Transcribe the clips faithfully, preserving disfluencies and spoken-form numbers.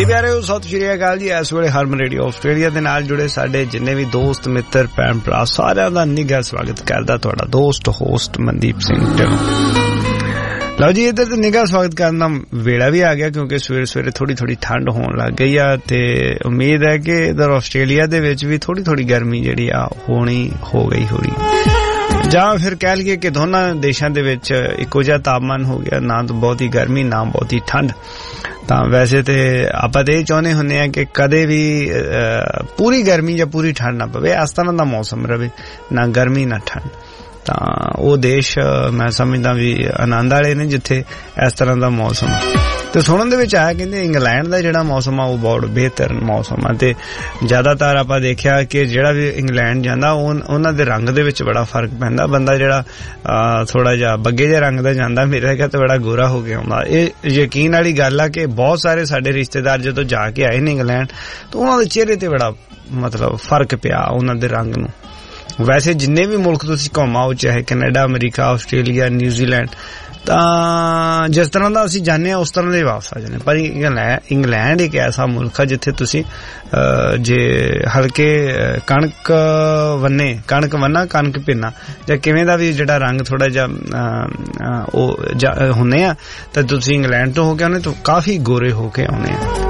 जी प्यारे हो सत श्री अकाल जी। इस वेले हरमन रेडियो आस्ट्रेलिया दे नाल जुड़े साडे जिन्ने भी दोस्त मित्र भैन भरा सारिਆਂ ਦਾ निघा स्वागत करदा तुहाडा दोस्त होस्ट मनदीप सिंह ढिल्लों। लो जी इधर तो निघा स्वागत करना वेला भी आ गया क्योंकि सवेरे सवेरे थोड़ी थोड़ी ठंड होने लग गई है ते उम्मीद है कि इधर आस्ट्रेलिया दे विच भी थोड़ी थोड़ी गर्मी जिहड़ी आ होनी हो गई होगी, ਜਾਂ ਫਿਰ ਕਹਿ ਲਈਏ ਕਿ ਦੋਨਾਂ ਦੇਸ਼ਾਂ ਦੇ ਵਿੱਚ ਇੱਕੋ ਜਿਹਾ ਤਾਪਮਾਨ ਹੋ ਗਿਆ, ਨਾ ਤਾਂ ਬਹੁਤੀ ਗਰਮੀ ਨਾ ਬਹੁਤੀ ਠੰਡ। ਤਾਂ ਵੈਸੇ ਤੇ ਆਪਾਂ ਤੇ ਇਹ ਚਾਹੁੰਦੇ ਹੁੰਦੇ ਆ ਕਿ ਕਦੇ ਵੀ ਪੂਰੀ ਗਰਮੀ ਜਾਂ ਪੂਰੀ ਠੰਡ ਨਾ ਪਵੇ, ਇਸ ਤਰ੍ਹਾਂ ਦਾ ਮੌਸਮ ਰਵੇ, ਨਾ ਗਰਮੀ ਨਾ ਠੰਡ। ਤਾਂ ਉਹ ਦੇਸ਼ ਮੈਂ ਸਮਝਦਾ ਵੀ ਆਨੰਦ ਵਾਲੇ ਨੇ ਜਿੱਥੇ ਇਸ ਤਰ੍ਹਾਂ ਦਾ ਮੌਸਮ। ਤੇ ਸੁਣਨ ਦੇ ਵਿੱਚ ਆਇਆ ਕਹਿੰਦੇ ਇੰਗਲੈਂਡ ਦਾ ਜਿਹੜਾ ਮੌਸਮ ਆ ਉਹ ਬਹੁਤ ਬਿਹਤਰ ਮੌਸਮ ਆ ਤੇ ਜ਼ਿਆਦਾਤਰ ਆਪਾਂ ਦੇਖਿਆ ਕਿ ਜਿਹੜਾ ਵੀ ਇੰਗਲੈਂਡ ਜਾਂਦਾ ਉਹਨਾਂ ਦੇ ਰੰਗ ਦੇ ਵਿੱਚ ਬੜਾ ਫਰਕ ਪੈਂਦਾ। ਬੰਦਾ ਜਿਹੜਾ ਥੋੜਾ ਜਿਹਾ ਬੱਗੇ ਜਿਹੇ ਰੰਗ ਦਾ ਜਾਂਦਾ ਮੇਰਾ ਹੈਗਾ ਤੇ ਬੜਾ ਗੋਰਾ ਹੋ ਗਿਆ ਆਉਂਦਾ। ਇਹ ਯਕੀਨ ਵਾਲੀ ਗੱਲ ਆ ਕਿ ਬਹੁਤ ਸਾਰੇ ਸਾਡੇ ਰਿਸ਼ਤੇਦਾਰ ਜਦੋਂ ਜਾ ਕੇ ਆਏ ਨੇ ਇੰਗਲੈਂਡ ਤਾਂ ਉਹਨਾਂ ਦੇ ਚਿਹਰੇ ਤੇ ਬੜਾ ਮਤਲਬ ਫਰਕ ਪਿਆ ਉਹਨਾਂ ਦੇ ਰੰਗ ਨੂੰ। ਵੈਸੇ ਜਿੰਨੇ ਵੀ ਮੁਲਕ ਤੁਸੀਂ ਘੁੰਮਾਓ ਚਾਹੇ ਕੈਨੇਡਾ ਅਮਰੀਕਾ ਆਸਟ੍ਰੇਲੀਆ ਨਿਊਜ਼ੀਲੈਂਡ ਤਾਂ ਜਿਸ ਤਰ੍ਹਾਂ ਦਾ ਅਸੀਂ ਜਾਣਦੇ ਹਾਂ ਉਸ ਤਰ੍ਹਾਂ ਦੇ ਵਾਪਸ ਆ ਜਾਂਦੇ। ਪਰ ਇੰਗਲੈਂਡ ਇੱਕ ਐਸਾ ਮੁਲਕ ਹੈ ਜਿੱਥੇ ਤੁਸੀਂ ਜੇ ਹਲਕੇ ਕਣਕ ਵੰਨੇ ਕਣਕ ਵੰਨਾ ਕਣਕ ਭਿੰਨਾ ਜਾਂ ਕਿਵੇਂ ਦਾ ਵੀ ਜਿਹੜਾ ਰੰਗ ਥੋੜਾ ਜਿਹਾ ਉਹ ਹੁੰਦੇ ਆ ਤਾਂ ਤੁਸੀਂ ਇੰਗਲੈਂਡ ਤੋਂ ਹੋ ਕੇ ਆਉਣੇ ਤਾਂ ਕਾਫੀ ਗੋਰੇ ਹੋ ਕੇ ਆਉਣੇ ਆ,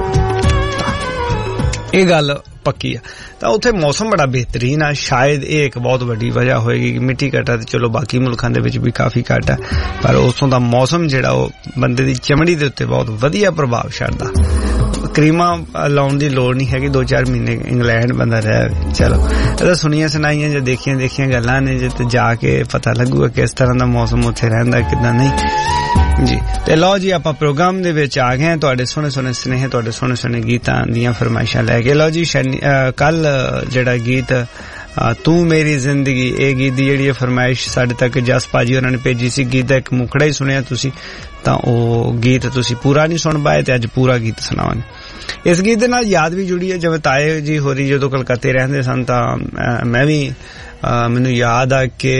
ਇਹ ਗੱਲ ਪੱਕੀ ਆ। ਤਾਂ ਉੱਥੇ ਮੌਸਮ ਬੜਾ ਬਿਹਤਰੀਨ ਆ। ਸ਼ਾਇਦ ਇਹ ਇੱਕ ਬਹੁਤ ਵੱਡੀ ਵਜ੍ਹਾ ਹੋਏਗੀ ਕਿ ਮਿੱਟੀ ਘੱਟ ਆ ਤੇ ਚਲੋ ਬਾਕੀ ਮੁਲਕਾਂ ਦੇ ਵਿੱਚ ਵੀ ਕਾਫੀ ਘੱਟ ਆ, ਪਰ ਉੱਥੋਂ ਦਾ ਮੌਸਮ ਜਿਹੜਾ ਉਹ ਬੰਦੇ ਦੀ ਚਮੜੀ ਦੇ ਉੱਤੇ ਬਹੁਤ ਵਧੀਆ ਪ੍ਰਭਾਵ ਛੱਡਦਾ। ਕਰੀਮਾਂ ਲਾਉਣ ਦੀ ਲੋੜ ਨਹੀਂ ਹੈਗੀ, ਦੋ ਚਾਰ ਮਹੀਨੇ ਇੰਗਲੈਂਡ ਬੰਦਾ ਰਹਿ। ਚਲੋ ਇਹ ਤਾਂ ਸੁਣੀਆਂ ਸੁਣਾਈਆਂ ਜਾਂ ਦੇਖੀਆਂ ਦੇਖੀਆਂ ਗੱਲਾਂ ਨੇ, ਜੇ ਤੇ ਜਾ ਕੇ ਪਤਾ ਲੱਗੂਗਾ ਕਿਸ ਤਰ੍ਹਾਂ ਦਾ ਮੌਸਮ ਉੱਥੇ ਰਹਿੰਦਾ ਕਿੱਦਾਂ ਨਹੀਂ ਜੀ। ਤੇ ਲਓ ਜੀ ਆਪਾਂ ਪ੍ਰੋਗਰਾਮ ਦੇ ਵਿੱਚ ਆ ਗਏ ਤੁਹਾਡੇ ਸੋਹਣੇ ਸੋਹਣੇ ਸੁਨੇਹੇ, ਤੁਹਾਡੇ ਸੋਹਣੇ ਸੋਹਣੇ ਗੀਤਾਂ ਦੀਆਂ ਫਰਮਾਇਸ਼ਾਂ ਲੈ ਕੇ। ਲਓ ਜੀ ਕੱਲ ਜਿਹੜਾ ਗੀਤ ਤੂੰ ਮੇਰੀ ਜ਼ਿੰਦਗੀ, ਇਹ ਗੀਤ ਦੀ ਜਿਹੜੀ ਫਰਮਾਇਸ਼ ਸਾਡੇ ਤੱਕ ਜਸ ਭਾਜੀ ਉਹਨਾਂ ਨੇ ਭੇਜੀ ਸੀ। ਗੀਤ ਦਾ ਇੱਕ ਮੁਖੜਾ ਹੀ ਸੁਣਿਆ ਤੁਸੀਂ, ਤਾਂ ਉਹ ਗੀਤ ਤੁਸੀਂ ਪੂਰਾ ਨਹੀਂ ਸੁਣ ਪਾਏ ਤੇ ਅੱਜ ਪੂਰਾ ਗੀਤ ਸੁਣਾਵਾਂਗੇ। ਇਸ ਗੀਤ ਦੇ ਨਾਲ ਯਾਦ ਵੀ ਜੁੜੀ ਹੈ, ਜਿਵੇਂ ਤਾਏ ਜੀ ਹੋਰੀ ਜਦੋਂ ਕਲਕੱਤੇ ਰਹਿੰਦੇ ਸਨ ਤਾਂ ਮੈਂ ਵੀ ਮੈਨੂੰ ਯਾਦ ਆ ਕਿ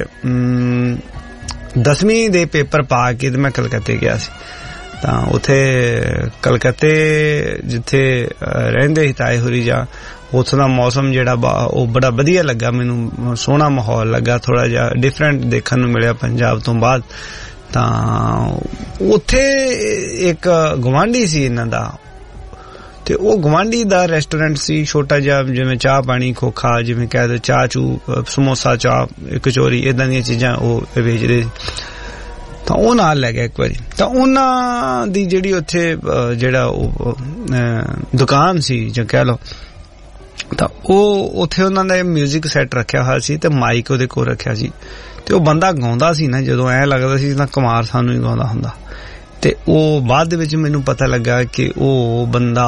ਦਸਵੀਂ ਦੇ ਪੇਪਰ ਪਾ ਕੇ ਤੇ ਮੈਂ ਕਲਕੱਤੇ ਗਿਆ ਸੀ। ਤਾਂ ਉੱਥੇ ਕਲਕੱਤੇ ਜਿੱਥੇ ਰਹਿੰਦੇ ਸੀ ਤਾਏ ਹੋਰੀ ਜਾਂ ਉੱਥੋਂ ਦਾ ਮੌਸਮ ਜਿਹੜਾ ਉਹ ਬੜਾ ਵਧੀਆ ਲੱਗਾ ਮੈਨੂੰ, ਸੋਹਣਾ ਮਾਹੌਲ ਲੱਗਾ, ਥੋੜਾ ਜਿਹਾ ਡਿਫਰੈਂਟ ਦੇਖਣ ਨੂੰ ਮਿਲਿਆ ਪੰਜਾਬ ਤੋਂ ਬਾਅਦ। ਤਾਂ ਉੱਥੇ ਇੱਕ ਗੁਆਂਢੀ ਸੀ ਇਹਨਾਂ ਦਾ ਤੇ ਉਹ ਗੁਆਂਢੀ ਦਾ ਰੈਸਟੋਰੈਂਟ ਸੀ ਛੋਟਾ ਜਿਹਾ, ਜਿਵੇਂ ਚਾਹ ਪਾਣੀ ਖੋਖਾ ਜਿਵੇਂ ਕਹਿ ਦੋ, ਚਾਹ ਚੂ ਸਮੋਸਾ ਚਾਹ ਕਚੋਰੀ ਏਦਾਂ ਦੀਆਂ ਚੀਜ਼ਾਂ ਉਹ ਵੇਚਦੇ। ਤਾਂ ਉਹ ਨਾਲ ਲੈ ਗਿਆ ਇੱਕ ਵਾਰੀ। ਤਾਂ ਉਹਨਾਂ ਦੀ ਜਿਹੜੀ ਉੱਥੇ ਜਿਹੜਾ ਉਹ ਦੁਕਾਨ ਸੀ ਜਾਂ ਕਹਿ ਲਓ, ਤਾਂ ਉਹ ਉੱਥੇ ਉਹਨਾਂ ਦਾ ਮਿਊਜ਼ਿਕ ਸੈੱਟ ਰੱਖਿਆ ਹੋਇਆ ਸੀ ਤੇ ਮਾਈਕ ਉਹਦੇ ਕੋਲ ਰੱਖਿਆ ਸੀ ਤੇ ਉਹ ਬੰਦਾ ਗਾਉਂਦਾ ਸੀ ਨਾ, ਜਦੋਂ ਐਂ ਲੱਗਦਾ ਸੀ ਤਾਂ ਕੁਮਾਰ ਸਾਨੂੰ ਹੀ ਗਾਉਂਦਾ ਹੁੰਦਾ। ਤੇ ਉਹ ਬਾਅਦ ਦੇ ਵਿੱਚ ਮੈਨੂੰ ਪਤਾ ਲੱਗਾ ਕਿ ਉਹ ਬੰਦਾ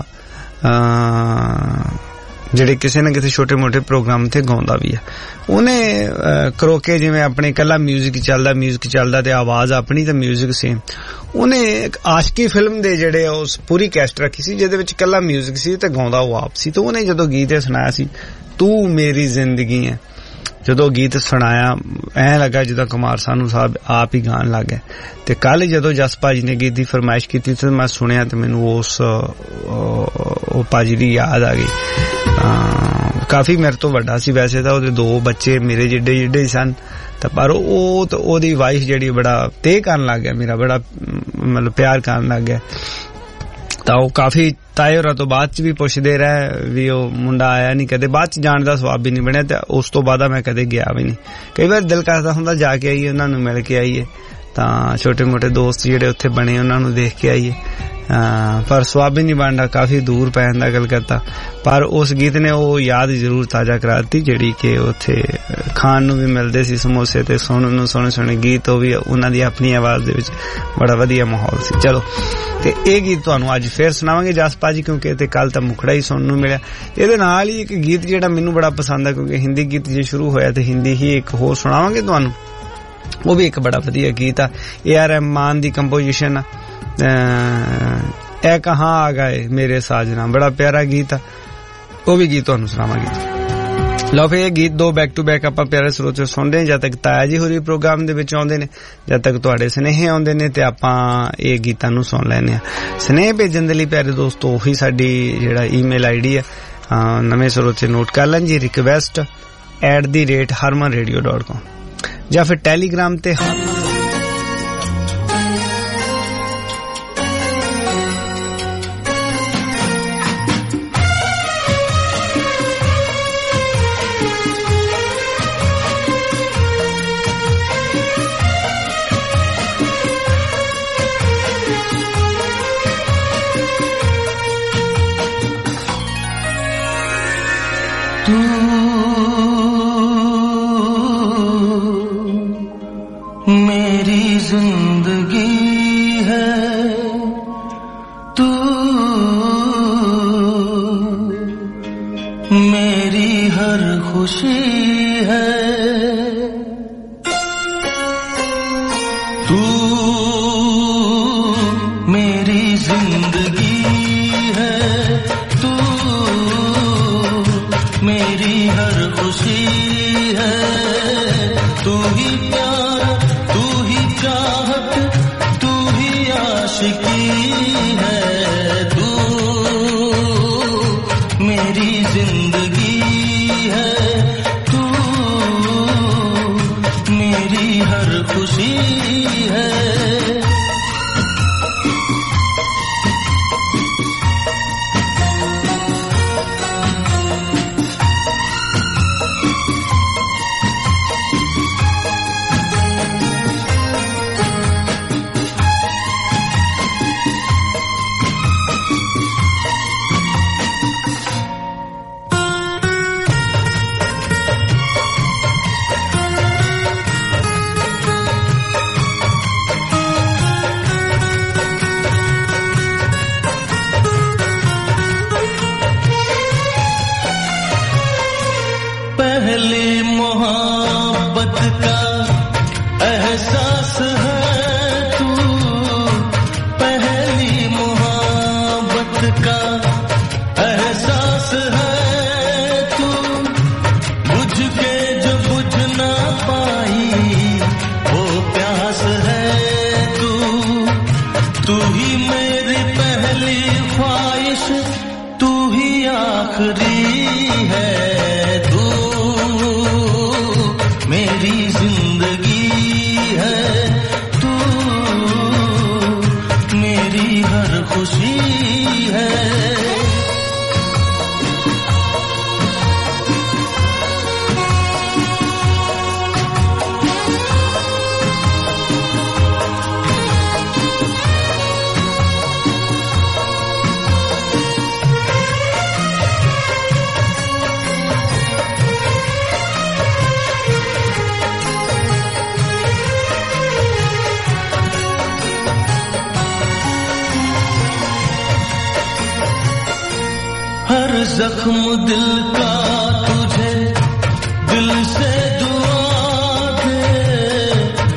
ਜਿਹੜੇ ਕਿਸੇ ਨਾ ਕਿਸੇ ਛੋਟੇ ਮੋਟੇ ਪ੍ਰੋਗਰਾਮ ਤੇ ਗਾਉਂਦਾ ਵੀ ਆ। ਉਹਨੇ ਕਰੋਕੇ ਜਿਵੇਂ ਆਪਣੇ ਇਕੱਲਾ ਮਿਊਜ਼ਿਕ ਚੱਲਦਾ ਮਿਊਜ਼ਿਕ ਚੱਲਦਾ ਤੇ ਆਵਾਜ਼ ਆਪਣੀ ਤੇ ਮਿਊਜ਼ਿਕ ਸੇਮ, ਉਹਨੇ ਇੱਕ ਆਸ਼ਕੀ ਫਿਲਮ ਦੇ ਜਿਹੜੇ ਉਸ ਪੂਰੀ ਕੈਸਟ ਰੱਖੀ ਸੀ ਜਿਹਦੇ ਵਿੱਚ ਇਕੱਲਾ ਮਿਊਜ਼ਿਕ ਸੀ ਤੇ ਗਾਉਂਦਾ ਉਹ ਆਪ ਸੀ। ਤੇ ਉਹਨੇ ਜਦੋਂ ਗੀਤ ਇਹ ਸੁਣਾਇਆ ਸੀ ਤੂੰ ਮੇਰੀ ਜ਼ਿੰਦਗੀ ਹੈ, ਜਦੋਂ ਗੀਤ ਸੁਣਾਇਆ ਐਂ ਲੱਗਾ ਜਿੱਦਾਂ ਕੁਮਾਰ ਸਾਨੂ ਸਾਹਿਬ ਆਪ ਹੀ ਗਾਣ ਲੱਗ ਗਏ। ਤੇ ਕੱਲ ਜਦੋਂ ਜਸ ਭਾਜੀ ਨੇ ਗੀਤ ਦੀ ਫਰਮਾਇਸ਼ ਕੀਤੀ ਤੇ ਮੈਂ ਸੁਣਿਆ ਤੇ ਮੈਨੂੰ ਉਸ ਉਹ ਭਾਜੀ ਦੀ ਯਾਦ ਆ ਗਈ। ਕਾਫੀ ਮੇਰੇ ਤੋਂ ਵੱਡਾ ਸੀ ਵੈਸੇ ਤਾਂ, ਉਹਦੇ ਦੋ ਬੱਚੇ ਮੇਰੇ ਜਿੱਡੇ ਜਿੱਡੇ ਹੀ ਸਨ, ਤਾਂ ਪਰ ਉਹ ਤੇ ਉਹਦੀ ਵਾਈਫ ਜਿਹੜੀ ਬੜਾ ਤੇਹ ਕਰਨ ਲੱਗ ਗਿਆ, ਮੇਰਾ ਬੜਾ ਮਤਲਬ ਪਿਆਰ ਕਰਨ ਲੱਗ ਗਿਆ। ਤਾਂ ਉਹ ਕਾਫੀ ਤਾਏ ਹੋਰਾਂ ਤੋਂ ਬਾਅਦ ਚ ਵੀ ਪੁੱਛਦੇ ਰਹੇ ਵੀ ਉਹ ਮੁੰਡਾ ਆਇਆ ਨਹੀਂ ਕਦੇ, ਬਾਅਦ ਚ ਜਾਣ ਦਾ ਸਵਾਬ ਵੀ ਨਹੀਂ ਬਣਿਆ ਤੇ ਉਸ ਤੋਂ ਬਾਅਦ ਮੈਂ ਕਦੇ ਗਿਆ ਵੀ ਨਹੀਂ। ਕਈ ਵਾਰ ਦਿਲ ਕਰਦਾ ਹੁੰਦਾ ਜਾ ਕੇ ਆਈਏ, ਉਹਨਾਂ ਨੂੰ ਮਿਲ ਕੇ ਆਈਏ, ਤਾਂ ਛੋਟੇ ਮੋਟੇ ਦੋਸਤ ਜਿਹੜੇ ਉੱਥੇ ਬਣੇ ਉਹਨਾਂ ਨੂੰ ਦੇਖ ਕੇ ਆਈਏ, ਪਰ ਸਵਾਬ ਹੀ ਨਹੀਂ ਬਣਦਾ, ਕਾਫੀ ਦੂਰ ਪੈ ਜਾਂਦਾ ਕਲਕੱਤਾ। ਪਰ ਉਸ ਗੀਤ ਨੇ ਉਹ ਯਾਦ ਜ਼ਰੂਰ ਤਾਜ਼ਾ ਕਰਾ ਦਿੱਤੀ ਜਿਹੜੀ ਕਿ ਉੱਥੇ ਖਾਣ ਨੂੰ ਵੀ ਮਿਲਦੇ ਸੀ ਸਮੋਸੇ ਤੇ ਸੁਣਨ ਨੂੰ ਸੋਹਣੇ ਸੋਹਣੇ ਗੀਤ, ਉਹ ਵੀ ਉਹਨਾਂ ਦੀ ਆਪਣੀ ਆਵਾਜ਼ ਦੇ ਵਿੱਚ ਬੜਾ ਵਧੀਆ ਮਾਹੌਲ ਸੀ। ਚਲੋ ਤੇ ਇਹ ਗੀਤ ਤੁਹਾਨੂੰ ਅੱਜ ਫੇਰ ਸੁਣਾਵਾਂਗੇ ਜਸ ਭਾਜੀ, ਕਿਉਂਕਿ ਤੇ ਕੱਲ ਤਾਂ ਮੁਖੜਾ ਹੀ ਸੁਣਨ ਨੂੰ ਮਿਲਿਆ। ਇਹਦੇ ਨਾਲ ਹੀ ਇੱਕ ਗੀਤ ਜਿਹੜਾ ਮੈਨੂੰ ਬੜਾ ਪਸੰਦ ਹੈ, ਕਿਉਂਕਿ ਹਿੰਦੀ ਗੀਤ ਜੇ ਸ਼ੁਰੂ ਹੋਇਆ ਤੇ ਹਿੰਦੀ ਹੀ ਇੱਕ ਹੋਰ ਸੁਣਾਵਾਂਗੇ ਤੁਹਾਨੂੰ, ਉਹ ਵੀ ਇੱਕ ਬੜਾ ਵਧੀਆ ਗੀਤ ਆ, ਏ ਆਰ ਰਹਿਮਾਨ ਦੀ ਕੰਪੋਜੀਸ਼ਨ ਆ, ਐ ਕਹਾਂ ਆ ਗਏ ਮੇਰੇ ਸਾਜਨਾ, ਬੜਾ ਪਿਆਰਾ ਗੀਤ ਆ, ਉਹ ਵੀ ਗੀਤ ਤੁਹਾਨੂੰ ਸੁਣਾਵਾਂਗੇ। ਲਓ ਫੇ ਗੀਤ ਦੋ ਬੈਕ ਟੂ ਬੈਕ ਆਪਾਂ ਪਿਆਰੇ ਸਰੋਤੇ ਸੁਣਦੇ ਹਾਂ। ਜਦ ਤੱਕ ਤਾਇਆ ਜੀ ਹੋਰੀ ਪ੍ਰੋਗਰਾਮ ਦੇ ਵਿੱਚ ਆਉਂਦੇ ਨੇ, ਜਦ ਤੱਕ ਤੁਹਾਡੇ ਸੁਨੇਹੇ ਆਉਂਦੇ ਨੇ ਤੇ ਆਪਾਂ ਇਹ ਗੀਤਾਂ ਨੂੰ ਸੁਣ ਲੈਂਦੇ ਹਾਂ। ਸੁਨੇਹੇ ਭੇਜਣ ਦੇ ਲਈ ਪਿਆਰੇ ਦੋਸਤੋ ਉਹੀ ਸਾਡੀ ਜਿਹੜਾ ਈਮੇਲ ਆਈਡੀ ਹੈ, ਨਵੇਂ ਸਰੋਤੇ ਨੋਟ ਕਰ ਲੈਣ ਜੀ, request at the rate Harman radio dot com ਜਾਂ ਫਿਰ ਟੈਲੀਗ੍ਰਾਮ ਤੇ जख्म दिल का तुझे दिल से दुआ दे,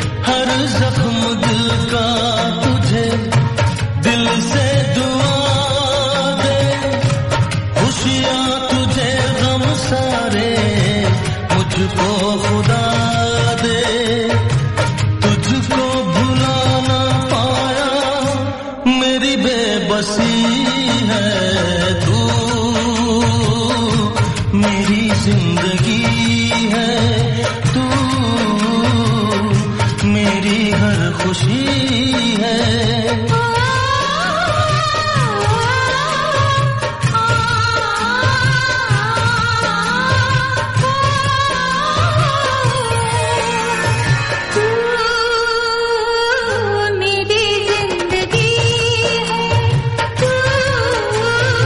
हर जख्म दिल का तुझे दिल से दुआ दे, खुशियाँ तुझे गम सारे मुझको खुदा दे, तुझको भुला ना पाया मेरी बेबसी है, मेरी जिंदगी है तू, मेरी हर खुशी है। मेरी जिंदगी है तू,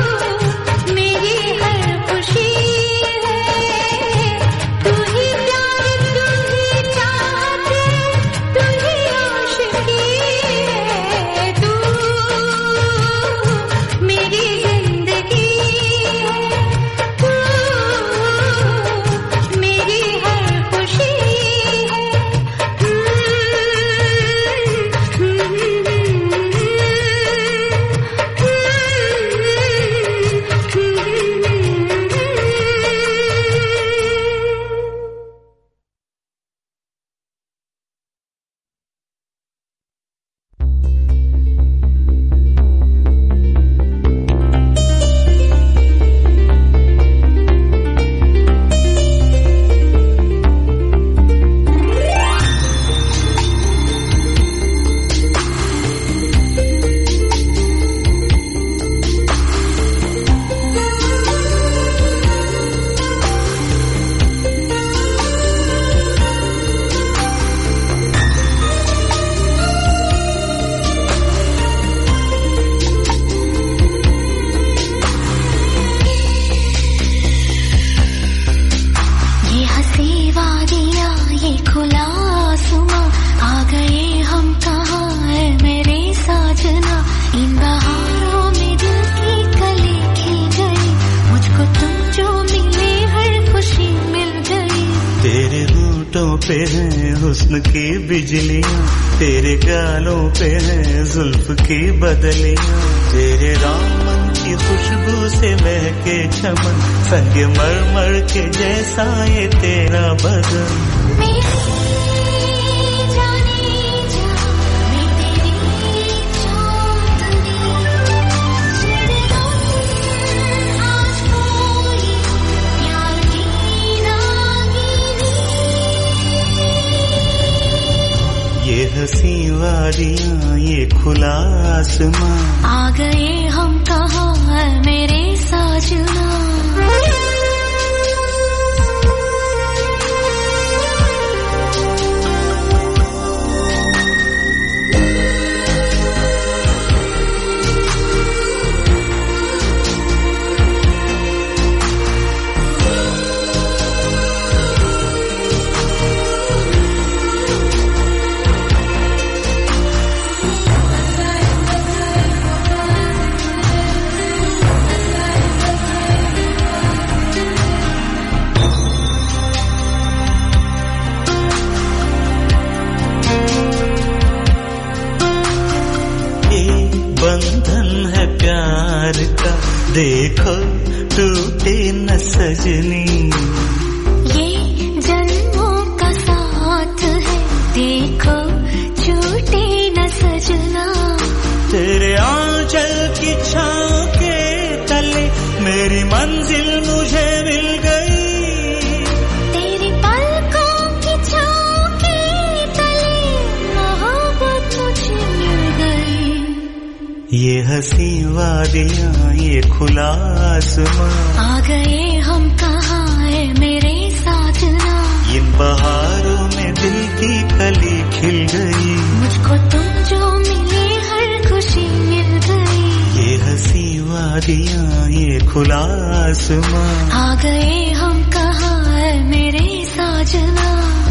पे हैं हुस्न की बिजलियां, तेरे गालों पे हैं जुल्फ की बदलियां, तेरे दामन की खुशबू से महके चमन, संग मरमर के जैसा ये तेरा बदन। ये हंसी वादियां ये खुला आसमां, आ गए हम कहाँ है मेरे साजना। देखो टूटे न सजनी, ये जन्मों का साथ है, देखो छूटे न सजना। तेरे आंचल की छांव के तले मेरी मंजिल मुझे मिल गई, तेरी पलकों की छांव के तले मोहब्बत मुझे मिल गई। ये हंसी वादियां ये खुला आसमां, आ गए हम कहाँ है मेरे साजना। इन बहारों में दिल की कली खिल गई, मुझको तुम जो मिले हर खुशी मिल गई। ये हंसी वादियां ये खुला आसमां, आ गए हम कहाँ है मेरे साजना।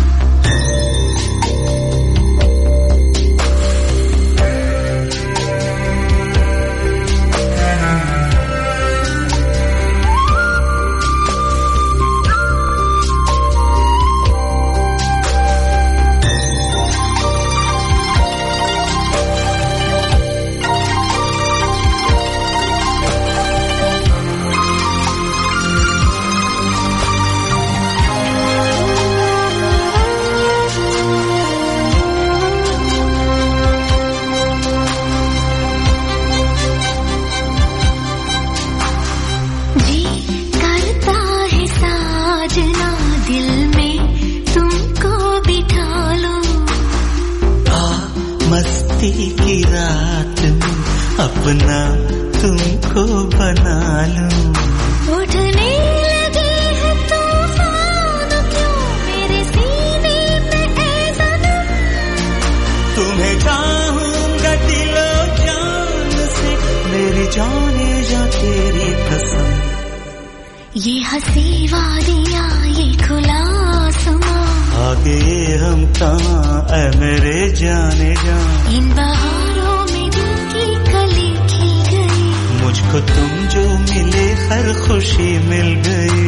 की रात में अपना तुमको बना लूं, उठने लगे हैं तूफान क्यों मेरे सीने पे ऐ सनम, तुम्हें चाहूंगा दिलो जान से मेरी जाने जा तेरी कसम। ये हंसी वादियां ये खुला आसमां, आगे हम कहाँ ऐ मेरे जाने जा, इन बहारों में दिल की कली खिल गई, मुझको तुम जो मिले हर खुशी मिल गई।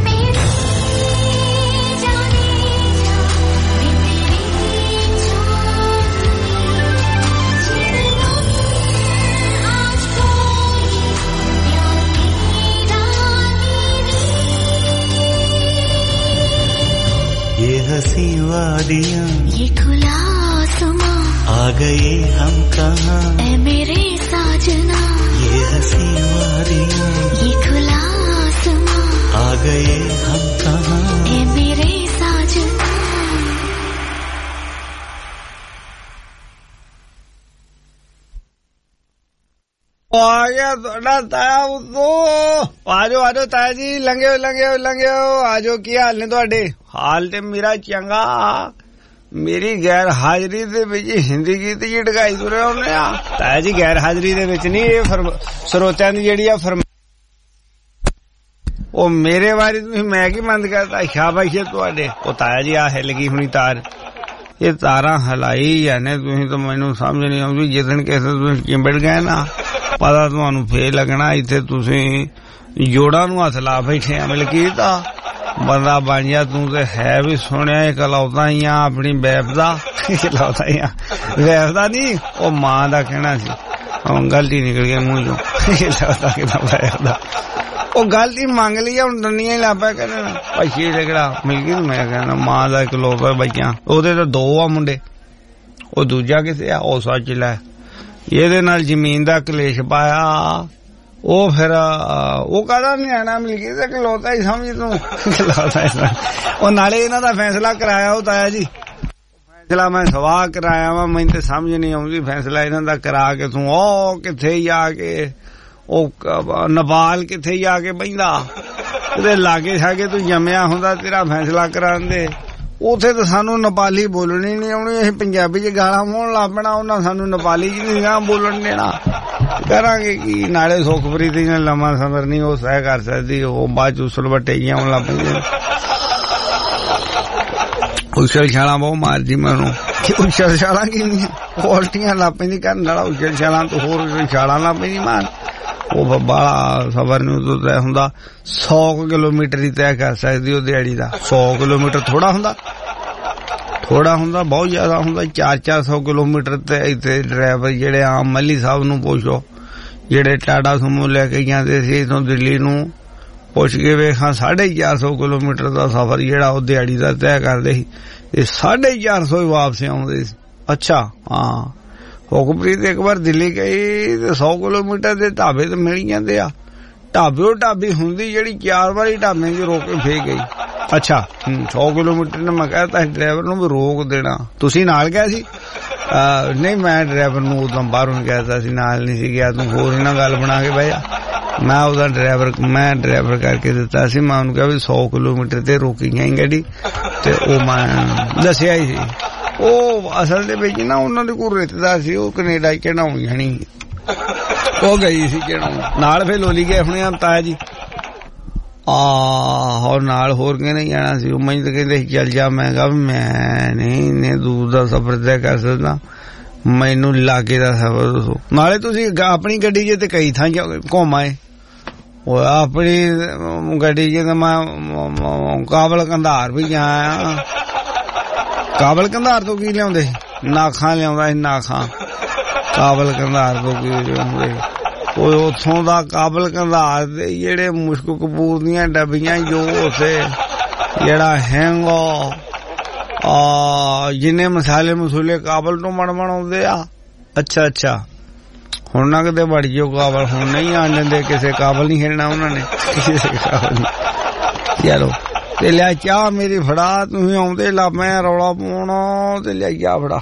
ये हंसी वादियां ये खुला आसमां, आ गए हम कहाँ ऐ मेरे साजना। ये हंसी वादियां ये खुला आसमां, आ गए हम कहाँ ऐ मेरे साजना। आ गया थोड़ा ताया उतो, आजो आजो ताया जी, लंघे लंघे लंघे आजो। की हाल ने तुहाडे? हाल ते मेरा चंगा। मेरी गैर हाजरी दे विच हिंदी गीत जी ढगाई तुरे होने आ ताया जी। गैर हाजरी दे विच नहीं, ये ਸਰੋਤਿਆਂ ਦੀ ਜਿਹੜੀ ਆ ਫਰਮ ਉਹ ਮੇਰੇ ਬਾਰੇ ਤੁਸੀਂ ਮੈਂ ਕੀ ਬੰਦ ਕਰਤਾ। ਸ਼ਾਬਾਸ਼ ਤੁਹਾਡੇ। ਉਹ ਤਾਇਆ ਜੀ ਆ ਹਿੱਲ ਗਈ ਹੁਣੀ ਤਾਰ। ਇਹ ਤਾਰਾਂ ਹਲਾਈ ਜਾਂਦੇ ਤੁਸੀਂ ਤਾਂ ਮੈਨੂੰ ਸਮਝ ਨਹੀਂ ਆਉਂਦੀ। ਜਿੱਦਣ ਕਿਸੇ ਤੁਸੀਂ ਚਿੰਬੜ ਗਏ ਨਾ ਪਤਾ ਤੁਹਾਨੂੰ ਫੇਰ ਲੱਗਣਾ ਇੱਥੇ ਤੁਸੀਂ ਜੋੜਾਂ ਨੂੰ ਹੱਥ ਲਾ ਬੈਠੇ ਆ। ਮਲਕੀਤ ਆ ਬੰਦਾ ਬਣ ਜਾ ਤੂੰ ਤੇ ਹੈ ਵੀ ਸੁਣਿਆ ਇਕਲੌਤਾ ਹੀ ਆ ਆਪਣੀ ਵੈਬ ਦਾ ਇਕਲੌਤਾ ਹੀ ਆ ਵੈਬ ਦਾ ਨਹੀਂ ਉਹ ਮਾਂ ਦਾ ਕਹਿਣਾ ਸੀ ਗਲਤੀ ਨਿਕਲ ਗਈ ਮੂੰਹ ਚੋਂ ਇਕਲੌਤਾ ਕਿਦਾਂ ਵੈਬ ਦਾ ਉਹ ਗਲਤੀ ਮੰਗ ਲਈ ਹੁਣ ਦੰਦੀਆਂ ਹੀ ਲੱਭਿਆ ਕਹਿੰਦੇ ਭਾਈ ਜਿਹੜਾ ਮਿਲ ਗਈ ਮੈਂ ਕਹਿੰਦਾ ਮਾਂ ਦਾ ਇਕਲੌਤਾ ਬੱਚਿਆਂ ਉਹਦੇ ਤਾਂ ਦੋ ਆ ਮੁੰਡੇ ਉਹ ਦੂਜਾ ਕਿਸੇ ਆ ਉਹ ਸੱਚ ਲੈ ਇਹਦੇ ਨਾਲ ਜ਼ਮੀਨ ਦਾ ਕਲੇਸ਼ ਪਾਇਆ ਉਹ ਫਿਰ ਉਹ ਕਹਿੰਦਾ ਨਿਆਣਾ ਮਿਲ ਗਿਆ ਤੇ ਇਕਲੌਤਾ ਹੀ ਸਮਝ ਤੂੰ ਇਕਲੌਤਾ ਹੀ ਉਹ ਨਾਲੇ ਇਹਨਾਂ ਦਾ ਫੈਸਲਾ ਕਰਾਇਆ ਉਹ ਤਾਇਆ ਜੀ ਫੈਸਲਾ ਮੈਂ ਸਵਾਹ ਕਰਾਇਆ ਵਾ ਮੈਨੂੰ ਤੇ ਸਮਝ ਨਹੀਂ ਆਉਂਦੀ ਫੈਸਲਾ ਇਹਨਾਂ ਦਾ ਕਰਾ ਕੇ ਤੂੰ ਉਹ ਕਿੱਥੇ ਜਾ ਕੇ ਉਹ ਨਵਾਲ ਕਿੱਥੇ ਜਾ ਕੇ ਬਹਿੰਦਾ ਇਹਦੇ ਲਾਗੇ ਛਾਗੇ ਤੂੰ ਜੰਮਿਆ ਹੁੰਦਾ ਤੇਰਾ ਫੈਸਲਾ ਕਰਾਉਂਦੇ ਉੱਥੇ ਤਾਂ ਸਾਨੂੰ ਨੇਪਾਲੀ ਬੋਲਣੀ ਨਹੀਂ ਆਉਣੀ ਅਸੀਂ ਪੰਜਾਬੀ ਚ ਗਾਲਾਂ ਮੋਹਣ ਲੱਗ ਪੈਣਾ ਉਹਨਾਂ ਸਾਨੂੰ ਨੇਪਾਲੀ ਚ ਨਹੀਂ ਗਾ ਬੋਲਣ ਦੇਣਾ ਕਰਾਂਗੇ ਕੀ ਨਾਲੇ ਸੁਖਪ੍ਰੀਤ ਨੇ ਲੰਮਾ ਸਫ਼ਰ ਨਹੀਂ ਉਹ ਸਹਿ ਕਰ ਸਕਦੀ ਉਹ ਬਾਅਦ ਚ ਉਸਲ ਵੱਟੇ ਜਿਹਾ ਆਉਣ ਲੱਗ ਪੈਂਦੇ ਉਛਲ ਛਾਲਾਂ ਬਹੁਤ ਮਾਰਦੀ ਮੈਨੂੰ ਉਛਲ ਛਾਲਾਂ ਕੀ ਉਲਟੀਆਂ ਲੱਗ ਪੈਂਦੀ ਕਰਨ ਵਾਲਾ ਉਛਲ ਛਾਲਾਂ ਤੋਂ ਹੋਰ ਛਾਲਾਂ ਲੱਗ ਪੈਂਦੀ ਮਾਰ ਉਹ ਬਾਲਾ ਸਫ਼ਰ ਨੂੰ ਤੋਂ ਤੈਅ ਹੁੰਦਾ ਸੌ ਕਿਲੋਮੀਟਰ ਹੀ ਤੈਅ ਕਰ ਸਕਦੀ ਉਹ ਦਿਹਾੜੀ ਦਾ ਸੌ ਕਿਲੋਮੀਟਰ ਥੋੜਾ ਹੁੰਦਾ ਥੋੜਾ ਹੁੰਦਾ ਬਹੁਤ ਜ਼ਿਆਦਾ ਹੁੰਦਾ ਚਾਰ ਚਾਰ ਸੌ ਕਿਲੋਮੀਟਰ ਤੇ ਇੱਥੇ ਡਰਾਈਵਰ ਜਿਹੜੇ ਆਮ ਮੱਲੀ ਸਾਹਿਬ ਨੂੰ ਪੁੱਛੋ ਜਿਹੜੇ ਟਾਟਾ ਸੁਮੋ ਲੈ ਕੇ ਜਾਂਦੇ ਸੀ ਇੱਥੋਂ ਦਿੱਲੀ ਨੂੰ ਪੁੱਛ ਕੇ ਵੇਖਾਂ ਸਾਢੇ ਚਾਰ ਸੌ ਕਿਲੋਮੀਟਰ ਦਾ ਸਫ਼ਰ ਜਿਹੜਾ ਉਹ ਦਿਹਾੜੀ ਦਾ ਤੈਅ ਕਰਦੇ ਸੀ ਇਹ ਸਾਢੇ ਚਾਰ ਸੌ ਹੀ ਵਾਪਸ ਆਉਂਦੇ ਸੀ ਅੱਛਾ ਹਾਂ ਹੁਕਮਪ੍ਰੀਤ ਇੱਕ ਵਾਰ ਦਿੱਲੀ ਗਈ ਤੇ ਸੌ ਕਿਲੋਮੀਟਰ ਦੇ ਢਾਬੇ ਤੇ ਮਿਲ ਜਾਂਦੇ ਆ ਢਾਬੇ ਉਹ ਢਾਬੀ ਹੁੰਦੀ ਜਿਹੜੀ ਚਾਰ ਵਾਰੀ ਢਾਬੇ 'ਚ ਰੋਕ ਕੇ ਫੇਰ ਗਈ ਅੱਛਾ ਸੌ ਕਿਲੋਮੀਟਰ ਨੇ ਮੈਂ ਕਹਿਤਾ ਡਰਾਈਵਰ ਨੂੰ ਵੀ ਰੋਕ ਦੇਣਾ ਤੁਸੀਂ ਨਾਲ ਗਿਆ ਸੀ ਨਹੀਂ ਮੈਂ ਡਰਾਈਵਰ ਨੂੰ ਉਦੋਂ ਬਾਹਰੋਂ ਕਹਿਤਾ ਸੀ ਨਾਲ ਨਹੀਂ ਸੀ ਗਿਆ ਤੂੰ ਹੋਰ ਇਹਨਾਂ ਗੱਲ ਬਣਾ ਕੇ ਬਹਿ ਜਾ ਮੈਂ ਉਹਦਾ ਡਰਾਈਵਰ ਮੈਂ ਡਰਾਈਵਰ ਕਰਕੇ ਦਿੱਤਾ ਸੀ ਮੈਂ ਉਹਨੂੰ ਕਿਹਾ ਵੀ ਸੌ ਕਿਲੋਮੀਟਰ ਤੇ ਰੋਕੀ ਗਈ ਗੱਡੀ ਤੇ ਉਹ ਮੈਂ ਦੱਸਿਆ ਹੀ ਸੀ ਉਹ ਅਸਲ ਦੇ ਵਿੱਚ ਨਾ ਉਹਨਾਂ ਦੇ ਕੋਲ ਰਿਸ਼ਤੇਦਾਰ ਸੀ ਉਹ ਕੈਨੇਡਾ ਚੜਾਉਣੀ ਹਣੀ ਉਹ ਗਈ ਸੀ ਚੜਾਉਣ ਨਾਲ ਫੇਰ ਲੋਲੀ ਗਏ ਆਪਣੇ ਤਾਇਆ ਜੀ ਆਹ ਹੋਰ ਨਾਲ ਹੋਰ ਕਿਹਨੇ ਜਾਣਾ ਸੀ ਉਹ ਮੈਨੂੰ ਤਾਂ ਕਹਿੰਦੇ ਚੱਲ ਜਾ ਮੈਂ ਕਿਹਾ ਮੈਂ ਨਹੀਂ ਇੰਨੇ ਦੂਰ ਦਾ ਸਫ਼ਰ ਤੈਅ ਕਰ ਸਕਦਾ ਮੈਨੂੰ ਲਾਗੇ ਦਾ ਸਫ਼ਰ ਦੱਸੋ ਨਾਲੇ ਤੁਸੀਂ ਆਪਣੀ ਗੱਡੀ 'ਚ ਤੇ ਕਈ ਥਾਂ ਘੁੰਮ ਆਏ ਉਹ ਆਪਣੀ ਗੱਡੀ 'ਚ ਤਾਂ ਮੈਂ ਕਾਬਲ ਕੰਧਾਰ ਵੀ ਗਿਆ ਕਾਬਲ ਕੰਧਾਰ ਤੋਂ ਕੀ ਲਿਆਉਂਦੇ ਨਾਖਾਂ ਲਿਆਉਂਦਾ ਸੀ ਨਾਖਾਂ ਕਾਬਲ ਕੰਧਾਰ ਤੋਂ ਕੀ ਲਿਆਉਂਦੇ ਉਹ ਉੱਥੋਂ ਦਾ ਕਾਬਲ ਕੰਧਾਰ ਦੇ ਜਿਹੜੇ ਮੁਸ਼ਕ ਕਪੂਰ ਦੀਆਂ ਡੱਬੀਆਂ ਜੋ ਉੱਥੇ ਜਿਹੜਾ ਹੈਂਗੋ ਆ ਜਿੰਨੇ ਮਸਾਲੇ ਮਸੂਲੇ ਕਾਬਲ ਤੋਂ ਮਣ ਮਣ ਆਉਂਦੇ ਆ ਅੱਛਾ ਅੱਛਾ ਹੁਣ ਨਾ ਕਿਤੇ ਵੜ ਜਿਓ ਕਾਬਲ ਹੁਣ ਨਹੀਂ ਆਣ ਦਿੰਦੇ ਕਿਸੇ ਕਾਬਲ ਨਹੀਂ ਖੇਡਣਾ ਉਹਨਾਂ ਨੇ ਕਿਸੇ ਕਾਬਲ ਚਲੋ ਤੇ ਲਿਆ ਚਾਹ ਮੇਰੀ ਫੜਾ ਤੁਸੀਂ ਆਉਂਦੇ ਲਾ ਮੈਂ ਰੌਲਾ ਪਾਉਣਾ ਤੇ ਲਿਆ ਚਾਹ ਫੜਾ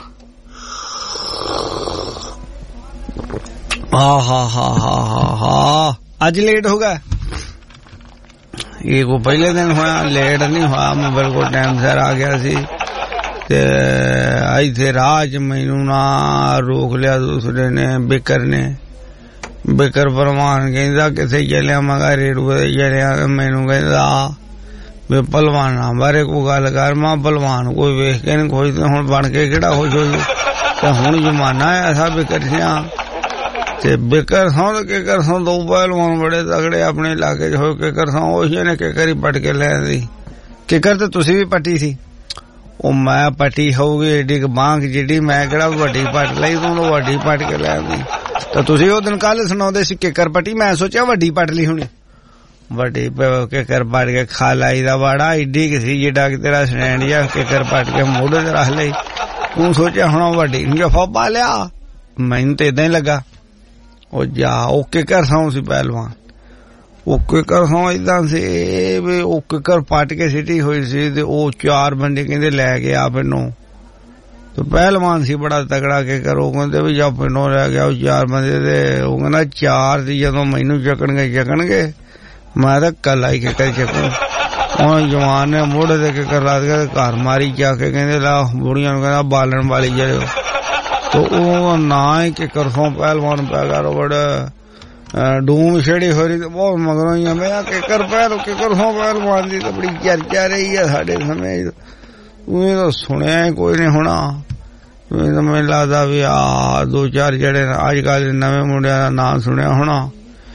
ਹਾਂ ਹਾਂ ਹਾਂ ਹਾਂ ਹਾਂ ਅੱਜ ਲੇਟ ਹੋ ਗਿਆ ਇਹ ਕੋ ਪਹਿਲੇ ਦਿਨ ਹੋਇਆ ਲੇਟ ਨਹੀਂ ਹੋਇਆ ਮੈਂ ਬਿਲਕੁਲ ਟਾਈਮ ਸਿਰ ਆ ਗਿਆ ਸੀ ਤੇ ਇੱਥੇ ਰਾਜ ਮੈਨੂੰ ਨਾ ਰੋਕ ਲਿਆ ਦੂਸਰੇ ਨੇ ਬਿਕਰ ਨੇ ਬਿਕਰ ਪਰਮਾਨ ਕਹਿੰਦਾ ਕਿੱਥੇ ਚੱਲਿਆ ਮੈਂ ਕਿਹਾ ਰੇੜੂਏ ਤੇ ਚੱਲਿਆ ਮੈਨੂੰ ਕਹਿੰਦਾ ਵੀ ਭਲਵਾਨਾਂ ਬਾਰੇ ਕੋਈ ਗੱਲ ਕਰ ਮੈਂ ਭਲਵਾਨ ਕੋਈ ਵੇਖ ਕੇ ਨਹੀਂ ਖੋਜਦੇ ਹੁਣ ਬਣ ਕੇ ਕਿਹੜਾ ਖੁਸ਼ ਹੋ ਜੂ ਤੇ ਹੁਣ ਜ਼ਮਾਨਾ ਐਸਾ ਬਿਕਰ ਸਿਆ ਤੇ ਬਿਕਰ ਸੌਂ ਤੇ ਕਿਕਰ ਸੌਂ ਦੋ ਪਹਿਲਵਾਨ ਬੜੇ ਤਗੜੇ ਆਪਣੇ ਇਲਾਕੇ 'ਚ ਹੋਏ ਕਿਕਰ ਸੌਂ ਉਹੀ ਨੇ ਕਿਕਰ ਹੀ ਪੱਟ ਕੇ ਲੈ ਆਂਦੀ ਕਿਕਰ ਤੇ ਤੁਸੀਂ ਵੀ ਪੱਟੀ ਸੀ ਉਹ ਮੈਂ ਪੱਟੀ ਹੋਊਗੀ ਏਡੀ ਬਾਂਹ ਜਿੱਡੀ ਮੈਂ ਕਿਹੜਾ ਵੱਡੀ ਪੱਟ ਲਈ ਤੂੰ ਵੱਡੀ ਪੱਟ ਕੇ ਲੈ ਆਂਦੀ ਤਾਂ ਤੁਸੀਂ ਉਹ ਦਿਨ ਕੱਲ ਸੁਣਾਉਂਦੇ ਸੀ ਕਿਕਰ ਪੱਟੀ ਮੈਂ ਸੋਚਿਆ ਵੱਡੀ ਪੱਟ ਲਈ ਹੋਣੀ ਵੱਡੀ ਕਿਕਰ ਪੱਟ ਕੇ ਖਾ ਲਾਈ ਦਾ ਵਾੜਾ ਏਡੀ ਕਿ ਸੀ ਜਿੱਡਾ ਕਿ ਤੇਰਾ ਸਟੈਂਡ ਜਾਂ ਕਿਕਰ ਪੱਟ ਕੇ ਮੋਢੇ ਤੇ ਰੱਖ ਲਈ ਤੂੰ ਸੋਚਿਆ ਹੁਣ ਵੱਡੀ ਜਫਾ ਪਾ ਲਿਆ ਮੈਨੂੰ ਤੇ ਏਦਾਂ ਹੀ ਲੱਗਾ ਉਹ ਜਾ ਉਹ ਕਿਕਰ ਸੌਂ ਸੀ ਪਹਿਲਵਾਨ ਉਹ ਕਿਕਰ ਸੌਂ ਏਦਾਂ ਸੀ ਵੀ ਉਹ ਕਿਕਰ ਪੱਟ ਕੇ ਸਿੱਟੀ ਹੋਈ ਸੀ ਤੇ ਉਹ ਚਾਰ ਬੰਦੇ ਕਹਿੰਦੇ ਲੈ ਕੇ ਆ ਪਿੰਡੋਂ ਤੇ ਪਹਿਲਵਾਨ ਸੀ ਬੜਾ ਤਗੜਾ ਕਿਕਰ ਉਹ ਕਹਿੰਦੇ ਵੀ ਜਾ ਪਿੰਡੋਂ ਲੈ ਗਿਆ ਉਹ ਚਾਰ ਬੰਦੇ ਤੇ ਉਹ ਕਹਿੰਦਾ ਚਾਰ ਦੀ ਜਦੋਂ ਮੈਨੂੰ ਚੱਕਣਗੇ ਚੱਕਣਗੇ ਮੈਂ ਤਾਂ ਕੱਲ ਆਈ ਕਿਕਰ ਚੱਕੂ ਉਹ ਜਵਾਨ ਨੇ ਮੋਢੇ ਤੇ ਕਿਕਰ ਲਾ ਕੇ ਘਰ ਮਾਰੀ ਜਾ ਕੇ ਕਹਿੰਦੇ ਲਾ ਬੁੜੀਆਂ ਨੂੰ ਕਹਿੰਦਾ ਬਾਲਣ ਵਾਲੀ ਜਿਹੜੇ तो वो ना ही कि करसों पहलवान पैगारो बड़े डूम छेड़ी हो रही बहुत मगरों ही हमें कि कर पैर के करसों पहलवान की तो बड़ी चर्चा रही है साढ़े समय उन्हें तो सुने कोई नहीं होना तो मैं लगता भी आ दो चार जड़े अजकल नवे मुंडिया का नाम सुनिया होना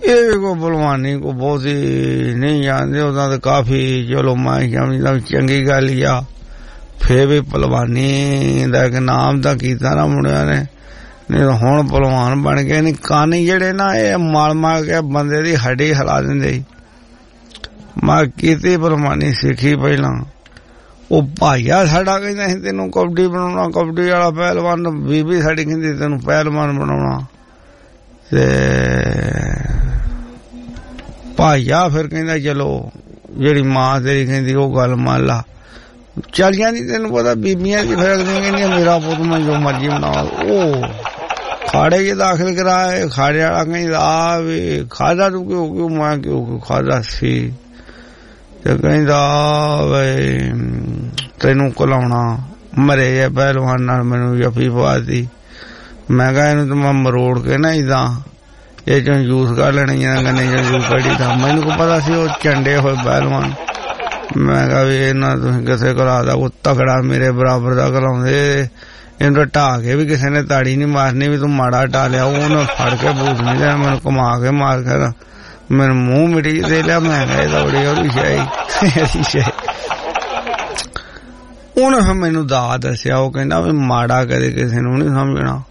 ਇਹ ਕੋ ਭਲਵਾਨੀ ਕੋ ਬਹੁਤ ਹੀ ਨਹੀਂ ਜਾਣਦੇ, ਉਹਦਾ ਤਾਂ ਕਾਫੀ ਚਲੋ ਮੈਂ ਸਮਝਦਾ ਚੰਗੀ ਗੱਲ ਹੀ ਆ। ਫੇਰ ਵੀ ਭਲਵਾਨੀ ਦਾ ਇੱਕ ਨਾਮ ਤਾਂ ਕੀਤਾ ਨਾ ਮੁੰਡਿਆਂ ਨੇ, ਨਹੀਂ ਤਾਂ ਹੁਣ ਭਲਵਾਨ ਬਣ ਗਏ। ਨਹੀਂ ਕੰਨ ਜਿਹੜੇ ਨਾ ਇਹ ਮਲ ਮਲ ਕੇ ਬੰਦੇ ਦੀ ਹੱਡੀ ਹਿਲਾ ਦਿੰਦੇ ਸੀ। ਮੈਂ ਕੀਤੀ ਭਲਵਾਨੀ ਸਿੱਖੀ ਪਹਿਲਾਂ। ਉਹ ਭਾਈਆ ਸਾਡਾ ਕਹਿੰਦਾ ਸੀ ਤੈਨੂੰ ਕਬੱਡੀ ਬਣਾਉਣਾ, ਕਬੱਡੀ ਵਾਲਾ ਪਹਿਲਵਾਨ। ਬੀਬੀ ਸਾਡੀ ਕਹਿੰਦੀ ਤੈਨੂੰ ਪਹਿਲਵਾਨ ਬਣਾਉਣਾ। ਤੇ ਭਾਈਆ ਫਿਰ ਕਹਿੰਦਾ ਚਲੋ ਜਿਹੜੀ ਮਾਂ ਤੇਰੀ ਕਹਿੰਦੀ ਉਹ ਗੱਲ ਮੰਨ ਲਾ। ਚੱਲ ਜਾਂਦੀ, ਤੈਨੂੰ ਪਤਾ ਬੀਬੀਆਂ ਦੀ ਫਿਰ ਅਗਲੀਆਂ ਕਹਿੰਦੀਆਂ ਮੇਰਾ ਪੁੱਤ ਮੈਂ ਜੋ ਮਰਜ਼ੀ ਬਣਾਵਾ। ਉਹ ਖਾੜੇ ਚ ਦਾਖਲ ਕਰਾਏ। ਖਾੜੇ ਵਾਲਾ ਕਹਿੰਦਾ ਆ ਵੀ ਖਾਦਾ ਤੂੰ ਕਿਉਂ ਕਿਉਂ ਮੈਂ ਕਿਉਂ ਕਿਉਂ ਖਾਦਾ ਸੀ। ਤੇ ਕਹਿੰਦਾ ਬਈ ਤੈਨੂੰ ਘਲਾਉਣਾ ਮਰੇ ਆ ਪਹਿਲਵਾਨ ਨਾਲ ਮੈਨੂੰ ਜੱਫੀ ਪਵਾਤੀ। ਮੈਂ ਕਿਹਾ ਇਹਨੂੰ ਤਾਂ ਮੈਂ ਮਰੋੜ ਕੇ ਨਾ ਇਦਾਂ ਇਹ ਚੋਂ ਜੂਸ ਕੱਢ ਲੈਣਾ ਜਾਂ ਗੰਨੇ ਚੋਂ ਜੂਸ ਕੱਢੀ ਤਾਂ। ਮੈਨੂੰ ਕੋ ਪਤਾ ਸੀ ਉਹ ਝੰਡੇ ਹੋਏ ਪਹਿਲਵਾਨ। ਮੈਂ ਕਿਹਾ ਵੀ ਇਹਨਾਂ ਤੁਸੀਂ ਕਿਸੇ ਘਲਾ ਦਾ ਕੋਈ ਤਕੜਾ ਮੇਰੇ ਬਰਾਬਰ ਦਾ ਘਲਾਉਂਦੇ, ਇਹਨੂੰ ਢਾਹ ਕੇ ਵੀ ਕਿਸੇ ਨੇ ਤਾੜੀ ਨੀ ਮਾਰਨੀ ਵੀ ਤੂੰ ਮਾੜਾ ਢਾ ਲਿਆ। ਉਹਨੇ ਫੜ ਕੇ ਬੂਟ ਨਹੀਂ ਲਿਆ, ਮੈਨੂੰ ਘੁਮਾ ਕੇ ਮਾਰ ਕੇ ਮੈਨੂੰ ਮੂੰਹ ਮਿੱਟੀ ਦੇ ਲਿਆ। ਮੈਂ ਕਿਹਾ ਇਹਦਾ ਬੜੀ ਉਹਦੀ ਸ਼ਾਹੀ ਇਹਦੀ ਸ਼ਾਹੀ। ਉਹਨੇ ਫਿਰ ਮੈਨੂੰ ਦਾ ਦੱਸਿਆ। ਉਹ ਕਹਿੰਦਾ ਵੀ ਮਾੜਾ ਕਦੇ ਕਿਸੇ ਨੂੰ ਨੀ ਸਮਝਣਾ।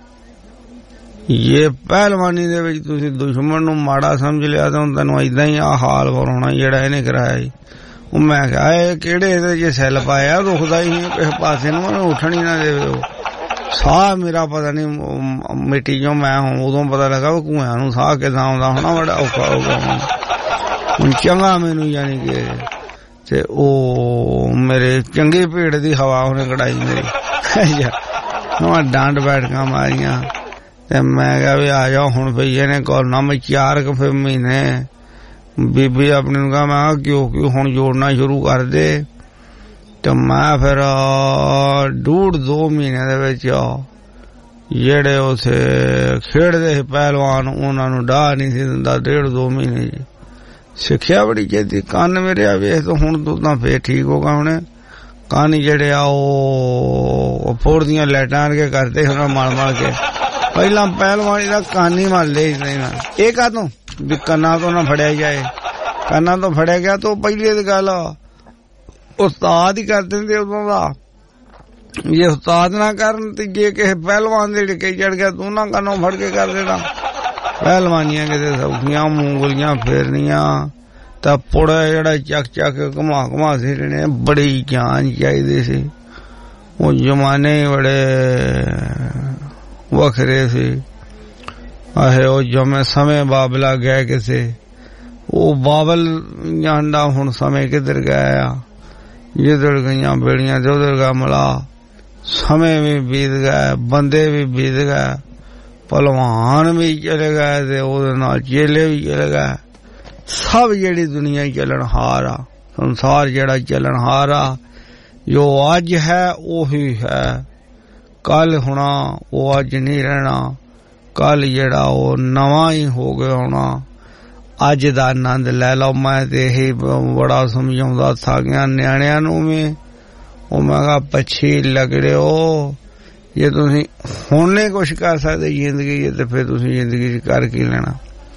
ਇਹ ਪਹਿਲਵਾਨੀ ਦੇ ਵਿੱਚ ਤੁਸੀਂ ਦੁਸ਼ਮਣ ਨੂੰ ਮਾੜਾ ਸਮਝ ਲਿਆ ਤਾਂ ਤੈਨੂੰ ਏਦਾਂ ਹੀ ਆ ਹਾਲ ਵਰਾਉਣਾ ਜਿਹੜਾ ਇਹਨੇ ਕਰਾਇਆ ਸੀ। ਉਹ ਮੈਂ ਕਿਹਾ ਇਹ ਕਿਹੜੇ ਇਹਦੇ ਜੇ ਸੈੱਲ ਪਾਇਆ, ਰੁਕਦਾ ਹੀ ਨਹੀਂ ਕਿਸੇ ਪਾਸੇ ਨੂੰ, ਉਹਨੂੰ ਉੱਠਣ ਹੀ ਨਾ ਦੇਵੇ। ਉਹ ਸਾਹ ਮੇਰਾ ਪਤਾ ਨੀ ਮਿੱਟੀ ਚੋਂ ਮੈਂ ਉਦੋਂ ਪਤਾ ਲੱਗਾ ਵੀ ਕੁਆਂ ਨੂੰ ਸਾਹ ਕਿੱਦਾਂ ਆਉਂਦਾ ਹੋਣਾ, ਬੜਾ ਔਖਾ ਹੋ ਗਿਆ ਹੁਣ ਚੰਗਾ ਮੈਨੂੰ। ਯਾਨੀ ਕਿ ਤੇ ਉਹ ਮੇਰੇ ਚੰਗੀ ਭੀੜ ਦੀ ਹਵਾ ਉਹਨੇ ਕਢਾਈ ਮੇਰੀ। ਮੈਂ ਡਾਂਡ ਬੈਠਕਾਂ ਮਾਰੀਆਂ ਤੇ ਮੈਂ ਕਿਹਾ ਵੀ ਆ ਜਾਓ ਹੁਣ ਪਈ ਇਹਨੇ ਕੋਲਣਾ। ਮੈਂ ਚਾਰ ਕੁ ਫਿਰ ਮਹੀਨੇ ਬੀਬੀ ਆਪਣੀ ਨੂੰ ਕਹਾ ਮੈਂ ਕਿਉਂ ਕਿਉਂ ਹੁਣ ਜੋੜਨਾ ਸ਼ੁਰੂ ਕਰ ਦੇ। ਤੇ ਮੈਂ ਫਿਰ ਡੂਢ ਦੋ ਮਹੀਨੇ ਦੇ ਵਿੱਚ ਜਿਹੜੇ ਉੱਥੇ ਖੇਡਦੇ ਸੀ ਪਹਿਲਵਾਨ ਉਹਨਾਂ ਨੂੰ ਡਾਹ ਨਹੀਂ ਸੀ ਦਿੰਦਾ। ਡੇਢ ਦੋ ਮਹੀਨੇ ਜੀ ਸਿੱਖਿਆ ਬੜੀ ਛੇਤੀ। ਕੰਨ ਮੇਰੇ ਆ ਵੇਖ ਤਾਂ ਹੁਣ ਤੂੰ ਤਾਂ ਫੇਰ ਠੀਕ ਹੋ ਗਿਆ। ਹੁਣ ਕੰਨ ਜਿਹੜੇ ਆ ਉਹ ਫੋੜ ਦੀਆਂ ਲਾਈਟਾਂ ਅਰਗੇ ਕਰਦੇ ਹੁਣ ਮਲ ਮਲ ਕੇ। ਪਹਿਲਾਂ ਪਹਿਲਵਾਨੀ ਦਾ ਕੰਨ ਹੀ ਮਲਦੇ ਸੀ। ਇਹ ਕਾਹਤੋਂ ਵੀ ਕੰਨਾਂ ਤੋਂ ਨਾ ਫੜਿਆ ਜਾਏ। ਕੰਨਾਂ ਤੋਂ ਫੜਿਆ ਗਿਆ ਤਾਂ ਪਹਿਲੀ ਦੀ ਗੱਲ ਉਸਤਾਦ ਹੀ ਕਰ ਦਿੰਦੇ ਉਦੋਂ ਦਾ। ਜੇ ਉਸਤਾਦ ਨਾ ਕਰਨ ਤੇ ਜੇ ਕਿਸੇ ਪਹਿਲਵਾਨ ਦੇ ਢਿੱਕੇ ਚੜ ਗਿਆ ਤੂੰ ਨਾ ਕੰਨੋਂ ਫੜ ਕੇ ਕਰ ਦੇਣਾ। ਪਹਿਲਵਾਨੀਆਂ ਕਿਤੇ ਸੌਖੀਆਂ, ਮੂੰਗਲੀਆਂ ਫੇਰਨੀਆਂ ਤਾਂ ਪੁੜਾ ਜਿਹੜਾ ਚੱਕ ਚੱਕ ਘੁਮਾ ਘੁਮਾ ਸਿੱਟਣੇ, ਬੜੀ ਜਾਨ ਚਾਹੀਦੀ ਸੀ। ਉਹ ਜ਼ਮਾਨੇ ਬੜੇ ਵੱਖਰੇ ਸੀ। ਆਹੇ ਉਹ ਜਮੇ ਸਮੇਂ ਬਾਬਲਾ ਗਿਆ ਕਿਸੇ, ਉਹ ਬਾਬਲ ਜਾਣਦਾ ਹੁਣ ਸਮੇਂ ਕਿੱਧਰ ਗਿਆ ਆ। ਜਿੱਧਰ ਗਈਆਂ ਬੇੜੀਆਂ ਤੇ ਉਧਰ ਗਿਆ ਮਲਾ। ਸਮੇਂ ਵੀ ਬੀਤ ਗਏ, ਬੰਦੇ ਵੀ ਬੀਤ ਗਏ, ਭਲਵਾਨ ਵੀ ਚਲੇ ਗਏ ਤੇ ਉਹਦੇ ਨਾਲ ਚੇਲੇ ਵੀ ਚਲੇ ਗਏ। ਸਭ ਜਿਹੜੀ ਦੁਨੀਆ ਚੱਲਣ ਹਾਰ ਆ, ਸੰਸਾਰ ਜਿਹੜਾ ਚੱਲਣ ਹਾਰ ਆ, ਜੋ ਅੱਜ ਹੈ ਉਹੀ ਹੈ। ਕੱਲ ਹੋਣਾ ਉਹ ਅੱਜ ਨਹੀਂ ਰਹਿਣਾ। ਕੱਲ ਜਿਹੜਾ ਉਹ ਨਵਾਂ ਹੀ ਹੋ ਗਿਆ ਹੋਣਾ। ਅੱਜ ਦਾ ਆਨੰਦ ਲੈ ਲਓ। ਮੈਂ ਤੇ ਇਹੀ ਬੜਾ ਸਮਝਾਉਂਦਾ ਥਾ ਗਿਆ ਨਿਆਣਿਆਂ ਨੂੰ ਵੀ। ਉਹ ਮੈਂ ਕਿਹਾ ਪੱਛੀ ਲੱਗੜਿਓ, ਜੇ ਤੁਸੀਂ ਹੁਣ ਨਹੀਂ ਕੁਛ ਕਰ ਸਕਦੇ ਜ਼ਿੰਦਗੀ ਤੇ ਫਿਰ ਤੁਸੀਂ ਜ਼ਿੰਦਗੀ ਚ ਕਰ ਕੀ ਲੈਣਾ।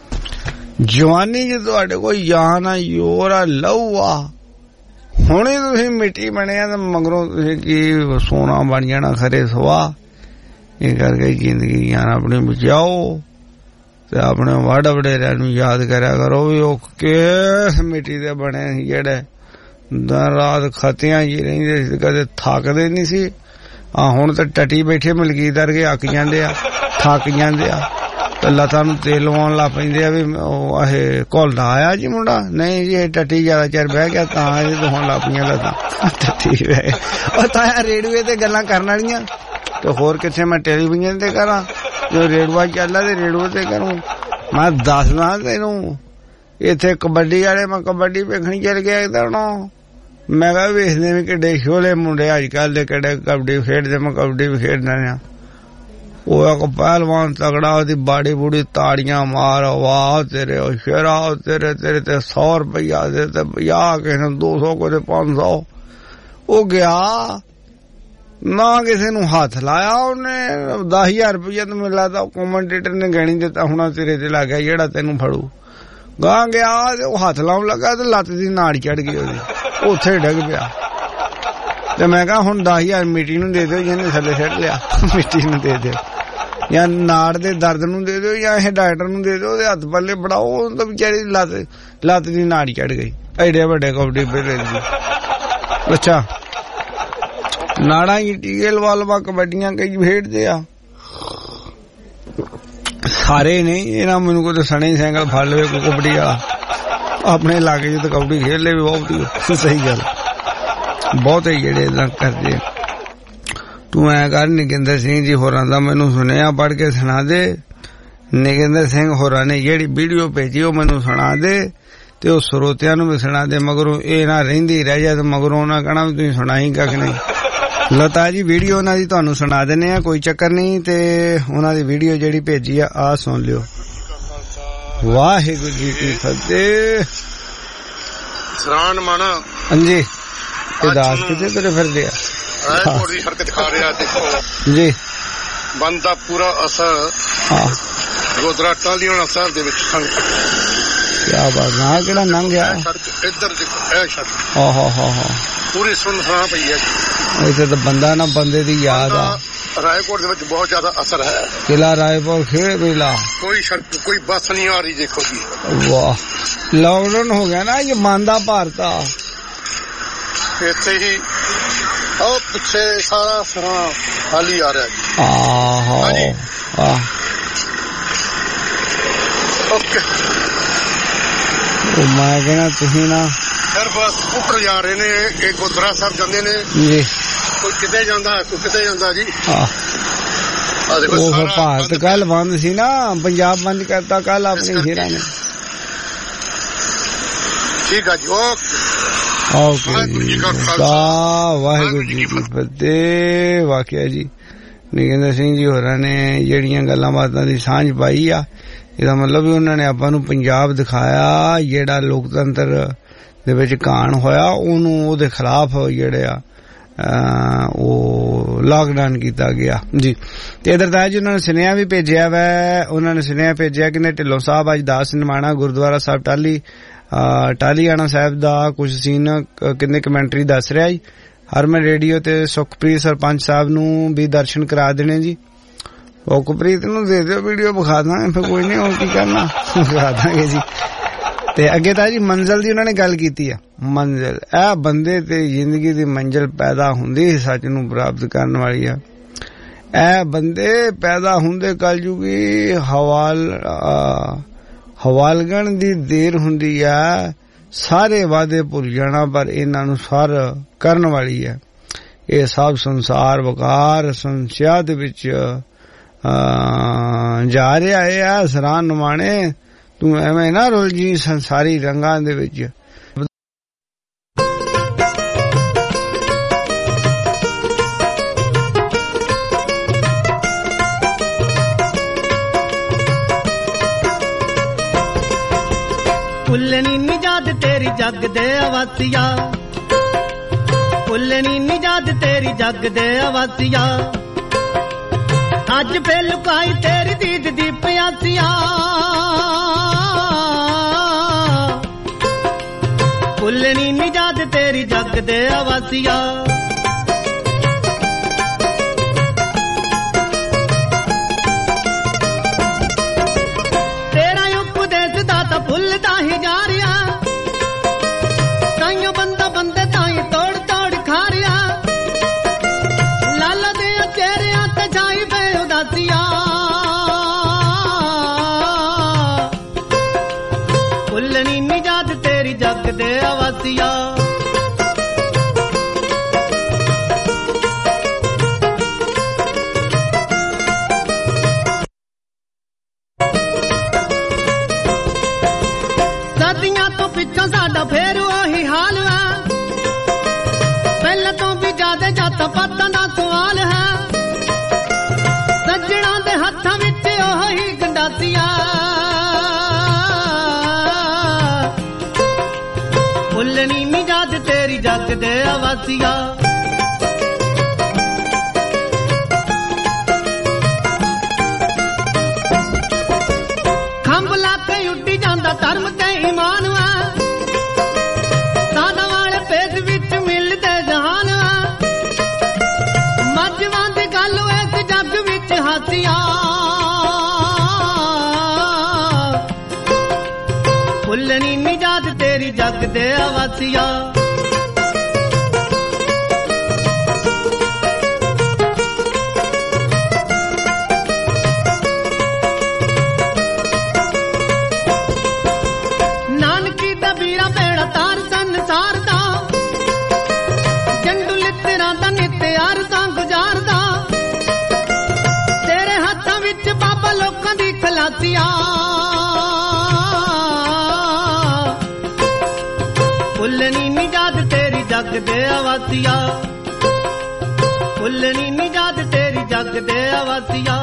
ਜਵਾਨੀ ਚ ਤੁਹਾਡੇ ਕੋਲ ਜਾਨ ਆ, ਜ਼ੋਰ ਆ, ਲਹੂ ਆ। ਹੁਣੇ ਤੁਸੀਂ ਮਿੱਟੀ ਬਣਿਆ ਤੇ ਮਗਰੋਂ ਤੁਸੀਂ ਕੀ ਸੋਨਾ ਬਣ ਜਾਣਾ ਖਰੇ ਸਵਾ। ਇਹ ਕਰਕੇ ਜ਼ਿੰਦਗੀ ਜਾਨ ਆਪਣੀ ਬਚਾਓ ਤੇ ਆਪਣੇ ਵੱਡ ਵਡੇਰਿਆਂ ਨੂੰ ਯਾਦ ਕਰਿਆ ਕਰੋ ਵੀ ਉਹ ਕਿਸ ਮਿੱਟੀ ਦੇ ਬਣੇ ਸੀ ਜਿਹੜੇ ਦਿਨ ਰਾਤ ਖਤਿਆਂ ਜੀ ਰਹਿੰਦੇ ਸੀ, ਕਦੇ ਥੱਕਦੇ ਨਹੀਂ ਸੀ। ਆ ਹੁਣ ਤਾਂ ਟੱਟੀ ਬੈਠੇ ਮਲਕੀਤ ਵਰਗੇ ਅੱਕ ਜਾਂਦੇ ਆ, ਥੱਕ ਜਾਂਦੇ ਆ ਤੇ ਲੱਤਾਂ ਨੂੰ ਤੇਲ ਲਵਾਉਣ ਲੱਗ ਪੈਂਦੇ ਆ ਵੀ ਉਹ ਇਹ ਘੁਲਦਾ ਆਇਆ ਜੀ ਮੁੰਡਾ। ਨਹੀਂ ਜੀ ਇਹ ਟੱਟੀ ਜ਼ਿਆਦਾ ਚਿਰ ਬਹਿ ਗਿਆ ਤਾਂ ਇਹ ਹੋਣ ਲੱਗ ਪਈਆਂ ਲੱਤਾਂ ਟੱਟੀ ਬਹਿ। ਉਹ ਤਾਂ ਰੇਡੂਏ ਤੇ ਗੱਲਾਂ ਕਰਨ ਵਾਲੀਆਂ ਤੇ ਹੋਰ ਕਿੱਥੇ ਮੈਂ ਟੈਲੀਵਿਜ਼ਨ ਤੇ ਕਰਾਂ। ਜੋ ਰੇਡੂਆ ਚੱਲਦਾ ਤੇ ਰੇਡੂਏ ਤੇ ਕਰੂੰ। ਮੈਂ ਦੱਸਦਾ ਤੈਨੂੰ ਇੱਥੇ ਕਬੱਡੀ ਵਾਲੇ, ਮੈਂ ਕਬੱਡੀ ਵੇਖਣੀ ਚੱਲ ਗਿਆ ਇੱਧਰ ਨੂੰ। ਮੈਂ ਕਿਹਾ ਵੇਖਦੇ ਵੀ ਕਿੱਡੇ ਛੋਲੇ ਮੁੰਡੇ ਅੱਜ ਕੱਲ ਦੇ, ਕਿੱਡੇ ਕਬੱਡੀ ਖੇਡਦੇ। ਮੈਂ ਕਬੱਡੀ ਵੀ ਖੇਡਣਾ ਆ। ਉਹ ਇੱਕ ਪਹਿਲਵਾਨ ਤਗੜਾ, ਉਹਦੀ ਬਾੜੀ ਬੂੜੀ ਤਾੜੀਆਂ ਮਾਰ, ਵਾਹ ਤੇਰੇ ਉਹ ਸ਼ੇਰਾ ਤੇਰੇ ਤੇਰੇ ਤੇ ਸੌ ਰੁਪਈਆ ਦੇ ਤੇ ਪੰਜਾਹ ਕਿਸੇ ਨੂੰ ਦੋ ਸੌ ਕੋਈ ਪੰਜ ਸੌ। ਉਹ ਗਿਆ ਨਾ ਕਿਸੇ ਨੂੰ ਹੱਥ ਲਾਇਆ ਉਹਨੇ। ਦਸ ਹਜ਼ਾਰ ਰੁਪਈਆ ਤਾਂ ਮੈਨੂੰ ਲੱਗਦਾ ਕਮੈਂਟੇਟਰ ਨੇ ਗਹਿਣੀ ਦਿੱਤਾ ਹੋਣਾ ਤੇਰੇ ਤੇ ਲੱਗ ਗਿਆ ਜਿਹੜਾ ਤੈਨੂੰ ਫੜੂ। ਗਾਂ ਗਿਆ ਤੇ ਉਹ ਹੱਥ ਲਾਉਣ ਲੱਗਾ ਤੇ ਲੱਤ ਦੀ ਨਾੜ ਚੜ ਗਈ ਉਹਦੀ, ਉੱਥੇ ਡਿੱਗ ਪਿਆ। ਤੇ ਮੈਂ ਕਿਹਾ ਹੁਣ ਦਸ ਹਜ਼ਾਰ ਮਿੱਟੀ ਨੂੰ ਦੇ ਦਿਓ, ਜਿਹਨੇ ਥੱਲੇ ਸੁੱਟ ਲਿਆ ਮਿੱਟੀ ਨੂੰ ਦੇ ਦਿਓ, ਜਾਂ ਨਾੜ ਦੇ ਦਰਦ ਨੂੰ ਦੇ ਦਿਓ, ਜਾਂ ਇਹ ਡਾਕਟਰ ਨੂੰ ਦੇ ਦਿਓ, ਉਹਦੇ ਹੱਥ ਪੱਲੇ ਬੜਾਓ। ਉਹ ਤਾਂ ਵਿਚਾਰੀ ਲੱਤ ਲੱਤ ਦੀ ਨਾੜ ਚੜ ਗਈ, ਐਡੇ ਵੱਡੇ ਕਬੱਡੀ ਪਲੇਅਰ ਦੀ। ਅੱਛਾ, ਨਾੜਾਂ ਹੀ ਟੀਕੇ ਲਵਾ ਲਵਾ ਕਬੱਡੀਆਂ ਕਈ ਖੇਡਦੇ ਆ, ਸਾਰੇ ਨਹੀਂ। ਇਹਨਾਂ ਮੈਨੂੰ ਕੋਈ ਸਣੇ ਸਾਈਕਲ ਫੜ ਲਵੇ ਕੋਈ ਕਬੱਡੀ ਵਾਲਾ, ਆਪਣੇ ਇਲਾਕੇ ਚ ਤਾਂ ਕਬੱਡੀ ਖੇਡ ਲੈ ਵੀ ਬਹੁਤ ਸਹੀ ਗੱਲ। ਬਹੁਤੇ ਜਿਹੜੇ ਏਦਾਂ ਕਰਦੇ। ਤੂੰ ਐ ਕਰ, ਨਗਿੰਦਰ ਸਿੰਘ ਜੀ ਹੋਰਾਂ ਦਾ ਮੈਨੂੰ ਸੁਨੇਹਾ ਪੜ੍ਹ ਕੇ ਸੁਣਾ ਦੇ। ਨਗਿੰਦਰ ਸਿੰਘ ਹੋਰਾਂ ਨੇ ਜਿਹੜੀ ਵੀਡੀਓ ਭੇਜੀ ਉਹ ਮੈਨੂੰ ਸੁਣਾ ਦੇ, ਤੇ ਉਹ ਸਰੋਤਿਆਂ ਨੂੰ ਵੀ ਸੁਣਾ ਦੇ। ਮਗਰੋਂ ਇਹ ਨਾ ਰਹਿੰਦੀ ਰਹਿ ਜਾ ਤੇ ਮਗਰੋਂ ਉਹਨਾਂ ਕਹਿਣਾ ਵੀ ਤੁਸੀਂ ਸੁਣਾਈ ਕੱਖ ਨਹੀਂ। ਲਤਾ ਜੀ ਵੀਡੀਓ ਉਹਨਾਂ ਦੀ ਤੁਹਾਨੂੰ ਸੁਣਾ ਦਿੰਦੇ ਆ, ਕੋਈ ਚੱਕਰ ਨਹੀਂ। ਤੇ ਉਹਨਾਂ ਦੀ ਵੀਡੀਓ ਜਿਹੜੀ ਭੇਜੀ ਆ ਆ ਸੁਣ ਲਿਓ। ਵਾਹਿਗੁਰੂ ਜੀ ਕੀ ਫਤਿਹ। ਸਰਾਨ ਮਾਣਾ ਹਾਂਜੀ, ਤੇ ਦਾਸ ਕਿਤੇ ਤੇਰੇ ਫਿਰਦੇ ਆ ਰਾਏਪੁਰ ਦੀ ਹਰਕਤ ਦਿਖਾ ਰਿਹਾ। ਦੇਖੋ ਜੀ, ਬੰਦ ਦਾ ਪੂਰਾ ਅਸਰ ਹਾਂ ਗੋਦਰਾ ਟਾਲੀਆਣਾ ਸਾਹਿਬ ਦੇ ਵਿੱਚ ਸੰਗਤ। ਕਿਆ ਬਾਤ ਨਾ, ਕਿਹੜਾ ਲੰਘ ਗਿਆ ਇੱਧਰ ਦੇਖੋ, ਇਹ ਛੱਡ ਹਾਂ ਹਾਂ ਹਾਂ ਹਾਂ ਪੂਰੀ ਸੁਨਸਾਨ ਪਈ ਹੈ ਜੀ। ਇੱਥੇ ਤਾਂ ਬੰਦਾ ਨਾ ਬੰਦੇ ਦੀ ਯਾਦ ਆ। ਰਾਏਕੋਟ ਦੇ ਵਿੱਚ ਬਹੁਤ ਜ਼ਿਆਦਾ ਅਸਰ ਹੈ। ਕਿਲਾ ਰਾਏਪੁਰ ਖੇ ਵੇਲਾ ਕੋਈ ਸੜਕ ਕੋਈ ਬੱਸ ਨਹੀਂ ਆ ਰਹੀ। ਦੇਖੋ ਜੀ, ਵਾਹ, ਲਾਕਡਾਊਨ ਹੋ ਗਿਆ ਨਾ, ਇਹ ਮੰਦਾ ਭਾਰਤ ਆ। ਇੱਥੇ ਹੀ ਉਹ ਪਿੱਛੇ ਸਾਰਾ ਸਰਾਂ ਖਾਲੀ ਆ ਰਿਹਾ ਜੀ। ਆਹੋ ਆਹ ਓਕੇ, ਉਹ ਮੈਂ ਕਹਿੰਦਾ ਤੁਸੀਂ ਨਾ ਫਿਰ ਬਸ ਉੱਪਰ ਜਾ ਰਹੇ ਨੇ। ਇਹ ਗੁਰਦੁਆਰਾ ਸਾਹਿਬ ਜਾਂਦੇ ਨੇ ਜੀ, ਕੋਈ ਕਿਤੇ ਜਾਂਦਾ ਕੋਈ ਕਿਤੇ ਜਾਂਦਾ ਜੀ। ਆਹ ਦੇਖੋ, ਉਹ ਭਾਰਤ ਕੱਲ ਬੰਦ ਸੀ ਨਾ, ਪੰਜਾਬ ਬੰਦ ਕਰਤਾ ਕੱਲ ਆਪਣੀ ਸ਼ੇਰਾਂ ਨੇ। ਠੀਕ ਆ ਜੀ, ਓਕੇ ਓਕੇ ਜੀ, ਵਾਹਿਗੁਰੂ ਜੀ ਕੀ ਫਤਿਹ। ਵਾਕਿਆ ਜੀ ਨਗਿੰਦਰ ਸਿੰਘ ਜੀ ਹੋਰਾਂ ਨੇ ਜਿਹੜੀਆਂ ਗੱਲਾਂ ਬਾਤਾਂ ਦੀ ਸਾਂਝ ਪਾਈ ਆ, ਇਹਦਾ ਮਤਲਬ ਵੀ ਉਹਨਾਂ ਨੇ ਆਪਾਂ ਨੂੰ ਪੰਜਾਬ ਦਿਖਾਇਆ ਜਿਹੜਾ ਲੋਕਤੰਤਰ ਦੇ ਵਿੱਚ ਘਾਣ ਹੋਇਆ, ਉਹਨੂੰ ਉਹਦੇ ਖਿਲਾਫ ਜਿਹੜੇ ਆ ਉਹ ਲਾਕਡਾਊਨ ਕੀਤਾ ਗਿਆ ਜੀ। ਤੇ ਇਧਰ ਤਾਂ ਜੀ ਉਹਨਾਂ ਨੇ ਸੁਨੇਹਾ ਵੀ ਭੇਜਿਆ ਵਾ। ਉਹਨਾਂ ਨੇ ਸੁਨੇਹਾ ਭੇਜਿਆ ਕਿ ਢਿੱਲੋਂ ਸਾਹਿਬ ਅੱਜ ਦਾਸ ਨਿਮਾਣਾ ਗੁਰਦੁਆਰਾ ਸਾਹਿਬ ਟਾਲੀ ਟਾਲੀਆਣਾ ਸਾਹਿਬ ਦਾ ਕੁਝ ਸੀਨ ਕਿੰਨੇ ਕਮੈਂਟਰੀ ਦੱਸ ਰਿਹਾ ਜੀ। ਹਰਮਨ ਰੇਡੀਓ ਤੇ ਸੁਖਪ੍ਰੀਤ ਸਰਪੰਚ ਸਾਹਿਬ ਨੂੰ ਵੀ ਦਰਸ਼ਨ ਕਰਾ ਦੇਣੇ ਜੀ। ਸੁਖਪ੍ਰੀਤ ਨੂੰ ਦੇ ਦਿਓ ਵੀਡੀਓ, ਵਿਖਾ ਦਾਂਗੇ ਫਿਰ, ਕੋਈ ਨਹੀਂ ਹੋਰ ਕੀ ਕਰਨਾ, ਵਿਖਾ ਦਾਂਗੇ ਜੀ। ਤੇ ਅੱਗੇ ਤਾਂ ਜੀ ਮੰਜ਼ਿਲ ਦੀ ਉਹਨਾਂ ਨੇ ਗੱਲ ਕੀਤੀ ਆ। ਮੰਜ਼ਿਲ ਇਹ ਬੰਦੇ ਤੇ ਜ਼ਿੰਦਗੀ ਦੀ ਮੰਜ਼ਿਲ ਪੈਦਾ ਹੁੰਦੀ ਸੱਚ ਨੂੰ ਪ੍ਰਾਪਤ ਕਰਨ ਵਾਲੀ ਆ। ਇਹ ਬੰਦੇ ਪੈਦਾ ਹੁੰਦੇ ਕਲਯੁਗੀ ਹਵਾਲ ਹਵਾਲਗਣ ਦੀ ਦੇਰ ਹੁੰਦੀ ਆ। ਸਾਰੇ ਵਾਅਦੇ ਭੁੱਲ ਜਾਣਾ, ਪਰ ਇਹਨਾਂ ਨੂੰ ਸਰ ਕਰਨ ਵਾਲੀ ਹੈ। ਇਹ ਸਭ ਸੰਸਾਰ ਵਕਾਰ ਸੰਸਿਆ ਦੇ ਵਿੱਚ ਜਾ ਰਿਹਾ ਹੈ। ਸਰਾਨ ਨਮਾਣੇ ਤੂੰ ਐਵੇਂ ਨਾ ਰੁੱਲ ਜੀ ਸੰਸਾਰੀ ਰੰਗਾਂ ਦੇ ਵਿੱਚ। ਭੁੱਲਣੀ ਨੀ ਯਾਦ ਤੇਰੀ ਜੱਗ ਦੇ ਆਵਾਸੀਆ, ਭੁੱਲਣੀ ਨੀ ਯਾਦ ਤੇਰੀ ਜੱਗ ਦੇ ਆਵਾਸੀਆ। ਅੱਜ ਫੇਰ ਲੁਕਾਈ ਤੇਰੀ ਦੀਦ ਦੀ ਪਿਆਸੀਆ, ਭੁੱਲਣੀ ਨੀ ਯਾਦ ਤੇਰੀ ਜੱਗ ਦੇ ਆਵਾਸੀਆ। ਤੇਰਾ ਉਪਦੇਸ਼ ਦਾ ਤਾਂ ਭੁੱਲਦਾ ਹੀ ਜਾ ਰਿਹਾ, ਤਾਈਓ ਬੰਦਾ ਬੰਦੇ ਤਾਈ ਤੋੜ ਤੋੜ ਖਾ ਰਿਹਾ। ਲਾਲਾ ਦੇ ਚਿਹਰਿਆਂ ਤੇ ਛਾਈ ਪਏ ਉਦਾਸੀਆਂ, ਭੁੱਲਣੀ ਨੀ ਯਾਦ ਤੇਰੀ ਜੱਗ ਦੇ ਆਵਾਸੀਆ। ਸਦੀਆਂ ਤੋਂ ਪਿੱਛੋਂ ਸਾਡਾ ਫੇਰ ਉਹੀ ਹਾਲ ਹੈ, ਪਹਿਲਾਂ ਤੋਂ ਵੀ ਜ਼ਿਆਦਾ ਜਾਤਾਂ ਪਾਤਾਂ ਦਾ ਸਵਾਲ ਹੈ। ਸੱਜਣਾ ਦੇ ਹੱਥਾਂ ਵਿੱਚ ਉਹੀ ਗੰਡਾਸੀਆਂ, ਭੁੱਲਣੀ ਨੀ ਯਾਦ ਤੇਰੀ ਜੱਗ ਦੇ ਆਵਾਸੀਆ। ਖੰਭ ਲਾ ਕੇ ਉੱਡੀ ਜਾਂਦਾ धर्म ते ईमान वा सादा वाले पेट विच मिलदे जहान वा मजवां दी गल इस जग विच हासिया भुलनी नी याद तेरी जग दे वासिया भुलनी नी याद तेरी जग दे वासिया भुलनी नी याद तेरी जग दे वासिया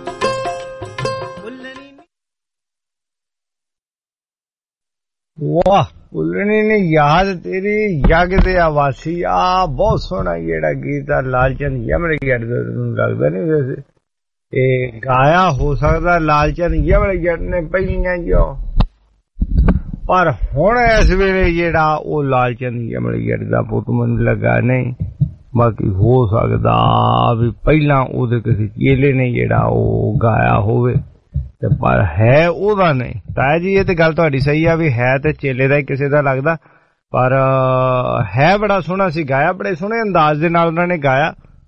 वाह भुलनी नी याद तेरी जग दे वासिया बहुत सोहना जेड़ा गीत आ लालचंद यमराज लगदा नहीं वैसे ए गाया हो सकदा लालचंद यमराज ने पहलियां जो पर हुण इस वेले जेड़ा ओ लालचंद यमराज दा पुत मैनूं लगा नहीं बाकी हो सकदा भी पहला ओदे किसी चेले ने जेड़ा ओ गाया होवे ते पर है ओदा नहीं ताया जी ये ते गल तुहाडी सही आ भी है ते चेले दा ही किसी दा लगदा पर है बड़ा सोहना सी गाया बड़े सोहने अंदाज दे नाल उन्हां ने गाया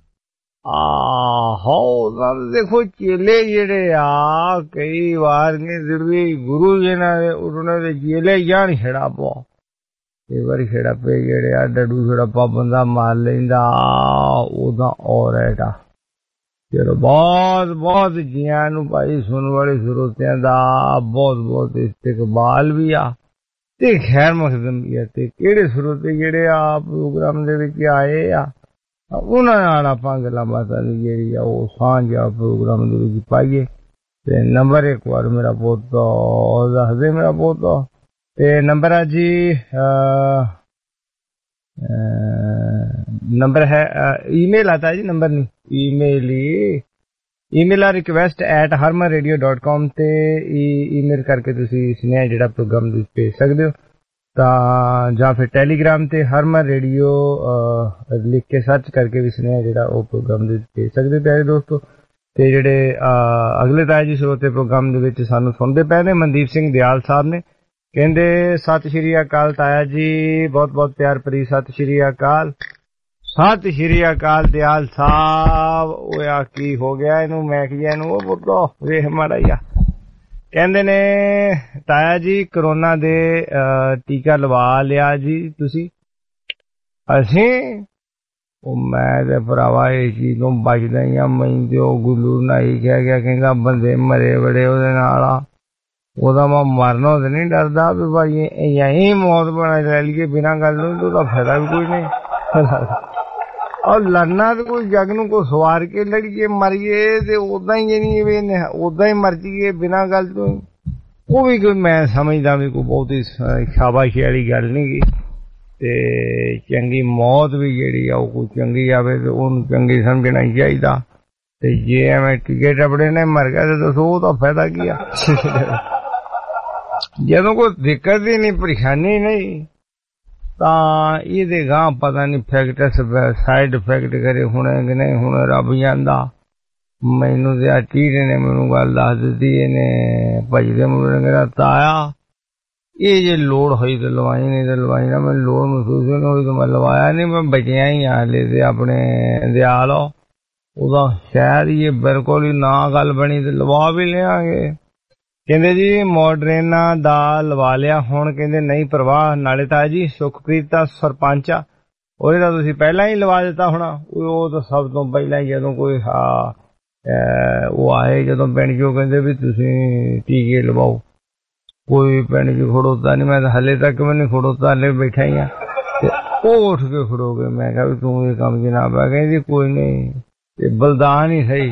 आहो देखो चेले जेड़े आ कई बार नहीं जरूरी गुरु जिन्हां दे उन्हां दे चेले जान छड़ा पो कई बारी छड़ा पे जेड़े आ डडू छड़प्पा बंदा मार लैंदा ओदा और हैगा चलो बहुत बहुत जियां नूं भाई सुन वाले श्रोतियां दा बहुत बहुत इस्तकबाल भी आ ते खैर मकदम भी आ ते किहड़े श्रोते जेड़े आ प्रोग्राम दे विच आए आ उन्हां नाल आपां गल्लां बातां दी जेहड़ी आ ओह सांझ आ प्रोग्राम दे विच पाइए ते नंबर एक बार मेरा पुत्त दस दे मेरा पुत्त ते नंबर है जी नंबर है ईमेल आता है जी नंबर नहीं ईमेल ही ईमेल आ request at Harman radio dot com ते ईमेल करके तुसी सुनेहा जेहड़ा प्रोग्राम तुसी भेज सकदे हो तां जां फिर टेलीग्राम ते हरमन रेडियो लिख के सर्च करके भी सुनेहा जेहड़ा ओह प्रोग्राम दे भेज सकदे प्यारे दोस्तों ते जेहड़े अगले ताया जी श्रोते प्रोग्राम दे विच सानू सुनदे पए ने मनदीप सिंह दयाल साहब ने कहंदे सत श्री अकाल ताया जी बहुत बहुत प्यार भरी सत श्री अकाल सत श्री अकाल दयाल साहब ओया की हो गया इनू मैं किया इनू ओ पुत्तो वेख माड़ा या कहंदे ने ताया जी कोरोना दे टीका लवा लिया जी तुसी असीं ओ मैं ते भरावा इस चीज तो बचदा ही आ मैं ते ओ गुल्लू नाई कह गया कहंदा बंदे मरे बड़े ओदे नाल आ ओदा मैं मरना तो नहीं डरदा भी भाई यही मौत बना ले लिए बिना गल तो ओदा फायदा भी कोई नहीं और लड़ना तो कोई जग नूं को सवार के लड़िए मरिए ते ओदा ही नहीं ओदा ही मर जाइए बिना गल तो वो भी कोई मैं समझदा भी कोई बहुत ही शाबाशी वाली गल नहीं गी ते चंगी मौत भी जेहड़ी आ कोई चंगी आवे ते ओनूं चंगी समझना ही चाहिदा ते जे एवें टिके टपड़े ने मर गया ते दसो ओदा फायदा की आ जदों कोई दिक्कत ही नहीं परेशानी नहीं तां इहदे गां पता नहीं इफेक्ट साइड इफेक्ट करे हुणे कि नहीं हुणे रब जांदा मैनू ते आ टीरे ने मैनू गल दस दित्ती इहने भजदे मुंडे ने कहना ताया ये जे लोड़ होई ते लवाई नहीं ते लवाई ना मैं लोड़ महसूस नहीं होई तो मैं लवाया नहीं मैं बचिया ही हाले ते अपने दयाल ओदा शायद ये बिल्कुल ही ना गल बनी ते लवा भी लियांगे कहंदे जी मॉडरेना दा लवा लिया हुण कहंदे नहीं परवाह नाले ताया जी सुखप्रीत दा सरपंच आ ओहदे तां तुसीं पहलां ही लवा दित्ता होना ओह तां सब तो पहलां जदों कोई वो आए जदों पिंड चों कहंदे भी तुसीं टीके लवाओ कोई पिंड च खड़ोता नहीं मैं हले तक भी नहीं खड़ोता हले बैठा ही आ ओह उठ के खड़ो गए मैं कहा भी तू ये काम जनाब आ कहंदी कोई नहीं बलिदान ही सही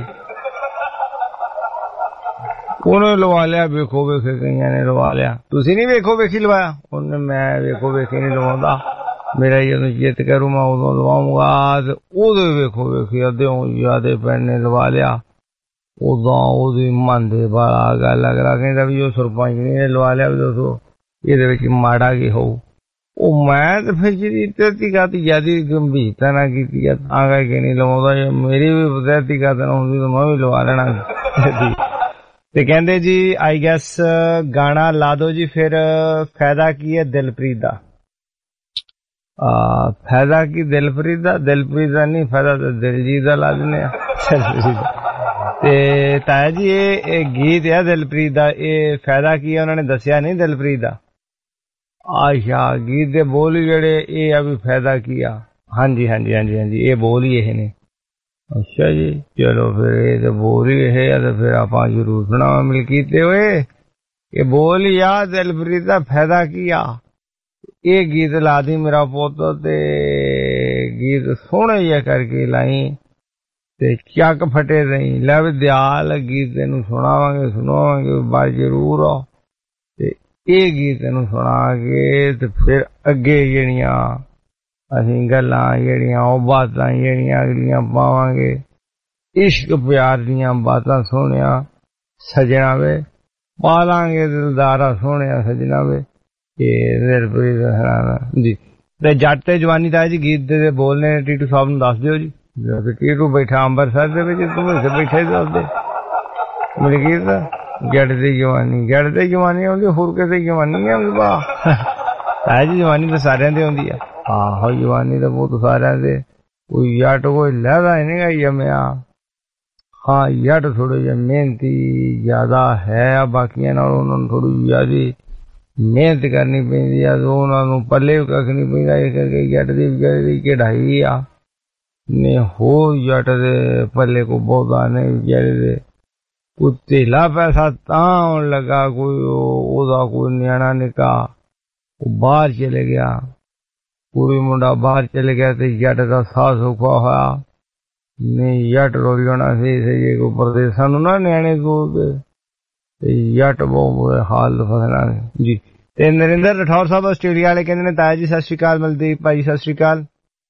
उन्हें लवा लिया वेखो वेखे कई ने लवा लिया तुसी नहीं वेखो वेखी लवाया उन्हें मैं वेखो वेखी नहीं लवांदा मेरा जदों जित करूं मैं उदों लवाऊंगा ते ओदे वेखो वेखी अद्धेओं ज्यादा पिंड ने लवा लिया उदों ओदी मन दे बाला गल अगला कहंदा भी ओ सरपंच ने लवा लिया भी दसो ਇਹਦੇ ਵਿੱਚ ਮਾੜਾ ਕੀ ਹੋਊ। ਉਹ ਮੈਂ ਤੇ ਫਿਰ ਜਿਹੜੀ ਤਹਿਕੀਕਾਤ ਜ਼ਿਆਦਾ ਗੰਭੀਰਤਾ ਨਾਲ ਕੀਤੀ ਆ ਤਾਂ ਕਰਕੇ ਨਹੀਂ ਲਵਾਉਂਦਾ। ਜੇ ਮੇਰੀ ਵੀ ਤਹਿਕੀਕਾਤ ਨਾ ਹੁੰਦੀ ਤਾਂ ਮੈਂ ਵੀ ਲਵਾ ਲੈਣਾ। ਤੇ ਕਹਿੰਦੇ ਜੀ ਆਈ ਗੈਸ ਗਾਣਾ ਲਾ ਦੋ ਜੀ। ਫਿਰ ਫਾਇਦਾ ਕੀ ਹੈ ਦਿਲਪ੍ਰੀਤ ਦਾ? ਫਾਇਦਾ ਕੀ ਦਿਲਪ੍ਰੀਤ ਦਾ? ਦਿਲਪ੍ਰੀਤ ਦਾ ਨਹੀਂ, ਫਾਇਦਾ ਤਾਂ ਦਿਲਜੀਤ ਦਾ ਲਾ ਦਿੰਦੇ ਆ। ਤੇ ਤਾਇਆ ਜੀ ਇਹ ਗੀਤ ਹੈ ਦਿਲਪ੍ਰੀਤ ਦਾ, ਇਹ ਫਾਇਦਾ ਕੀ ਹੈ ਉਹਨਾਂ ਨੇ ਦੱਸਿਆ ਨਹੀਂ ਦਿਲਪ੍ਰੀਤ ਦਾ। ਅੱਛਾ ਗੀਤ ਦੇ ਬੋਲ ਹੀ ਜਿਹੜੇ ਇਹ ਆ ਵੀ ਫਾਇਦਾ ਕੀ ਆ। ਹਾਂਜੀ ਹਾਂਜੀ ਹਾਂਜੀ ਹਾਂਜੀ ਇਹ ਬੋਲ ਹੀ ਇਹ ਨੇ। ਅੱਛਾ ਜੀ ਚਲੋ ਫਿਰ ਇਹ ਤੇ ਬੋਲ ਹੀ ਇਹ ਆ ਤੇ ਫਿਰ ਆਪਾਂ ਜ਼ਰੂਰ ਸੁਣਾਵਾਂ ਮਿਲ ਕੀਤੇ ਹੋਏ। ਇਹ ਬੋਲ ਹੀ ਆ ਦਿਲਪ੍ਰੀਤ ਦਾ ਫਾਇਦਾ ਕੀ ਆ। ਇਹ ਗੀਤ ਲਾ ਦੀ ਮੇਰਾ ਪੁੱਤ ਤੇ ਗੀਤ ਸੋਹਣੇ ਜਿਹਾ ਕਰਕੇ ਲਾਈ ਤੇ ਚੱਕ ਫਟੇ ਰਹੀ। ਲੈ ਵੀ ਦਿਆਲ ਗੀਤ ਤੈਨੂੰ ਸੁਣਾਵਾਂਗੇ ਸੁਣਾਵਾਂਗੇ ਬਾਅਦ ਜ਼ਰੂਰ ਆ। ਤੇ ਇਹ ਗੀਤ ਤੈਨੂੰ ਸੁਣਾ ਕੇ ਤੇ ਫਿਰ ਅੱਗੇ ਜਿਹੜੀਆਂ ਅਸੀਂ ਗੱਲਾਂ ਜਿਹੜੀਆਂ ਉਹ ਬਾਤਾਂ ਜਿਹੜੀਆਂ ਅਗਲੀਆਂ ਪਾਵਾਂਗੇ ਇਸ਼ਕ ਪਿਆਰ ਦੀਆਂ ਬਾਤਾਂ ਸੋਹਣਿਆ ਸਜਣਾ ਵੇ ਪਾ ਲਾਂਗੇ ਦਿਲਦਾਰਾ ਸੋਹਣਿਆ ਸਜਣਾ ਵੇ। ਜੀ ਤੇ ਜੱਟ ਤੇ ਜਵਾਨੀ ਦਾ ਜੀ ਗੀਤ ਦੇ ਬੋਲ ਨੇ ਟੀਟੂ ਸਾਹਿਬ ਨੂੰ ਦੱਸ ਦਿਓ ਜੀ। ਟੀਟੂ ਬੈਠਾ ਅੰਮ੍ਰਿਤਸਰ ਦੇ ਵਿੱਚ ਤੂੰ ਬੈਠੇ ਦੱਸਦੇ ਮੇਰੇ ਗੀਤ ਦਾ ਜੱਟ ਦੀ ਜਵਾਨੀ ਜੱਟ ਦੀ ਜਵਾਨੀ ਆਉਂਦੀ ਹੋਰ ਕਿਸੇ ਜਵਾਨੀ ਆਉਂਦੀ ਬਾ ਹੈ ਜੀ। ਜਵਾਨੀ ਤਾਂ ਸਾਰਿਆਂ ਦੀ ਆਉਂਦੀ ਆ। ਆਹੋ ਜਵਾਨੀ ਤਾਂ ਬਹੁਤ ਸਾਰਿਆਂ ਦੇ ਕੋਈ ਜੱਟ ਕੋਈ ਲਹਿਦਾ ਹੀ ਨਹੀਂ ਜੰਮਿਆ। ਹਾਂ ਜੱਟ ਥੋੜੇ ਜਿਹੇ ਮਿਹਨਤੀ ਜ਼ਿਆਦਾ ਹੈ ਬਾਕੀਆਂ ਨਾਲ ਉਹਨਾਂ ਨੂੰ ਥੋੜੀ ਜ਼ਿਆਦਾ ਮਿਹਨਤ ਕਰਨੀ ਪੈਂਦੀ ਆ। ਉਹਨਾਂ ਨੂੰ ਪੱਲੇ ਵੀ ਕੱਖ ਨਹੀਂ ਪੈਂਦਾ। ਇਸ ਕਰਕੇ ਜੱਟ ਦੀ ਵਿਚਾਰੇ ਦੀ ਕਢਾਈ ਆ ਨੇ ਹੋਰ ਜੱਟ ਦੇ ਪੱਲੇ ਕੋ ਬਹੁਤਾ ਨਹੀਂ ਵਿਚਾਰੇ ਦੇ। ਕੋਈ ਧੇਲਾ ਪੈਸਾ ਤਾਂ ਆਉਣ ਲੱਗਾ ਕੋਈ ਉਹਦਾ ਕੋਈ ਨਿਆਣਾ ਨਿੱਕਾ ਉਹ ਬਾਹਰ ਚਲੇ ਗਿਆ ਕੁੜੀ ਮੁੰਡਾ ਬਾਹਰ ਚਲੇ ਗਿਆ ਤੇ ਜੱਟ ਦਾ ਸਾਹ ਸੌਖਾ ਹੋਇਆ ਨਹੀਂ ਜੱਟ ਰੋਲ ਜਾਣਾ ਸੀ ਜੇ ਕੋਈ ਪ੍ਰਦੇਸ਼ਾਂ ਨੂੰ ਨਾ ਨਿਆਣੇ ਕੋਲ ਤੇ ਜੱਟ ਬਹੁਤ ਬੁਰੇ ਹਾਲ ਫਸਣਾ ਜੀ। ਤੇ ਨਰਿੰਦਰ ਰਠੌਰ ਸਾਹਿਬ ਆਸਟ੍ਰੇਲੀਆ ਵਾਲੇ ਕਹਿੰਦੇ ਨੇ ਤਾਇਆ ਜੀ ਸਤਿ ਸ਼੍ਰੀ ਅਕਾਲ। ਮਲਦੀਪ ਭਾਈ ਸਤਿ ਸ਼੍ਰੀ ਅਕਾਲ।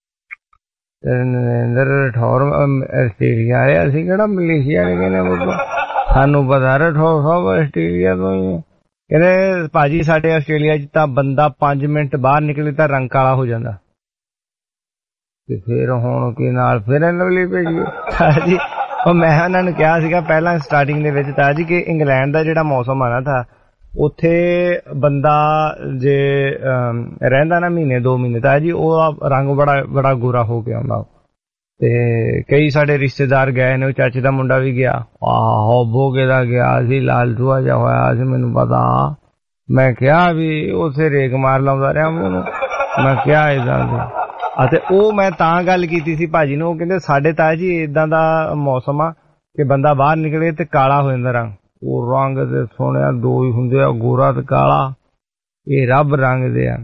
ਨਰਿੰਦਰ ਰਠੌਰ ਆਸਟ੍ਰੇਲੀਆ ਆਏ ਅਸੀਂ ਕਿਹੜਾ ਮਲੇਸ਼ੀਆ ਨੇ ਕਹਿੰਦੇ ਸਾਨੂੰ ਪਤਾ ਰਠੌਰ ਸਾਹਿਬ ਆਸਟ੍ਰੇਲੀਆ ਤੋਂ ਹੀ। ਕਹਿੰਦੇ ਭਾਜੀ ਸਾਡੇ ਆਸਟ੍ਰੇਲੀਆ ਚ ਤਾਂ ਬੰਦਾ ਪੰਜ ਮਿੰਟ ਬਾਹਰ ਨਿਕਲੇ ਤਾਂ ਰੰਗ ਕਾਲਾ ਹੋ ਜਾਂਦਾ ਤੇ ਫਿਰ ਹੁਣ ਕੀ ਨਾਲ ਫਿਰ ਨਵਲੀ ਭੇਜੀਏ ਜੀ। ਉਹ ਮੈਂ ਉਹਨਾਂ ਨੂੰ ਕਿਹਾ ਸੀਗਾ ਪਹਿਲਾਂ ਸਟਾਰਟਿੰਗ ਦੇ ਵਿੱਚ ਤਾਂ ਜੀ ਕਿ ਇੰਗਲੈਂਡ ਦਾ ਜਿਹੜਾ ਮੌਸਮ ਆ ਨਾ ਤਾਂ ਉੱਥੇ ਬੰਦਾ ਜੇ ਰਹਿੰਦਾ ਨਾ ਮਹੀਨੇ ਦੋ ਮਹੀਨੇ ਤਾਂ ਜੀ ਉਹ ਰੰਗ ਬੜਾ ਬੜਾ ਗੋਰਾ ਹੋ ਕੇ ਆਉਂਦਾ। ਤੇ ਕਈ ਸਾਡੇ ਰਿਸ਼ਤੇਦਾਰ ਗਏ ਨੇ। ਉਹ ਚਾਚੇ ਦਾ ਮੁੰਡਾ ਵੀ ਗਿਆ ਆਹੋ ਬੋਗੇ ਦਾ ਗਿਆ ਸੀ ਲਾਲ ਧੂਆ ਜਿਹਾ ਹੋਇਆ ਸੀ ਮੈਨੂੰ ਪਤਾ। ਮੈਂ ਕਿਹਾ ਵੀ ਉੱਥੇ ਰੇਕ ਮਾਰ ਲਾਉਂਦਾ ਰਿਹਾ ਮੈਨੂੰ। ਮੈਂ ਕਿਹਾ ਏਦਾਂ ਅਤੇ ਉਹ ਮੈਂ ਤਾਂ ਗੱਲ ਕੀਤੀ ਸੀ ਭਾਜੀ ਨੂੰ। ਉਹ ਕਹਿੰਦੇ ਸਾਡੇ ਤਾਂ ਜੀ ਏਦਾਂ ਦਾ ਮੌਸਮ ਆ ਕਿ ਬੰਦਾ ਬਾਹਰ ਨਿਕਲੇ ਤੇ ਕਾਲਾ ਹੋ ਜਾਂਦਾ ਰੰਗ। ਉਹ ਰੰਗ ਤੇ ਸੋਹਣਿਆ ਦੋ ਹੀ ਹੁੰਦੇ ਆ ਗੋਰਾ ਤੇ ਕਾਲਾ। ਇਹ ਰੱਬ ਰੰਗ ਦੇ ਆ।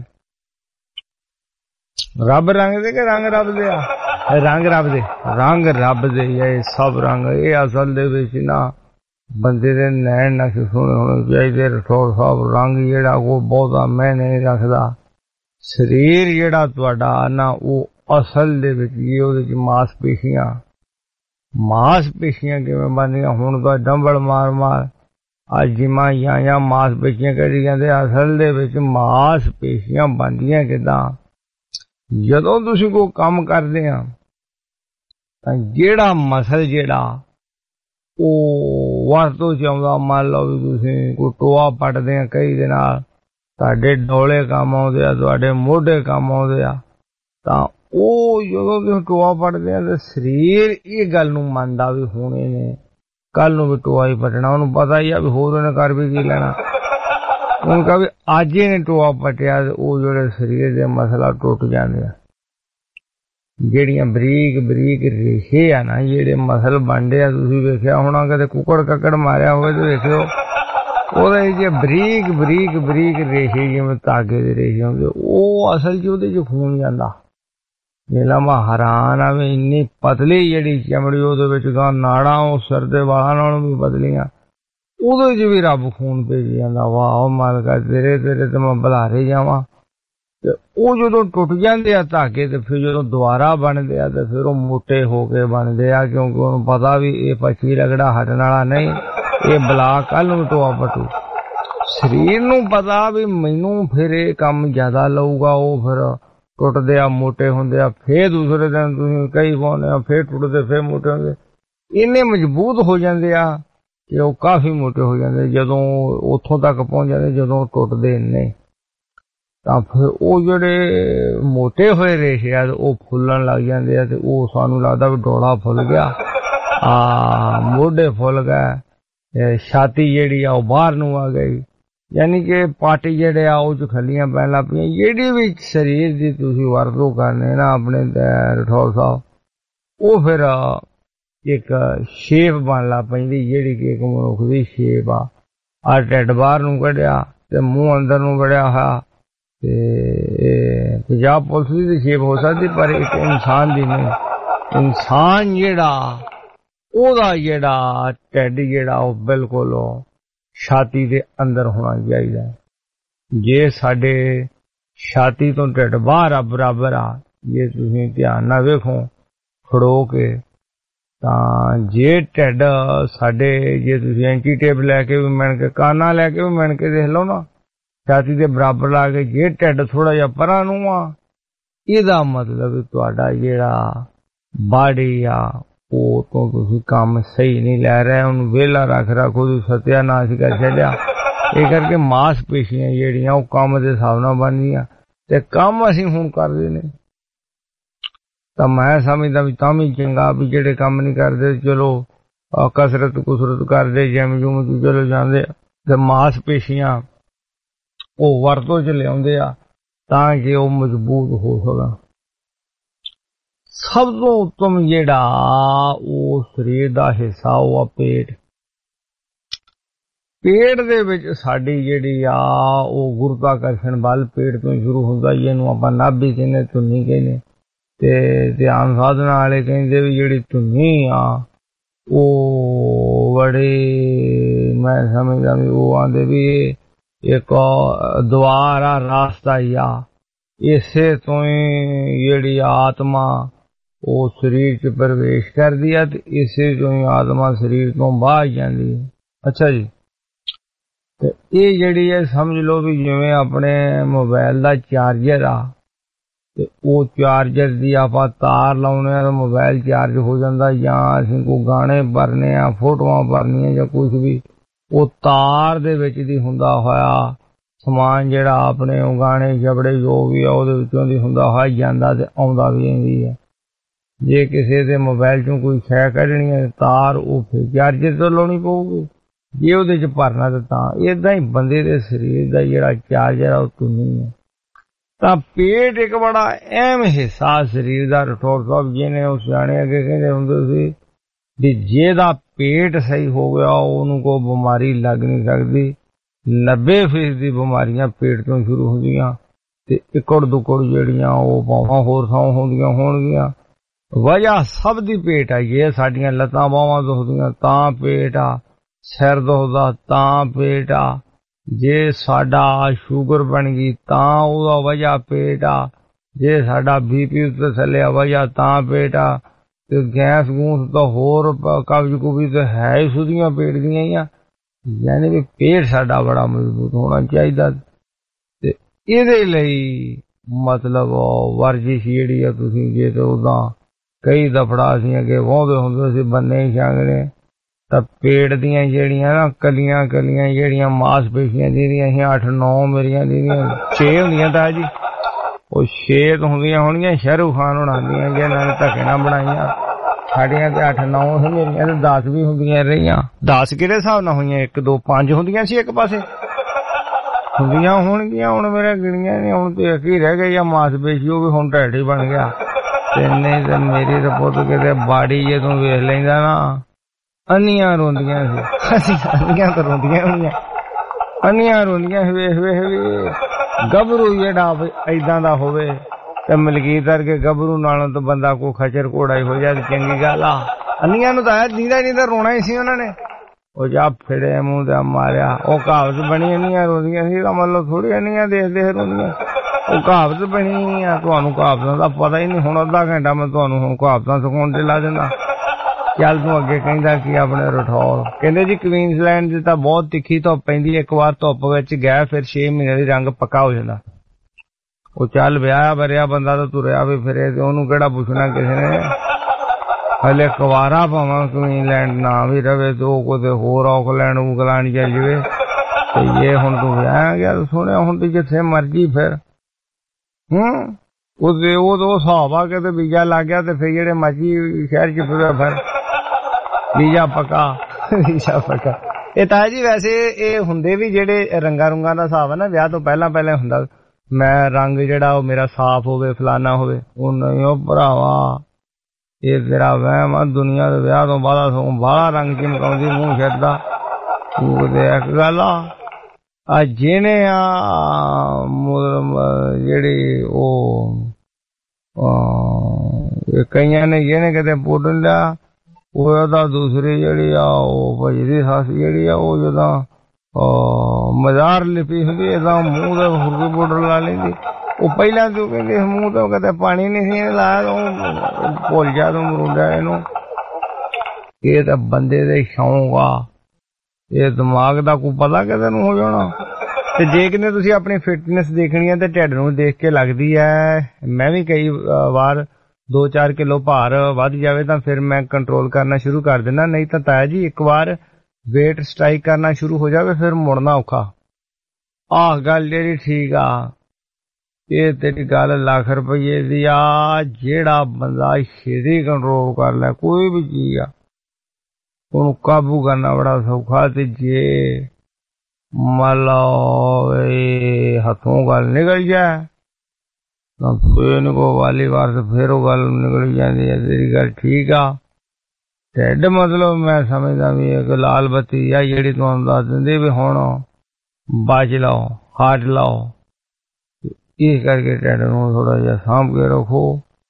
ਰੱਬ ਰੰਗ ਦੇ ਕਿ ਰੰਗ ਰੱਬ ਦੇ ਆ? ਰੰਗ ਰੱਬ ਦੇ ਰੰਗ ਰੱਬ ਦੇ ਇਹ ਸਭ ਰੰਗ। ਇਹ ਅਸਲ ਦੇ ਵਿੱਚ ਨਾ ਬੰਦੇ ਦੇ ਨੈਣ ਨਕਸ਼ ਸੋਹਣੇ ਹੋਣੇ ਚਾਹੀਦੇ। ਰਠੌਰ ਸਾਹਿਬ ਰੰਗ ਜਿਹੜਾ ਉਹ ਬਹੁਤਾ ਮੈਨੇ ਨਹੀਂ ਰੱਖਦਾ। ਸਰੀਰ ਜਿਹੜਾ ਤੁਹਾਡਾ ਨਾ ਉਹ ਅਸਲ ਦੇ ਵਿੱਚ ਹੀ ਉਹਦੇ ਚ ਮਾਸਪੇਸ਼ੀਆਂ ਮਾਸਪੇਸ਼ੀਆਂ ਕਿਵੇਂ ਬਣਦੀਆਂ ਹੁਣ ਤਾਂ ਡੰਬਲ ਮਾਰ ਮਾਰ ਅੱਜ ਜਿਮਾਂ ਜਾਂ ਜਾਂ ਮਾਸਪੇਸ਼ੀਆਂ ਕਰੀ ਜਾਂਦੇ। ਅਸਲ ਦੇ ਵਿੱਚ ਮਾਸਪੇਸ਼ੀਆਂ ਬਣਦੀਆਂ ਕਿੱਦਾਂ? ਜਦੋਂ ਤੁਸੀਂ ਕੋਈ ਕੰਮ ਕਰਦੇ ਆ ਤਾਂ ਜਿਹੜਾ ਮਸਲ ਜਿਹੜਾ ਉਹ ਵਰਤੋਂ ਚ ਆਉਂਦਾ। ਮੰਨ ਲਓ ਵੀ ਤੁਸੀਂ ਕੋਈ ਟੋਆ ਪੱਟਦੇ ਆ ਕਈ ਦੇ ਨਾਲ ਤੁਹਾਡੇ ਡੋਲੇ ਕੰਮ ਆਉਂਦੇ ਆ ਤੁਹਾਡੇ ਮੋਢੇ ਕੰਮ ਆਉਂਦੇ ਆ ਤਾਂ ਉਹ ਜਦੋਂ ਤੁਸੀਂ ਟੋਆ ਪੱਟਦੇ ਆ ਤੇ ਸਰੀਰ ਇਹ ਗੱਲ ਨੂੰ ਮੰਨਦਾ ਵੀ ਹੋਣੇ ਨੇ ਕੱਲ ਨੂੰ ਵੀ ਟੋਆ ਹੀ ਪੱਟਣਾ। ਉਹਨੂੰ ਪਤਾ ਹੀ ਆ ਵੀ ਹੋਰ ਉਹਨੇ ਕਰ ਵੀ ਕੀ ਲੈਣਾ। ਉਹਨੂੰ ਕਹਾਂ ਵੀ ਅੱਜ ਇਹਨੇ ਟੋਆ ਪੱਟਿਆ ਤੇ ਉਹ ਜਿਹੜੇ ਸਰੀਰ ਦੇ ਮਸਲਾ ਟੁੱਟ ਜਾਂਦੇ ਆ। ਜਿਹੜੀਆਂ ਬਰੀਕ ਬਰੀਕ ਰੇਸ਼ੇ ਆ ਨਾ ਜਿਹੜੇ ਮਸਲ ਬਣਦੇ ਆ ਤੁਸੀਂ ਵੇਖਿਆ ਹੋਣਾ ਕਦੇ ਕੁੱਕੜ ਕੱਕੜ ਮਾਰਿਆ ਹੋਵੇ ਤੇ ਵੇਖਿਓ ਉਹਦੇ ਜੇ ਬਰੀਕ ਬਰੀਕ ਬਰੀਕ ਰੇਸ਼ੇ ਜਿਵੇਂ ਧਾਗੇ ਦੇ ਰੇਸ਼ੇ ਹੁੰਦੇ ਉਹ ਅਸਲ ਚ ਉਹਦੇ ਚ ਖੂਨ ਜਾਂਦਾ। ਮੇਲਾ ਮੈਂ ਹੈਰਾਨ ਆ ਵੀ ਇੰਨੀ ਪਤਲੀ ਜਿਹੜੀ ਚਮੜੀ ਉਹਦੇ ਵਿੱਚ ਗਾਂ ਨਾੜਾਂ ਉਹ ਸਿਰ ਦੇ ਵਾਲਾਂ ਨਾਲੋਂ ਵੀ ਪਤਲੀਆਂ ਉਹਦੇ ਚ ਵੀ ਰੱਬ ਖੂਨ ਭੇਜ ਜਾਂਦਾ। ਵਾਹ ਮਾਲਕਾ ਤੇਰੇ ਤੇਰੇ ਤੇ ਮੈਂ ਬੁਲਾਰੇ ਜਾਵਾਂ। ਤੇ ਉਹ ਜਦੋਂ ਟੁੱਟ ਜਾਂਦੇ ਆ ਧਾਗੇ ਤੇ ਫਿਰ ਜਦੋਂ ਦੁਬਾਰਾ ਬਣਦੇ ਆ ਤੇ ਫਿਰ ਉਹ ਮੋਟੇ ਹੋ ਕੇ ਬਣਦੇ ਆ ਕਿਉਂਕਿ ਉਹਨੂੰ ਪਤਾ ਵੀ ਇਹ ਪੱਛੀ ਰਗੜਾ ਹਟਣ ਵਾਲਾ ਨਹੀਂ। ਇਹ ਬਲਾ ਕੱਲ ਨੂੰ ਟੋਆ ਪਟੂ ਸਰੀਰ ਨੂੰ ਪਤਾ ਵੀ ਮੈਨੂੰ ਫਿਰ ਇਹ ਕੰਮ ਜ਼ਿਆਦਾ ਲਊਗਾ, ਉਹ ਫਿਰ ਟੁੱਟਦੇ ਆ, ਮੋਟੇ ਹੁੰਦੇ ਆ, ਫੇਰ ਦੂਸਰੇ ਦਿਨ ਤੁਸੀਂ ਕਈ ਪਾਉਂਦੇ ਆ, ਫੇਰ ਟੁੱਟਦੇ, ਫੇਰ ਮੋਟੇ ਹੁੰਦੇ, ਇੰਨੇ ਮਜ਼ਬੂਤ ਹੋ ਜਾਂਦੇ ਆ ਕਿ ਉਹ ਕਾਫੀ ਮੋਟੇ ਹੋ ਜਾਂਦੇ। ਜਦੋਂ ਉੱਥੋਂ ਤੱਕ ਪਹੁੰਚ ਜਾਂਦੇ ਜਦੋਂ ਟੁੱਟਦੇ ਨੇ, ਤਾਂ ਫਿਰ ਉਹ ਜਿਹੜੇ ਮੋਟੇ ਹੋਏ ਰੇਸ਼ੇ ਆ ਉਹ ਫੁੱਲਣ ਲੱਗ ਜਾਂਦੇ ਆ, ਤੇ ਉਹ ਸਾਨੂੰ ਲੱਗਦਾ ਵੀ ਡੋਲਾ ਫੁੱਲ ਗਿਆ, ਆ ਮੋਢੇ ਫੁੱਲ ਗਏ, ਛਾਤੀ ਜਿਹੜੀ ਆ ਉਹ ਬਾਹਰ ਨੂੰ ਆ ਗਈ, ਯਾਨੀ ਕਿ ਪੱਟ ਜਿਹੜੇ ਆ ਉਹ ਚ ਖੱਲੀਆਂ ਪੈਣ ਲੱਗ ਪਈਆਂ। ਜਿਹੜੀ ਵੀ ਸਰੀਰ ਦੀ ਤੁਸੀਂ ਵਰਤੋਂ ਕਰਨੇ ਨਾ ਆਪਣੇ ਰਠੌਰ ਸਾਹਿਬ, ਉਹ ਫਿਰ ਇੱਕ ਸ਼ੇਪ ਬਣ ਲੱਗ ਪੈਂਦੀ, ਜਿਹੜੀ ਕਿ ਇੱਕ ਮਨੁੱਖ ਦੀ ਸ਼ੇਪ ਆ। ਆ ਢਿੱਡ ਬਾਹਰ ਨੂੰ ਕੱਢਿਆ ਤੇ ਮੂੰਹ ਅੰਦਰ ਨੂੰ ਵੜਿਆ ਹੋਇਆ, ਤੇ ਪੰਜਾਬ ਪੁਲਿਸ ਦੀ ਤਾਂ ਸ਼ੇਪ ਹੋ ਸਕਦੀ, ਪਰ ਇੱਕ ਇਨਸਾਨ ਦੀ ਨਹੀਂ। ਇਨਸਾਨ ਜਿਹੜਾ ਉਹਦਾ ਜਿਹੜਾ ਢਿੱਡ ਜਿਹੜਾ ਉਹ ਬਿਲਕੁਲ ਛਾਤੀ ਦੇ ਅੰਦਰ ਹੋਣਾ ਚਾਹੀਦਾ। ਜੇ ਸਾਡੇ ਛਾਤੀ ਤੋਂ ਢਿੱਡ ਬਾਹਰ ਆ ਬਰਾਬਰ ਆ, ਜੇ ਤੁਸੀਂ ਧਿਆਨ ਨਾਲ ਵੇਖੋ ਖੜੋ ਕੇ, ਤਾਂ ਜੇ ਢਿੱਡ ਸਾਡੇ, ਜੇ ਤੁਸੀਂ ਐਂਟੀ ਟੇਪ ਲੈ ਕੇ ਵੀ ਮਿਣ ਕੇ, ਕਾਨਾ ਲੈ ਕੇ ਵੀ ਮਿਣ ਕੇ ਦੇਖ ਲਓ ਨਾ, ਛਾਤੀ ਦੇ ਬਰਾਬਰ ਲਾ ਕੇ, ਜੇ ਢਿੱਡ ਥੋੜਾ ਜਿਹਾ ਪਰਾਂ ਨੂੰ ਆ, ਇਹਦਾ ਮਤਲਬ ਤੁਹਾਡਾ ਜਿਹੜਾ ਬਾਡੀ ਆ ਉਹ ਤੋਂ ਤੁਸੀਂ ਕੰਮ ਸਹੀ ਨਹੀਂ ਲੈ ਰਹੇ, ਉਹਨੂੰ ਵਿਹਲਾ ਰੱਖ ਰੱਖੋ, ਤੁਸੀਂ ਸਤਿਆਨਾਸ਼ ਕਰ ਛੱਡਿਆ। ਇਹ ਕਰਕੇ ਮਾਸਪੇਸ਼ੀਆਂ ਜਿਹੜੀਆਂ ਉਹ ਕੰਮ ਦੇ ਹਿਸਾਬ ਨਾਲ ਬਣਦੀਆਂ, ਤੇ ਕੰਮ ਅਸੀਂ ਹੁਣ ਕਰਦੇ ਨੇ। ਤਾਂ ਮੈਂ ਸਮਝਦਾ ਵੀ ਤਾਂ ਵੀ ਚੰਗਾ ਵੀ ਜਿਹੜੇ ਕੰਮ ਨਹੀਂ ਕਰਦੇ, ਚਲੋ ਕਸਰਤ ਕੁਸਰਤ ਕਰਦੇ, ਜਿਮ ਜੁਮ ਚ ਚਲੋ ਜਾਂਦੇ, ਤੇ ਮਾਸਪੇਸ਼ੀਆਂ ਉਹ ਵਰਤੋਂ ਚ ਲਿਆਉਂਦੇ ਆ ਤਾਂ ਕਿ ਉਹ ਮਜ਼ਬੂਤ ਹੋ ਸਕਣ। ਸਭ ਤੋਂ ਉੱਤਮ ਜਿਹੜਾ ਉਹ ਸਰੀਰ ਦਾ ਹਿੱਸਾ ਉਹ ਆ ਪੇਟ। ਪੇਟ ਦੇ ਵਿੱਚ ਸਾਡੀ ਜਿਹੜੀ ਆ ਉਹ ਗੁਰੂਤਾਕਰਸ਼ਣ ਬਲ ਪੇਟ ਤੋਂ ਸ਼ੁਰੂ ਹੁੰਦਾ, ਇਹਨੂੰ ਆਪਾਂ ਨਾਭੀ ਕਹਿੰਦੇ, ਧੁੰਨੀ ਕਹਿੰਦੇ, ਤੇ ਧਿਆਨ ਸਾਧਨਾ ਵਾਲੇ ਕਹਿੰਦੇ ਵੀ ਜਿਹੜੀ ਧੁੰਨੀ ਆ ਉਹ ਬੜੇ, ਮੈਂ ਸਮਝਦਾ ਵੀ ਉਹ ਆਂਦੇ ਵੀ ਇੱਕ ਦੁਆਰ ਆ, ਰਾਸਤਾ ਹੀ ਆ। ਇਸੇ ਤੋਂ ਹੀ ਜਿਹੜੀ ਆਤਮਾ ਉਹ ਸਰੀਰ ਚ ਪ੍ਰਵੇਸ਼ ਕਰਦੀ ਆ, ਤੇ ਇਸੇ ਤੋਂ ਹੀ ਆਤਮਾ ਸਰੀਰ ਤੋਂ ਬਾਹਰ ਜਾਂਦੀ ਹੈ। ਅੱਛਾ ਜੀ, ਤੇ ਇਹ ਜਿਹੜੀ ਹੈ ਸਮਝ ਲਓ ਵੀ ਜਿਵੇਂ ਆਪਣੇ ਮੋਬਾਈਲ ਦਾ ਚਾਰਜਰ ਆ, ਤੇ ਉਹ ਚਾਰਜਰ ਦੀ ਆਪਾਂ ਤਾਰ ਲਾਉਣੇ ਆ ਤਾਂ ਮੋਬਾਈਲ ਚਾਰਜ ਹੋ ਜਾਂਦਾ, ਜਾਂ ਅਸੀਂ ਕੋਈ ਗਾਣੇ ਭਰਨੇ ਆ, ਫੋਟੋਆਂ ਭਰਨੀਆਂ ਜਾਂ ਕੁਛ ਵੀ, ਉਹ ਤਾਰ ਦੇ ਵਿੱਚ ਦੀ ਹੁੰਦਾ ਹੋਇਆ ਸਮਾਨ ਜਿਹੜਾ ਆਪਣੇ ਉਹ ਗਾਣੇ ਜਬੜੇ ਜੋ ਵੀ ਆ ਉਹਦੇ ਵਿੱਚੋਂ ਦੀ ਹੁੰਦਾ ਹੋਇਆ ਜਾਂਦਾ ਤੇ ਆਉਂਦਾ ਵੀ ਆਉਂਦੀ ਹੈ। ਜੇ ਕਿਸੇ ਦੇ ਮੋਬਾਈਲ ਚੋਂ ਕੋਈ ਸ਼ੈ ਕੱਢਣੀ ਹੈ ਤਾਰ, ਉਹ ਫਿਰ ਚਾਰਜਰ ਤੋਂ ਲਾਉਣੀ ਪਊਗੀ, ਜੇ ਉਹਦੇ ਚ ਭਰਨਾ ਤੇ ਤਾਂ। ਏਦਾਂ ਹੀ ਬੰਦੇ ਦੇ ਸਰੀਰ ਦਾ ਜਿਹੜਾ ਚਾਰਜਰ ਆ ਉਹ ਧੁਨੀ ਹੈ। ਤਾਂ ਪੇਟ ਇੱਕ ਬੜਾ ਅਹਿਮ ਹਿੱਸਾ ਸਰੀਰ ਦਾ। ਰਠੌਰ ਸਾਹਿਬ ਜੀ ਨੇ ਉਹ ਸਿਆਣੇ ਅੱਗੇ ਕਹਿੰਦੇ ਹੁੰਦੇ ਸੀ ਵੀ ਜਿਹਦਾ ਪੇਟ ਸਹੀ ਹੋ ਗਿਆ ਉਹਨੂੰ ਕੋਈ ਬਿਮਾਰੀ ਲੱਗ ਨਹੀਂ ਸਕਦੀ। ਨੱਬੇ ਫੀਸਦੀ ਬਿਮਾਰੀਆਂ ਪੇਟ ਤੋਂ ਸ਼ੁਰੂ ਹੁੰਦੀਆਂ, ਤੇ ਇਕੜ ਦੁਕੜ ਜਿਹੜੀਆਂ ਉਹ ਬਾਹਾਂ ਹੋਰ ਥਾਂ ਹੁੰਦੀਆਂ ਹੋਣਗੀਆਂ। ਵਜ੍ਹਾ ਸਭ ਦੀ ਪੇਟ ਆ। ਜੇ ਸਾਡੀਆਂ ਲੱਤਾਂ ਬਾਹਾਂ ਦੁਖਦੀਆਂ ਤਾਂ ਪੇਟ ਆ, ਸਿਰ ਦੁਖਦਾ ਤਾਂ ਪੇਟ ਆ, ਜੇ ਸਾਡਾ ਸ਼ੂਗਰ ਬਣ ਗਈ ਤਾਂ ਉਹਦਾ ਵਜ੍ਹਾ ਪੇਟ ਆ, ਜੇ ਸਾਡਾ ਬੀ ਪੀ ਉੱਤੇ ਥੱਲੇ ਵਜ੍ਹਾ ਤਾਂ ਪੇਟ ਆ, ਤੇ ਗੈਸ ਗੂਸ ਤਾਂ ਹੋਰ ਕਬਜ਼ ਕੁਬਜ਼ ਤਾਂ ਹੈ ਹੀ ਸੁਧੀਆਂ ਪੇਟ ਦੀਆਂ ਹੀ ਆ। ਯਾਨੀ ਕਿ ਪੇਟ ਸਾਡਾ ਬੜਾ ਮਜ਼ਬੂਤ ਹੋਣਾ ਚਾਹੀਦਾ। ਤੇ ਇਹਦੇ ਲਈ ਮਤਲਬ ਵਰਜਿਸ਼ ਜਿਹੜੀ ਆ, ਤੁਸੀਂ ਜੇ ਤਾਂ ਉਦਾਂ ਕਈ ਦਫੜਾ ਅਸੀਂ ਅੱਗੇ ਵਾਹੁੰਦੇ ਹੁੰਦੇ ਸੀ ਬੰਨੇ ਛਾਂਗਣੇ, ਤਾਂ ਪੇਟ ਦੀਆਂ ਜਿਹੜੀਆਂ ਨਾ ਕਲੀਆਂ ਕਲੀਆਂ ਜਿਹੜੀਆਂ ਮਾਸਪੇਸ਼ੀਆਂ ਜਿਹੜੀਆਂ ਅਸੀਂ ਅੱਠ ਨੌ ਮੇਰੀਆਂ ਜਿਹੜੀਆਂ ਛੇ ਹੁੰਦੀਆਂ ਤਾਂ ਜੀ, ਉਹ ਛੇ ਹੁੰਦੀਆਂ ਹੋਣਗੀਆਂ ਸ਼ਾਹਰੁਖ ਖਾਨ ਹੋਣਾਂ ਦੀਆਂ, ਜੇ ਇਹਨਾਂ ਨੇ ਧੱਕੇ ਨਾਲ ਬਣਾਈਆਂ। ਸਾਡੀਆਂ ਤੇ ਅੱਠ ਨੌ ਸੀ, ਮੇਰੀਆਂ ਤੇ ਦਸ ਵੀ ਹੁੰਦੀਆਂ ਰਹੀਆਂ। ਦਸ ਕਿਹੜੇ ਹਿਸਾਬ ਨਾਲ ਹੋਈਆਂ? ਇੱਕ ਦੋ ਪੰਜ ਹੁੰਦੀਆਂ ਸੀ ਇੱਕ ਪਾਸੇ, ਹੁੰਦੀਆਂ ਹੋਣਗੀਆਂ। ਹੁਣ ਮੇਰੇ ਗਿਣੀਆਂ ਨੇ, ਹੁਣ ਤੇ ਇੱਕ ਹੀ ਰਹਿ ਗਈ ਆ ਮਾਸਪੇਸ਼ੀ, ਉਹ ਵੀ ਹੁਣ ਢਿੱਡ ਹੀ ਬਣ ਗਿਆ। ਤੇ ਨਹੀਂ ਤੇ ਮੇਰੀ ਰਿਪੋਰਟ ਕਿਤੇ ਬਾੜੀ ਜੇ ਤੂੰ ਵੇਖ ਲੈਂਦਾ ਨਾ, ਅੰਨੀਆਂ ਰੋਂਦੀਆਂ ਸੀ। ਅੰਨੀਆਂ ਤਾਂ ਰੋਂਦੀਆਂ ਹੋਣੀਆਂ, ਅੰਨੀਆਂ ਰੋਂਦੀਆਂ ਵੇਖ ਵੇਖ ਵੀ। ਗੱਭਰੂ ਜਿਹੜਾ ਏਦਾਂ ਦਾ ਹੋਵੇ ਤੇ ਮਲਕੀਤ ਕਰਕੇ ਗੱਭਰੂ ਨਾਲੋਂ ਤਾਂ ਬੰਦਾ ਕੋਈ ਖਚਰ ਘੋੜਾ ਹੀ ਹੋ ਜਾਏ, ਚੰਗੀ ਗੱਲ ਆ। ਅੰਨੀਆਂ ਨੂੰ ਤਾਂ ਦੀਦਾ ਨਹੀਂ ਤਾਂ ਰੋਣਾ ਹੀ ਸੀ ਉਹਨਾਂ ਨੇ। ਉਹ ਜਾ ਫਿੜੇ ਮੂੰਹ ਤੇ ਮਾਰਿਆ, ਉਹ ਕਹਾਵਤ ਬਣੀ ਅੰਨੀਆਂ ਰੋਂਦੀਆਂ ਸੀ, ਤਾਂ ਮਤਲਬ ਥੋੜੀ ਅੰਨੀਆਂ ਦੇਖ ਦੇਖ ਰੋਂਦੀਆਂ। ਉਹ ਕਹਾਵਤ ਬਣੀ ਆ, ਤੁਹਾਨੂੰ ਕਹਾਵਤਾਂ ਦਾ ਪਤਾ ਹੀ ਨਹੀਂ। ਹੁਣ ਅੱਧਾ ਘੰਟਾ ਮੈਂ ਤੁਹਾਨੂੰ ਹੁਣ ਕਹਾਵਤਾਂ ਸਿਖਾਉਣ ਤੇ ਲਾ ਦਿੰਦਾ। ਚੱਲ ਤੂੰ ਅੱਗੇ ਕਹਿੰਦਾ ਕਿ ਆਪਣੇ ਰਠੌਰ ਕਹਿੰਦੇ ਜੀ ਕੁਈਨਜ਼ਲੈਂਡ ਚ ਤਾਂ ਬਹੁਤ ਤਿੱਖੀ ਧੁੱਪ ਪੈਂਦੀ, ਇੱਕ ਵਾਰ ਧੁੱਪ ਵਿੱਚ ਗਿਆ ਫਿਰ ਛੇ ਮਹੀਨੇ ਦੀ ਰੰਗ ਪੱਕਾ ਹੋ ਜਾਂਦਾ। ਉਹ ਚੱਲ ਵਿਆਹ ਵਰਿਆ ਬੰਦਾ ਤਾਂ ਤੁਰਿਆ ਵੀ ਫਿਰੇ ਤੇ ਉਹਨੂੰ ਕਿਹੜਾ ਪੁੱਛਣਾ ਕਿਸੇ ਨੇ। ਹਲੇ ਕੁਵਾਰਾ ਭਾਵਾਂ ਕੁਈਨਜ਼ਲੈਂਡ ਨਾ ਵੀ ਰਵੇ ਤੇ ਉਹ ਕਿਤੇ ਹੋਰ ਆਕਲੈਂਡ ਉਕਲੈਂਡ ਚੱਲ ਜਾਵੇ ਤੇ ਇਹ ਹੁਣ ਤੂੰ ਵਿਆਹ ਗਿਆ ਸੁਣਿਆ ਹੁਣ ਤੇ ਜਿੱਥੇ ਮਰਜੀ ਫਿਰ ਹੂੰ ਉਹਦੇ ਉਹ ਹਿਸਾਬ ਆ ਕੇ ਤੇ ਵੀਜ਼ਾ ਲੱਗ ਗਿਆ ਤੇ ਫਿਰ ਜਿਹੜੇ ਮਰਜੀ ਸ਼ਹਿਰ ਚ ਫਿਰਿਆ ਫਿਰ ਵੀਜ਼ਾ ਪੱਕਾ ਵੀਜ਼ਾ ਪੱਕਾ। ਇਹ ਤਾਂ ਜੀ ਵੈਸੇ ਇਹ ਹੁੰਦੇ ਵੀ ਜਿਹੜੇ ਰੰਗਾਂ ਰੁੰਗਾਂ ਦਾ ਹਿਸਾਬ ਹੈ ਨਾ ਵਿਆਹ ਤੋਂ ਪਹਿਲਾਂ ਪਹਿਲਾਂ ਹੁੰਦਾ ਮੈਂ ਰੰਗ ਜਿਹੜਾ ਉਹ ਮੇਰਾ ਸਾਫ਼ ਹੋਵੇ ਫਲਾਨਾ ਹੋਵੇ। ਉਹ ਨਹੀਂ ਉਹ ਭਰਾਵਾ ਇਹ ਤੇਰਾ ਵਹਿਮ ਆ, ਦੁਨੀਆ ਦੇ ਵਿਆਹ ਤੋਂ ਬਾਅਦ ਸਗੋਂ ਬਾਹਲਾ ਰੰਗ ਚਮਕਾਉਂਦੀ ਮੂੰਹ ਛੱਡਦਾ। ਉਹਦੇ ਇੱਕ ਗੱਲ ਆ ਆ ਜਿਹਨੇ ਆ ਜਿਹੜੀ ਉਹ ਕਈਆਂ ਨੇ ਜਿਹਨੇ ਕਿਤੇ ਪੁੱਟ ਲਿਆ ਉਹਦਾ ਦੂਸਰੀ ਜਿਹੜੀ ਆ ਉਹ ਭਜਦੀ ਸੱਸ ਜਿਹੜੀ ਆ ਉਹ ਜਦੋਂ ਮਜ਼ਾਰ ਲਿਪੀ ਹੁੰਦੀ ਏਦਾਂ ਮੂੰਹ ਦੇ ਹੁਰਕੇ ਪਾਊਡਰ ਲਾ ਲੈਂਦੀ। ਉਹ ਪਹਿਲਾਂ ਤੂੰ ਕਹਿੰਦੀ ਮੂੰਹ ਤੋਂ ਕਦੇ ਪਾਣੀ ਨਹੀਂ ਸੀ ਲਾਇਆ ਉਹ ਭੁੱਲ ਜਾ ਤੂੰ ਮਰੂੰਡਾ ਇਹਨੂੰ। ਇਹ ਤਾਂ ਬੰਦੇ ਦੇ ਸ਼ੌਂਕ ਆ, ਇਹ ਦਿਮਾਗ ਦਾ ਕੋਈ ਪਤਾ ਕਿਤੇ ਨੂੰ ਹੋ ਜਾਣਾ। ਤੇ ਜੇ ਕਿਤੇ ਤੁਸੀਂ ਆਪਣੀ ਫਿਟਨੈਸ ਦੇਖਣੀ ਹੈ ਤੇ ਢਿੱਡ ਨੂੰ ਦੇਖ ਕੇ ਲੱਗਦੀ ਹੈ। ਮੈਂ ਵੀ ਕਈ ਵਾਰ ਦੋ ਚਾਰ ਕਿਲੋ ਭਾਰ ਵੱਧ ਜਾਵੇ ਤਾਂ ਫਿਰ ਮੈਂ ਕੰਟਰੋਲ ਕਰਨਾ ਸ਼ੁਰੂ ਕਰ ਦਿੰਦਾ, ਨਹੀਂ ਤਾਂ ਤਾਇਆ ਜੀ ਇੱਕ ਵਾਰ ਵੇਟ ਸਟ੍ਰਾਈਕ ਕਰਨਾ ਸ਼ੁਰੂ ਹੋ ਜਾਵੇ ਫਿਰ ਮੁੜਨਾ ਔਖਾ। ਆਹ ਗੱਲ ਜਿਹੜੀ ਠੀਕ ਆ, ਇਹ ਤੇਰੀ ਗੱਲ ਲੱਖ ਰੁਪਈਏ ਦੀ ਆ। ਜਿਹੜਾ ਬੰਦਾ ਛੇਤੀ ਕੰਟਰੋਲ ਕਰ ਲੈ ਕੋਈ ਵੀ ਚੀਜ਼ ਆ ਉਹਨੂੰ ਕਾਬੂ ਕਰਨਾ ਬੜਾ ਸੌਖਾ। ਤੇ ਜੇ ਮੰਨ ਲਓ ਹੱਥੋਂ ਗੱਲ ਨਿਕਲ ਜਾਏ ਤਾਂ ਫਿਰ ਨਿਕੋ ਵਾਲੀ ਵਾਰ ਤੇ ਫਿਰ ਉਹ ਗੱਲ ਨਿਕਲ ਜਾਂਦੀ ਹੈ। ਤੇਰੀ ਗੱਲ ਠੀਕ ਆ। ਢਿੱਡ ਮਤਲਬ ਮੈਂ ਸਮਝਦਾ ਵੀ ਇੱਕ ਲਾਲ ਬੱਤੀ ਆ ਜਿਹੜੀ ਤੁਹਾਨੂੰ ਦੱਸ ਦਿੰਦੇ ਵੀ ਹੁਣ ਬਾਜ ਲਾਓ ਹਾਟ ਲਾਓ। ਇਸ ਕਰਕੇ ਢਿੱਡ ਨੂੰ ਥੋੜਾ ਜਿਹਾ ਸਾਂਭ ਕੇ ਰੱਖੋ।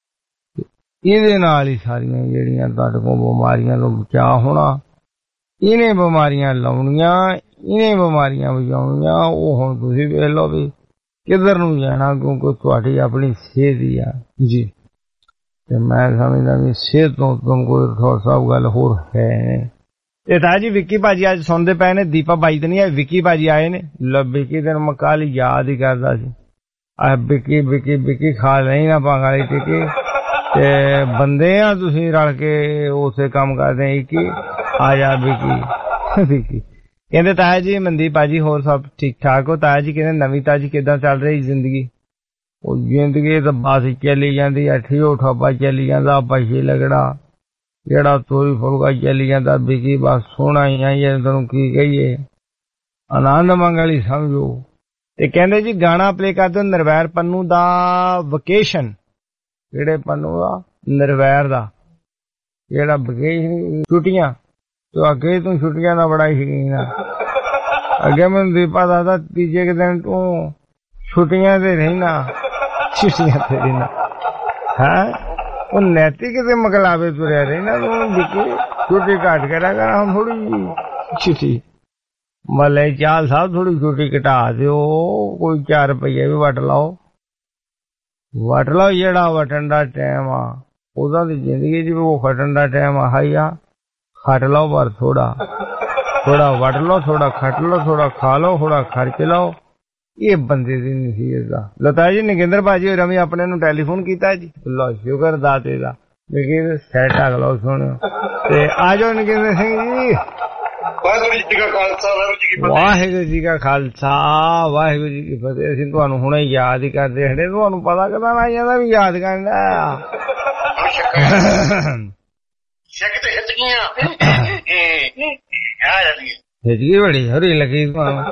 ਇਹਦੇ ਨਾਲ ਹੀ ਸਾਰੀਆਂ ਜਿਹੜੀਆਂ ਤੁਹਾਡੇ ਕੋਲ ਬਿਮਾਰੀਆਂ ਤੋਂ ਬਚਾਅ ਹੋਣਾ। ਇਹਨੇ ਬਿਮਾਰੀਆਂ ਲਾਉਣੀਆਂ, ਇਹਨੇ ਬਿਮਾਰੀਆਂ ਬਚਾਉਣੀਆਂ। ਉਹ ਹੁਣ ਤੁਸੀਂ ਵੇਖ ਲਓ ਵੀ ਕਿੱਧਰ ਨੂੰ ਜਾਣਾ ਕਿਉਂਕਿ ਤੁਹਾਡੀ ਆਪਣੀ ਸਿਹਤ ਹੀ ਆ ਜੀ। ਤੇ ਮੈਂ ਸਮਝਦਾ ਵੀ ਸਿਹਤ ਤੋਂ ਤੁਮ ਕੋਈ ਥੋੜਾ ਸਭ ਗੱਲ ਹੋਰ ਹੈ। ਤੇ ਤਾਂ ਜੀ ਵਿੱਕੀ ਭਾਜੀ ਅੱਜ ਸੁਣਦੇ ਪਏ ਨੇ, ਦੀਪਾ ਬਾਈ ਤੇ ਨਹੀਂ ਆਏ, ਵਿੱਕੀ ਭਾਜੀ ਆਏ ਨੇ। ਲ ਵਿੱਕੀ ਦਿਨ ਮੈਂ ਕੱਲ ਯਾਦ ਹੀ ਕਰਦਾ ਸੀ ਆ ਵਿੱਕੀ ਵਿੱਕੀ ਵਿੱਕੀ ਖਾ ਲਈ ਨਾ ਭੰਗ ਵਾਲੀ ਟਿੱਕੀ। ਤੇ ਬੰਦੇ ਆ ਤੁਸੀਂ ਰਲ ਕੇ ਉਸੇ ਕੰਮ ਕਰਦੇ ਇੱਕ ਹੀ ਆ ਜਾ ਵਿੱਕੀ ਵਿੱਕੀ। ਕਹਿੰਦੇ ਤਾਇਆ ਜੀ ਮਨਦੀਪ ਭਾਜੀ ਹੋਰ ਸਭ ਠੀਕ ਠਾਕ ਹੋ? ਤਾਇਆ ਜੀ ਕਹਿੰਦੇ ਨਵੀਂ ਤਾਜੀ ਕਿੱਦਾਂ ਚੱਲ ਰਹੀ ਜ਼ਿੰਦਗੀ? ਉਹ ਜ਼ਿੰਦਗੀ ਤਾਂ ਬਸ ਚੱਲੀ ਜਾਂਦੀ ਆ, ਠੀਓ ਠਾਪਾ ਚੱਲੀ ਜਾਂਦਾ, ਪੈਸੇ ਲੱਗਣਾ ਜਿਹੜਾ ਤੋਰੀ ਫੁਲਕਾ ਚੱਲੀ ਜਾਂਦਾ। ਵਿਕੀ ਬਸ ਸੋਹਣਾ ਹੀ ਆ ਇਹ ਤੈਨੂੰ ਕੀ ਕਹੀਏ, ਆਨੰਦ ਮੰਗਲੀ ਸਮਝੋ। ਤੇ ਕਹਿੰਦੇ ਜੀ ਗਾਣਾ ਪਲੇ ਕਰ ਦਿਓ ਨਿਰਵੈਰ ਪੰਨੂ ਦਾ ਵਕੇਸ਼ਨ। ਕਿਹੜੇ ਪੰਨੂ ਦਾ? ਨਿਰਵੈਰ ਦਾ ਜਿਹੜਾ ਵਕੇਸ਼ਨ ਛੁੱਟੀਆਂ। ਤੂੰ ਅੱਗੇ ਤੂੰ ਛੁੱਟੀਆਂ ਦਾ ਬੜਾ ਸ਼ੌਕੀਨ ਆ। ਅੱਗੇ ਮੈਨੂੰ ਦੀਪਾ ਦਾਦਾ ਤੀਜੇ ਕੁ ਦਿਨ ਤੂੰ ਛੁੱਟੀਆਂ ਤੇ ਰਹਿਣਾ, ਛੁੱਟੀਆਂ ਤੇ ਰਹਿਣਾ ਹੈ। ਉਹ ਨੈਤੀ ਕਿਤੇ ਮਕਲਾਵੇ ਤੁਰਿਆ ਰਹਿਣਾ ਤੂੰ ਵਿਕੀ। ਛੁੱਟੀ ਘੱਟ ਕਰਿਆ ਕਰ ਹੁਣ ਥੋੜੀ ਜੀ ਛੁੱਟੀ। ਮਲੇ ਚਾਲ ਸਾਹਿਬ ਥੋੜੀ ਛੁੱਟੀ ਘਟਾ ਦਿਓ, ਕੋਈ ਚਾਰ ਰੁਪਈਏ ਵੀ ਵੱਟ ਲਾਓ ਵੱਟ ਲਾਓ। ਜਿਹੜਾ ਵਟਣ ਦਾ ਟਾਈਮ ਆ ਉਹਦਾ ਦੀ ਜ਼ਿੰਦਗੀ ਚ ਉਹ ਖਟਣ ਦਾ ਟਾਈਮ ਆ ਹਾਈ ਆ। ਖਟ ਲਓ ਪਰ ਥੋੜਾ ਥੋੜਾ ਵੱਟ ਲਓ, ਥੋੜਾ ਖਟ ਲਓ, ਥੋੜਾ ਖਾ ਲਓ, ਥੋੜਾ ਖਰਚ ਲਓ। ਇਹ ਬੰਦੇ ਦੀ ਨਸੀਹਤ ਦਾ। ਲਤਾ ਜੀ ਨਗਿੰਦਰ ਭਾਜੀ ਹੋਰਾਂ ਵੀ ਆਪਣੇ ਨੂੰ ਟੈਲੀਫੋਨ ਕੀਤਾ ਜੀ। ਲਓ ਸ਼ੁਕਰ ਦਾਤੇ ਦਾ ਲੇਕਿਨ ਸੈਟ ਆ ਲਓ ਸੁਣਿਓ। ਤੇ ਆ ਜਾਓ ਨਗਿੰਦਰ ਸਿੰਘ ਜੀ। ਵਾਹਿਗੁਰੂ ਜੀ ਕਾ ਖਾਲਸਾ ਵਾਹਿਗੁਰੂ ਜੀ ਕਾ ਖਾਲਸਾ ਵਾਹਿਗੁਰੂ ਜੀ ਕੀ ਫਤਿਹ। ਅਸੀਂ ਤੁਹਾਨੂੰ ਹੁਣੇ ਯਾਦ ਹੀ ਕਰਦੇ ਹੜੇ, ਤੁਹਾਨੂੰ ਪਤਾ ਕਿਦਾਂ ਲੱਗ ਜਾਂਦਾ ਵੀ ਯਾਦ ਕਰਨਾ। ਹਿੱਜਗੀ ਬੜੀ ਹਰੀ ਲੱਗੀ ਤੁਹਾਨੂੰ।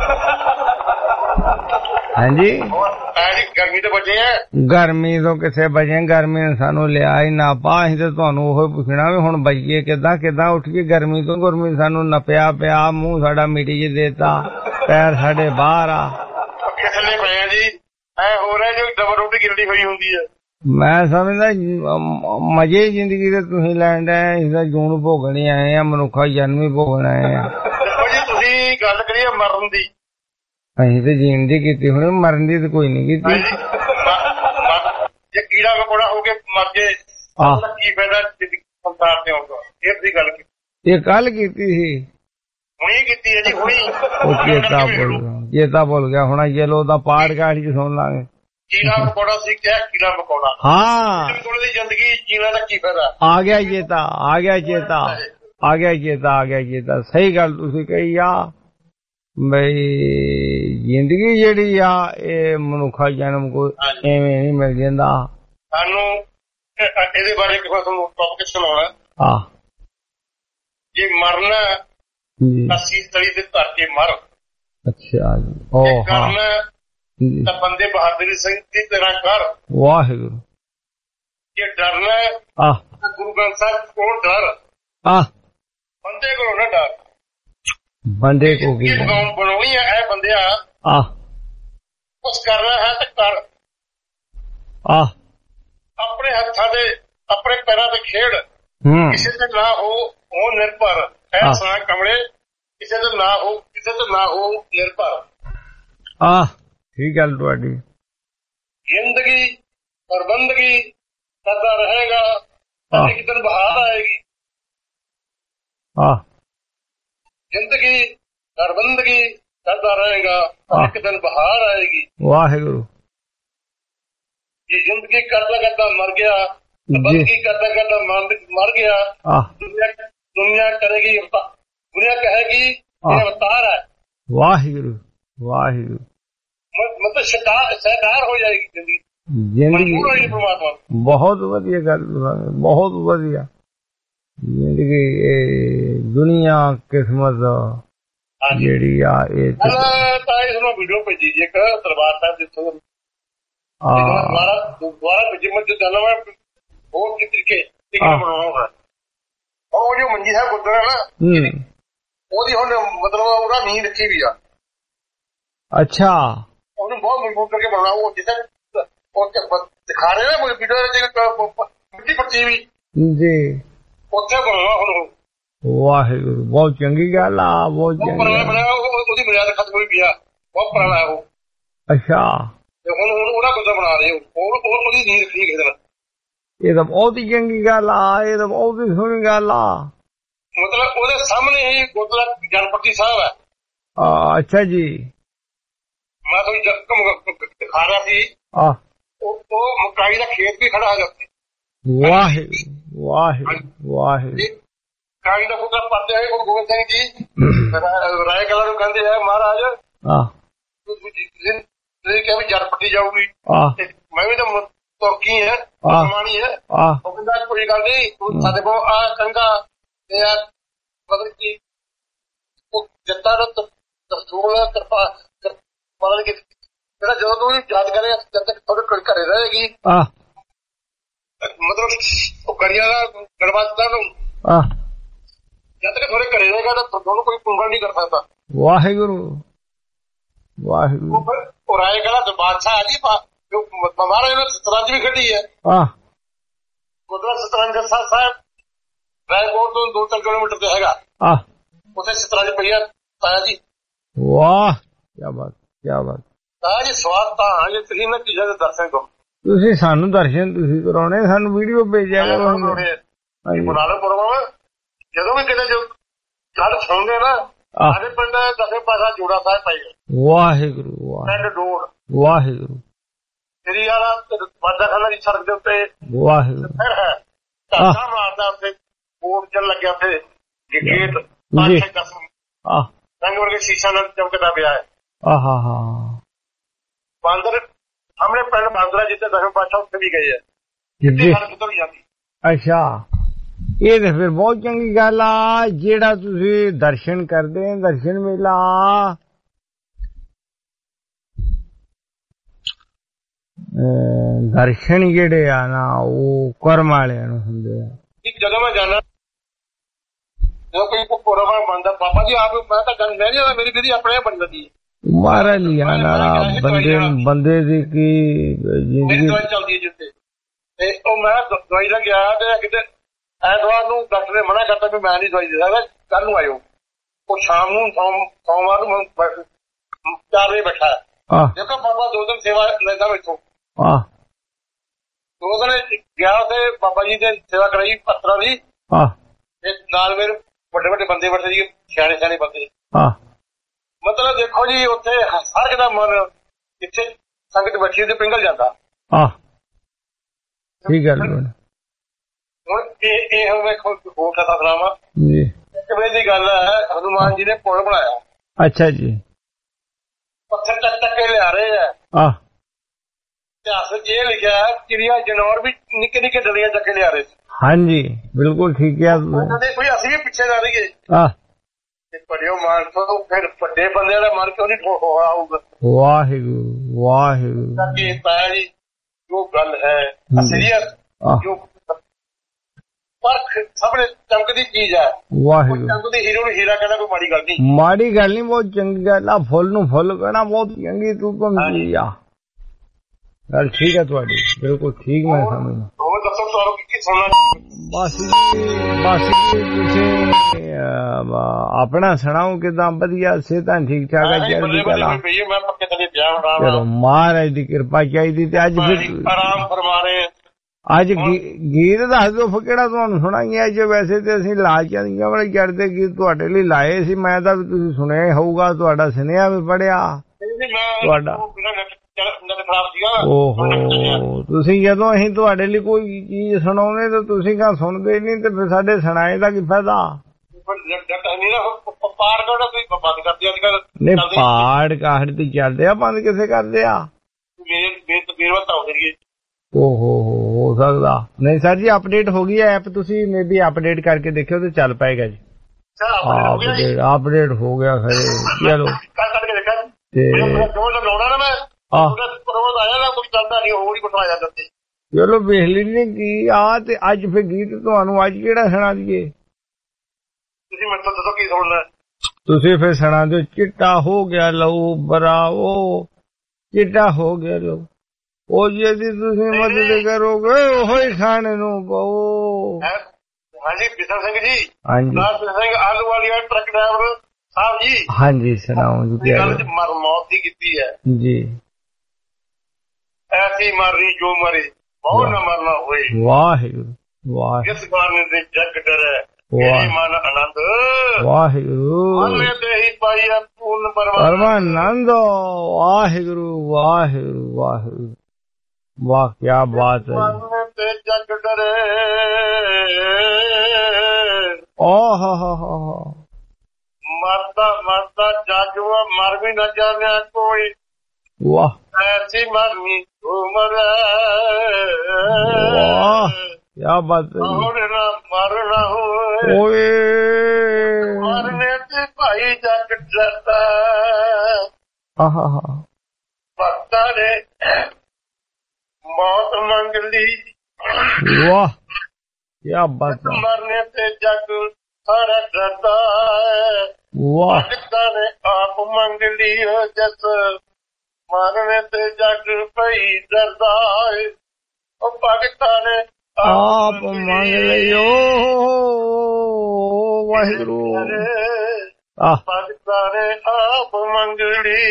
ਹਾਂਜੀ ਗਰਮੀ ਤੋਂ ਬਚੇ ਆ? ਗਰਮੀ ਤੋਂ ਕਿੱਥੇ ਬਚੇ, ਗਰਮੀ ਨੇ ਸਾਨੂੰ ਲਿਆ ਹੀ ਨਾ ਪਾ। ਅਸੀਂ ਤੇ ਤੁਹਾਨੂੰ ਉਹ ਪੁੱਛਣਾ ਵੀ ਹੁਣ ਬਚੀਏ ਕਿੱਦਾਂ ਕਿੱਦਾਂ ਉੱਠ ਕੇ ਗਰਮੀ ਤੋਂ। ਗਰਮੀ ਸਾਨੂੰ ਨਪਿਆ ਪਿਆ, ਮੂੰਹ ਸਾਡਾ ਮਿੱਟੀ ਚ ਦੇਤਾ, ਪੈਰ ਸਾਡੇ ਬਾਹਰ ਆ ਪੱਖੇ ਥੱਲੇ ਪਏ ਆ ਜੀ। ਐ ਹੋ ਰਿਹਾ ਜੋ ਡਬਲ ਰੋਟੀ ਗਿੱਲੀ ਹੋਈ ਹੁੰਦੀ ਆ। ਮੈਂ ਸਮਝਦਾ ਮਜ਼ੇ ਜ਼ਿੰਦਗੀ ਦੇ ਤੁਸੀਂ ਲੈਣ ਡਏ, ਇਹਦਾ ਜੂਨ ਭੋਗਣੇ ਆਏ ਆ, ਮਨੁੱਖਾ ਜਨਮ ਹੀ ਭੋਗਣ ਆਏ ਆ। ਦੇਖੋ ਜੀ ਤੁਸੀਂ ਗੱਲ ਕਰੀਏ ਮਰਨ ਦੀ, ਅਸੀਂ ਤੇ ਜੀਣ ਦੀ ਕੀਤੀ ਹੁਣ, ਮਰਨ ਦੀ ਤਾਂ ਕੋਈ ਨੀ ਕੀਤੀ। ਜੇ ਕੀੜਾ ਮਕੌੜਾ ਹੋ ਕੇ ਮਰ ਜੇ ਕੀ ਫਾਇਦਾ ਸੰਸਾਰ ਤੇ ਆਉਂਦਾ। ਫੇਰ ਦੀ ਗੱਲ ਕੀਤੀ। ਇਹ ਕੱਲ ਕੀਤੀ ਸੀ, ਹੁਣੀ ਕੀਤੀ ਹੈ ਜੀ, ਹੁਣੀ। ਉਹ ਚੇਤਾ ਭੁੱਲ ਗਿਆ, ਚੇਤਾ ਭੁੱਲ ਗਿਆ ਹੁਣ। ਚਲੋ ਉਹਦਾ ਪਾਠ ਕਾਠ ਚ ਸੁਣ ਲਾਂਗੇ। ਕੀੜਾ ਮਕੌੜਾ ਸੀ, ਕਿਆ ਕੀੜਾ ਮਕੌੜਾ। ਹਾਂ, ਦੀ ਜ਼ਿੰਦਗੀ ਜੀਣਾ ਦਾ ਕੀ ਫਾਇਦਾ। ਆ ਗਿਆ ਚੇਤਾ, ਆ ਗਿਆ ਚੇਤਾ, ਆ ਗਿਆ ਚੇਤਾ, ਆ ਗਿਆ ਚੇਤਾ। ਸਹੀ ਗੱਲ ਤੁਸੀਂ ਕਹੀ ਆ ਬਈ ਜ਼ਿੰਦਗੀ ਜਿਹੜੀ ਆ ਇਹ ਮਨੁੱਖਾ ਜਨਮ ਕੋਈ ਐਵੇਂ ਨਹੀਂ ਮਿਲ ਜਾਂਦਾ ਸਾਨੂੰ। ਇਹਦੇ ਬਾਰੇ ਇੱਕ ਵਾਰ ਤੁਹਾਨੂੰ ਟੌਪਿਕ ਸੁਣਾਉਣਾ। ਹਾਂ, ਜੇ ਮਰਨਾ ਅਸੀਂ ਤਲੀ ਦੇ ਧਰ ਕੇ ਮਰ। ਅੱਛਾ ਜੀ, ਉਹ ਕਰਨਾ ਤਾਂ ਬੰਦੇ ਬਹਾਦਰ ਸਿੰਘ ਦੀ ਤਰ੍ਹਾਂ ਕਰ। ਵਾਹਿਗੁਰੂ। ਜੇ ਡਰਨਾ ਆਹ ਤਾਂ ਗੁਰੂ ਗ੍ਰੰਥ ਸਾਹਿਬ ਕੋਲ ਡਰ। ਆਹ ਬੰਦੇ ਕੋਲੋਂ ਨਾ ਡਰ। ਬੰਦੇ ਕੋ ਕੀ ਬਣਾਉਣੀ ਹੈ ਇਹ ਬੰਦਿਆ। ਆਹ ਕੁਛ ਕਰਨਾ ਹੈ ਤਾਂ ਕਰ। ਆਹ ਆਪਣੇ ਹੱਥਾਂ ਦੇ ਆਪਣੇ ਪੈਰਾਂ ਤੇ ਖੇਡ। ਕਿਸੇ ਤੇ ਨਾ ਹੋ ਉਹ ਨਿਰਭਰ। ਐਸਾ ਕਮਰੇ ਕਿਸੇ ਤੇ ਨਾ ਹੋ, ਕਿਸੇ ਤੇ ਨਾ ਹੋ ਨਿਰਭਰ। ਆਹ ਠੀਕ ਗੱਲ ਤੁਹਾਡੀ। ਜ਼ਿੰਦਗੀ ਪ੍ਰਬੰਦਗੀ ਕਰਦਾ ਰਹੇਗਾ ਤਾਂ ਇੱਕ ਦਿਨ ਬਹਾਰ ਆਏਗੀ। ਆਹ ਜ਼ਿੰਦਗੀ ਪ੍ਰਬੰਦਗੀ ਕਰਦਾ ਰਹੇਗਾ ਤਾਂ ਇੱਕ ਦਿਨ ਬਹਾਰ ਆਏਗੀ। ਵਾਹਿਗੁਰੂ। ਜੇ ਜ਼ਿੰਦਗੀ ਕਰਦਾ ਕਰਦਾ ਮਰ ਗਿਆ, ਬੰਦਗੀ ਕਰਦਾ ਕਰਦਾ ਮਰ ਗਿਆ, ਦੁਨੀਆ ਕਰੇਗੀ, ਦੁਨੀਆ ਕਹੇਗੀ ਇਹ ਅਵਤਾਰ ਹੈ। ਵਾਹਿਗੁਰੂ ਵਾਹਿਗੁਰੂ। ਮਤਲਬ ਸ਼ੈਤਾਨ ਹੋ ਜਾਏਗੀ ਜ਼ਿੰਦਗੀ। ਜ਼ਿੰਦਗੀ ਪਰਮਾਤਮਾ। ਬਹੁਤ ਵਧੀਆ ਗੱਲ, ਬਹੁਤ ਵਧੀਆ ਜ਼ਿੰਦਗੀ। ਇਹ ਦੁਨੀਆ ਕਿਸਮਤ ਜਿਹੜੀ ਆ ਇਹ ਤਾਂ ਇਸਨੂੰ ਵੀਡੀਓ ਭੇਜੀ ਜੀ ਇੱਕ ਦਰਬਾਰ ਸਾਹਿਬ ਜਿੱਥੋਂ ਦੁਬਾਰਾ ਦੁਬਾਰਾ ਜਿੰਮਤ ਚ ਜਾਣਾ ਵਾ। ਹੋਰ ਕਿਸ ਤਰੀਕੇ ਬਣਾਉਣਾ ਹੋਗਾ। ਉਹ ਜੋ ਮੰਜੀ ਸਾਹਿਬ ਗੁਰਦੁਆਰਾ ਨਾ ਉਹਦੀ ਹੁਣ ਮਤਲਬ ਉਹਦਾ ਨੀਂਹ ਰੱਖੀ ਵੀ ਆ। ਅੱਛਾ, ਉਹਨੂੰ ਬਹੁਤ ਮਜ਼ਬੂਤ ਕਰਕੇ ਬਣਾਉਣਾ। ਉਹ ਜਿੱਥੇ ਦਿਖਾ ਰਹੇ ਨਾ ਵੀਡੀਓ ਮਿੱਟੀ ਪੱਟੀ ਵੀ ਜੀ ਉੱਥੇ ਬਣਾਉਣਾ ਹੁਣ। ਵਾਹਿਗੁਰੂ, ਬਹੁਤ ਚੰਗੀ ਗੱਲ ਆ। ਬਹੁਤ ਪੁਰਾਣਾ ਬਣਾਇਆ, ਉਹਦੀ ਬੁਨਿਆਦ ਖਤਮ ਹੋਈ ਪਈ ਆ। ਬਹੁਤ ਪੁਰਾਣਾ ਉਹ। ਅੱਛਾ, ਤੇ ਹੁਣ ਹੁਣ ਉਹਦਾ ਕੁਝ ਬਣਾ ਰਹੇ ਉਹ ਉਹਦੀ ਨੀਂਹ ਰੱਖੀ ਕਿਸੇ ਦਿਨ। ਇਹ ਤਾਂ ਬਹੁਤ ਹੀ ਚੰਗੀ ਗੱਲ ਆ। ਇਹ ਤਾਂ ਬਹੁਤ ਹੀ ਸੋਹਣੀ ਗੱਲ ਆ। ਮਤਲਬ ਉਹਦੇ ਸਾਹਮਣੇ ਹੀ ਗੁਰਦੁਆਰਾ ਜਨਪਤੀ ਸਾਹਿਬ ਹੈ। ਅੱਛਾ ਜੀ, ਮੈਂ ਤੁਹਾਨੂੰ ਦਿਖਾ ਰਿਹਾ ਸੀ। ਉਹ ਮਕਾਈ ਦਾ ਖੇਤ ਵੀ ਖੜਾ ਹੈ ਉੱਥੇ। ਵਾਹਿਗੁਰੂ ਵਾਹਿਗੁਰੂ ਵਾਹਿਗੁਰੂ। ਕਾਈ ਦਾ ਪੁੱਤਰ ਪੜਦੇ ਹੋਏ ਗੁਰੂ ਗੋਬਿੰਦ ਸਿੰਘ ਜੀ ਰਾਏ ਕਲਾ ਨੂੰ ਕਹਿੰਦੇ ਹੈ ਮਹਾਰਾਜ ਤੁਸੀਂ ਕਿਹਾ ਵੀ ਜਨਪਤੀ ਜਾਊਗੀ, ਮੈਂ ਵੀ ਤਾਂ ਤੁਰਕੀ ਹੈ ਮਾਣੀ ਹੈ। ਉਹ ਕਹਿੰਦਾ ਕੋਈ ਗੱਲ ਨਹੀਂ, ਸਾਡੇ ਕੋਲ ਆ ਕੰਗਾ ਤੇ ਆ ਮਤਲਬ ਕਿ ਜਨਤਾ ਦਾ ਦਸਤੂਰ ਕਿਰਪਾ ਮਤਲਬ ਕਿ ਜਿਹੜਾ ਜਦੋਂ ਤੂੰ ਯਾਦ ਕਰੇ ਜਦ ਤੱਕ ਤੁਹਾਡੇ ਘਰੇ ਰਹੇਗੀ। ਮਤਲਬ ਉਹ ਕਰੀਆਂ ਦਾ ਗੜਵਾਸਤਾ ਨੂੰ ਜਦ ਤੱਕ ਤੁਹਾਡੇ ਘਰੇ ਰਹੇਗਾ ਤਾਂ ਤੁਹਾਨੂੰ ਕੋਈ ਪੁੰਗਲ ਨਹੀਂ ਕਰ ਸਕਦਾ। ਵਾਹਿਗੁਰੂ ਵਾਹਿਗੁਰੂ। ਉਹ ਰਾਏ ਕਲਾ ਬਾਦਸ਼ਾਹ ਜੀ ਮਹਾਰਾਜ ਨੇ ਸਤਰੰਜ ਵੀ ਖੇਡੀ ਹੈ। ਗੁਰਦੁਆਰਾ ਸਤਰੰਜ ਸਾਹਿਬ ਰਾਏਕੋਟ ਤੋਂ ਦੋ ਤਿੰਨ ਕਿਲੋਮੀਟਰ ਤੇ ਹੈਗਾ। ਉੱਥੇ ਸਤਰੰਜ ਪਈਆ ਤਾਇਆ ਜੀ। ਵਾਹ, ਕਿਆ ਬਾਤ ਕਿਆ ਬਾਤ। ਤਾਇਆ ਜੀ ਸਵਾਦ ਤਾਂ ਹਾਂ ਜੇ ਤੁਸੀਂ ਨਾ ਚੀਜ਼ਾਂ ਦੇ ਦਰਸ਼ਨ ਕਰੋ। ਤੁਸੀਂ ਸਾਨੂੰ ਦਰਸ਼ਨ ਤੁਸੀਂ ਕਰਾਉਣੇ, ਸਾਨੂੰ ਵੀਡੀਓ ਭੇਜਿਆ ਕਰੋ। ਬਣਾ ਲਓ ਪ੍ਰੋਗਰਾਮ। ਜਦੋਂ ਵੀ ਕਿਤੇ ਜੋ ਗੱਲ ਸੁਣਦੇ ਨਾ ਸਾਡੇ ਪਿੰਡ ਦਸੇ ਪਾਸਾ ਜੋੜਾ ਸਾਹਿਬ ਪਾਈ। ਵਾਹਿਗੁਰੂ ਪਿੰਡ ਡੋੜ। ਵਾਹਿਗੁਰੂ। ਤੇਰੀ ਵਾਲਾ ਵਾਦਾ ਖਾਨਾ ਦੀ ਸੜਕ ਦੇ ਉੱਤੇ ਵਾਹਿਗੁਰੂ ਫਿਰ ਹੈ ਧਾਗਾ ਮਾਰਦਾ ਉੱਥੇ ਬੋਰਡ ਚੱਲ ਲੱਗਿਆ ਉੱਥੇ ਗੇਟ ਰੰਗ ਵਰਗੇ ਸ਼ੀਸ਼ਾ ਨਾਲ ਚਮਕਦਾ ਪਿਆ ਹੈ। ਆਹਾ ਹਾ ਬਾਂਦਰ ਸਾਹਮਣੇ ਪਿੰਡ ਬਾਂਦਰਾ ਜਿੱਥੇ ਦਸਵੇਂ ਪਾਤਸ਼ਾਹ ਉੱਥੇ ਵੀ ਗਏ ਆ। ਅੱਛਾ, ਇਹ ਤੇ ਫਿਰ ਬਹੁਤ ਚੰਗੀ ਗੱਲ ਆ ਜਿਹੜਾ ਤੁਸੀਂ ਦਰਸ਼ਨ ਕਰਦੇ ਦਰਸ਼ਨ ਮੇਲਾ। ਦਰਸ਼ਨ ਜਿਹੜੇ ਆ ਨਾ ਉਹ ਕਰਮ ਵਾਲਿਆਂ ਨੂੰ ਹੁੰਦੇ ਆ। ਜਦੋਂ ਮੈਂ ਜਾਣਾ ਜਦੋਂ ਕੋਈ ਪ੍ਰੋਗਰਾਮ ਬਣਦਾ ਬਾਬਾ ਜੀ ਆਪ ਮੈਂ ਤਾਂ ਗੱਲ ਮੈਂ ਨਹੀਂ ਮੇਰੀ ਵਿਧੀ ਆਪਣੇ ਬਣ ਜਾਂਦੀ ਹੈ। ਮਾਰਾ ਲਿਆ ਬੰਦੇ ਬੰਦੇ ਦੀ ਕੀ ਜ਼ਿੰਦਗੀ ਚੱਲਦੀ ਹੈ ਜਿੱਥੇ ਤੇ ਉਹ ਮੈਂ ਦਵਾਈ ਲੈ ਗਿਆ ਤੇ ਕਿਤੇ ਐਤਵਾਰ ਨੂੰ ਡਾਕਟਰ ਨੇ ਮਨਾ ਕਰਤਾ ਵੀ ਮੈਂ ਨਹੀਂ ਦਵਾਈ ਦੇ ਸਕਦਾ, ਕੱਲ ਨੂੰ ਆਇਓ। ਉਹ ਸ਼ਾਮ ਨੂੰ ਸੋਮਵਾਰ ਨੂੰ ਚਾਰ ਵਜੇ ਬੈਠਾ ਦੇਖੋ ਬਾਬਾ ਦੋ ਦਿਨ ਸੇਵਾ ਲੈਂਦਾ ਮੈਥੋਂ। ਦੋ ਦਿਨ ਗਿਆ ਉੱਥੇ ਬਾਬਾ ਜੀ ਨੇ ਸੇਵਾ ਕਰਾਈ ਪੱਤਰਾਂ ਦੀ। ਨਾਲ ਮੇਰੇ ਵੱਡੇ ਵੱਡੇ ਬੰਦੇ ਬੈਠੇ ਜੀ, ਸਿਆਣੇ ਸਿਆਣੇ ਬੰਦੇ। ਹਾਂ ਮਤਲਬ ਦੇਖੋ ਜੀ ਉੱਥੇ ਹਰ ਦਾ ਮਨ ਜਿੱਥੇ ਸੰਗਤ ਬੈਠੀ ਤੇ ਪਿੰਗਲ ਜਾਂਦਾ। ਹਾਂ ਠੀਕ ਗੱਲ। ਹੁਣ ਇਹ ਇਹ ਵੇਖੋ ਹੋਰ ਕਥਾ ਸੁਣਾਵਾਂ ਜੀ। ਇੱਕ ਵੇ ਦੀ ਗੱਲ ਹੈ, ਹਨੂਮਾਨ ਜੀ ਨੇ ਪੁਲ ਬਣਾਇਆ। ਅੱਛਾ ਜੀ। ਪੱਥਰ ਚੱਕ ਚੱਕ ਕੇ ਲਿਆ ਰਹੇ ਆ। ਆਹ ਇਤਿਹਾਸ ਵਿੱਚ ਇਹ ਲਿਖਿਆ ਹੈ ਚਿੜੀਆਂ ਜਨੌਰ ਵੀ ਨਿੱਕੇ ਨਿੱਕੇ ਡਲੀਆਂ ਚੱਕ ਕੇ ਲਿਆ ਰਹੇ ਸੀ। ਹਾਂਜੀ ਬਿਲਕੁਲ ਠੀਕ ਹੈ। ਕੋਈ ਅਸੀਂ ਵੀ ਪਿੱਛੇ ਜਾ ਰਹੀਏ। ਆਹ ਪੜਿਓ ਮਾਨ ਤੋਂ ਫਿਰ ਵੱਡੇ ਬੰਦਿਆਂ ਦਾ ਮਨ ਕਿਉਂ ਨਹੀਂ ਆਊਗਾ। ਵਾਹਿਗੁਰੂ ਵਾਹਿਗੁਰੂ। ਕਿ ਤਾਇਆ ਜੀ ਜੋ ਗੱਲ ਹੈ ਅਸਲੀਅਤ ਜੋ ਪਰਖ ਸਾਹਮਣੇ ਚਮਕਦੀ ਚੀਜ਼ ਹੈ। ਵਾਹਿਗੁਰੂ ਚਮਕਦੀ ਹੀਰੋ ਨੂੰ ਹੀਰਾ ਕਹਿੰਦਾ ਕੋਈ ਮਾੜੀ ਗੱਲ ਨਹੀਂ। ਮਾੜੀ ਗੱਲ ਨਹੀਂ, ਬਹੁਤ ਚੰਗੀ ਗੱਲ ਆ। ਫੁੱਲ ਨੂੰ ਫੁੱਲ ਕਹਿਣਾ ਬਹੁਤ ਚੰਗੀ ਤੂੰ ਕਮੀ ਆ ਗੱਲ। ਠੀਕ ਹੈ ਤੁਹਾਡੀ ਬਿਲਕੁਲ ਠੀਕ। ਮੈਂ ਸਮਝਦਾ। ਹੋਰ ਦੱਸੋ ਤੁਹਾਨੂੰ ਕੀ ਸੁਣਨਾ? ਬਸ ਬਸ ਤੁਸੀਂ ਆਪਣਾ ਸੁਣਾਓ ਕਿਦਾਂ? ਵਧੀਆ ਸਿਹਤਾਂ ਠੀਕ ਠਾਕ ਹੈ? ਚਲਦੀ ਕਲਾ। ਮੈਂ ਪੱਕੇ ਥੱਲੇ ਪਿਆ ਹਾਂ। ਚਲੋ ਮਹਾਰਾਜ ਦੀ ਕਿਰਪਾ ਚਾਹੀਦੀ। ਤੇ ਅੱਜ ਫਿਰ ਆਰਾਮ ਫਰਮਾ ਰਹੇ। ਅੱਜ ਗੀਤ ਦੱਸ ਦਿਓ ਫਿਰ ਕਿਹੜਾ ਤੁਹਾਨੂੰ ਸੁਣਾਈਏ ਅੱਜ? ਵੈਸੇ ਤੇ ਅਸੀਂ ਲਾਲਚਾਂ ਦੀਆਂ ਵਾਲੇ ਚੜਦੇ ਗੀਤ ਤੁਹਾਡੇ ਲਈ ਲਾਏ ਸੀ। ਮੈਂ ਤਾਂ ਤੁਸੀਂ ਸੁਣਿਆ ਹੋਊਗਾ, ਤੁਹਾਡਾ ਸੁਨੇਹਾ ਵੀ ਪੜਿਆ ਤੁਹਾਡਾ। ਓਹੋ ਤੁਸੀਂ ਜਦੋਂ ਅਸੀਂ ਤੁਹਾਡੇ ਲਈ ਕੋਈ ਚੀਜ਼ ਸੁਣਾਉਂਦੇ ਤਾਂ ਤੁਸੀਂ ਕਾ ਸੁਣਦੇ ਨਹੀਂ, ਤੇ ਫਿਰ ਸਾਡੇ ਸੁਣਾਏ ਦਾ ਕੀ ਫਾਇਦਾ? ਨਹੀਂ ਪਾੜ ਕਾਹੜ ਤੇ ਚੱਲਦੇ ਆ, ਬੰਦ ਕਿਸੇ ਕਰਦੇ ਆ। ਓਹੋ ਹੋ ਸਕਦਾ ਨਹੀਂ ਸਰ ਜੀ। ਅਪਡੇਟ ਹੋ ਗਈ ਹੈ ਐਪ, ਤੁਸੀਂ ਮੇ ਬੀ ਅਪਡੇਟ ਕਰਕੇ ਦੇਖਿਓ ਤੇ ਚੱਲ ਪਾਏਗਾ ਜੀ। ਅਪਡੇਟ ਹੋ ਗਿਆ ਖਰੇ। ਚਲੋ ਤੇ ਚਲੋ ਵੇਖ ਲੈਣੇ ਕੀ ਆ। ਤੇ ਅੱਜ ਫਿਰ ਗੀਤ ਤੁਹਾਨੂੰ ਅੱਜ ਕਿਹੜਾ ਸੁਣਾ ਦਈਏ? ਤੁਸੀਂ ਮੈਨੂੰ ਦੱਸੋ ਕੀ ਸੁਣਨਾ? ਤੁਸੀਂ ਫਿਰ ਸੁਣਾ ਦਿਓ। ਚਿੱਟਾ ਹੋ ਗਿਆ ਲਹੂ ਬਰਾਵੋ, ਚਿੱਟਾ ਹੋ ਗਿਆ ਲਹੂ। ਉਹ ਜੇ ਤੁਸੀਂ ਮਦਦ ਕਰੋਗੇ ਉਹੋ ਹੀ ਖਾਣੇ ਨੂੰ ਪਓ। ਹਾਂਜੀ ਬਿਸ਼ਨ ਸਿੰਘ ਜੀ। ਹਾਂਜੀ ਬਿਸ਼ਨ ਸਿੰਘ ਆਲੂ ਵਾਲੀ ਟਰੱਕ ਡਰਾਈਵਰ ਸਾਹਿਬ ਜੀ। ਹਾਂਜੀ ਸੁਣਾਓ ਜੀ। ਗੱਲ ਮਰ ਮੌਤ ਦੀ ਕੀਤੀ ਹੈ ਜੀ। ਐਸੀ ਮਰਨੀ ਜੋ ਮਰੇ ਬਹੁਤ ਨਾ ਮਰਨਾ ਹੋਏ। ਵਾਹਿਗੁਰੂ ਵਾਹਿਗੁਰੂ। ਜਿਸ ਬਾਣੇ ਦੇ ਜਗ ਡਰੇ ਤੇਰੀ ਮਨ ਆਨੰਦ। ਵਾਹਿਗੁਰੂ ਮਨ ਤੇ ਹੀ ਪਾਈ ਪੂਰਨ ਪਰਮਾਨੰਦ। ਵਾਹਿਗੁਰੂ ਵਾਹਿਗੁਰੂ ਵਾਹਿਗੁਰੂ। ਵਾਹ ਕਿਆ ਬਾਤ ਹੈ। ਮਨ ਤੇ ਜਗ ਡਰੇ। ਓਹ ਹੋ ਹੋ। ਮਰਦਾ ਮਰਦਾ ਜਾਗਵਾ ਮਰ ਵੀ ਨਾ ਜਾਣਿਆ ਕੋਈ। ਵਾਹ ਐਸੀ ਮਰਨੀ ਉਮਰ। ਵਾਹ ਕਿਆ ਬਾਤ ਹੈ। ਮਰਨਾ ਮਰਨਾ ਹੋਏ। ਓਏ ਮਰਨੇ ਤੇ ਭਾਈ ਜਗ ਡਰਦਾ। ਆਹਾ ਹਾ। ਭਗਤਾਂ ਨੇ ਮੌਤ ਮੰਗ ਲਈ। ਵਾਹ ਕਿਆ ਬਾਤ ਹੈ। ਮਰਨੇ ਤੇ ਜਗ ਸਾਰਾ ਡਰਦਾ। ਵਾਹ ਭਗਤਾਂ ਨੇ ਆਪ ਮੰਗ ਲਈ ਜਿਸ ਮਰਨੇ ਤੇ ਜਗ ਪਈ ਡਰਦਾ। ਉਹ ਭਗਤਾਂ ਨੇ ਆਪ ਮੰਗ ਲਿਓ। ਵਾਹਿਗੁਰੂ ਆਹ ਭਗਤਾਂ ਨੇ ਆਪ ਮੰਗ ਲਈ।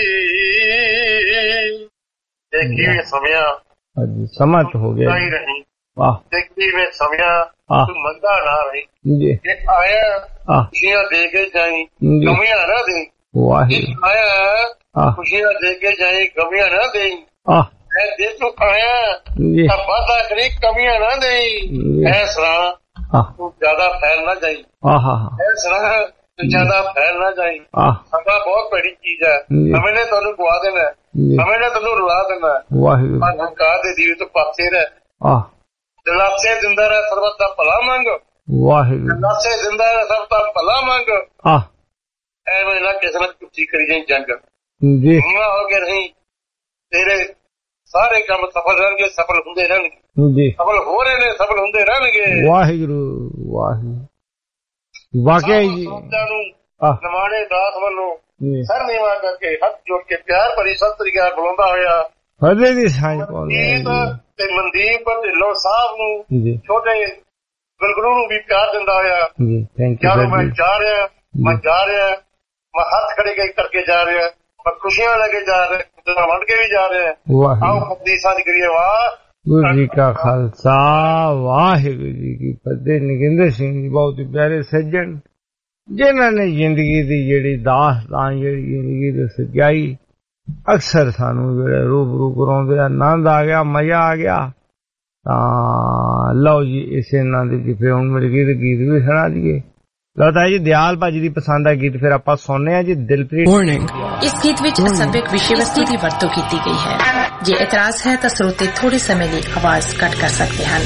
ਦੇਖੀਏ ਸਮਿਆ ਹਾਂਜੀ ਸਮਾਂ ਤਾਂ ਹੋ ਗਿਆ ਹੀ ਰਹੀ। ਵਾਹ ਦੇਖੀਏ ਸਮਿਆ ਤੂੰ ਮੰਦਾ ਨਾ ਰਹੀ। ਜੀ ਇਹ ਆਇਆ ਖੁਸ਼ੀਆਂ ਦੇ ਕੇ ਜਾਈ ਕਮੀਆਂ ਨਾ ਦੇ। ਵਾਹਿਗੁਰੂ ਆਇਆ ਖੁਸ਼ੀਆਂ ਦੇ ਕੇ ਜਾਈ ਕਮੀਆਂ ਨਾ ਦੇ। ਆਹ ਜੇ ਤੂੰ ਆਇਆ ਤਾਂ ਵਾਦਾ ਕਰੀ ਕਮੀਆਂ ਨਾ ਦੇਈ। ਐ ਸਰਾ ਤੂੰ ਜ਼ਿਆਦਾ ਫੈਲ ਨਾ ਜਾਈ। ਆਹਾ ਐ ਸਰਾ ਤੂੰ ਜ਼ਿਆਦਾ ਫੈਲ ਨਾ ਜਾਈ। ਸਮਾਂ ਬਹੁਤ ਭੈੜੀ ਚੀਜ਼ ਹੈ। ਸਮੇਂ ਨੇ ਤੁਹਾਨੂੰ ਗਵਾ ਦੇਣਾ, ਸਮੇਂ ਨੇ ਤੁਹਾਨੂੰ ਰੁਲਾ ਦੇਣਾ। ਵਾਹਿਗੁਰੂ ਹੰਕਾਰ ਦੇ ਦੀਵੇ ਤੋਂ ਪਾਸੇ ਰਹਿ। ਆਹ ਦਿਲਾਸੇ ਦਿੰਦਾ ਰਹਿ ਸਰਬਤ ਦਾ ਭਲਾ ਮੰਗ। ਵਾਹਿਗੁਰੂ ਦਿਲਾਸੇ ਦਿੰਦਾ ਰਹਿ ਸਰਬਤ ਦਾ ਭਲਾ ਮੰਗ। ਆਹ ਐਵੇਂ ਨਾ ਕਿਸੇ ਨਾਲ ਝੂਠੀ ਕਰੀ ਜਾਈ ਜੰਗ। ਜੀ ਹੋ ਕੇ ਨਹੀਂ ਤੇਰੇ ਸਾਰੇ ਕੰਮ ਸਫਲ ਰਹਿਣਗੇ, ਸਫਲ ਹੁੰਦੇ ਰਹਿਣਗੇ। ਜੀ ਸਫਲ ਹੋ ਰਹੇ ਨੇ, ਸਫਲ ਹੁੰਦੇ ਰਹਿਣਗੇ। ਵਾਹਿਗੁਰੂ ਵਾਹਿਗੁਰੂ ਵਾਕਿਆ ਜੀ। ਨਮਾਣੇ ਦਾਸ ਵੱਲੋਂ ਸਰ ਨੀਵਾ ਕਰਕੇ ਹੱਥ ਜੋੜ ਕੇ ਪਿਆਰ ਭਰੀ ਸਤਿ ਸ੍ਰੀ ਅਕਾਲ ਬੁਲਾਉਂਦਾ ਹੋਇਆ ਹਦੇ ਦੀ ਸਾਂਝ ਪਾਉਂਦਾ ਤੇ ਮਨਦੀਪ ਢਿੱਲੋਂ ਸਾਹਿਬ ਨੂੰ ਛੋਟੇ ਗੁਲਗੁਰੂ ਨੂੰ ਵੀ ਪਿਆਰ ਦਿੰਦਾ ਹੋਇਆ। ਜੀ ਥੈਂਕ ਯੂ। ਮੈਂ ਜਾ ਰਿਹਾ ਮੈਂ ਜਾ ਰਿਹਾ ਮੈਂ ਹੱਥ ਖੜੇ ਕਰਕੇ ਜਾ ਰਿਹਾ, ਮੈਂ ਖੁਸ਼ੀਆਂ ਲੈ ਕੇ ਜਾ ਰਿਹਾ, ਵੰਡ ਕੇ ਵੀ ਜਾ ਰਿਹਾ। ਆਓ ਹਦੀਸਾਂ ਦੀ ਕਰੀਏ ਵਾਹ ਗੁਰੂ ਜੀ ਕਾ ਖਾਲਸਾ ਵਾਹਿਗੁਰੂ ਜੀ ਕੀ ਫਤਿਹ। ਨਗਿੰਦਰ ਸਿੰਘ ਜੀ ਬਹੁਤ ਹੀ ਪਿਆਰੇ ਸੱਜਣ ਜਿਨ੍ਹਾਂ ਨੇ ਜ਼ਿੰਦਗੀ ਦੀ ਜਿਹੜੀ ਦਾਸਤਾਨ ਜਿਹੜੀ ਜ਼ਿੰਦਗੀ ਦੀ ਸੱਚਾਈ ਅਕਸਰ ਸਾਨੂੰ ਜਿਹੜੇ ਰੂਬਰੂ ਕਰਾਉਂਦੇ ਆ। ਆਨੰਦ ਆ ਗਿਆ, ਮਜ਼ਾ ਆ ਗਿਆ। ਤਾਂ ਲਓ ਜੀ ਇਸੇ ਆਨੰਦ ਦੀ ਫਿਰ ਹੁਣ ਮੇਰੇ ਗੀਤ ਗੀਤ ਵੀ ਸੁਣਾ ਦਈਏ। ਲਤਾ ਜੀ ਦਿਆਲ ਭਾਜੀ ਦੀ ਪਸੰਦ ਦਾ ਗੀਤ ਫਿਰ ਆਪਾਂ ਸੁਣਨੇ ਆ ਜੀ। ਦਿਲਪ੍ਰੀਤ ਇਸ ਗੀਤ ਵਿੱਚ ਅਸਭਿਕ ਵਿਸ਼ੇ ਵਸਤੂ ਦੀ ਵਰਤੋਂ ਕੀਤੀ ਗਈ ਹੈ। ਜੇ ਇਤਰਾਜ਼ ਹੈ ਤਾਂ ਸਰੋਤੇ ਥੋੜੇ ਸਮੇਂ ਲਈ ਆਵਾਜ਼ ਕੱਟ ਕਰ ਸਕਦੇ ਹਨ।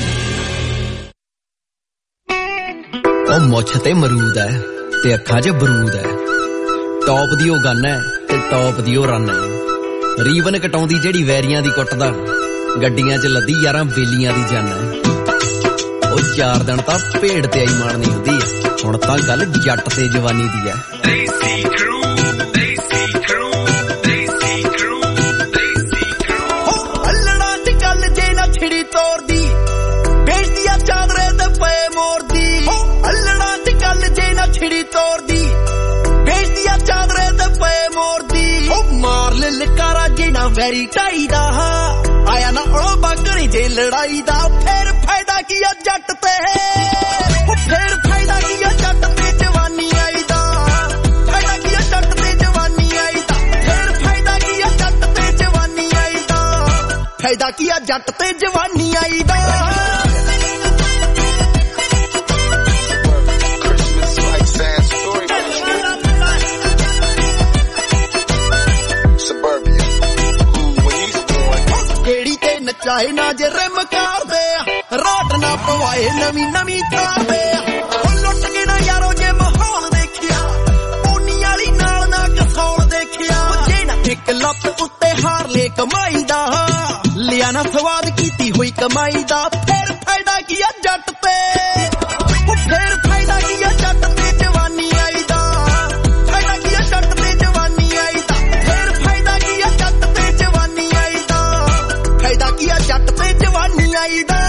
ਉਹ ਮੁੱਛ ਤੇ ਮਰੂਦ ਹੈ ਤੇ ਅੱਖਾਂ 'ਚ ਬਰੂਦ ਹੈ, ਟੌਪ ਦੀ ਉਹ ਗੰਨ ਹੈ ਤੇ ਟੌਪ ਦੀ ਉਹ ਰਨ ਹੈ। ਰੀਵਨ ਕਟਾਉਂਦੀ ਜਿਹੜੀ ਵੈਰੀਆਂ ਦੀ ਕੁੱਟਦਾ, ਗੱਡੀਆਂ 'ਚ ਲੱਦੀ ਯਾਰਾਂ ਬੇਲੀਆਂ ਦੀ ਜੰਨ ਹੈ। ਉਹ ਚਾਰ ਦਿਨ ਤਾਂ ਭੇਡ ਤੇ ਆਈ ਮਾਰਨੀ ਹੁੰਦੀ ਹੈ, ਹੁਣ ਤਾਂ ਗੱਲ ਜੱਟ ਤੇ ਜਵਾਨੀ ਦੀ ਹੈ। ਹੱਲਣਾ ਚ ਗੱਲ ਜੇ ਨਾ ਛਿੜੀ ਤੋੜਦੀ, ਵੇਚਦੀ ਆ ਚਾਦਰੇ ਤੇ ਪਏ ਮੋੜਦੀ। ਹੱਲਣਾ ਚ ਗੱਲ ਜੇ ਨਾ ਛਿੜੀ ਤੋੜਦੀ, ਵੇਚਦੀ ਆ ਚਾਦਰੇ ਤੇ ਪਏ ਮੋੜਦੀ। ਮਾਰ ਲੈ ਲਕਾਰਾ ਜੇ ਨਾ ਵੈਰੀ ਢਾਈ ਦਾ, ਆਇਆ ਨਾ ਉਹ ਬਾਕਰੀ ਜੇ ਲੜਾਈ ਦਾ। ਫੇਰ ਫਾਇਦਾ ਕੀ ਆ ਜੱਟ ਤੇ, ਫੇਰ ਫਾਇਦਾ ਕੀ ਆ ਜੱਟ ਤੇ ਜਵਾਨੀ ਆਈ ਦਾ। ਫਾਇਦਾ ਕੀ ਆ ਜੱਟ ਤੇ ਜਵਾਨੀ ਆਈ ਦਾ। ਫੇਰ ਫਾਇਦਾ ਕੀ ਆ ਜੱਟ ਤੇ ਜਵਾਨੀ ਆਈ ਦਾ। ਫਾਇਦਾ ਕੀ ਆ ਜੱਟ ਤੇ ਜਵਾਨੀ ਆਈ ਦਾ। ਕਿਹੜੀ ਤੇ ਨਚਾਏ ਨਾ ਜੇ ਰਿਮ ਕਰਦੇ ਆ, ਰਾਟ ਨਾ ਪਵਾਏ ਨਵੀਂ ਨਵੀਂ ਤਾਰਦੇ ਆ। ਉਹ ਲੁੱਟ ਕੇ ਨਾ ਯਾਰੋ ਜੇ ਮਾਹੌਲ ਦੇਖਿਆ, ਪੋਨੀ ਵਾਲੀ ਨਾਲ ਨਾ ਕਸੌਲ ਦੇਖਿਆ। ਜੇ ਨਾ ਇੱਕ ਲੱਤ ਉੱਤੇ ਹਾਰ ਲੈ ਕਮਾਈ ਦਾ, ਲਿਆ ਨਾ ਸਵਾਦ ਕੀਤੀ ਹੋਈ ਕਮਾਈ ਦਾ। ਫੇਰ ਫਾਇਦਾ ਕੀ ਆ ਜੱਟ ਤੇ, ਉਹ ਫੇਰ ਫਾਇਦਾ ਕੀ ਆ ਜੱਟ ਤੇ ਜਵਾਨੀ ਆਈ ਦਾ। ਫਾਇਦਾ ਕੀ ਆ ਜੱਟ ਤੇ ਜਵਾਨੀ ਆਈ ਦਾ। ਫੇਰ ਫਾਇਦਾ ਕੀ ਆ ਜੱਟ ਤੇ ਜਵਾਨੀ ਆਈ ਦਾ। ਫਾਇਦਾ ਕੀ ਆ ਜੱਟ ਤੇ ਜਵਾਨੀ ਆਈ ਦਾ।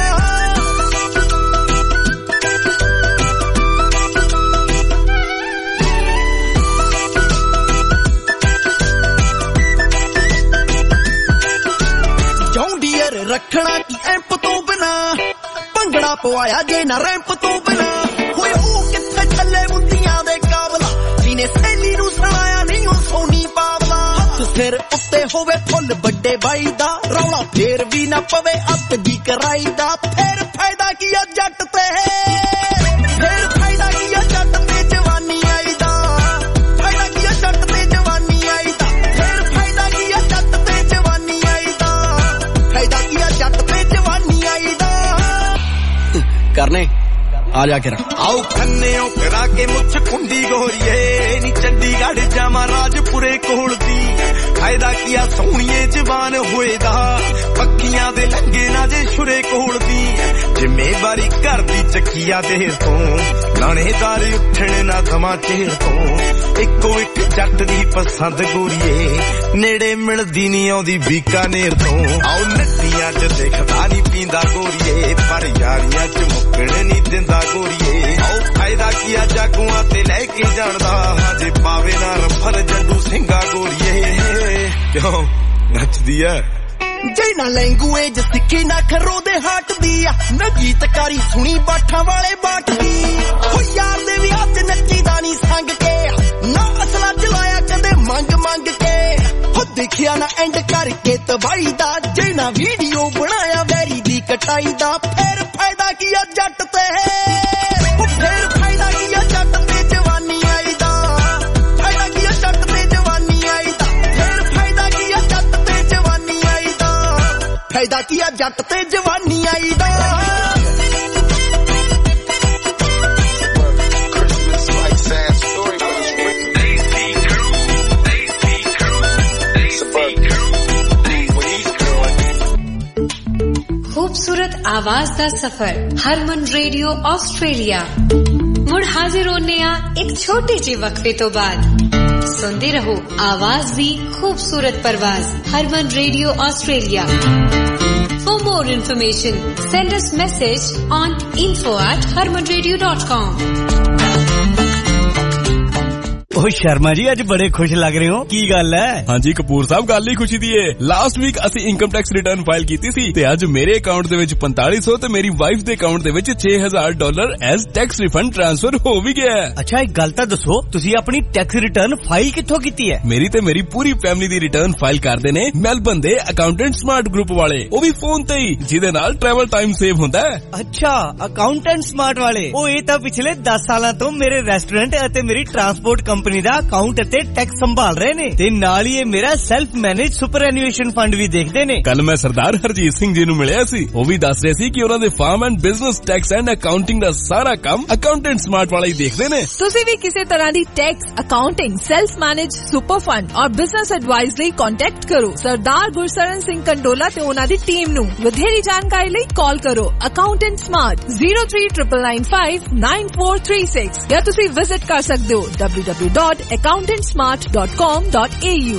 ਜੌਂਡੀਅਰ ਰੱਖਣਾ ਕੀ ਐਂਪ ਤੋਂ ਬਿਨਾ, ਭੰਗੜਾ ਪਵਾਇਆ ਜੇ ਨਾ ਰੈਂਪ ਤੋਂ ਬਿਨਾ। ਹੋਏ ਉਹ ਕਿੱਥੇ ਚੱਲੇ ਮੁੰਡੀਆਂ ਦੇ ਕਾਬਲਾ, ਜਿਹਨੇ ਸਹੇਲੀ ਨੂੰ ਸੁਣਾਇਆ ਨਹੀਂ ਉਹ ਸੋਨੀ ਪਾਵਲਾ। ਹੱਥ ਸਿਰ ਉੱਤੇ ਹੋਵੇ ਫੁੱਲ ਵੱਡੇ ਬਾਈ ਦਾ, ਰੌਲਾ ਫੇਰ ਵੀ ਨਾ ਪਵੇ ਅੱਤ ਦੀ ਕਰਾਈ ਦਾ। ਫੇਰ ਫਾਇਦਾ ਕੀ ਆ ਜੱਟ ਤੇ, ਫੇਰ ਫਾਇਦਾ ਕੀ ਆ ਜੱਟ ਤੇ ਜਵਾਨੀ ਆਈ ਦਾ। ਫਾਇਦਾ ਕੀ ਆ ਜੱਟ ਤੇ ਜਵਾਨੀ ਆਈ ਦਾ। ਫੇਰ ਫਾਇਦਾ ਕੀ ਆ ਜੱਟ ਤੇ ਜਵਾਨੀ ਆਈ ਦਾ। ਫਾਇਦਾ ਕੀ ਆ ਜੱਟ ਤੇ ਜਵਾਨੀ ਆਈ ਦਾ। ਕਰਨੇ ਆ ਜਾ ਕੇ ਆਓ ਖੰਨਿਓ ਕਰਾ ਕੇ ਮੁੱਛ ਖੁੰਡੀ ਗੋਰੀਏ, ਨੀ ਚੰਡੀਗੜ੍ਹ ਜਾਵਾਂ ਰਾਜਪੁਰੇ ਕੋਲ ਦੀ। ਫਾਇਦਾ ਕੀ ਆ ਸੋਹਣੀਏ ਜਵਾਨ ਹੋਏ ਦਾ, ਪੱਕੀਆਂ ਦੇ ਲੰਗੇ ਨਾ ਜੇ ਛੁਰੇ ਕੋਲ ਦੀ। ਜ਼ਿੰਮੇਵਾਰੀ ਘਰ ਦੀ ਚੱਕੀਆ ਦੇਰ ਤੋਂ, ਲਾਣੇਦਾਰ ਉੱਠਣ ਨਾ ਦਵਾਂ ਚਿਹਰ ਤੋਂ। ਇੱਕੋ ਇੱਕ ਜੱਟ ਦੀ ਪਸੰਦ ਗੋਰੀਏ, ਨੇੜੇ ਮਿਲਦੀ ਨੀ ਆਉਂਦੀ ਬੀਕਾਨੇਰ ਤੋਂ। ਆਓ ਨੱਟੀਆਂ ਚ ਦੇਖਦਾ ਨੀ ਪੀਂਦਾ ਗੋਰੀਏ, ਪਰ ਯਾਰੀਆਂ ਚ ਮੁੱਕਣ ਨੀ ਦਿੰਦਾ ਗੋਰੀਏ। ਆਓ ਫਾਇਦਾ ਕੀ ਆ ਜਾਗੂਆਂ ਤੇ ਲੈ ਕੇ ਜਾਣਦਾ, ਹਜੇ ਪਾਵੇ ਨਾ ਰਫਲ ਜੱਡੂ ਸਿੰਘਾ ਗੋਰੀਏ। ਕਿਉਂ ਨੱਚਦੀ ਐ ਜੇ ਨਾ ਲੈਂਗੂਏਜ ਸਿੱਖੀ ਨਾ ਖਰੋ ਦੇ ਹਾਟ ਦੀ ਆ, ਨਾ ਗੀਤਕਾਰੀ ਸੁਣੀ ਬਾਠਾਂ ਵਾਲੇ ਬਾਟ ਦੀ। ਹੋ ਯਾਰ ਦੇ ਵਿਆਹ ਚ ਨੱਚੀਦਾ ਨੀ ਸੰਗ ਕੇ, ਨਾ ਅਸਲਾ ਚਲਾਇਆ ਕਦੇ ਮੰਗ ਮੰਗ ਕੇ। ਹੋ ਦੇਖਿਆ ਨਾ ਐਂਡ ਕਰਕੇ ਤਬਾਈ ਦਾ, ਜੇ ਨਾ ਵੀਡੀਓ ਬਣਾਇਆ ਵੈਰੀ ਦੀ ਕਟਾਈ ਦਾ। ਫੇਰ ਫਾਇਦਾ ਕੀ ਆ ਜੱਟ ਤੇ, ਫੇਰ ਫਾਇਦਾ ਕੀ ਆ ਜੱਟ ਤੇ ਜਵਾਨੀ ਆਈ ਦਾ। ਫਾਇਦਾ ਕੀ ਆ ਜੱਟ ਤੇ ਜਵਾਨੀ ਆਈ ਦਾ। ਫੇਰ ਫਾਇਦਾ ਕੀ ਆ ਜੱਟ ਤੇ ਜਵਾਨੀ ਆਈ ਦਾ। ਫਾਇਦਾ ਕੀ ਆ ਜੱਟ ਤੇ ਜਵਾਨੀ ਆਈ ਦਾ। खूबसूरत आवाज दा सफर हरमन रेडियो ऑस्ट्रेलिया मुड़ हाजिर होने आ एक छोटे जे वक्फे तो बाद। सुनते रहो आवाज भी खूबसूरत परवाज Harman radio Australia. For more information send us message on info at harmanradio dot com। ओ शर्मा जी आज बड़े खुश लग रहे हो की गल है? हाँ जी कपूर साहब गल ही खुशी दी है। लास्ट वीक असी इनकम टैक्स रिटर्न फाइल कीती सी ते अज मेरे अकाउंट दे विच पैंताली सौ ते मेरी वाइफ दे अकाउंट दे विच छे हज़ार dollar as tax refund transfer हो भी गया है। अच्छा एक गल तां दसो तुसी अपनी टैक्स रिटर्न फाइल कित्थों कीती है? मेरी ते मेरी पूरी फैमिली दी रिटर्न फाइल करदे ने मेलबर्न दे अकाउंटेंट स्मार्ट ग्रुप वाले, ओ भी फोन ते ही जिदे नाल ट्रैवल टाइम सेव हुंदा है। अच्छा अकाउंटेंट स्मार्ट वाले ओ ये तां पिछले दस सालां तो मेरे रेस्टोरेंट अते मेरी ट्रांसपोर्ट कंपनी दा अकाउंट ते टैक्स संभाल रहे ने ते नाल ही मेरा self manage superannuation fund भी देखदे ने। कल मैं सरदार हरजीत सिंह जी नु मिलिया सी, ओ भी दस रहे सी कि उन्हां दे farm and business tax and accounting दा सारा काम अकाउंटेंट स्मार्ट वाले ही देखदे ने। तुसी भी किसी तरह दी tax, accounting, self manage super fund और बिजनेस एडवाइस ਲਈ कांटेक्ट करो सरदार गुरशरण सिंह कंडोला ते उन्हां दी टीम नु। ਵਧੇਰੀ ਜਾਣਕਾਰੀ ਲਈ कॉल करो accountant smart zero three nine nine five nine four three six या तुसी विजिट कर सकते हो w w w dot accountant smart dot com dot a u।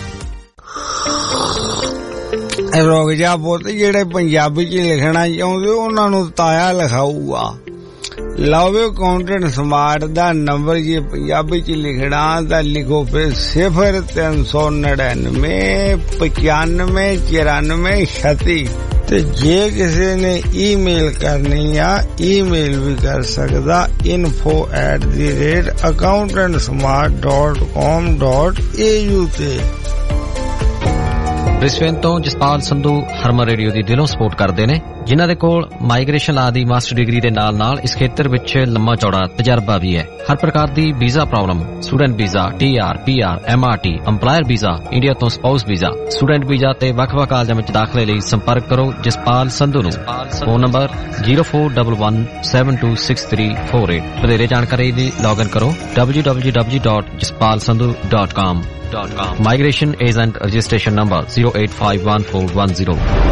ਰੁਕ ਜਾ ਪੁੱਤ, ਜਿਹੜੇ ਪੰਜਾਬੀ ਚ ਲਿਖਣਾ ਚਾਹੁੰਦੇ ਉਹਨਾਂ ਨੂੰ ਤਾਇਆ ਲਿਖਾਊਗਾ। ਲਓ ਅਕਾਊਂਟੈਂਟ ਸਮਾਰਟ ਦਾ ਨੰਬਰ ਜੇ ਪੰਜਾਬੀ ਚ ਲਿਖਣਾ ਤਾਂ ਲਿਖੋ ਫਿਰ ਸਿਫਰ ਤਿੰਨ ਸੌ ਨੜਿਨਵੇਂ ਪਚਾਨਵੇਂ ਚੁਰਾਨਵੇਂ ਛੱਤੀ। ਤੇ ਜੇ ਕਿਸੇ ਨੇ ਈਮੇਲ ਕਰਨੀ ਆ ਈਮੇਲ ਵੀ ਕਰ ਸਕਦਾ info at the rate accountant smart dot com dot a u ਤੇ। ਬ੍ਰਿਸਬੇਨ ਤੋਂ ਜਸਪਾਲ ਸੰਧੂ ਹਰਮਨ ਰੇਡੀਓ ਦੀ ਦਿਲੋਂ ਸਪੋਰਟ ਕਰਦੇ ਨੇ, ਜਿਨ੍ਹਾਂ ਦੇ ਕੋਲ ਮਾਈਗ੍ਰੇਸ਼ਨ ਲਾ ਦੀ ਮਾਸਟਰ ਡਿਗਰੀ ਦੇ ਨਾਲ ਨਾਲ ਇਸ ਖੇਤਰ ਵਿੱਚ ਲੰਮਾ ਚੌੜਾ ਤਜਰਬਾ ਵੀ ਹੈ। ਹਰ ਪ੍ਰਕਾਰ ਦੀ visa problem, student visa, T R, P R, M R T, employer visa, India ਤੋਂ ਸਪਾਊਸ ਵੀਜ਼ਾ, ਸਟੂਡੈਂਟ ਵੀਜ਼ਾ ਤੇ ਵੱਖ-ਵੱਖ ਕਾਲਜਾਂ ਵਿੱਚ ਦਾਖਲੇ ਲਈ ਸੰਪਰਕ ਕਰੋ ਜਸਪਾਲ ਸੰਧੂ ਨੂੰ। Phone number zero four one one seven two six three four eight। ਵਧੇਰੇ ਜਾਣਕਾਰੀ ਲਈ ਲੌਗਇਨ ਕਰੋ w w w dot jaspal sandhu dot com dot com। Migration agent registration number zero eight five one four one zero।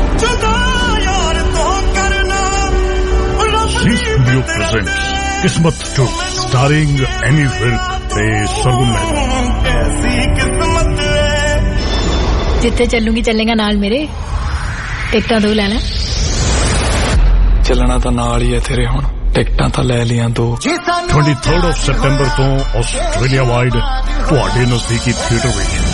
Studio presents Kismat two starring Annie Wilk ਤੇ ਸਰਗੁਣ ਮਹਿਤਾ। ਜਿੱਥੇ ਚੱਲੂਗੀ ਚੱਲੇਗਾ ਨਾਲ ਮੇਰੇ, ਟਿਕਟਾਂ ਦੋ ਲੈ ਲੈ। ਚੱਲਣਾ ਤਾਂ ਨਾਲ ਹੀ ਹੈ ਤੇਰੇ, ਹੁਣ ਟਿਕਟਾਂ ਤਾਂ ਲੈ ਲੀਆਂ ਦੋ। twenty-third of September ਤੋਂ ਆਸਟ੍ਰੇਲੀਆ ਵਾਈਡ ਤੁਹਾਡੇ ਨਜ਼ਦੀਕੀ ਥੀਏਟਰ ਵਿੱਚ।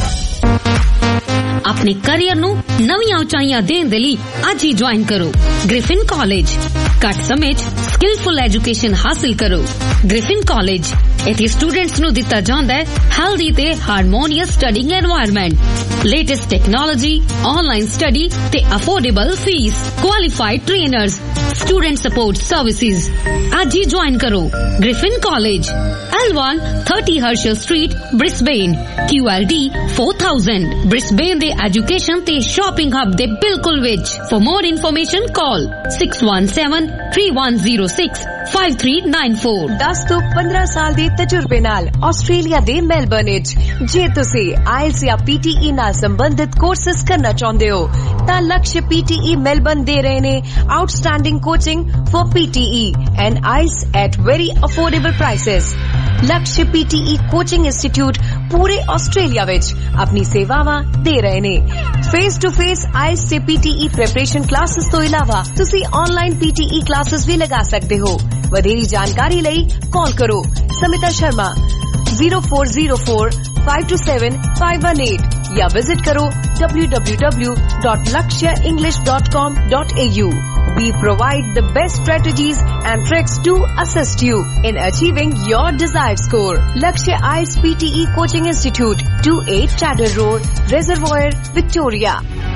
ਆਪਣੇ ਕੈਰੀਅਰ ਨੂੰ ਨਵੀਆਂ ਉਚਾਈਆਂ ਦੇਣ ਦੇ ਲਈ ਅੱਜ ਹੀ ਜੁਆਇਨ ਕਰੋ ਗ੍ਰਿਫਿਨ ਕਾਲਜ। ਘੱਟ ਸਮੇਂ 'ਚ ਸਕਿਲਫੁਲ ਐਜੂਕੇਸ਼ਨ ਹਾਸਿਲ ਕਰੋ। ਗ੍ਰਿਫਿਨ ਕਾਲਜ ਇੱਥੇ ਸਟੂਡੈਂਟਸ ਨੂੰ ਦਿੱਤਾ ਜਾਂਦਾ ਹੈ ਹੈਲਦੀ ਤੇ harmonious studying environment, latest technology, online study ਤੇ affordable fees, qualified trainers, student support services. ਅੱਜ ਹੀ ਜੁਆਇਨ ਕਰੋ Griffin college, L one thirty Herschel Street, Brisbane, Q L D four thousand। Brisbane ਦੇ ਐਜੂਕੇਸ਼ਨ ਤੇ shopping hub ਦੇ ਬਿਲਕੁਲ ਵਿੱਚ। For more information call six one seven three one zero six five three nine four। ਦਸ ਤੋਂ ਪੰਦਰਾਂ ਸਾਲ ਦੇ ਤਜਰਬੇ ਨਾਲ ਆਸਟ੍ਰੇਲੀਆ ਦੇ ਮੈਲਬਰਨ ਵਿੱਚ ਜੇ ਤੁਸੀਂ ਆਇਲਸ ਜਾਂ P T E ਨਾਲ ਸੰਬੰਧਿਤ ਕੋਰਸਸ ਕਰਨਾ ਚਾਹੁੰਦੇ ਹੋ ਤਾਂ Laksh P T E Melbourne ਦੇ ਰਹੇ ਨੇ outstanding coaching for P T E and I E L T S at very affordable prices। Laksh P T E coaching institute ਪੂਰੇ ਆਸਟ੍ਰੇਲੀਆ ਵਿੱਚ ਆਪਣੀ ਸੇਵਾਵਾਂ ਦੇ ਰਹੇ ਨੇ। Face to face I E L T S ਤੇ P T E preparation classes ਤੋਂ ਇਲਾਵਾ ਤੁਸੀਂ online P T E classes ਵੀ ਲਗਾ ਸਕਦੇ ਹੋ। ਵਧੇਰੀ ਜਾਣਕਾਰੀ ਲਈ ਕਾਲ ਕਰੋ Smita Sharma zero four zero four five two seven five one eight या विजिट करो w w w dot lakshya english dot com dot a u। We provide the best strategies and tricks to assist you in achieving your desired score। Lakshya I E L T S P T E Coaching Institute, two eight Chatter Road, Reservoir, Victoria।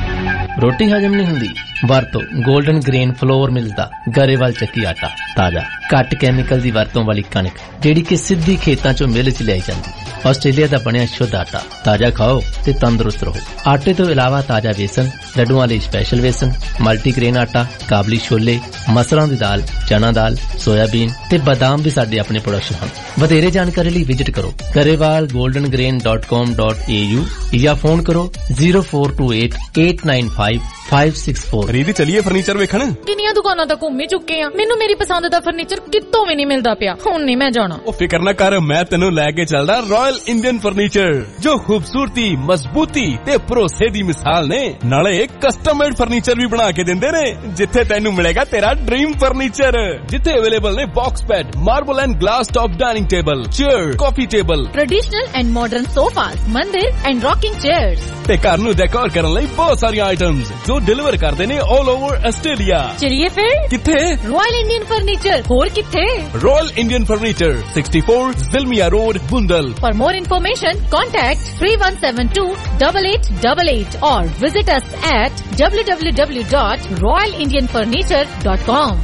ਰੋਟੀ ਹਜਮ ਨਹੀਂ ਹੁੰਦੀ? ਵਰਤੋ golden grain floor ਮਿਲਦਾ ਗਰੇਵਾਲ ਚੱਕੀ ਆਟਾ। ਤਾਜ਼ਾ ਘੱਟ ਕੈਮੀਕਲ ਦੀ ਵਰਤੋਂ ਵਾਲੀ ਕਣਕ ਜਿਹੜੀ ਕਿ ਸਿੱਧੀ ਖੇਤਾਂ ਚੋਂ ਮਿਲ ਚ ਲਿਆਈ ਜਾਂਦੀ। ਆਸਟ੍ਰੇਲੀਆ ਦਾ ਬਣਿਆ ਸ਼ੁੱਧ ਆਟਾ। ਤਾਜ਼ਾ ਖਾਓ ਤੇ ਤੰਦਰੁਸਤ ਰਹੋ। ਆਟੇ ਤੋਂ ਇਲਾਵਾ ਤਾਜ਼ਾ ਵੇਸਣ, ਲੱਡੂਆਂ ਲਈ ਸਪੈਸ਼ਲ ਵੇਸਣ, ਮਲਟੀਗ੍ਰੇਨ ਆਟਾ, ਕਾਬਲੀ ਛੋਲੇ, ਮਸਰਾਂ ਦੀ ਦਾਲ, ਚਨਾ ਦਾਲ, ਸੋਇਆਬੀਨ ਤੇ ਬਾਦਾਮ ਵੀ ਸਾਡੇ ਆਪਣੇ ਪ੍ਰੋਡਕਸ਼ਨ ਹਨ। ਵਧੇਰੇ ਜਾਣਕਾਰੀ ਲਈ ਵਿਜ਼ਿਟ ਕਰੋ garewal golden grain dot com dot a u ਜਾਂ ਫੋਨ ਕਰੋ zero four two eight eight nine five five five six four. Riti चलिए फर्नीचर वेखण। किन्नियां दुकानां तक घूमी चुके हैं, मैनू मेरी पसंद दा फर्नीचर कितों भी नहीं मिलदा पिया। हुण नहीं मैं जाना। ओ फिकर ना कर, मैं तेनू लेके चलदा रॉयल इंडियन फर्नीचर, जो खूबसूरती, मजबूती ते भरोसे दी मिसाल ने। नाले कस्टम मेड फर्नीचर भी बना के दिंदे ने, जिथे तेनू मिलेगा तेरा ड्रीम फर्नीचर, जिथे अवेलेबल ने box bed, marble and glass top dining table, chair, coffee table, traditional and modern sofas, मंदिर एंड रॉकिंग चेयर्स ते घर नू डेकोर करन लई बहुत सारी आइटम्स जो डिलीवर करते ने ऑल ओवर ऑस्ट्रेलिया। चलिए फिर किथे? Royal Indian furniture. होर किथे? Royal Indian furniture sixty four Zilmia road, Bundall. For more information contact three one seven two double eight double eight or visit us at W W W dot royal Indian furniture dot com.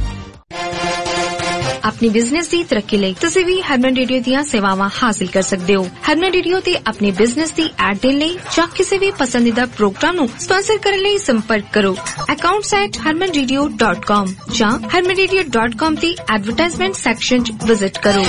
अपनी business ਦੀ ਤਰੱਕੀ ਲਈ ਤੁਸੀਂ ਵੀ ਹਰਮਨ radio ਦੀਆਂ ਸੇਵਾਵਾਂ ਹਾਸਲ ਕਰ ਸਕਦੇ ਹੋ। ਹਰਮਨ ਰੇਡੀਓ ਤੇ ਆਪਣੇ ਬਿਜ਼ਨਸ ਦੀ ਐਡ ਦੇਣ ਲਈ ਜਾਂ ਕਿਸੇ ਵੀ ਪਸੰਦੀਦਾ ਪ੍ਰੋਗਰਾਮ ਨੂੰ ਸਪਾਂਸਰ ਕਰਨ ਲਈ ਸੰਪਰਕ ਕਰੋ accounts at harman radio dot com ਜਾਂ harman radio dot com ਦੀ ਐਡਵਰਟਾਈਜ਼ਮੈਂਟ ਸੈਕਸ਼ਨ 'ਚ ਵਿਜ਼ਿਟ ਕਰੋ।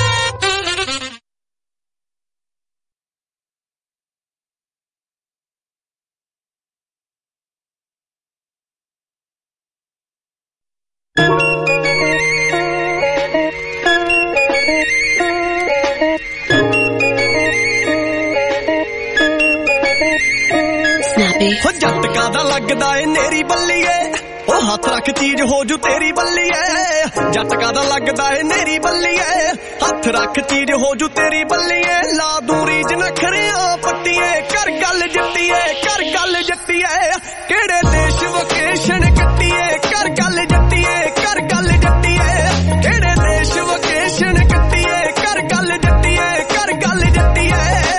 ਹੋ ਜੱਟਕਾ ਦਾ ਲੱਗਦਾ ਏ ਨੇਰੀ ਬੱਲੀਏ, ਉਹ ਹੱਥ ਰੱਖ ਚੀਜ਼ ਹੋ ਜੂ ਤੇਰੀ ਬੱਲੀਏ। ਜੱਟਕਾ ਦਾ ਲੱਗਦਾ ਏ ਨੇਰੀ ਬੱਲੀਏ, ਹੱਥ ਰੱਖ ਚੀਜ਼ ਹੋ ਜੂ ਤੇਰੀ ਬੱਲੀਏ। ਲਾ ਦੂਰੀ ਜ ਨਖਰਿਆਂ ਪੱਟੀਏ, ਕਰ ਗੱਲ ਜੱਟੀਏ, ਕਰ ਗੱਲ ਜੱਟੀਏ। ਕਿਹੜੇ ਦੇਸ਼ ਵਕੇਸ਼ਨ ਕੱਟੀਏ, ਕਰ ਗੱਲ ਜੱਟੀਏ, ਕਰ ਗੱਲ ਜੱਟੀਏ। ਕਿਹੜੇ ਦੇਸ਼ ਵਕੇਸ਼ਨ ਕੱਟੀਏ, ਕਰ ਗੱਲ ਜੱਟੀਏ, ਕਰ ਗੱਲ ਜੱਟੀਏ।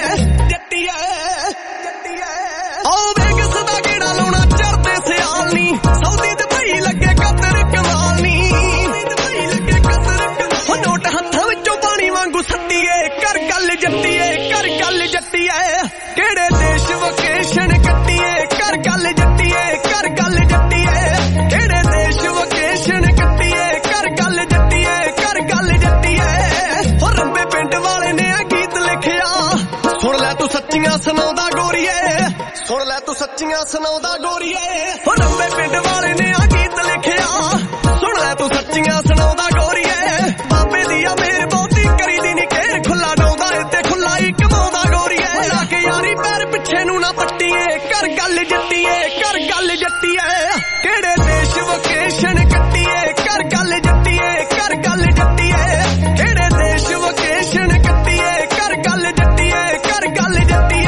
ਸੌਦੀ ਦੁਬਈ ਲੱਗੇ ਕਦਰ ਕਮਾਲ ਨੀ, ਹੋ ਨੋਟ ਹੱਥਾਂ ਵਿੱਚੋਂ ਪਾਣੀ ਵਾਂਗੂ ਸੱਟੀਏ। ਕਰ ਗੱਲ ਜੱਟੀਏ, ਕਰ ਗੱਲ ਜੱਟੀਏ। ਕਿਹੜੇ ਦੇਸ਼ ਵਕੇਸ਼ਨ ਕੱਟੀਏ, ਕਰ ਗੱਲ ਜੱਟੀਏ, ਕਰ ਗੱਲ ਜੱਟੀਏ। ਕਿਹੜੇ ਦੇਸ਼ ਵਕੇਸ਼ਨ ਕੱਟੀਏ, ਕਰ ਗੱਲ ਜੱਟੀਏ, ਕਰ ਗੱਲ ਜੱਟੀਏ। ਹੋ ਰੰਬੇ ਪਿੰਡ ਵਾਲੇ ਨੇ ਆ ਗੀਤ ਲਿਖਿਆ, ਸੁਣ ਲੈ ਤੂੰ ਸੱਚੀਆਂ ਸੁਣਾਉਂਦਾ ਗੋਰੀਏ, ਸੁਣ ਲੈ ਤੂੰ ਸੱਚੀਆਂ ਸੁਣਾਉਂਦਾ ਗੋਰੀਏ। ਹੋ ਰੰਬੇ ਪਿੰਡ ਵਾਲੇ ਨੇ ਆ ਗੀਤ ਲਿਖਿਆ, ਸੁਣ ਲੈ ਤੂੰ ਸੱਚੀਆਂ ਸੁਣਾਉਂਦਾ ਗੋਰੀਏ। ਬਾਬੇ ਦੀ ਆ ਮੇਰ ਬਹੁਤੀ ਕਰੀ ਦੀ ਨੀ ਘੇਰ, ਖੁੱਲਾ ਡਾਉਂਦਾ ਏ ਤੇ ਖੁੱਲਾ ਹੀ ਕਮਾਉਂਦਾ ਗੋਰੀਏ। ਲਾ ਕੇ ਯਾਰੀ ਪੈਰ ਪਿੱਛੇ ਨੂੰ ਨਾ ਪੱਟੀਏ, ਕਰ ਗੱਲ ਜੱਟੀਏ, ਕਰ ਗੱਲ ਜੱਟੀਏ। ਕਿਹੜੇ ਦੇਸ਼ ਵਕੇਸ਼ਨ ਕੱਟੀਏ, ਕਰ ਗੱਲ ਜੱਟੀਏ, ਕਰ ਗੱਲ ਜੱਟੀਏ। ਕਿਹੜੇ ਦੇਸ਼ ਵਕੇਸ਼ਨ ਕੱਟੀਏ, ਕਰ ਗੱਲ ਜੱਟੀਏ, ਕਰ ਗੱਲ ਜੱਟੀਏ।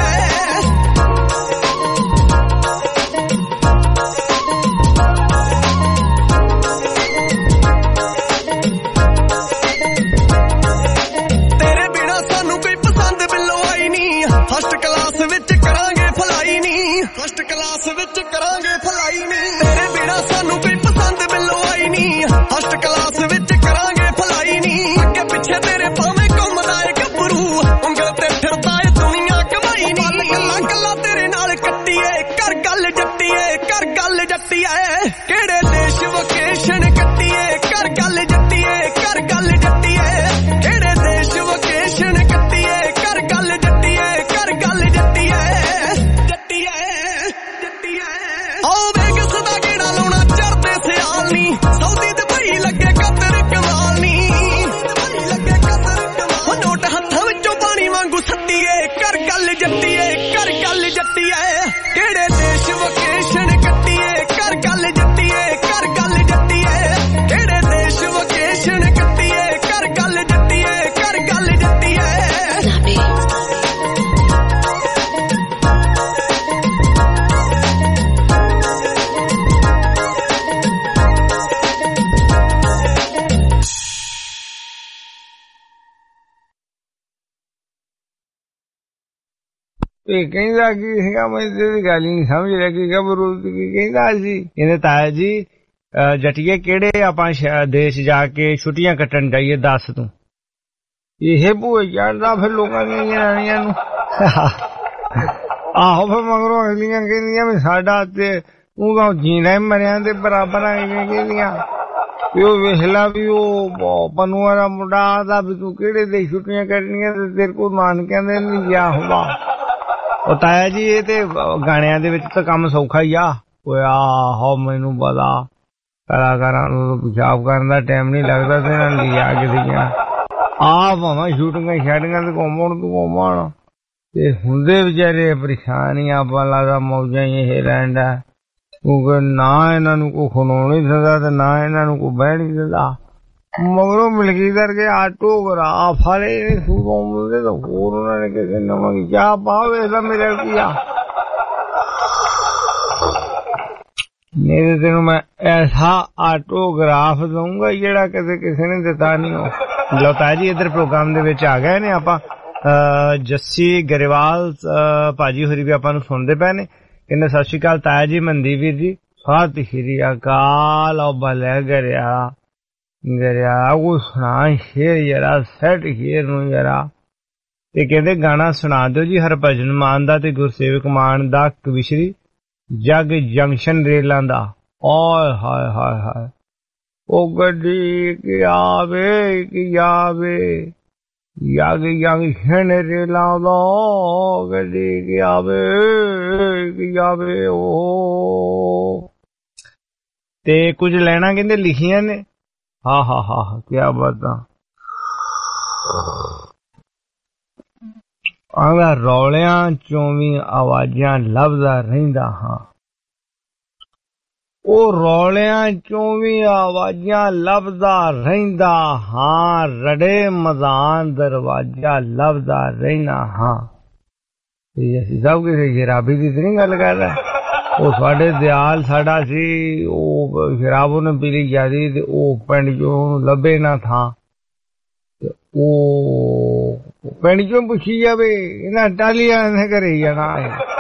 ਫਸਟ ਕਲਾਸ ਵਿੱਚ ਕਰਾਂਗੇ ਫਲਾਈ ਨੀ, ਫਸਟ ਕਲਾਸ ਵਿੱਚ ਕਰਾਂਗੇ ਫਲਾਈ ਨੀ। ਤੇਰੇ ਬਿਨਾ ਸਾਨੂੰ ਕੋਈ ਪਸੰਦ ਬਿੱਲੋ ਆਈ ਨੀ, ਫਸਟ ਕਲਾਸ ਵਿੱਚ ਕਰਾਂਗੇ ਫਲਾਈ ਨੀ। ਅੱਗੇ ਪਿੱਛੇ ਤੇਰੇ ਭਾਵੇਂ ਘੁੰਮਦਾ ਏ ਗੱਭਰੂ, ਉਂਗਲ ਤੇ ਫਿਰਦਾ ਏ ਦੁਨੀਆ ਕਮਾਈ ਨੀ। ਗੱਲਾਂ ਗੱਲਾਂ ਤੇਰੇ ਨਾਲ ਕੱਟੀਏ, ਕਰ ਗੱਲ ਜੱਟੀਏ, ਕਰ ਗੱਲ ਜੱਟੀਏ। ਕਿਹੜੇ ਦੇਸ਼ ਵਕੇਸ਼ਨ ਕੱਟੀਏ, ਕਰ ਗੱਲ ਜੱਟੀਏ, ਕਰ ਗੱਲ ਜੱਟੀਏ। ਕਿਹੜੇ ਦੇਸ਼ ਵਕੇਸ਼ਨ ਕੱਟੀਏ, ਕਰ ਗੱਲ ਜੱਟੀਏ, ਕਰ ਗੱਲ ਜੱਟੀਏ, ਜੱਟੀਏ, ਜੱਟੀਏ। ਆਓ ਵੇਗਸ ਦਾ ਗੇੜਾ ਲਾਉਣਾ ਚੜਦੇ ਸਿਆਲ ਨੀ, ਸੌਦੀ ਦੁਬਈ ਲੱਗੇ ਕਦਰ ਕਮਾਲ ਨੀ, ਲੱਗੇ ਕਦਰ ਕਮਾਲ। ਨੋਟ ਹੱਥਾਂ ਵਿੱਚੋਂ ਪਾਣੀ ਵਾਂਗੂ ਸੱਟੀਏ, ਕਰ ਗੱਲ ਜੱਟੀਏ, ਕਰ ਗੱਲ ਜੱਟੀਏ। ਕਿਹੜੇ ਦੇਸ਼ ਵਕੇਸ਼ਨ ਕੱਟੀਏ, ਕਰ ਗੱਲ ਜੱਟੀਏ, ਕਰ ਗੱਲ ਜੱਟੀਏ। ਕਿਹੜੇ ਦੇਸ਼ ਵਕੇਸ਼ਨ ਕੱਟੀਏ, ਕਰ ਗੱਲ ਜੱਟੀਏ, ਕਰ ਗੱਲ ਜੱਟੀਏ। ਇਹ ਕਹਿੰਦਾ ਕੀ ਸੀਗਾ, ਮੈਂ ਤੇਰੀ ਗੱਲ ਹੀ ਨਹੀਂ ਸਮਝ ਰਿਹਾ ਕਿ ਗੱਭਰੂ ਕੀ ਕਹਿੰਦਾ ਸੀ। ਇਹਨੇ ਤਾਇਆ ਜੀ ਜੱਟੀਏ ਕਿਹੜੇ ਆਪਾਂ ਦੇਸ਼ ਜਾ ਕੇ ਛੁੱਟੀਆਂ ਕੱਟਣ ਜਾਈਏ ਦੱਸ ਤੂੰ। ਇਹ ਭੂਏ ਚੜਦਾ ਫਿਰ ਲੋਕਾਂ ਦੀਆਂ ਜਨਾਨੀਆਂ ਨੂੰ। ਆਹੋ ਫਿਰ ਮਗਰੋਂ ਅਗਲੀਆਂ ਕਹਿੰਦੀਆਂ ਵੀ ਸਾਡਾ ਤੇ ਉਹ ਤਾਂ ਜੀਣਾ ਮਰਿਆਂ ਦੇ ਬਰਾਬਰ ਆ ਕਹਿੰਦੀਆਂ ਵੀ ਉਹ ਵੇਖ ਲਾ ਵੀ ਉਹ ਪਨੂਆ ਦਾ ਮੁੰਡਾ ਆਦਾ ਵੀ ਤੂੰ ਕਿਹੜੇ ਦੇ ਛੁੱਟੀਆਂ ਕੱਟਣੀਆਂ ਤੇ ਤੇਰੇ ਕੋਲ ਨਾਨਕਿਆਂ ਦੇ ਨਹੀਂ ਗਿਆ ਹੁੰਦਾ। ਉਹ ਤਾਇਆ ਜੀ ਇਹ ਤੇ ਗਾਣਿਆਂ ਦੇ ਵਿੱਚ ਤਾਂ ਕੰਮ ਸੌਖਾ ਹੀ ਆ, ਆਹੋ ਮੈਨੂੰ ਪਤਾ ਕਲਾਕਾਰਾਂ ਨੂੰ ਪਿਸ਼ਾਬ ਕਰਨ ਦਾ ਟਾਈਮ ਨਹੀਂ ਲੱਗਦਾ ਤੇ ਇਹਨਾਂ ਲਿਆ ਕਿਦੀਆਂ ਆ ਭਾਵੇਂ ਸ਼ੂਟਿੰਗਾਂ ਛੱਡੀਆਂ ਤੇ ਘੁੰਮਣ ਤੂੰ ਘੁੰਮਣ ਤੇ ਹੁੰਦੇ ਵਿਚਾਰੇ ਪਰੇਸ਼ਾਨ ਹੀ ਆਪਾਂ ਲੱਗਦਾ ਮੌਜਾਂ ਹੀ ਇਹ ਰਹਿੰਦਾ ਕਿਉਂਕਿ ਨਾ ਇਹਨਾਂ ਨੂੰ ਕੋਈ ਖਲੋਣ ਨਹੀਂ ਦਿੰਦਾ ਤੇ ਨਾ ਇਹਨਾਂ ਨੂੰ ਕੋਈ ਬਹਿਣ ਨਹੀਂ ਦਿੰਦਾ ਮਗਰੋਂ ਮਿਲਕੀ ਕਰਕੇ ਆਟੋਗ੍ਰਾਫ ਵਾਲੇ ਸੂਰੋਂ ਮਿਲਦੇ ਤਾਂ ਹੋਰ ਉਹਨਾਂ ਨੇ ਕਿਸੇ ਨਵਾਂ ਕੀ ਚਾਹ ਪਾਵੇ ਤਾਂ ਮੇਰੇ ਕੀ ਆ ਮੇਰੇ ਤੈਨੂੰ ਮੈਂ ਐਸਾ ਆਟੋਗ੍ਰਾਫ ਦਊਂਗਾ ਜਿਹੜਾ ਕਦੇ ਕਿਸੇ ਨੇ ਦਿੱਤਾ ਨਹੀਂ ਹੋ ਲਓ ਤਾਇਆ ਜੀ ਇੱਧਰ ਪ੍ਰੋਗਰਾਮ ਦੇ ਵਿੱਚ ਆ ਗਏ ਨੇ ਆਪਾਂ ਜੱਸੀ ਗਰੇਵਾਲ ਭਾਜੀ ਹੋਰੀ ਵੀ ਆਪਾਂ ਨੂੰ ਸੁਣਦੇ ਪਏ ਨੇ ਕਹਿੰਦੇ ਸਤਿ ਸ਼੍ਰੀ ਅਕਾਲ ਤਾਇਆ ਜੀ ਮਨਦੀਪ ਵੀਰ ਜੀ ਸਤਿ ਸ਼੍ਰੀ ਅਕਾਲ ਉਹ ਭਲੇ ਗਰਿਆ ਗਰਿਆ ਉਹ ਸੁਣਾ ਸ਼ੇਰ ਯਾਰਾ ਸੈਟ ਸ਼ੇਰ ਨੂੰ ਯਾਰਾ ਤੇ ਕਹਿੰਦੇ ਗਾਣਾ ਸੁਣਾ ਦਿਓ ਜੀ ਹਰਭਜਨ ਮਾਨ ਦਾ ਤੇ ਗੁਰਸੇਵਕ ਮਾਨ ਦਾ ਕਵਿਸ਼ਰੀ ਜਗ ਜੰਕਸ਼ਨ ਰੇਲਾਂ ਦਾ ਓਏ ਹਾਏ ਹਾਏ ਹਾਏ ਉਹ ਗੱਡੀ ਕੀ ਆਵੇ ਕੀ ਆਵੇ ਜਗ ਜੰਕਸ਼ਨ ਰੇਲਾਂ ਦਾ ਗੱਡੀ ਕੀ ਆਵੇ ਕੀ ਆਵੇ ਉਹ ਤੇ ਕੁਝ ਲੈਣਾ ਕਹਿੰਦੇ ਲਿਖੀਆਂ ਨੇ ਹਾਂ ਹਾਂ ਹਾਂ ਕਿਆ ਬਾਤਾਂ ਆਹ ਰੌਲਿਆਂ ਚੋਂ ਵੀ ਆਵਾਜ਼ਾਂ ਲੱਭਦਾ ਰਹਿੰਦਾ ਹਾਂ ਉਹ ਰੌਲਿਆਂ ਚੋਂ ਵੀ ਆਵਾਜ਼ਾਂ ਲੱਭਦਾ ਰਹਿੰਦਾ ਹਾਂ ਰੜੇ ਮੈਦਾਨ ਦਰਵਾਜ਼ਾ ਲੱਭਦਾ ਰਹਿਣਾ ਹਾਂ ਇਹ ਅਸੀਂ ਸਭ ਕਿਸੇ ਸ਼ਰਾਬੀ ਦੀ ਤਾਂ ਨਹੀਂ ਗੱਲ ਕਰ ਰਿਹਾ ਉਹ ਸਾਡੇ ਦਿਆਲ ਸਾਡਾ ਸੀ ਉਹ ਸ਼ਰਾਬ ਉਹਨੇ ਪੀ ਲਈ ਜਾਂਦੀ ਤੇ ਉਹ ਪਿੰਡ ਚੋਂ ਲੱਭੇ ਨਾ ਥਾਂ ਤੇ ਉਹ ਪਿੰਡ ਚੋਂ ਪੁੱਛੀ ਜਾਵੇ ਇਹਨਾਂ ਟਾਲੀਆਂ ਨੇ ਘਰੇ ਜਾਣਾ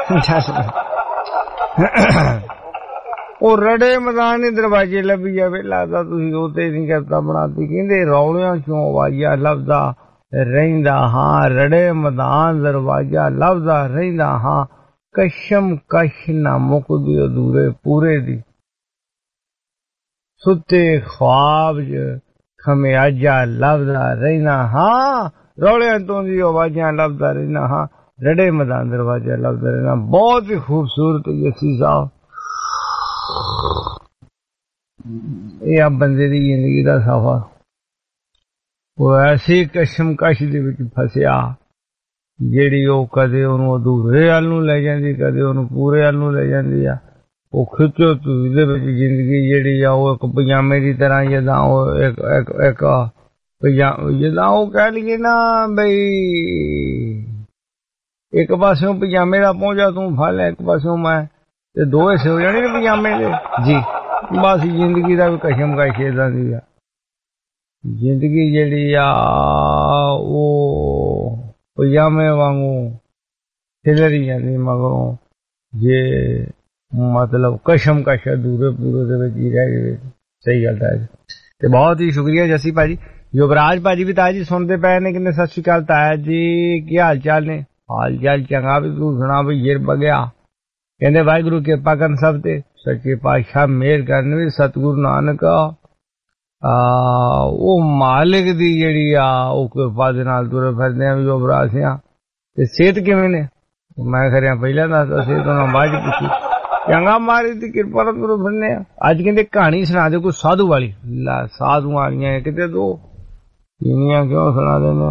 ਉਹ ਰੜੇ ਮੈਦਾਨ ਦੇ ਦਰਵਾਜ਼ੇ ਲੱਭੀ ਜਾਵੇ ਲੱਗਦਾ ਤੁਸੀਂ ਉਹ ਤੇ ਨਹੀਂ ਕਰਤਾ ਬਣਾਤੀ ਕਹਿੰਦੇ ਰੌਲਿਆਂ ਚੋਂ ਆਵਾਜ਼ਾਂ ਲੱਭਦਾ ਰਹਿੰਦਾ ਹਾਂ ਰੜੇ ਮੈਦਾਨ ਦਰਵਾਜ਼ਾ ਲੱਭਦਾ ਰਹਿੰਦਾ ਹਾਂ ਕਸ਼ਮ ਕਸ਼ ਨਾ ਮੁੱਕਦੀ ਅਧੂਰੇ ਪੂਰੇ ਦੀ ਸੁੱਤੇ ख्वाब च ਖਮਿਆਜਾ ਲੱਭਦਾ ਰਹਿਣਾ ਹਾਂ ਰੌਲਿਆਂ ਤੋਂ ਦੀ ਆਵਾਜ਼ਾਂ ਲੱਭਦਾ ਰਹਿਣਾ ਹਾਂ ਰੜੇ ਮੈਦਾਨ ਦਰਵਾਜ਼ਾ ਲੱਭਦਾ ਰਹਿਣਾ ਬਹੁਤ ਹੀ ਖੂਬਸੂਰਤ ਜੱਸੀ ਸਾਹਿਬ ਇਹ ਆ ਬੰਦੇ ਦੀ ਜ਼ਿੰਦਗੀ ਦਾ ਸਫ਼ਰ ਉਹ ਐਸੀ ਕਸ਼ਮਕਸ਼ ਦੇ ਵਿੱਚ ਫਸਿਆ ਜਿਹੜੀ ਉਹ ਕਦੇ ਉਹਨੂੰ ਅਧੂਰੇ ਵੱਲ ਨੂੰ ਲੈ ਜਾਂਦੀ ਕਦੇ ਉਹਨੂੰ ਪੂਰੇ ਵੱਲ ਨੂੰ ਲੈ ਜਾਂਦੀ ਆ ਉਹ ਖਿੱਚੋ ਤੁਸੀਂ ਦੇ ਵਿੱਚ ਜ਼ਿੰਦਗੀ ਜਿਹੜੀ ਆ ਉਹ ਇੱਕ ਪਜਾਮੇ ਦੀ ਤਰ੍ਹਾਂ ਜਿੱਦਾਂ ਉਹ ਇੱਕ ਇੱਕ ਇੱਕ ਪਜਾਮਾ ਜਿੱਦਾਂ ਉਹ ਕਹਿ ਲਈਏ ਨਾ ਬਈ ਇੱਕ ਪਾਸਿਓਂ ਪਜਾਮੇ ਦਾ ਪਹੁੰਚਾ ਤੂੰ ਫੜ ਲੈ ਇੱਕ ਪਾਸਿਓਂ ਮੈਂ ਤੇ ਦੋ ਹਿੱਸੇ ਹੋ ਜਾਣੇ ਨੇ ਪਜਾਮੇ ਦੇ ਜੀ ਬਸ ਜ਼ਿੰਦਗੀ ਦਾ ਵੀ ਕਸ਼ਮਕਸ਼ ਏਦਾਂ ਦੀ ਆ ਜ਼ਿੰਦਗੀ ਜਿਹੜੀ ਆ ਉਹ ਪਜਾਮੇ ਵਾਂਗੂ ਖਿਲਰੀ ਜਾਂਦੀ ਮਗਰੋਂ ਜੇ ਮਤਲਬ ਕਸ਼ਮਕਸ਼ ਅਧੂਰੇ ਪੂਰੇ ਦੇ ਵਿੱਚ ਹੀ ਰਹਿ ਗਏ ਸਹੀ ਗੱਲ ਹੈ ਤੇ ਬਹੁਤ ਹੀ ਸ਼ੁਕਰੀਆ ਜੱਸੀ ਭਾਜੀ ਯੁਵਰਾਜ ਭਾਜੀ ਵੀ ਤਾਇਆ ਜੀ ਸੁਣਦੇ ਪਏ ਨੇ ਕਹਿੰਦੇ ਸਤਿ ਸ਼੍ਰੀ ਅਕਾਲ ਤਾਇਆ ਜੀ ਕੀ ਹਾਲ ਚਾਲ ਨੇ ਹਾਲ ਚਾਲ ਚੰਗਾ ਵੀ ਤੂੰ ਸੁਣਾ ਵੀ ਜੇਰ ਬਗਿਆ ਕਹਿੰਦੇ ਵਾਹਿਗੁਰੂ ਕਿਰਪਾ ਕਰਨ ਸਭ ਤੇ ਸੱਚੇ ਪਾਤਸ਼ਾਹ ਮਿਹਰ ਕਰਨ ਵੀ ਸਤਿਗੁਰੂ ਨਾਨਕ ਆ ਉਹ ਮਾਲਿਕ ਦੀ ਜਿਹੜੀ ਆ ਉਹ ਕਿਰਪਾ ਦੇ ਨਾਲ ਤੁਰੇ ਫਿਰਦੇ ਆ ਵੀ ਯੁਵਰਾਜ ਸਿਆਂ ਤੇ ਸਿਹਤ ਕਿਵੇਂ ਨੇ ਮੈਂ ਖਰਿਆ ਪਹਿਲਾਂ ਦੱਸਦਾ ਸਿਹਤ ਉਹਨਾਂ ਬਾਅਦ ਚ ਪੁੱਛੀ ਚੰਗਾ ਮਾਰੀ ਦੀ ਕਿਰਪਾ ਨਾਲ ਤੁਰੇ ਫਿਰਨੇ ਆ ਅੱਜ ਕਹਿੰਦੇ ਕਹਾਣੀ ਸੁਣਾ ਦਿਓ ਕੋਈ ਸਾਧੂ ਵਾਲੀ ਲੈ ਸਾਧੂ ਆ ਗਈਆਂ ਕਿਤੇ ਦੋ ਕਿੰਨੀਆਂ ਕਿਉਂ ਸੁਣਾ ਦੇਣਾ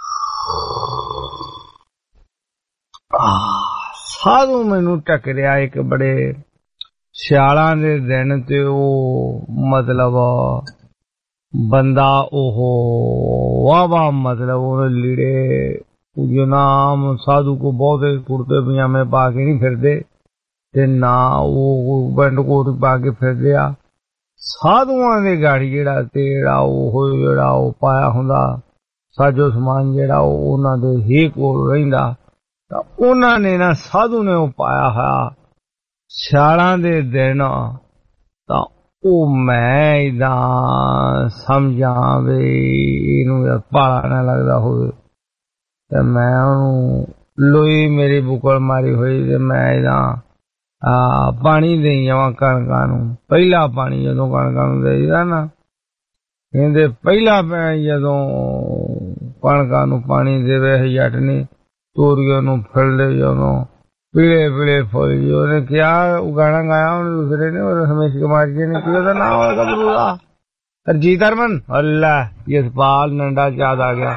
ਸਾਧੂ ਮੈਨੂੰ ਟੱਕਰਿਆ ਇੱਕ ਬੜੇ ਸਿਆਲਾਂ ਦੇ ਦਿਨ ਤੇ ਉਹ ਮਤਲਬ ਬੰਦਾ ਉਹ ਵਾਹ ਵਾਹ ਮਤਲਬ ਉਹ ਲੀੜੇ ਜੋ ਨਾਮ ਸਾਧੂ ਕੋ ਬਹੁਤੇ ਕੁੜਤੇ ਪਜਾਮੇ ਪਾ ਕੇ ਨਹੀਂ ਫਿਰਦੇ ਤੇ ਨਾ ਉਹ ਬੰਡ ਕੋਟ ਪਾ ਕੇ ਫਿਰਦੇ ਆ ਸਾਧੂਆਂ ਦੇ ਗਾੜੀ ਜਿਹੜਾ ਤੇ ਜਿਹੜਾ ਉਹ ਜਿਹੜਾ ਉਹ ਪਾਇਆ ਹੁੰਦਾ ਸਾਜੋ ਸਮਾਨ ਜਿਹੜਾ ਉਹ ਉਹਨਾਂ ਦੇ ਹੀ ਕੋਲ ਰਹਿੰਦਾ ਤਾਂ ਉਹਨਾਂ ਨੇ ਨਾ ਸਾਧੂ ਨੇ ਉਹ ਪਾਇਆ ਹੋਇਆ ਸਿਆਲਾਂ ਦੇ ਦਿਨ ਤਾਂ ਉਹ ਮੈਂ ਇਦਾਂ ਸਮਝਾਂ ਵੀ ਇਹਨੂੰ ਪਾਲਾ ਨਾ ਲੱਗਦਾ ਹੋਵੇ ਤੇ ਮੈਂ ਉਹਨੂੰ ਲੋਈ ਮੇਰੀ ਬੁਕਲ ਮਾਰੀ ਹੋਈ ਤੇ ਮੈਂ ਇਦਾਂ ਆ ਪਾਣੀ ਦੇਈ ਜਾਵਾਂ ਕਣਕਾਂ ਨੂੰ ਪਹਿਲਾ ਪਾਣੀ ਜਦੋਂ ਕਣਕਾਂ ਨੂੰ ਦੇਈਦਾ ਨਾ ਕਹਿੰਦੇ ਪਹਿਲਾ ਪੈ ਜਦੋਂ ਕਣਕਾਂ ਨੂੰ ਪਾਣੀ ਦੇਵੇ ਜੱਟ ਨੇ ਤੋਰੀਆਂ ਨੂੰ ਫਿਰਦੇ ਜਦੋਂ पीले पीले फूल जी ਉਹਨੇ क्या गाना गाया ਉਹਨੇ दूसरे ने और हमेश कुमार जी ने की ਉਹਦਾ नाम होगा बरूदा हरजीत हरमन अल्लाह यशपाल नंदा याद आ गया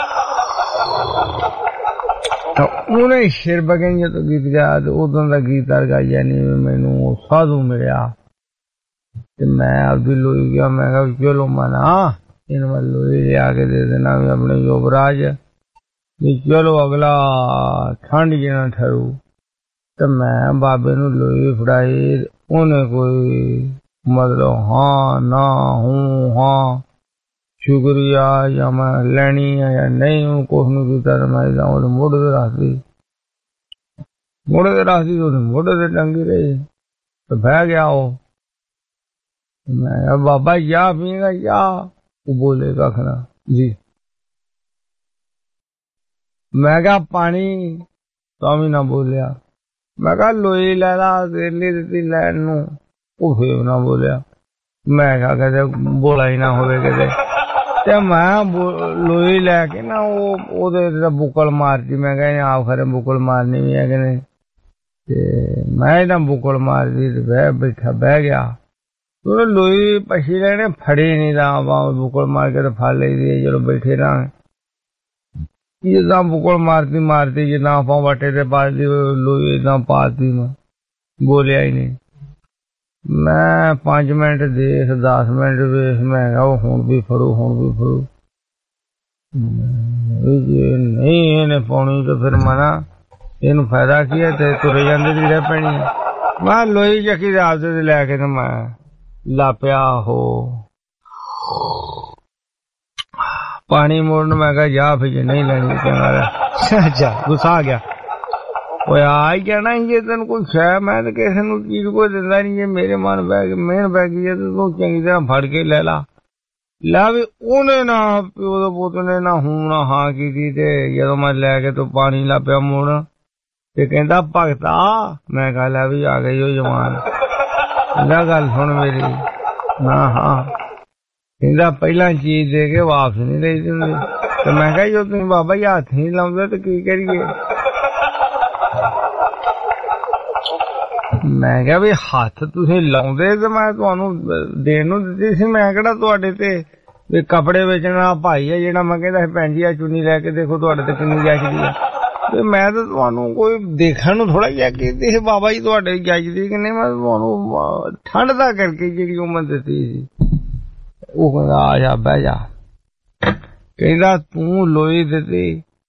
तो ਉਹਨੇ शेर बगेंगे तो गीत गाया तो उदों ਦਾ गीत गाया नहीं मैनू साधु मिलिया ਤੇ मैं ਆਪਦੀ ਲੋਈ ਗਿਆ मैं कहा चलो मना इन मैं लोई लिया के दे देना भी अपने युवराज चलो अगला ठंड जना ठहरू ਤੇ ਮੈਂ ਬਾਬੇ ਨੂੰ ਲੋਈ ਫੜਾਈ ਉਹਨੇ ਕੋਈ ਮਤਲਬ ਹਾਂ ਨਾ ਹੂੰ ਹਾਂ ਸ਼ੁਕਰੀਆ ਜਾਂ ਮੈਂ ਲੈਣੀ ਹੈ ਜਾਂ ਨਹੀਂ ਉਹ ਕੁਛ ਨੂੰ ਕੀਤਾ ਤਾਂ ਮੈਂ ਉਹਦੇ ਮੋਢੇ ਤੇ ਰੱਖਦੀ ਮੋਢੇ ਤੇ ਰੱਖਦੀ ਉਹਦੇ ਮੋਢੇ ਤੇ ਟੰਗੀ ਰਹੀ ਤੇ ਬਹਿ ਗਿਆ ਉਹ ਮੈਂ ਬਾਬਾ ਚਾਹ ਪੀਏਗਾ ਚਾਹ ਉਹ ਬੋਲੇ ਕੱਖ ਨਾ ਜੀ ਮੈਂ ਕਿਹਾ ਪਾਣੀ ਤਾਂ ਵੀ ਨਾ ਬੋਲਿਆ मैं कहा लोई लैला तेली दी लैन नू फिर ना बोलिया मैं कहा कहते बोला ही ना होवे कहते ते मैं लोई लैके ना वो बुकल मारती मैं कहा आप खरे बुकल मारनी भी है कि नहीं ते मैं ना बुकल मार दी बह बैठा बह गया तो लोई पछी लेने फड़ी नहीं रहा बुकल मार के तो फल ली दी चलो बैठे रहा जिदा बुकल मारती मारती जिदा पाँव बटे ते पाती लोई इदा पाती मैं बोलिया ही नहीं मैं पांच मिनट देख दस मिनट वेख मैं हुण भी फड़ू हुण भी फड़ू जे नहीं इन्हें पाउनी तो फिर मना इन फायदा की है ते तुरे जांदे दी रह पैनी मैं लोई चक्की दे आपदे ते लैके ते मैं लापिया हो पानी मोड़न मैं कहा जा फिर नहीं लेनी अच्छा गुस्सा आ गया वो आ कहना ये तेन कोई शह मैं तो किसी को चीज कोई दिंदा नहीं है मेरे मन बैग मेहन पै गई है तो तू चंगी तरह फड़ के ले ला ला भी उन्हें ना प्यो दे पुत्त ने ना हूं ना हां की ते जदों मैं लैके तो पानी ला पिया मोड़ ते कहंदा भगता मैं कहा लै भी आ गई हो जवान कहंदा गल सुन मेरी ना हां कहंदा पहला चीज दे के वापस नहीं ले दिंदे ते मैं कहा जो तुम बाबा जी हथ नहीं लाउंदे ते की करिए मैं कहा भी हथ तुसीं लाउंदे ते मैं तुहानू देण नूं दित्ती सी मैं किहड़ा तुहाडे ते भी कपड़े बेचण वाला भाई है जेहड़ा मैं कहंदा भैन जी आ चुन्नी लैके देखो तुहाडे ते किन्नी जचदी है ते मैं तो तुहानू कोई देखण नूं थोड़ा जिहा कीती सी बाबा जी तुहाडे जचदी कि नहीं मैं तुहानू ठंड दा करके जेहड़ी उम्र दित्ती सी वो कहता आ जा बह जा कहता तू लोई दिती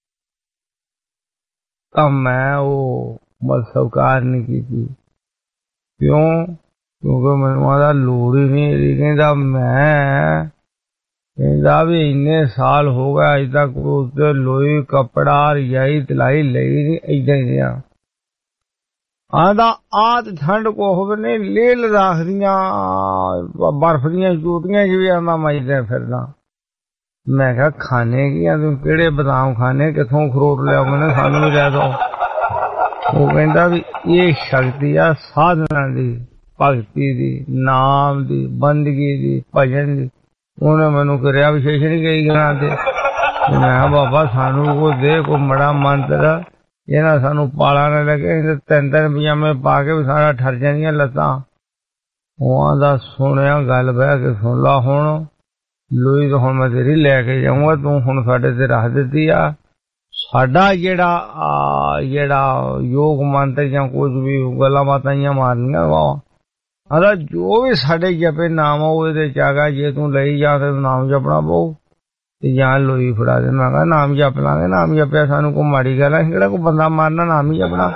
तब मैं वो मत स्वीकार नहीं की थी क्यों क्योंकि मैनू आदा लोड़ ही नहीं कहता मैं कहता भी इन्ने साल हो गए अज तक उससे लोई कपड़ा रजाई तलाई लई नहीं इदा ही दिया आंदा आत ठंड को होवे ले लद्दाख दियां बर्फ दियां चोटियां च भी आंदा मजदे फिरदा मैं कहा खाने की तुम केड़े बदाम खाने किथों खरोट लिया सानू भी लै दो वो कहंदा भी ये शक्ति आ साधना दी भगती दी नाम दी बंदगी दी भजन दी उन्हें मैनू करया विशेषण कई गणा दे मैं बाबा सानू को दे को मड़ा मंत्र ये ना सानू पाला न लगे तीन तीन पजामे पा के भी सारा ठर जानियां लत्तां उहां दा सुनिया गल बह के सुन ला हुण लोई तो हुण मैं तेरी लैके जाऊंगा तू हुण साडे ते रख दित्ती आ साडा जेड़ा जेड़ा योग मंत्र जां कुछ भी गल्लां बातां इयां मारनियां वा अदा जो भी साडे जपे नाम ओहदे च आगा जे तू लई जा ते नाम जपना पऊ जां लोई फड़ा दे मैं कहा नाम जप लांगे नाम जपया सानू कोई माड़ी गल है केड़ा कोई बंदा मारना नाम ही जपना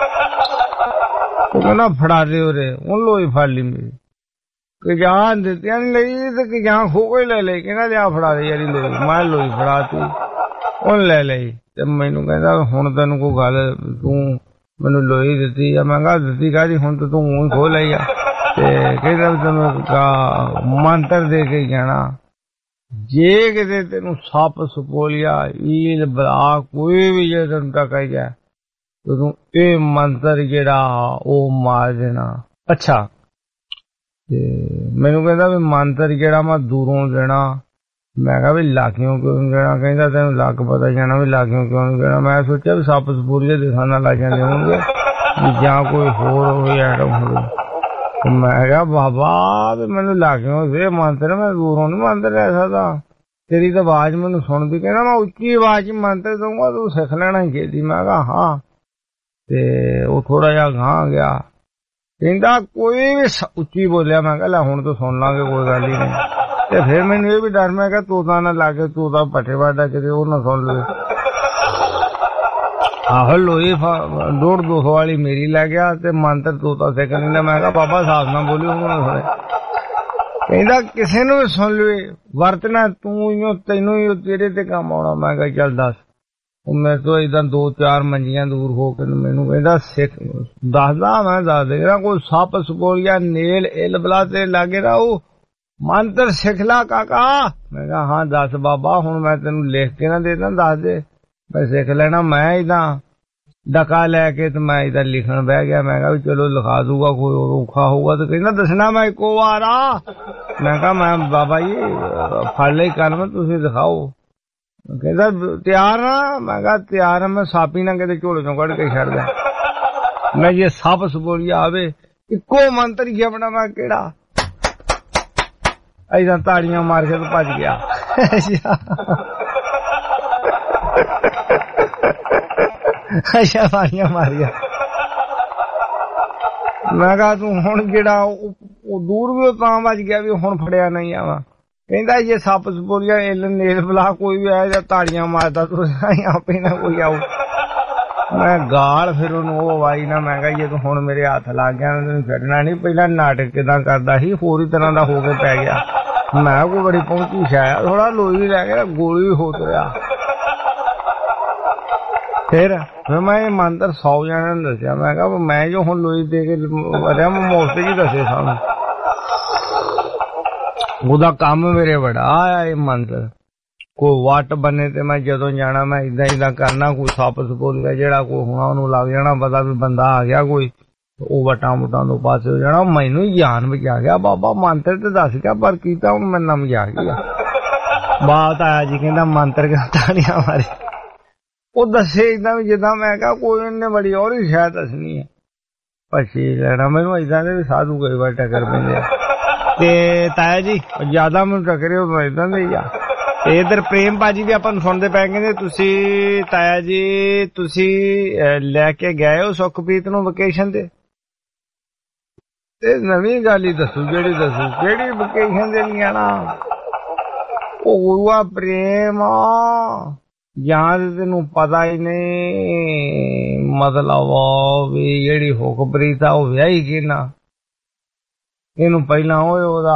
वो कहना फड़ा दे ओरे उन लोई फड़ ली मेरी कि जान दित्तियां नहीं लई ते कि जां खो कोई ले ले कहना लिया फड़ा दे यारी लोई मैं लोई फड़ाती उन ले लई ते मैनू कहंदा हुण तैनू कोई गल तू मैनू लोई दित्ती आ मैं कहा दित्ती काहदी हुण ते तू मूंह खो लई आ ते कहंदा तैनू मंत्र दे के जाना जे किते तेनू सप सपोलिया ईल बला कोई भी जे तेन टक जाए तो तू ए मंत्र जेड़ा ओ मार देना अच्छा ते मैनू कहंदा भी मंत्र जेड़ा मैं दूरों देना मैं कहा भी लाखियों क्यों नहीं देना कहंदा तेनू लग पता जाना भी लाखियों क्यों नहीं देना मैं सोचा भी सप सपोलिया दिखाना ला जाते होंगे ਜਾਂ ਕੋਈ ਹੋਰ ਹੋਵੇ ਐਟਮ ਹੋਵੇ। ਮੈਂ ਕਿਹਾ ਬਾਬਾ ਮੈਨੂੰ ਲੱਗਿਆ ਸੀ ਮੰਤਰ, ਮੈਂ ਦੂਰੋਂ ਨੀ ਮੰਤਰ ਲੈ ਸਕਦਾ, ਤੇਰੀ ਤਾਂ ਆਵਾਜ਼ ਮੈਨੂੰ ਸੁਣਦੀ। ਕਹਿੰਦਾ ਮੈਂ ਉੱਚੀ ਆਵਾਜ਼ ਚ ਮੰਤਰ ਦਊਂਗਾ, ਤੂੰ ਸਿੱਖ ਲੈਣਾ ਚਾਹੀਦੀ। ਮੈਂ ਕਿਹਾ ਹਾਂ। ਤੇ ਉਹ ਥੋੜਾ ਜਿਹਾ ਗਾਂ ਗਿਆ, ਕਹਿੰਦਾ ਕੋਈ ਵੀ ਉੱਚੀ ਬੋਲਿਆ। ਮੈਂ ਕਿਹਾ ਲੈ ਹੁਣ ਤਾਂ ਸੁਣ ਲਾਂਗੇ, ਕੋਈ ਗੱਲ ਹੀ ਨਹੀਂ। ਤੇ ਫਿਰ ਮੈਨੂੰ ਇਹ ਵੀ ਡਰ, ਮੈਂ ਕਿਹਾ ਤੋਤਾ ਨਾ ਲਾਗੇ, ਤੋਤਾ ਪੱਠੇ ਵਾਡਾ ਕਿਤੇ ਉਹ ਨਾ ਸੁਣ ਲਵੇ। ਆਹੋ ਲੋਈ ਡੋੜ ਦੋ ਸੌ ਵਾਲੀ ਮੇਰੀ ਲੈ ਗਿਆ ਤੇ ਮੰਤਰ ਤੋਤਾ ਸਿੱਖ ਲੈਂਦਾ। ਮੈਂ ਕਿਹਾ ਬਾਬਾ ਸਾਫ ਨਾ ਬੋਲੀ, ਉਹਨੂੰ ਨਾ ਸੁਣੇ। ਕਹਿੰਦਾ ਕਿਸੇ ਨੂੰ ਵੀ ਸੁਣ ਲਵੇ, ਵਰਤਣਾ ਤੂੰ ਹੀ, ਤੈਨੂੰ ਹੀ ਤੇਰੇ ਤੇ ਕੰਮ ਆਉਣਾ। ਮੈਂ ਕਿਹਾ ਚੱਲ ਦੱਸ। ਉਹ ਮੇਰੇ ਤੋਂ ਏਦਾਂ ਦੋ ਚਾਰ ਮੰਜੀਆਂ ਦੂਰ ਹੋ ਕੇ ਮੈਨੂੰ ਕਹਿੰਦਾ ਸਿੱਖ ਦੱਸਦਾ। ਮੈਂ ਦੱਸ ਦੇਗਾ ਕੋਈ ਸੱਪ ਸਪੋਲੀਆ ਨੇਲ ਇਲ ਬਲਾ ਤੇ ਲਾਗੇ ਦਾ ਉਹ ਮੰਤਰ ਸਿੱਖ ਲਾ ਕਾਕਾ। ਮੈਂ ਕਿਹਾ ਹਾਂ ਦੱਸ ਬਾਬਾ, ਹੁਣ ਮੈਂ ਤੈਨੂੰ ਲਿਖ ਕੇ ਨਾ ਦੇ ਦਾਂ, ਦੱਸ ਦੇ ਮੈਂ ਸਿੱਖ ਲੈਣਾ। ਮੈਂ ਏਦਾਂ ਡਕਾ ਲੈ ਕੇ ਤੇ ਮੈਂ ਏਦਾਂ ਲਿਖਣ ਬਹਿ ਗਿਆ। ਮੈਂ ਕਿਹਾ ਵੀ ਚਲੋ ਲਿਖਾ ਦੂਗਾ, ਕੋਈ ਔਖਾ ਹੋਊਗਾ। ਤੇ ਕਹਿੰਦਾ ਦੱਸਣਾ ਮੈਂ ਇੱਕੋ ਵਾਰ ਆ। ਮੈਂ ਕਿਹਾ ਮੈਂ ਬਾਬਾ ਜੀ ਫੜ ਲਈ ਕਲਮ, ਤੁਸੀਂ ਦਿਖਾਓ। ਕਹਿੰਦਾ ਤਿਆਰ ਆ। ਮੈਂ ਕਿਹਾ ਤਿਆਰ ਆ। ਮੈਂ ਸਾਪੀ ਨਾ ਕਿਤੇ ਝੋਲੇ ਚੋਂ ਕੱਢ ਕੇ ਛੱਡ ਦਿਆਂ। ਮੈਂ ਜੇ ਸੱਪ ਸਪੋਲੀਆ ਆਵੇ ਇੱਕੋ ਮੰਤਰ ਹੀ ਆਪਣਾ, ਮੈਂ ਕਿਹੜਾ ਏਦਾਂ ਤਾੜੀਆਂ ਮਾਰ ਕੇ ਭੱਜ ਗਿਆ। ਅੱਛਾ ਤਾੜੀਆਂ ਮਾਰੀਆਂ। ਮੈਂ ਕਿਹਾ ਤੂੰ ਹੁਣ ਜਿਹੜਾ ਉਹ ਦੂਰ ਵੀ ਤਾਂ ਵੱਜ ਗਿਆ ਵੀ ਹੁਣ ਫੜਿਆ ਨਹੀਂ ਆਵਾ। ਕਹਿੰਦਾ ਜੇ ਸੱਪ ਸਪੋਲੀਆ ਇਲ ਨੇਲ ਬਲਾ ਕੋਈ ਵੀ ਆਇਆ ਜਾਂ ਤਾੜੀਆਂ ਮਾਰਦਾ ਤੂੰ ਆਪੇ ਨਾ ਕੋਈ ਆਊ। ਮੈਂ ਗਾਲ ਫਿਰ ਉਹਨੂੰ ਉਹ ਆਵਾਈ ਨਾ। ਮੈਂ ਕਿਹਾ ਜੇ ਤੂੰ ਹੁਣ ਮੇਰੇ ਹੱਥ ਲੱਗ ਗਿਆ ਤੈਨੂੰ ਛੱਡਣਾ ਨਹੀਂ। ਪਹਿਲਾਂ ਨਾਟਕ ਕਿਦਾਂ ਕਰਦਾ ਸੀ, ਹੋਰ ਹੀ ਤਰ੍ਹਾਂ ਦਾ ਹੋ ਕੇ ਪੈ ਗਿਆ। ਮੈਂ ਕੋਈ ਬੜੀ ਪਹੁੰਚੀ ਛਾਇਆ, ਥੋੜਾ ਲੋਈ ਲੈ ਗਿਆ, ਗੋਲੀ ਵੀ ਹੋ ਤੁਰਿਆ। ਫਿਰ ਮੈਂ ਇਹ ਮੰਤਰ ਸੌ ਜਣਿਆਂ ਨੂੰ ਦੱਸਿਆ। ਮੈਂ ਕਿਹਾ ਮੈਂ ਜੋ ਹੁਣ ਲੋਈ ਦੇ ਕੇ ਮਰਿਆ, ਮੈਂ ਮੋਸਤੇ ਜੀ ਦੱਸੇ ਸਾਨੂੰ। ਉਹਦਾ ਕੰਮ ਮੇਰੇ ਬੜਾ ਆਇਆ ਇਹ ਮੰਤਰ। ਕੋਈ ਵੱਟ ਬਣੇ ਤੇ ਮੈਂ ਜਦੋਂ ਜਾਣਾ ਮੈਂ ਏਦਾਂ ਏਦਾਂ ਕਰਨਾ। ਕੋਈ ਸੱਪ ਸਪੋਲੀਆ ਜਿਹੜਾ ਕੋਈ ਹੋਣਾ ਉਹਨੂੰ ਲੱਗ ਜਾਣਾ ਪਤਾ ਵੀ ਬੰਦਾ ਆ ਗਿਆ ਕੋਈ, ਉਹ ਵਟਾਂ ਵਟਾਂ ਤੋਂ ਪਾਸੇ ਹੋ ਜਾਣਾ। ਮੈਨੂੰ ਹੀ ਜਾਨ ਬਚਾ ਗਿਆ ਬਾਬਾ। ਮੰਤਰ ਤੇ ਦੱਸ ਗਿਆ ਪਰ ਕੀਤਾ ਹੁਣ ਮੈਨੂੰ ਮਜ਼ਾ ਆ ਗਿਆ। ਬਾਤ ਆਇਆ ਜੀ ਕਹਿੰਦਾ ਮੰਤਰ ਕਿਉਂ ਤਾੜੀਆਂ ਮਾਰੇ। ਉਹ ਦੱਸੇ ਏਦਾਂ ਵੀ ਜਿੱਦਾਂ ਮੈਂ ਕਿਹਾ ਕੋਈ ਉਹਨੇ ਬੜੀ ਹੋਰ ਹੀ ਸ਼ਾਇਦ ਦੱਸਣੀ ਹੈ ਪਛੀ ਲੈਣਾ। ਮੈਨੂੰ ਏਦਾਂ ਦੇ ਵੀ ਸਾਧੂ ਕਈ ਵਾਰ ਟੱਕਰ ਪੈਂਦੇ ਆ। ਤੇ ਤਾਇਆ ਜੀ ਜਿਆਦਾ ਮੈਨੂੰ ਟੱਕਰੇ ਉਹ ਏਦਾਂ ਦੇ ਹੀ ਆ। ਤੇ ਇਧਰ ਪ੍ਰੇਮ ਭਾਜੀ ਵੀ ਆਪਾਂ ਨੂੰ ਸੁਣਦੇ ਪੈ ਕਹਿੰਦੇ ਤੁਸੀਂ ਤਾਇਆ ਜੀ ਤੁਸੀਂ ਲੈ ਕੇ ਗਏ ਹੋ ਸੁਖਪ੍ਰੀਤ ਨੂੰ ਵਕੇਸ਼ਨ ਤੇ। ਤੇ ਨਵੀਂ ਗੱਲ ਹੀ ਦੱਸੂ ਜਿਹੜੀ ਦੱਸੂ ਕਿਹੜੀ ਵਕੇਸ਼ਨ ਦੇ ਲਈ ਆਣਾ। ਉਹ ਗੁਰੂਆ ਪ੍ਰੇਮ ਜਾਂ ਤੈਨੂੰ ਪਤਾ ਹੀ ਨਹੀਂ ਮਤਲਬ ਵੀ ਜਿਹੜੀ ਸੁਖਪ੍ਰੀਤ ਆ ਉਹ ਵਿਆਹੀ ਕਿ ਨਾ। ਇਹਨੂੰ ਪਹਿਲਾਂ ਹੋਏ ਉਹਦਾ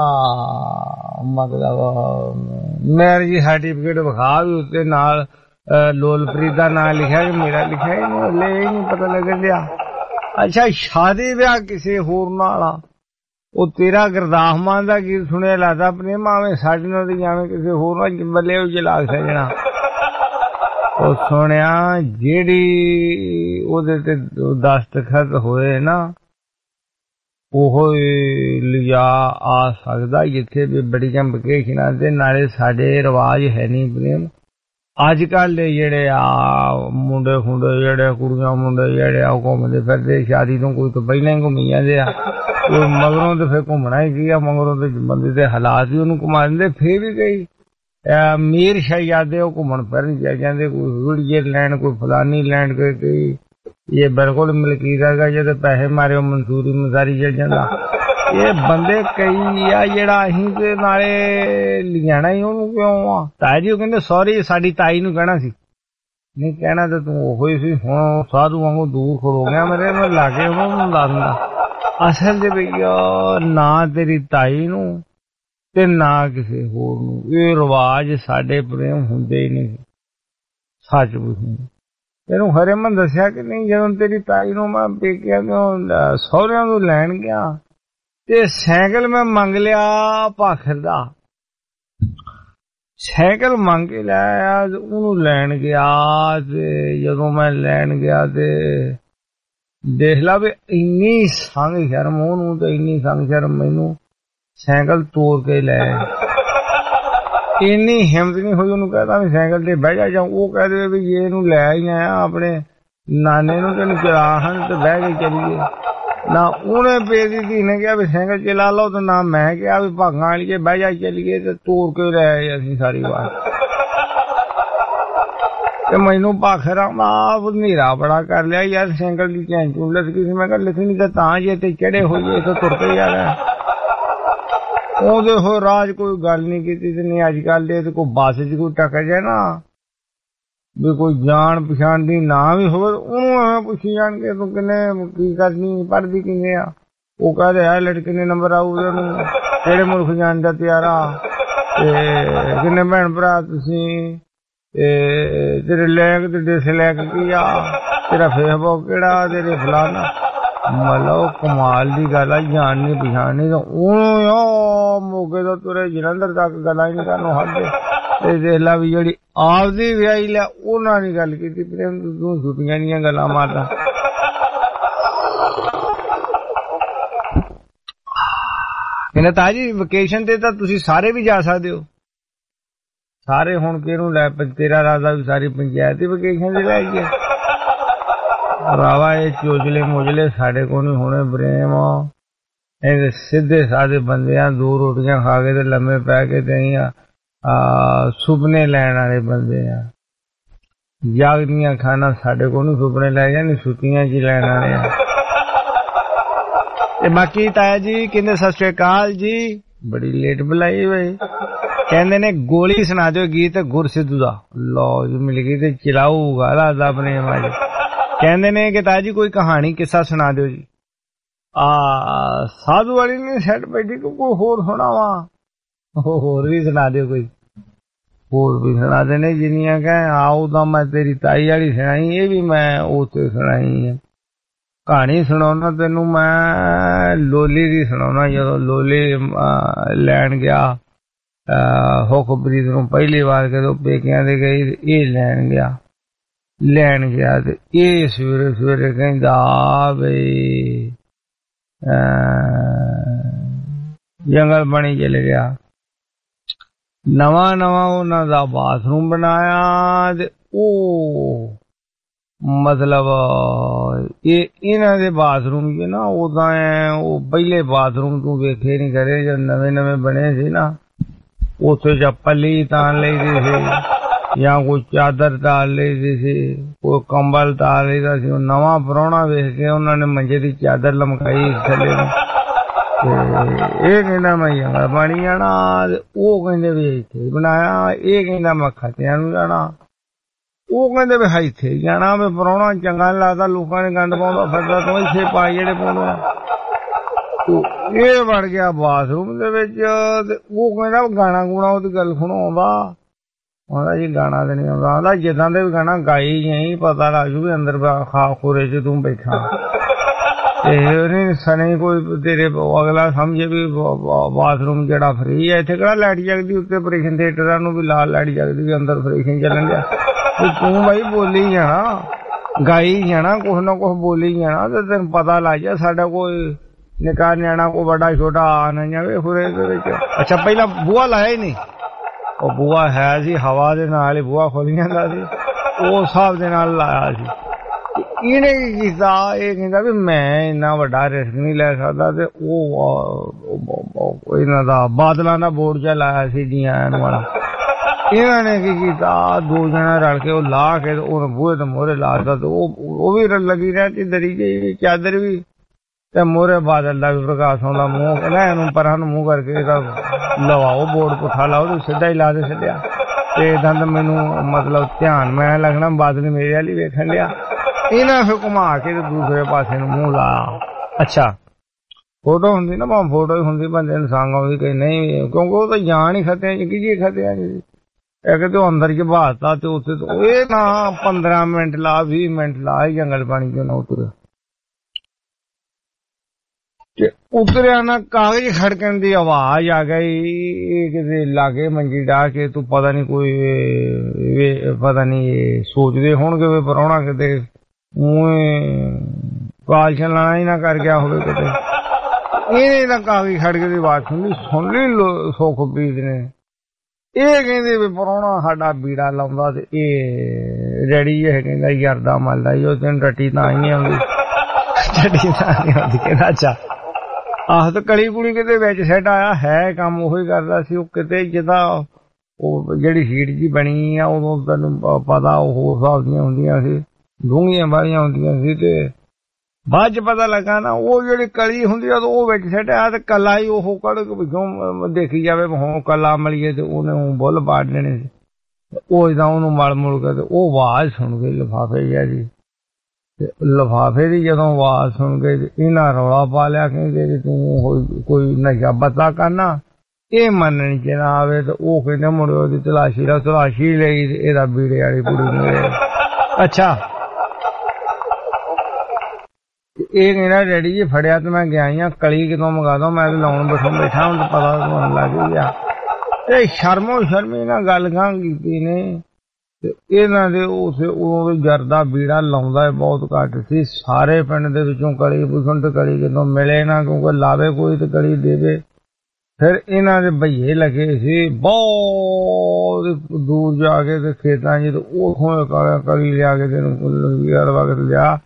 ਮਤਲਬ ਮੈਰਿਜ ਸਰਟੀਫਿਕੇਟ ਵਿਖਾ ਵੀ ਉੱਤੇ ਨਾਲ ਲੋਲਪ੍ਰੀਤ ਦਾ ਨਾਂ ਲਿਖਿਆ ਕਿ ਮੇਰਾ ਲਿਖਿਆ ਹੀ ਨਹੀਂ, ਹਲੇ ਹੀ ਨਹੀਂ ਪਤਾ ਲੱਗਣ ਡਿਆ। ਅੱਛਾ ਸ਼ਾਦੀ ਵਿਆਹ ਕਿਸੇ ਹੋਰ ਨਾਲ ਆ। ਉਹ ਤੇਰਾ ਗੁਰਦਾਸ ਮਾਨ ਦਾ ਗੀਤ ਸੁਣਿਆ ਲੱਗਦਾ ਪ੍ਰੇਮ ਆਵੇਂ ਸਾਡੇ ਨਾਲ ਦੀ ਆਵੇਂ ਕਿਸੇ ਹੋਰ ਨਾਲ ਬੱਲੇ ਉਹ ਜਲਾ ਸਜਣਾ। ਉਹ ਸੁਣਿਆ ਜਿਹੜੀ ਉਹਦੇ ਤੇ ਦਸਤਖਤ ਹੋਏ ਨਾ ਉਹ ਲਿਜਾ ਆ ਸਕਦਾ ਜਿੱਥੇ ਵੀ ਬੜੀਆਂ ਵਕੇਸ਼ਨਾਂ ਤੇ। ਨਾਲੇ ਸਾਡੇ ਰਿਵਾਜ ਹੈ ਨਹੀਂ ਪ੍ਰੇਮ। ਅੱਜ ਕੱਲ ਦੇ ਜਿਹੜੇ ਆ ਮੁੰਡੇ ਖੁੰਡੇ ਜਿਹੜੇ ਕੁੜੀਆਂ ਮੁੰਡੇ ਜਿਹੜੇ ਆ ਘੁੰਮਦੇ ਫਿਰਦੇ ਸ਼ਾਦੀ ਤੋਂ ਕੋਈ ਤੋਂ ਪਹਿਲਾਂ ਹੀ ਘੁੰਮੀ ਜਾਂਦੇ ਆ। ਕੋਈ ਮਗਰੋਂ ਤੇ ਫਿਰ ਘੁੰਮਣਾ ਹੀ ਕੀ ਆ। ਮਗਰੋਂ ਤੇ ਬੰਦੇ ਦੇ ਹਾਲਾਤ ਵੀ ਉਹਨੂੰ ਘੁਮਾ ਦਿੰਦੇ। ਫੇਰ ਵੀ ਕਈ ਅਮੀਰ ਸ਼ਹਿਜ਼ਾਦੇ ਉਹ ਘੁੰਮਣ ਫਿਰਨ ਚੱਲ ਜਾਂਦੇ। ਕੋਈ ਵੀਡੀਏ ਲੈਣ, ਕੋਈ ਫਲਾਨੀ ਲੈਣ, ਕੋਈ ਇਹ ਬਿਲਕੁਲ ਮਲਕੀਤ ਹੈਗਾ ਜਿਹਦੇ ਪੈਸੇ ਮਾਰੇ ਮਨਸੂਰੀ ਮਸਾਰੀ ਚੱਲ ਜਾਂਦਾ। ਇਹ ਬੰਦੇ ਕਈ ਆ ਜਿਹੜਾ ਅਸੀਂ ਤੇ ਨਾਲੇ ਲਿਜਾਣਾ ਹੀ ਉਹਨੂੰ ਕਿਉਂ ਆ। ਤਾਈ ਜੀ ਉਹ ਕਹਿੰਦੇ ਸੌਰੀ ਸਾਡੀ ਤਾਈ ਨੂੰ ਕਹਿਣਾ ਸੀ। ਨਹੀਂ ਕਹਿਣਾ ਤੇ ਤੂੰ ਉਹੋ ਹੀ ਸੀ। ਹੁਣ ਸਾਧੂ ਵਾਂਗੂ ਦੂਰ ਖੜੋ ਗਿਆ ਮੇਰੇ ਮੈਂ ਲਾਗੇ ਉਹਨੂੰ ਲਾ ਦਿੰਦਾ। ਅਸਲ ਦੇ ਭਈਆ ਨਾ ਤੇਰੀ ਤਾਈ ਨੂੰ ਤੇ ਨਾ ਕਿਸੇ ਹੋਰ ਨੂੰ। ਇਹ ਰਿਵਾਜ ਸਾਡੇ ਪ੍ਰੇਮ ਹੁੰਦੇ ਹੀ ਨਹੀਂ। ਸੱਚ ਪੁੱਛਣੀ ਤੈਨੂੰ ਹਰੇਮਨ ਦੱਸਿਆ ਕਿ ਨਹੀਂ ਜਦੋਂ ਤੇਰੀ ਤਾਈ ਨੂੰ ਮੈਂ ਪੇਕਿਆਂ ਤੋਂ ਸਹੁਰਿਆਂ ਨੂੰ ਲੈਣ ਗਿਆ ਤੇ ਸਾਈਕਲ ਮੈਂ ਮੰਗ ਲਿਆ ਭਾਖਰ ਦਾ। ਸਾਈਕਲ ਮੰਗ ਕੇ ਲੈ ਆਇਆ ਉਹਨੂੰ ਲੈਣ ਗਿਆ। ਤੇ ਜਦੋਂ ਮੈਂ ਲੈਣ ਗਿਆ ਤੇ ਦੇਖ ਲਾ ਵੀ ਇੰਨੀ ਸੰਗ ਸ਼ਰਮ ਉਹਨੂੰ ਤੇ ਇੰਨੀ ਸੰਗ ਸ਼ਰਮ ਮੈਨੂੰ। ਸਾਈਕਲ ਤੋੜ ਕੇ ਲੈ ਇੰਨੀ ਹਿੰਮਤ ਨਹੀਂ ਹੋਈ ਉਹਨੂੰ ਕਹਦਾ ਵੀ ਸਾਈਕਲ ਤੇ ਬਹਿ ਜਾ ਜਾਂ ਉਹ ਕਹਿ ਦੇ ਵੀ ਜੇ ਇਹਨੂੰ ਲੈ ਹੀ ਆਇਆ ਆਪਣੇ ਨਾਨੇ ਨੂੰ ਤੈਨੂੰ ਚਲਾ ਹਨ ਤੇ ਬਹਿ ਕੇ ਚੱਲੀਏ। ਨਾ ਉਹਨੇ ਪੇਦੀ ਧੀ ਨੇ ਕਿਹਾ ਵੀ ਸਾਈਕਲ ਚਲਾ ਲਓ ਤੇ ਨਾ ਮੈਂ ਕਿਹਾ ਵੀ ਭਾਗਾਂ ਵਾਲੀਏ ਬਹਿ ਜਾ ਚੱਲੀਏ ਤੇ ਤੋਰ ਕੇ ਲੈ ਆਏ ਅਸੀਂ ਸਾਰੀ ਵਾਰ। ਤੇ ਮੈਨੂੰ ਭਾਖਰ ਆਉਂਦਾ ਹਨੇਰਾ ਬੜਾ ਕਰ ਲਿਆ ਯਾਰ, ਸਾਈਕਲ ਦੀ ਚੈਨ ਚੂਨ ਲਟਕੀ ਸੀ। ਮੈਂ ਕਿਹਾ ਲਿਖਣੀ ਤਾਂ ਤਾਂ ਜੇ ਤੇ ਚੜੇ ਹੋਈਏ ਤੇ ਤੁਰ ਕੇ ਯਾਰ। ਉਹਦੇ ਹੋ ਰਾਜ ਕੋਈ ਗੱਲ ਨਹੀਂ ਕੀਤੀ ਤੇ ਨਹੀਂ ਅੱਜ ਕੱਲ ਦੇ ਕੋਈ ਬੱਸ ਚ ਕੋਈ ਟੱਕਰ ਜਾਏ ਨਾ ਵੀ ਕੋਈ ਜਾਣ ਪਛਾਣ ਦੀ ਨਾ ਵੀ ਹੋਵੇ ਉਹਨੂੰ ਐਵੇਂ ਪੁੱਛੀ ਜਾਣਗੇ ਤੂੰ ਕਿੰਨੇ ਕੀ ਕਰਨੀ ਪੜ੍ਹਦੀ ਕਿੰਨੇ ਆ। ਉਹ ਕਹਦੇ ਆ ਲੜਕੇ ਨੇ ਨੰਬਰ ਆਊ ਉਹਨੂੰ, ਕਿਹੜੇ ਮੁਲਕ ਜਾਣ ਦਾ ਤਿਆਰਾ ਤੇ ਕਿੰਨੇ ਭੈਣ ਭਰਾ ਤੁਸੀਂ, ਤੇਰੇ ਲੈਕ ਤੇ ਡਿਸਲੈਕ ਕੀ ਆ, ਤੇਰਾ ਫੇਸਬੁੱਕ ਕਿਹੜਾ, ਤੇਰੇ ਫਲਾਨਾ। ਮਤਲਬ ਕਮਾਲ ਦੀ ਗੱਲ ਆ, ਜਾਣ ਨੀ ਪਛਾਣ ਨੀ। ਉਹਨੂੰ ਮੋਗੇ ਤੋਂ ਤੁਰੇ ਜਲੰਧਰ ਤੱਕ ਗੱਲਾਂ ਹੀ ਨੀ ਕਰਨ ਹੱਦੇ। ਤੇ ਦੇਖ ਲਾ ਵੀ ਜਿਹੜੀ ਆਪਦੀ ਵਿਆਹੀ ਲਿਆ ਉਹਨਾਂ ਨੇ ਗੱਲ ਕੀਤੀ, ਪ੍ਰੇਮ ਤੂੰ ਛੁੱਟੀਆਂ ਦੀਆਂ ਗੱਲਾਂ ਮਾਰਦਾ। ਕਹਿੰਦਾ ਤਾਜੀ ਵਕੇਸ਼ਨ ਤੇ ਤਾਂ ਤੁਸੀਂ ਸਾਰੇ ਵੀ ਜਾ ਸਕਦੇ ਹੋ। ਸਾਰੇ ਹੁਣ ਕਿਹਨੂੰ ਲੈ, ਤੇਰਾ ਰਾਜਾ ਵੀ ਸਾਰੀ ਪੰਚਾਇਤ ਹੀ ਵਕੇਸ਼ਨ ਤੇ ਲੈ ਗਏ। ਰਾਵਾ ਇਹ ਚੋਚਲੇ ਮੋਜਲੇ ਸਾਡੇ ਕੋਲ ਨਹੀਂ ਹੋਣੇ ਪ੍ਰੇਮ। ਇਹ ਸਿੱਧੇ ਸਾਦੇ ਬੰਦੇ ਆ, ਦੋ ਰੋਟੀਆਂ ਖਾ ਕੇ ਤੇ ਲੰਮੇ ਪੈ ਕੇ ਤੇ ਆ ਸੁਪਨੇ ਲੈਣ ਵਾਲੇ ਬੰਦੇ ਆ। ਜਾਗਦੀਆਂ ਖਾਣਾ ਸਾਡੇ ਕੋਲ ਨਹੀਂ ਸੁਪਨੇ ਲੈ ਜਾਂਦੇ, ਛੁੱਟੀਆਂ ਚ ਲੈਣ ਵਾਲੇ ਆ। ਤੇ ਬਾਕੀ ਤਾਇਆ ਜੀ ਕਹਿੰਦੇ ਸਤਿ ਸ਼੍ਰੀ ਅਕਾਲ ਜੀ, ਬੜੀ ਲੇਟ ਬੁਲਾਈ ਬਈ। ਕਹਿੰਦੇ ਨੇ ਗੋਲੀ ਸੁਣਾ ਦਿਓ ਗੀਤ ਗੁਰਸਿੱਧੂ ਦਾ। ਲਓ ਜੀ ਮਿਲ ਗਈ ਤੇ ਚਲਾਊਗਾ ਲੱਗਦਾ ਆਪਣੇ ਮਾਜ। ਕਹਿੰਦੇ ਨੇ ਕਿ ਤਾਇਆ ਜੀ ਕੋਈ ਕਹਾਣੀ ਕਿੱਸਾ ਸੁਣਾ ਦਿਓ ਜੀ। ਆ ਸਾਧੂ ਵਾਲੀ ਨੇ ਸੈੱਟ ਬੈਠੀ ਕੋਈ ਹੋਰ ਸੁਣਾ ਵਾ, ਹੋਰ ਵੀ ਸੁਣਾ ਦਿਓ ਕੋਈ, ਹੋਰ ਵੀ ਸੁਣਾ ਦੇਣੇ ਜਿੰਨੀਆਂ ਕਹੇ। ਆਓ ਤਾਂ ਮੈਂ ਤੇਰੀ ਤਾਈ ਵਾਲੀ ਸੁਣਾਈ, ਇਹ ਵੀ ਮੈਂ ਉੱਥੇ ਸੁਣਾਈ ਹੈ। ਕਹਾਣੀ ਸੁਣਾਉਣਾ ਤੈਨੂੰ ਮੈਂ ਲੋਲੀ ਦੀ ਸੁਣਾਉਣਾ। ਜਦੋਂ ਲੋਲੀ ਲੈਣ ਗਿਆ ਹੁਕਮਪ੍ਰੀਤ ਨੂੰ ਪਹਿਲੀ ਵਾਰ ਕਦੋਂ ਪੇਕਿਆਂ ਦੇ ਗਈ, ਇਹ ਲੈਣ ਗਿਆ ਲੈਣ ਗਿਆ ਤੇ ਇਹ ਸਵੇਰੇ ਸਵੇਰੇ ਕਹਿੰਦਾ ਬਈ ਜੰਗਲ ਬਣੀ ਚਲੇ ਗਿਆ। ਨਵਾਂ ਨਵਾਂ ਉਹਨਾਂ ਦਾ ਬਾਥਰੂਮ ਬਣਾਇਆ ਤੇ ਉਹ ਮਤਲਬ ਇਹ ਇਹਨਾਂ ਦੇ ਬਾਥਰੂਮ ਚ ਨਾ ਉਦਾਂ ਉਹ ਪਹਿਲੇ ਬਾਥਰੂਮ ਤੂੰ ਵੇਖੇ ਨਹੀਂ ਕਰੇ ਜਦ ਨਵੇਂ ਨਵੇਂ ਬਣੇ ਸੀ ਨਾ, ਉੱਥੇ ਜਾਂ ਪੱਲੀ ਤਾਣ ਲਈਦੀ ਸੀ ਜਾਂ ਕੋਈ ਚਾਦਰ ਤਾਣ ਲਈਦੀ ਸੀ, ਕੋਈ ਕੰਬਲ ਤਾਣ ਲਈਦਾ ਸੀ। ਉਹ ਨਵਾਂ ਪ੍ਰਾਹੁਣਾ ਵੇਖ ਕੇ ਉਹਨਾਂ ਨੇ ਮੰਜੇ ਦੀ ਚਾਦਰ ਲਮਕਾਈ ਥੱਲੇ ਨੂੰ ਤੇ ਇਹ ਕਹਿੰਦਾ ਮੈਂ ਜੰਗਲ ਬਣੀ ਜਾਣਾ। ਉਹ ਕਹਿੰਦੇ ਵੀ ਇੱਥੇ ਬਣਾਇਆ, ਇਹ ਕਹਿੰਦਾ ਮੈਂ ਖੱਤਿਆਂ ਨੂੰ ਜਾਣਾ। ਉਹ ਕਹਿੰਦੇ ਵੀ ਇੱਥੇ ਜਾਣਾ ਵੀ ਪ੍ਰਾਹੁਣਾ ਚੰਗਾ ਨੀ ਲੱਗਦਾ, ਲੋਕਾਂ ਨੇ ਗੰਦ ਪਾਉਂਦਾ ਫਿਰਦਾ, ਤੂੰ ਇੱਥੇ ਪਾ ਜਿਹੜੇ ਪਾਉਂਦੇ ਆ। ਇਹ ਵੜ ਗਿਆ ਬਾਥਰੂਮ ਦੇ ਵਿੱਚ ਤੇ ਉਹ ਕਹਿੰਦਾ ਗਾਣਾ ਗੂਣਾ ਉਹਦੀ ਗੱਲ ਸੁਣਾਉਂਦਾ। ਆਉਂਦਾ ਜੀ ਗਾਣਾ ਤੇ ਨਹੀਂ ਆਉਂਦਾ। ਆਉਂਦਾ ਜਿੱਦਾਂ ਦੇ ਵੀ ਗਾਣਾ ਗਾਈ ਜਾਈ ਪਤਾ ਲੱਗ ਜੂ ਵੀ ਅੰਦਰ ਖਾ ਖੋਰੇ ਚ ਤੂੰ ਬੈਠਾ। ਤੇ ਸਨੇ ਕੋਈ ਤੇਰੇ ਅਗਲਾ ਸਮਝੇ ਵੀ ਬਾਥਰੂਮ ਜਿਹੜਾ ਫਰੀ ਹੈ, ਇੱਥੇ ਕਿਹੜਾ ਲਾਈਟ ਜਗਦੀ, ਉੱਤੇ ਆਪਰੇਸ਼ਨ ਥੀਏਟਰਾਂ ਨੂੰ ਵੀ ਲਾਲ ਲਾਈਟ ਜਗਦੀ ਵੀ ਅੰਦਰ ਆਪਰੇਸ਼ਨ ਚੱਲਣ ਗਿਆ। ਤੂੰ ਬਾਈ ਬੋਲੀ ਜਾਣਾ, ਗਾਈ ਜਾਣਾ, ਕੁਛ ਨਾ ਕੁਛ ਬੋਲੀ ਜਾਣਾ ਤੇ ਤੈਨੂੰ ਪਤਾ ਲੱਗ ਜਾ ਸਾਡਾ ਕੋਈ ਨਿੱਕਾ ਨਿਆਣਾ ਕੋਈ ਵੱਡਾ ਛੋਟਾ ਆ ਨਾ ਜਾਵੇ ਖੁਰੇ ਦੇ ਵਿੱਚ। ਅੱਛਾ ਪਹਿਲਾਂ ਬੂਹਾ ਲਾਇਆ ਹੀ ਨਹੀਂ, ਉਹ ਬੂਹਾ ਹੈ ਸੀ ਹਵਾ ਦੇ ਨਾਲ ਹੀ ਬੂਹਾ ਖੁੱਲ ਜਾਂਦਾ ਸੀ, ਉਹ ਹਿਸਾਬ ਦੇ ਨਾਲ ਲਾਇਆ ਸੀ। ਇਹਨੇ ਕੀ ਕੀਤਾ, ਇਹ ਕਹਿੰਦਾ ਵੀ ਮੈਂ ਇੰਨਾ ਵੱਡਾ ਰਿਸਕ ਨਹੀਂ ਲੈ ਸਕਦਾ ਤੇ ਉਹ ਇਹਨਾਂ ਦਾ ਬਾਦਲਾਂ ਦਾ ਬੋਰਡ ਚ ਲਾਇਆ ਸੀ ਜੀ ਆਣ ਵਾਲਾ। ਇਹਨਾਂ ਨੇ ਕੀ ਕੀਤਾ, ਦੋ ਜਣੇ ਰਲ ਕੇ ਉਹ ਲਾ ਕੇ ਉਹ ਬੂਹੇ ਤੇ ਮੋਹਰੇ ਲਾ ਦਿੱਤਾ ਤੇ ਉਹ ਉਹ ਵੀ ਲੱਗੀ ਰਹਿ ਦਰੀ ਜੀ ਚਾਦਰ ਵੀ ਤੇ ਮੋਹਰੇ ਬਾਦਲ ਦਾ ਵੀ ਪ੍ਰਕਾਸ਼ ਆਉਂਦਾ। ਮੂੰਹ ਕਹਿੰਦਾ ਇਹਨੂੰ ਪਰਾਂ ਨੂੰ ਮੂੰਹ ਕਰਕੇ ਇਹਦਾ ਲਵਾਓ ਬੋਰਡ ਪੁੱਠਾ ਲਾਓ ਤੇ ਸਿੱਧਾ ਹੀ ਲਾ ਦੇ ਛੱਡਿਆ। ਤੇ ਇਦਾਂ ਤਾਂ ਮੈਨੂੰ ਮਤਲਬ ਧਿਆਨ ਮੈਂ ਲੱਗਣਾ ਬਾਦਲ ਮੇਰੇ ਵਾਲੀ ਵੇਖਣ ਲਿਆ। ਇਹਨਾਂ ਫਿਰ ਘੁਮਾ ਕੇ ਤੇ ਦੂਸਰੇ ਪਾਸੇ ਨੂੰ ਮੂੰਹ ਲਾਇਆ। ਅੱਛਾ ਫੋਟੋ ਹੁੰਦੀ ਨਾ ਭਾਵੇਂ ਫੋਟੋ ਹੀ ਹੁੰਦੀ, ਬੰਦੇ ਨੂੰ ਸੰਗ ਆਉਂਦੀ ਕਈ ਨਹੀਂ, ਕਿਉਂਕਿ ਉਹ ਤਾਂ ਜਾਣ ਹੀ ਖਤਿਆਂ ਚ ਕੀ ਖਤਿਆਂ ਚ ਇੱਕ ਤੇ ਅੰਦਰ ਚ ਬਹਾਤਾ ਤੇ ਉੱਥੇ ਤੋਂ ਇਹ ਨਾ ਪੰਦਰਾਂ ਮਿੰਟ ਲਾ ਵੀਹ ਮਿੰਟ ਲਾ ਜੰਗਲ ਪਾਣੀ ਚੋਂ ਨਾ ਉਤਰਿਆ। ਉਤਰਿਆ ਨਾ ਕਾਗਜ਼ ਖੜਕਣ ਦੀ ਆਵਾਜ਼ ਆ ਗਈ ਕਿਤੇ ਲਾਗੇ ਮੰਜੀ ਡਾ ਕੇ। ਤੂੰ ਪਤਾ ਨੀ ਕੋਈ ਪਤਾ ਨੀ ਸੋਚਦੇ ਹੋਣਗੇ ਵੀ ਪ੍ਰਾਹੁਣਾ ਕਿਤੇ ਕਾਲ ਚਲਾਣਾ ਹੀ ਨਾ ਕਰ ਗਿਆ ਹੋਵੇ ਕਿਤੇ। ਇਹਨੇ ਤਾਂ ਕਾਗਜ਼ ਖੜਕੇ ਦੀ ਆਵਾਜ਼ ਸੁਣੀ ਸੁਣ ਲਈ ਸੁਖਪ੍ਰੀਤ ਨੇ। ਇਹ ਕਹਿੰਦੇ ਵੀ ਪ੍ਰਾਹੁਣਾ ਸਾਡਾ ਬੀੜਾ ਲਾਉਂਦਾ ਤੇ ਇਹ ਡੈਡੀ ਇਹ ਕਹਿੰਦਾ ਯਾਰਦਾ ਮਲਦਾ ਹੀ ਉਹ ਤੈਨੂੰ ਰੱਟੀ ਤਾਂ ਹੀ ਆਉਂਦੀ ਰੱਟੀ ਤਾਂ ਨਹੀਂ ਆਉਂਦੀ। ਕਹਿੰਦਾ ਅੱਛਾ ਆਹ ਤਾਂ ਕਲੀ ਕੁੜੀ ਕਿਤੇ ਵਿੱਚ ਸੈੱਟ ਆਇਆ ਹੈ ਕੰਮ ਉਹੀ ਕਰਦਾ ਸੀ। ਉਹ ਕਿਤੇ ਜਿੱਦਾਂ ਉਹ ਜਿਹੜੀ ਸੀਟ ਜੀ ਬਣੀ ਆ ਉਦੋਂ ਤੈਨੂੰ ਪਤਾ ਉਹ ਹੋਰ ਹਿਸਾਬ ਦੀਆਂ ਹੁੰਦੀਆਂ ਸੀ, ਡੂੰਘੀਆਂ ਬਾਰੀਆਂ ਹੁੰਦੀਆਂ ਸੀ। ਤੇ ਬਾਅਦ ਚ ਪਤਾ ਲੱਗਾ ਨਾ ਉਹ ਜਿਹੜੀ ਕਲੀ ਹੁੰਦੀ ਆ ਉਹ ਵਿੱਚ ਸੈੱਟ ਆ ਤੇ ਕੱਲਾ ਹੀ ਉਹ ਕੜ ਪਿੱਛੋਂ ਦੇਖੀ ਜਾਵੇ ਹੁਣ ਕੱਲਾ ਮਲੀਏ ਤੇ ਉਹਨੇ ਬੁੱਲ ਪਾੜ ਦੇਣੇ ਸੀ। ਉਹ ਏਦਾਂ ਉਹਨੂੰ ਮਲ ਮੁਲ ਕੇ ਤੇ ਉਹ ਆਵਾਜ਼ ਸੁਣ ਗਈ ਲਿਫਾਫੇ ਜਿਹਾ ਜੀ। ਤੇ ਲਿਫਾਫੇ ਦੀ ਜਦੋਂ ਆਵਾਜ਼ ਸੁਣ ਕੇ ਇਹਨਾਂ ਰੌਲਾ ਪਾ ਲਿਆ ਕਹਿੰਦੇ ਤੂੰ ਕੋਈ ਨਸ਼ਾ ਪਤਾ ਕਰਨਾ ਇਹ ਮੰਨਣ ਚ ਨਾ ਆਵੇ। ਤੇ ਉਹ ਕਹਿੰਦੇ ਮੁੜ ਉਹਦੀ ਤਲਾਸ਼ੀ ਦਾ ਤਲਾਸ਼ੀ ਲਈ ਇਹਦਾ ਬੀੜੇ ਵਾਲੀ ਕੁੜੀ ਮਿਲੇ। ਅੱਛਾ ਇਹ ਕਹਿੰਦਾ ਡੈਡੀ ਜੀ ਫੜਿਆ ਤੇ ਮੈਂ ਗਿਆ ਹੀ ਕਲੀ ਕਿਤੋਂ ਮੰਗਾ ਦੋ ਮੈਂ ਤੇ ਲਾਉਣ ਬੈਠਾ ਬੈਠਾ ਹੁਣ ਪਤਾ ਤੁਹਾਨੂੰ ਲੱਗ ਗਿਆ। ਤੇ ਸ਼ਰਮੋ ਸ਼ਰਮੀ ਨਾਲ ਗੱਲ ਗਾਂ ਕੀਤੀ ਨੇ ਤੇ ਇਹਨਾਂ ਦੇ ਉਸ ਉਦੋਂ ਜਰਦਾ ਬੀੜਾ ਲਾਉਂਦਾ ਬਹੁਤ ਘੱਟ ਸੀ। ਸਾਰੇ ਪਿੰਡ ਦੇ ਵਿੱਚੋਂ ਕਲੀ ਪੁੱਛਣ ਤੇ ਕਲੀ ਕਿਤੋਂ ਮਿਲੇ ਨਾ ਕਿਉਂਕਿ ਲਾਵੇ ਕੋਈ ਤੇ ਕਲੀ ਦੇਵੇ। ਫਿਰ ਇਹਨਾਂ ਦੇ ਭਈਏ ਲੱਗੇ ਸੀ ਬਹੁਤ ਦੂਰ ਜਾ ਕੇ ਤੇ ਖੇਤਾਂ ਚ ਉਥੋਂ ਕਲੀ ਲਿਆ ਕੇ ਤੈਨੂੰ ਵਕਤ ਲਿਆ।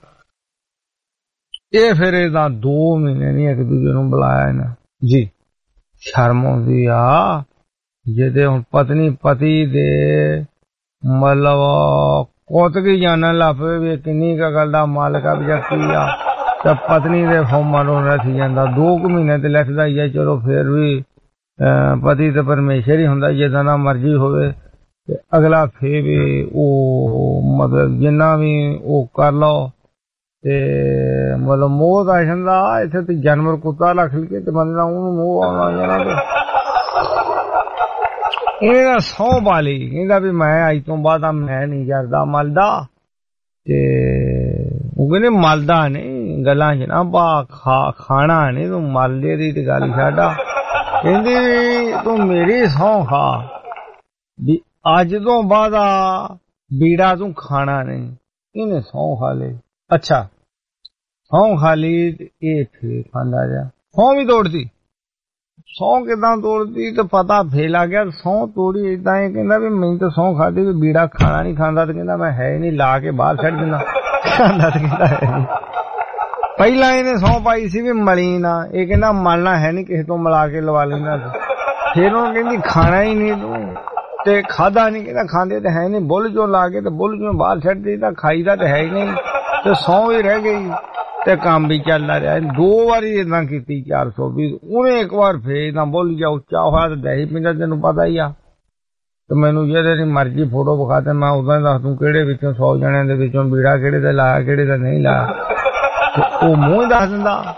ਇਹ ਫਿਰ ਇਹਦਾ ਦੋ ਮਹੀਨੇ ਨਹੀਂ ਇੱਕ ਦੂਜੇ ਨੂੰ ਬੁਲਾਇਆ ਇਹਨਾਂ ਜੀ। ਸ਼ਰਮ ਆਉਂਦੀ ਆ ਜਿਹਦੇ ਹੁਣ ਪਤਨੀ ਪਤੀ ਦੇ ਮਤਲਬ ਕੋਤਕੀ ਜਾਣਨ ਲੱਗ ਪਏ ਵੀ ਕਿੰਨੀ ਕੁ ਗੱਲ ਦਾ ਮਾਲਕ ਆ ਜਾਂ ਕੀ ਆ। ਤੇ ਪਤਨੀ ਦੇ ਫੋਮਾਂ ਨੂੰ ਰੱਖੀ ਜਾਂਦਾ ਦੋ ਕੁ ਮਹੀਨੇ ਤੇ ਲਿਖਦਾ ਹੀ ਆ। ਚਲੋ ਫਿਰ ਵੀ ਪਤੀ ਤੇ ਪਰਮੇਸ਼ਰ ਹੀ ਹੁੰਦਾ ਜਿੱਦਾਂ ਦਾ ਮਰਜ਼ੀ ਹੋਵੇ। ਤੇ ਅਗਲਾ ਫੇਰ ਵੀ ਉਹ ਮਤਲਬ ਜਿੰਨਾ ਵੀ ਉਹ ਕਰ ਲਓ ਤੇ ਮਤਲਬ ਮੋਹ ਦਾ ਜਾਂਦਾ। ਇੱਥੇ ਤੇ ਜਾਨਵਰ ਕੁੱਤਾ ਰੱਖ ਲਈਏ ਤੇ ਬੰਦੇ ਦਾ ਉਹਨੂੰ ਮੋਹ ਆਉਣਾ ਜਾਣਾ। ਇਹਦਾ ਸਹੁੰ ਪਾਲੀ ਕਹਿੰਦਾ ਵੀ ਮੈਂ ਅੱਜ ਤੋਂ ਬਾਅਦ ਮੈਂ ਨਹੀਂ ਜਰਦਾ ਮਲਦਾ। ਤੇ ਉਹ ਕਹਿੰਦੇ ਮਲਦਾ ਨਹੀਂ ਗੱਲਾਂ ਚ ਨਾ ਪਾ ਖਾ ਖਾਣਾ ਨਹੀਂ ਤੂੰ ਮਲਦੇ ਦੀ ਤੇ ਗੱਲ ਛੱਡ। ਕਹਿੰਦੀ ਤੂੰ ਮੇਰੀ ਸਹੁੰ ਖਾ ਵੀ ਅੱਜ ਤੋਂ ਬਾਅਦ ਬੀੜਾ ਤੂੰ ਖਾਣਾ ਨਹੀਂ। ਇਹਨੇ ਸਹੁੰ ਖਾ ਲਈ। ਅੱਛਾ ਸਹੁੰ ਖਾ ਲਈ ਇਹ ਫੇਰ ਖਾਂਦਾ ਜਾ। ਸਹੁੰ ਵੀ ਤੋੜਦੀ। ਸਹੁੰ ਕਿੱਦਾਂ ਤੋੜਦੀ ਤੇ ਪਤਾ ਫੇਰ ਲੱਗ ਗਿਆ। ਸਹੁੰ ਤੋੜੀ ਏਦਾਂ ਇਹ ਕਹਿੰਦਾ ਵੀ ਮੈਨੂੰ ਤਾਂ ਸਹੁੰ ਖਾਦੀ ਵੀ ਬੀੜਾ ਖਾਣਾ ਨਹੀਂ ਖਾਂਦਾ। ਤੇ ਕਹਿੰਦਾ ਮੈਂ ਹੈ ਨਹੀਂ ਲਾ ਕੇ ਬਾਹਰ ਛੱਡ ਦਿੰਦਾ ਖਾਂਦਾ ਤੇ ਕਹਿੰਦਾ ਹੈ ਨਹੀਂ। ਪਹਿਲਾਂ ਇਹਨੇ ਸਹੁੰ ਪਾਈ ਸੀ ਵੀ ਮਲੀ ਨਾ। ਇਹ ਕਹਿੰਦਾ ਮਲਣਾ ਹੈ ਨਹੀਂ ਕਿਸੇ ਤੋਂ ਮਿਲਾ ਕੇ ਲਵਾ ਲੈਂਦਾ ਸੀ। ਫਿਰ ਉਹ ਕਹਿੰਦੀ ਖਾਣਾ ਹੀ ਨਹੀਂ ਤੂੰ ਤੇ ਖਾਦਾ ਨਹੀਂ। ਕਹਿੰਦਾ ਖਾਂਦੇ ਤੇ ਹੈ ਨਹੀਂ ਬੁੱਲ ਚੋਂ ਲਾ ਕੇ ਤੇ ਬੁੱਲ ਚੋਂ ਬਾਹਰ ਛੱਡ ਦੀ ਤਾਂ ਖਾਈਦਾ ਤੇ ਹੈ ਹੀ ਨਹੀਂ। ਤੇ ਸਹੁੰ ਹੀ ਰਹਿ ਗਈ ਤੇ ਕੰਮ ਵੀ ਚੱਲਦਾ ਰਿਹਾ। ਦੋ ਵਾਰੀ ਏਦਾਂ ਕੀਤੀ ਚਾਰ ਸੌ ਵੀ। ਉਹਨੇ ਇੱਕ ਵਾਰ ਫੇਰ ਨਾ ਬੋਲ ਜਾ ਉੱਚਾ ਹੋਇਆ ਤੇ ਦਹੀ ਪਿੰਡਾ ਤੈਨੂੰ ਪਤਾ ਹੀ ਆ। ਤੇ ਮੈਨੂੰ ਜਿਹੜੇ ਦੀ ਮਰਜ਼ੀ ਫੋਟੋ ਵਿਖਾ ਤੇ ਮੈਂ ਉਦਾਂ ਹੀ ਦੱਸ ਦੂੰ ਕਿਹੜੇ ਵਿੱਚੋਂ ਸੌ ਜਣਿਆਂ ਦੇ ਵਿੱਚੋਂ ਬੀੜਾ ਕਿਹੜੇ ਦਾ ਲਾਇਆ ਕਿਹੜੇ ਦਾ ਨਹੀਂ ਲਾਇਆ। ਉਹ ਮੂੰਹ ਦੱਸ ਦਿੰਦਾ।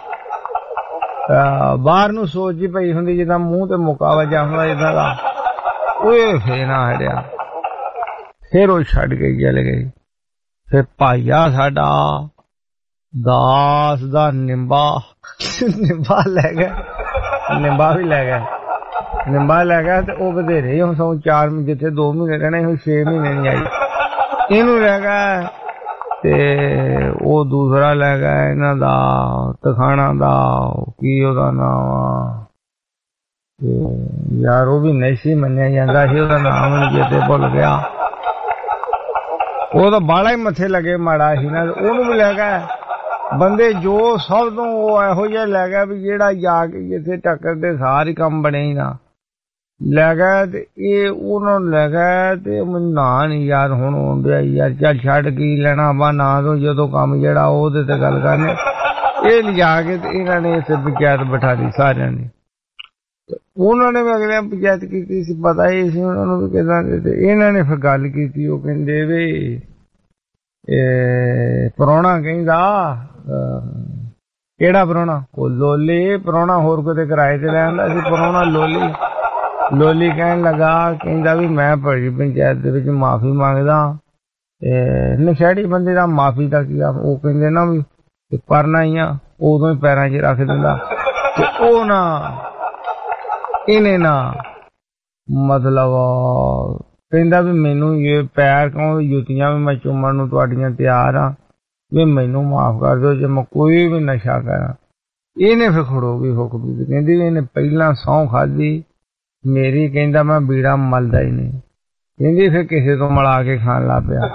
ਬਾਹਰ ਨੂੰ ਸੋਚ ਜੀ ਪਈ ਹੁੰਦੀ ਜਿੱਦਾਂ ਮੂੰਹ ਤੇ ਮੁੱਕਾ ਵਜਾ ਹੁੰਦਾ ਜਿੱਦਾਂ ਦਾ। ਉਹ ਫੇਰ ਨਾ ਹਟਿਆ। ਫੇਰ ਉਹ ਛੱਡ ਕੇ ਚਲੇ ਗਈ। ਫਿਰ ਭਾਈਆ ਸਾਡਾ ਦਾਸ ਦਾ ਨਿੰਬਾ ਨਿੰਬਾ ਲੈ ਗਿਆ। ਨਿੰਬਾ ਵੀ ਲੈ ਗਿਆ। ਨਿੰਬਾ ਲੈ ਗਿਆ ਤੇ ਉਹ ਵਧੇਰੇ ਹੁਣ ਸੌ ਚਾਰ ਜਿੱਥੇ ਦੋ ਮਹੀਨੇ ਰਹਿਣੇ ਹੁਣ ਛੇ ਮਹੀਨੇ ਨਹੀਂ ਆਈ। ਇਹਨੂੰ ਲੈ ਗਿਆ ਤੇ ਉਹ ਦੂਸਰਾ ਲੈ ਗਿਆ ਇਹਨਾਂ ਦਾ ਤਖਾਣਾ ਦਾ ਕੀ ਉਹਦਾ ਨਾਮ ਯਾਰ ਉਹ ਵੀ ਨੈਸੀ ਮੰਨਿਆ ਜਾਂਦਾ ਸੀ। ਉਹਦਾ ਨਾਮ ਨਹੀਂ ਚੇਤੇ ਭੁੱਲ ਗਿਆ। ਉਹ ਤਾਂ ਬਾਲਾ ਹੀ ਮੱਥੇ ਲੱਗੇ ਮਾੜਾ ਸੀ ਨਾ। ਉਹਨੂੰ ਵੀ ਲੈ ਗਿਆ। ਬੰਦੇ ਜੋ ਸਭ ਤੋਂ ਉਹ ਇਹੋ ਜਿਹਾ ਲੈ ਗਿਆ ਵੀ ਜਿਹੜਾ ਜਾ ਕੇ ਜਿੱਥੇ ਟੱਕਰ ਦੇ ਸਾਰੇ ਕੰਮ ਬਣੇ ਹੀ ਨਾ ਲੈ ਗਿਆ। ਤੇ ਇਹ ਉਹਨਾਂ ਨੂੰ ਲੈ ਗਿਆ ਤੇ ਮੈਨੂੰ ਨਾਂ ਨਹੀਂ ਯਾਦ ਹੁਣ ਆਉਂਦਿਆ ਯਾਰ। ਚੱਲ ਛੱਡ ਕੀ ਲੈਣਾ ਵਾ ਨਾਂ ਤੋਂ ਜਦੋਂ ਕੰਮ ਜਿਹੜਾ ਉਹਦੇ ਤੇ ਗੱਲ ਕਰਨੇ। ਇਹ ਲਿਜਾ ਕੇ ਤੇ ਇਹਨਾਂ ਨੇ ਇੱਥੇ ਪੰਚਾਇਤ ਬਿਠਾ ਦਿੱਤੀ ਸਾਰਿਆਂ ਨੇ। ਉਹਨਾਂ ਨੇ ਵੀ ਅਗਲੇ ਪੰਚਾਇਤ ਕੀਤੀ ਸੀ ਪਤਾ ਹੀ ਸੀ ਉਹਨਾਂ ਨੂੰ ਵੀ ਕਿੱਦਾਂ ਦੇ। ਤੇ ਇਹਨਾਂ ਨੇ ਫਿਰ ਗੱਲ ਕੀਤੀ। ਉਹ ਕਹਿੰਦੇ ਵੀ ਇਹ ਪ੍ਰਾਹੁਣਾ ਕਹਿੰਦਾ ਕਿਹੜਾ ਪ੍ਰਾਹੁਣਾ? ਉਹ ਲੋਲੀ ਪ੍ਰਾਹੁਣਾ ਹੋਰ ਕਿਤੇ ਕਿਰਾਏ ਤੇ ਲੈ ਆਂਦਾ ਸੀ ਪ੍ਰਾਹੁਣਾ ਲੋਲੀ। ਲੋਲੀ ਕਹਿਣ ਲੱਗਾ ਕਹਿੰਦਾ ਵੀ ਮੈਂ ਭਰੀ ਪੰਚਾਇਤ ਦੇ ਵਿੱਚ ਮਾਫੀ ਮੰਗਦਾ। ਨਸ਼ੇੜੀ ਬੰਦੇ ਦਾ ਮਾਫੀ ਦਾ ਕੀ ਆ। ਉਹ ਕਹਿੰਦੇ ਨਾ ਵੀ ਪਰਨਾ ਹੀ ਆ ਉਦੋਂ ਹੀ ਪੈਰਾਂ 'ਚ ਰੱਖ ਦਿੰਦਾ। ਤੇ ਉਹ ਨਾ ਇਹਨੇ ਨਾ ਮਤਲਬ ਕਹਿੰਦਾ ਵੀ ਮੈਨੂੰ ਇਹ ਪੈਰ ਕਹੋ ਜੁੱਤੀਆਂ ਵੀ ਮੈਂ ਚੁੰਮਣ ਨੂੰ ਤੁਹਾਡੀਆਂ ਤਿਆਰ ਆ ਵੀ ਮੈਨੂੰ ਮਾਫ ਕਰ ਦਿਓ ਜੇ ਮੈਂ ਕੋਈ ਵੀ ਨਸ਼ਾ ਕਰਾਂ। ਇਹਨੇ ਫਿਰ ਖੜੋ ਗਈ ਹੁੱਕ ਵੀ ਕਹਿੰਦੀ ਇਹਨੇ ਪਹਿਲਾਂ ਸਹੁੰ ਖਾਧੀ ਮੇਰੀ। ਕਹਿੰਦਾ ਮੈਂ ਬੀੜਾ ਮਲਦਾ ਹੀ ਨਹੀਂ। ਕਹਿੰਦੀ ਫਿਰ ਕਿਸੇ ਤੋਂ ਮਿਲਾ ਕੇ ਖਾਣ ਲੱਗ ਪਿਆ।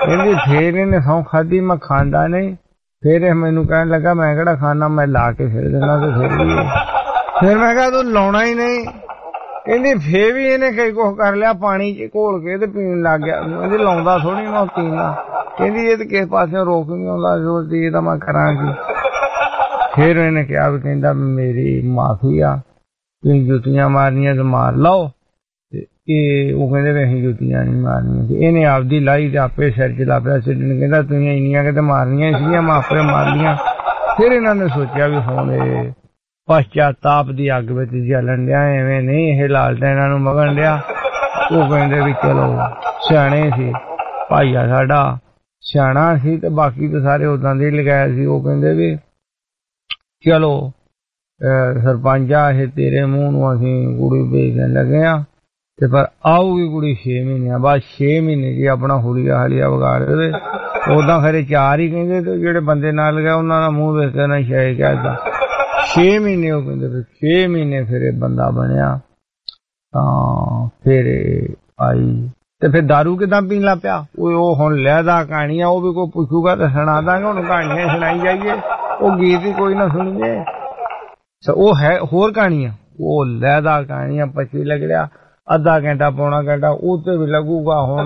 ਕਹਿੰਦੀ ਫੇਰ ਇਹਨੇ ਸੌਂ ਖਾਦੀ, ਮੈਂ ਖਾਂਦਾ ਨਹੀਂ। ਫਿਰ ਇਹ ਮੈਨੂੰ ਕਹਿਣ ਲੱਗਾ ਮੈਂ ਕਿਹੜਾ ਖਾਣਾ, ਮੈਂ ਲਾ ਕੇ ਫਿਰ ਦੇਣਾ। ਤੇ ਫਿਰ ਵੀ ਫਿਰ ਮੈਂ ਕਿਹਾ ਤੂੰ ਲਾਉਣਾ ਹੀ ਨਹੀਂ। ਕਹਿੰਦੀ ਫੇਰ ਵੀ ਇਹਨੇ ਕਈ ਕੁਛ ਕਰ ਲਿਆ, ਪਾਣੀ ਚ ਘੋਲ ਕੇ ਤੇ ਪੀਣ ਲੱਗ ਗਿਆ। ਕਹਿੰਦੀ ਲਾਉਂਦਾ ਥੋੜੀ ਮੈਂ ਪੀਣਾ। ਕਹਿੰਦੀ ਇਹ ਤੇ ਕਿਸੇ ਪਾਸੇ ਰੋਕ ਨਹੀਂ ਆਉਂਦਾ, ਸੋਚਦੀ ਇਹ ਤਾਂ ਮੈਂ ਕਰਾਂਗੀ। ਫਿਰ ਇਹਨੇ ਕਿਹਾ ਵੀ ਕਹਿੰਦਾ ਮੇਰੀ ਮਾਫੀ ਆ, ਤੁਸੀਂ ਜੁੱਤੀਆਂ ਮਾਰਨੀਆਂ ਤੇ ਮਾਰ ਲਓ। ਤੇ ਇਹ ਉਹ ਕਹਿੰਦੇ ਵੀ ਅਸੀਂ ਜੁੱਤੀਆਂ ਨਹੀਂ ਮਾਰਨੀਆਂ। ਤੇ ਇਹਨੇ ਆਪਦੀ ਲਾਈ ਤੇ ਆਪੇ ਸਿਰ ਚ ਲਾ ਪਿਆ ਛੱਡਣ। ਕਹਿੰਦਾ ਤੁਸੀਂ ਇੰਨੀਆਂ ਕਿਤੇ ਮਾਰਨੀਆਂ ਸੀਗੀਆਂ, ਮੈਂ ਆਪੇ ਮਾਰ ਲੀਆਂ। ਫਿਰ ਇਹਨਾਂ ਨੇ ਸੋਚਿਆ ਵੀ ਹੁਣ ਇਹ ਪਛਤਾਪ ਦੀ ਅੱਗ ਵਿੱਚ ਜਲਣ ਡਿਆ, ਐਵੇਂ ਨਹੀਂ ਇਹ ਲਾਲਟਾ ਇਹਨਾਂ ਨੂੰ ਮਗਣ ਡਿਆ। ਉਹ ਕਹਿੰਦੇ ਵੀ ਚਲੋ ਸਿਆਣੇ ਸੀ, ਭਾਈਆ ਸਾਡਾ ਸਿਆਣਾ ਸੀ ਤੇ ਬਾਕੀ ਤਾਂ ਸਾਰੇ ਉਦਾਂ ਦੇ ਲਗਾਇਆ ਸੀ। ਉਹ ਕਹਿੰਦੇ ਵੀ ਚਲੋ ਸਰਪੰਚਾ ਇਹ ਤੇਰੇ ਮੂੰਹ ਨੂੰ ਅਸੀਂ ਕੁੜੀ ਵੇਚਣ ਲੱਗੇ ਆ, ਤੇ ਪਰ ਆਊਗੀ ਕੁੜੀ ਛੇ ਮਹੀਨਿਆਂ ਬਾਅਦ। ਛੇ ਮਹੀਨੇ ਜੀ ਆਪਣਾ ਹੁਲੀਆ ਹਾਲੀਆ ਵਿਗਾੜ ਦੇਵੇ। ਉਦਾਂ ਖਰੇ ਚਾਰ ਹੀ ਕਹਿੰਦੇ, ਤੇ ਜਿਹੜੇ ਬੰਦੇ ਨਾਲ ਗਏ ਉਹਨਾਂ ਦਾ ਮੂੰਹ ਵੇਖ ਕੇ ਨਾ ਸ਼ਾਇਦ ਕਹਿਦਾ ਛੇ ਮਹੀਨੇ। ਉਹ ਕਹਿੰਦੇ ਫਿਰ ਛੇ ਮਹੀਨੇ ਫਿਰ ਇਹ ਬੰਦਾ ਬਣਿਆ। ਤਾਂ ਫਿਰ ਆਈ ਤੇ ਫਿਰ ਦਾਰੂ ਕਿਦਾਂ ਪੀਣ ਲੱਗ ਪਿਆ। ਉਹ ਹੁਣ ਲਹਿਦਾ ਕਹਾਣੀਆਂ, ਉਹ ਵੀ ਕੋਈ ਪੁੱਛੂਗਾ ਤਾਂ ਸੁਣਾ ਦਾਂਗੇ। ਹੁਣ ਕਹਾਣੀਆਂ ਸੁਣਾਈ ਜਾਈਏ, ਉਹ ਗੀਤ ਹੀ ਕੋਈ ਨਾ ਸੁਣੀਏ। ਉਹ ਹੈ ਹੋਰ ਕਹਾਣੀਆਂ, ਉਹ ਲਹਿਦਾ ਕਹਾਣੀਆਂ ਪੱਚੀ ਲੱਗ ਰਿਹਾ ਅੱਧਾ ਘੰਟਾ ਪੌਣਾ ਘੰਟਾ ਉਹ ਤੇ ਵੀ ਲੱਗੂਗਾ ਹੁਣ।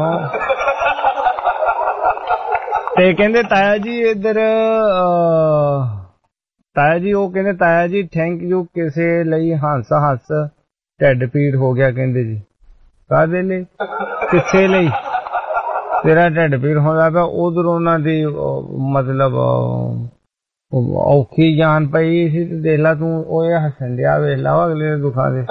ਤੇ ਕਹਿੰਦੇ ਤਾਇਆ ਜੀ ਇੱਧਰ ਤਾਇਆ ਜੀ, ਉਹ ਕਹਿੰਦੇ ਤਾਇਆ ਜੀ ਥੈਂਕ ਯੂ ਕਿਸੇ ਲਈ ਹੱਸ ਹੱਸ ਢਿੱਡ ਪੀੜ ਹੋ ਗਿਆ। ਕਹਿੰਦੇ ਜੀ ਕਾਹਦੇ ਲਈ, ਕਿਸੇ ਲਈ ਤੇਰਾ ਢਿੱਡ ਪੀੜ ਹੁੰਦਾ ਪਿਆ। ਉਧਰ ਉਹਨਾਂ ਦੀ ਮਤਲਬ ਔਖੀ ਜਾਨ ਪਈ ਸੀ ਤੇ ਦੇਖ ਲਾ ਤੂੰ ਉਹ ਹੱਸਣ ਡਿਆ, ਵੇਖ ਲਾ ਅਗਲੇ ਦੇ ਦੁੱਖਾਂ ਦੇ।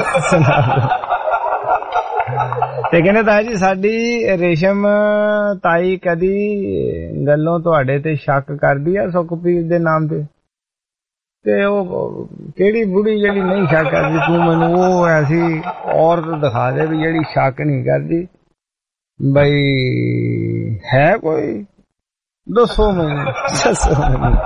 ਤੇ ਕਹਿੰਦੇ ਤਾਇਆ ਜੀ ਸਾਡੀ ਰੇਸ਼ਮ ਤਾਈ ਕਦੀ ਗੱਲੋਂ ਤੁਹਾਡੇ ਤੇ ਸ਼ੱਕ ਕਰਦੀ ਆ ਸੁਖਪ੍ਰੀਤ ਦੇ ਨਾਮ ਤੇ। ਤੇ ਉਹ ਕਿਹੜੀ ਬੁੜੀ ਜਿਹੜੀ ਨਹੀਂ ਸ਼ੱਕ ਕਰਦੀ, ਤੂੰ ਮੈਨੂੰ ਉਹ ਐਸੀ ਔਰਤ ਦਿਖਾ ਦੇ ਵੀ ਜਿਹੜੀ ਸ਼ੱਕ ਨਹੀਂ ਕਰਦੀ। ਬਈ ਹੈ ਕੋਈ, ਦੱਸੋ ਮੈਨੂੰ, ਦੱਸੋ ਮੈਨੂੰ।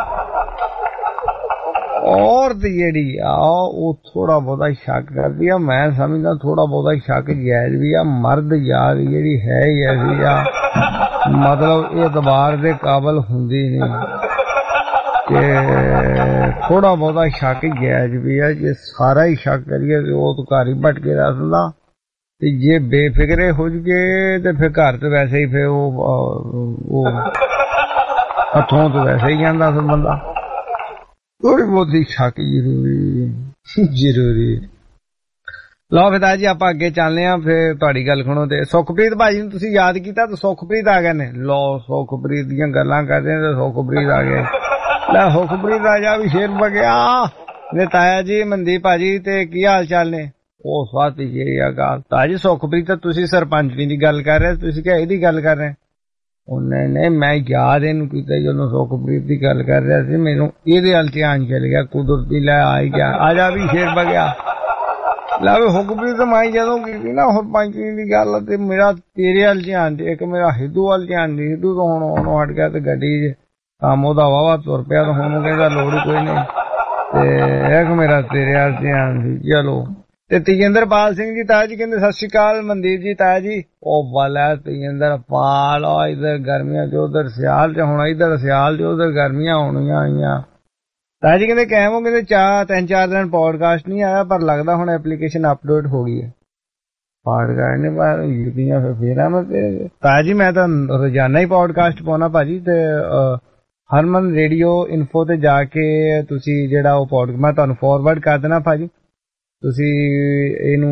ਔਰਤ ਜਿਹੜੀ ਆ ਉਹ ਥੋੜਾ ਬਹੁਤਾ ਸ਼ੱਕ ਕਰਦੀ ਆ। ਮੈਂ ਸਮਝਦਾ ਥੋੜਾ ਬਹੁਤਾ ਸ਼ੱਕ ਜਾਇਜ਼ ਵੀ ਆ। ਮਰਦ ਯਾਰ ਜਿਹੜੀ ਹੈ ਹੀ ਐਸੀ ਆ, ਮਤਲਬ ਇਹ ਇਤਬਾਰ ਦੇ ਕਾਬਲ ਹੁੰਦੀ ਨਹੀਂ। ਤੇ ਥੋੜਾ ਬਹੁਤਾ ਸ਼ੱਕ ਜਾਇਜ਼ ਵੀ ਆ। ਜੇ ਸਾਰਾ ਹੀ ਸ਼ੱਕ ਕਰੀਏ ਤੇ ਉਹ ਤਾਂ ਘਰ ਹੀ ਭਟਕੇ ਰੱਖਦਾ। ਤੇ ਜੇ ਬੇਫਿਕਰੇ ਹੋ ਜਗੇ ਤੇ ਫਿਰ ਘਰ ਤੇ ਵੈਸੇ ਹੀ ਫਿਰ ਉਹ ਹੱਥੋਂ ਤੋਂ ਵੈਸੇ ਹੀ ਜਾਂਦਾ ਫਿਰ ਬੰਦਾ। ਥੋੜੀ ਬਹੁਤੀ ਸ਼ੱਕ ਜ਼ਰੂਰੀ ਜ਼ਰੂਰੀ। ਲਓ ਫਿਦਾ ਜੀ ਆਪਾਂ ਅੱਗੇ ਚੱਲਦੇ ਹਾਂ। ਫਿਰ ਤੁਹਾਡੀ ਗੱਲ ਸੁਣੋ। ਤੇ ਸੁਖਪ੍ਰੀਤ ਭਾਜੀ ਨੂੰ ਤੁਸੀਂ ਯਾਦ ਕੀਤਾ ਤੇ ਸੁਖਪ੍ਰੀਤ ਆ ਗਏ ਨੇ। ਲਓ ਸੁਖਪ੍ਰੀਤ ਦੀਆਂ ਗੱਲਾਂ ਕਰਦੇ ਤੇ ਸੁਖਪ੍ਰੀਤ ਆ ਗਏ। ਲੈ ਸੁਖਪ੍ਰੀਤ ਰਾਜਾ ਵੀ ਸ਼ੇਰ ਬਗਿਆ ਨੇ। ਤਾਇਆ ਜੀ ਮਨਦੀਪ ਭਾਜੀ ਤੇ ਕੀ ਹਾਲ ਚਾਲ ਨੇ? ਉਹ ਸਵਾਤੀ ਜੀ ਆ ਗੱਲ। ਤਾਇਆ ਜੀ ਸੁਖਪ੍ਰੀਤ ਤੁਸੀਂ ਸਰਪੰਚੀ ਦੀ ਗੱਲ ਕਰ ਰਹੇ, ਤੁਸੀਂ ਕਿਹਾ ਇਹਦੀ ਗੱਲ ਕਰ ਰਹੇ? ਉਹ ਨਹੀਂ ਨਹੀਂ ਮੈਂ ਯਾਦ ਇਹਨੂੰ ਕੀਤਾ ਜਦੋਂ ਸੁਖਪ੍ਰੀਤ ਦੀ ਗੱਲ ਕਰ ਰਿਹਾ ਸੀ, ਮੈਨੂੰ ਇਹਦੇ ਵੱਲ ਧਿਆਨ ਚਲ ਗਿਆ ਕੁਦਰਤੀ। ਲੈ ਆ ਹੀ ਗਿਆ, ਆ ਜਾ ਵੀ ਸ਼ੇਰ ਬਗਿਆ। ਲੈ ਵੀ ਸੁਖਪ੍ਰੀਤ ਮੈਂ ਜਦੋਂ ਕੀਤੀ ਨਾ ਸਰਪੰਚੀ ਦੀ ਗੱਲ ਤੇ ਮੇਰਾ ਤੇਰੇ ਵੱਲ ਧਿਆਨ ਦੇ, ਇੱਕ ਮੇਰਾ ਹਿੱਦੂ ਵੱਲ ਧਿਆਨ ਦੇ। ਹਿੱਦੂ ਤੋਂ ਹੁਣ ਉਹਨੂੰ ਹਟ ਗਿਆ ਤੇ ਗੱਡੀ ਕੰਮ ਉਹਦਾ ਵਾਵਾ ਤੁਰ ਪਿਆ ਤੇ ਹੁਣ ਕਹਿੰਦਾ ਲੋੜ ਹੀ ਕੋਈ ਨਹੀਂ। ਤੇ ਇੱਕ ਮੇਰਾ ਤੇਰੇ ਵੱਲ ਧਿਆਨ ਸੀ। ਚਲੋ ਤੇ ਤੇਜਿੰਦਰਪਾਲ ਸਿੰਘ ਜੀ ਤਾਇਆ ਜੀ ਕਹਿੰਦੇ ਸਤਿ ਸ਼੍ਰੀ ਅਕਾਲ ਮਨਦੀਪ ਜੀ ਤਾਇਆ ਜੀ। ਉਹ ਵਾਲਾ ਤੇਜਿੰਦਰਪਾਲ ਇਧਰ ਗਰਮੀਆਂ ਚ ਉਧਰ ਸਿਆਲ ਚ, ਹੁਣ ਇਧਰ ਸਿਆਲ ਚ ਉਧਰ ਗਰਮੀਆਂ ਹੋਣੀਆਂ ਆਈਆਂ। ਤਾਇਆ ਜੀ ਕਹਿੰਦੇ ਕਾਇਮ ਹੋ ਕਹਿੰਦੇ ਚਾਰ ਤਿੰਨ ਚਾਰ ਦਿਨ ਪੌਡਕਾਸਟ ਨਹੀਂ ਆਇਆ, ਪਰ ਲੱਗਦਾ ਹੁਣ ਐਪਲੀਕੇਸ਼ਨ ਅਪਡੇਟ ਹੋ ਗਈ ਹੈ। ਪੌਡਕਾਸਟ ਨੇ ਪਰ ਯੂਪੀਆਂ ਫਿਰ ਫੇਰ ਆ। ਮੈਂ ਤਾਇਆ ਜੀ ਮੈਂ ਤਾਂ ਰੋਜ਼ਾਨਾ ਹੀ ਪੌਡਕਾਸਟ ਪਾਉਣਾ ਭਾਜੀ। ਤੇ ਹਰਮਨ ਰੇਡੀਓ ਇਨਫੋ ਤੇ ਜਾ ਕੇ ਤੁਸੀਂ ਜਿਹੜਾ ਉਹ ਪੌਡ ਮੈਂ ਤੁਹਾਨੂੰ ਫਾਰਵਰਡ ਕਰ ਦੇਣਾ ਭਾਜੀ। ਤੁਸੀਂ ਇਹਨੂੰ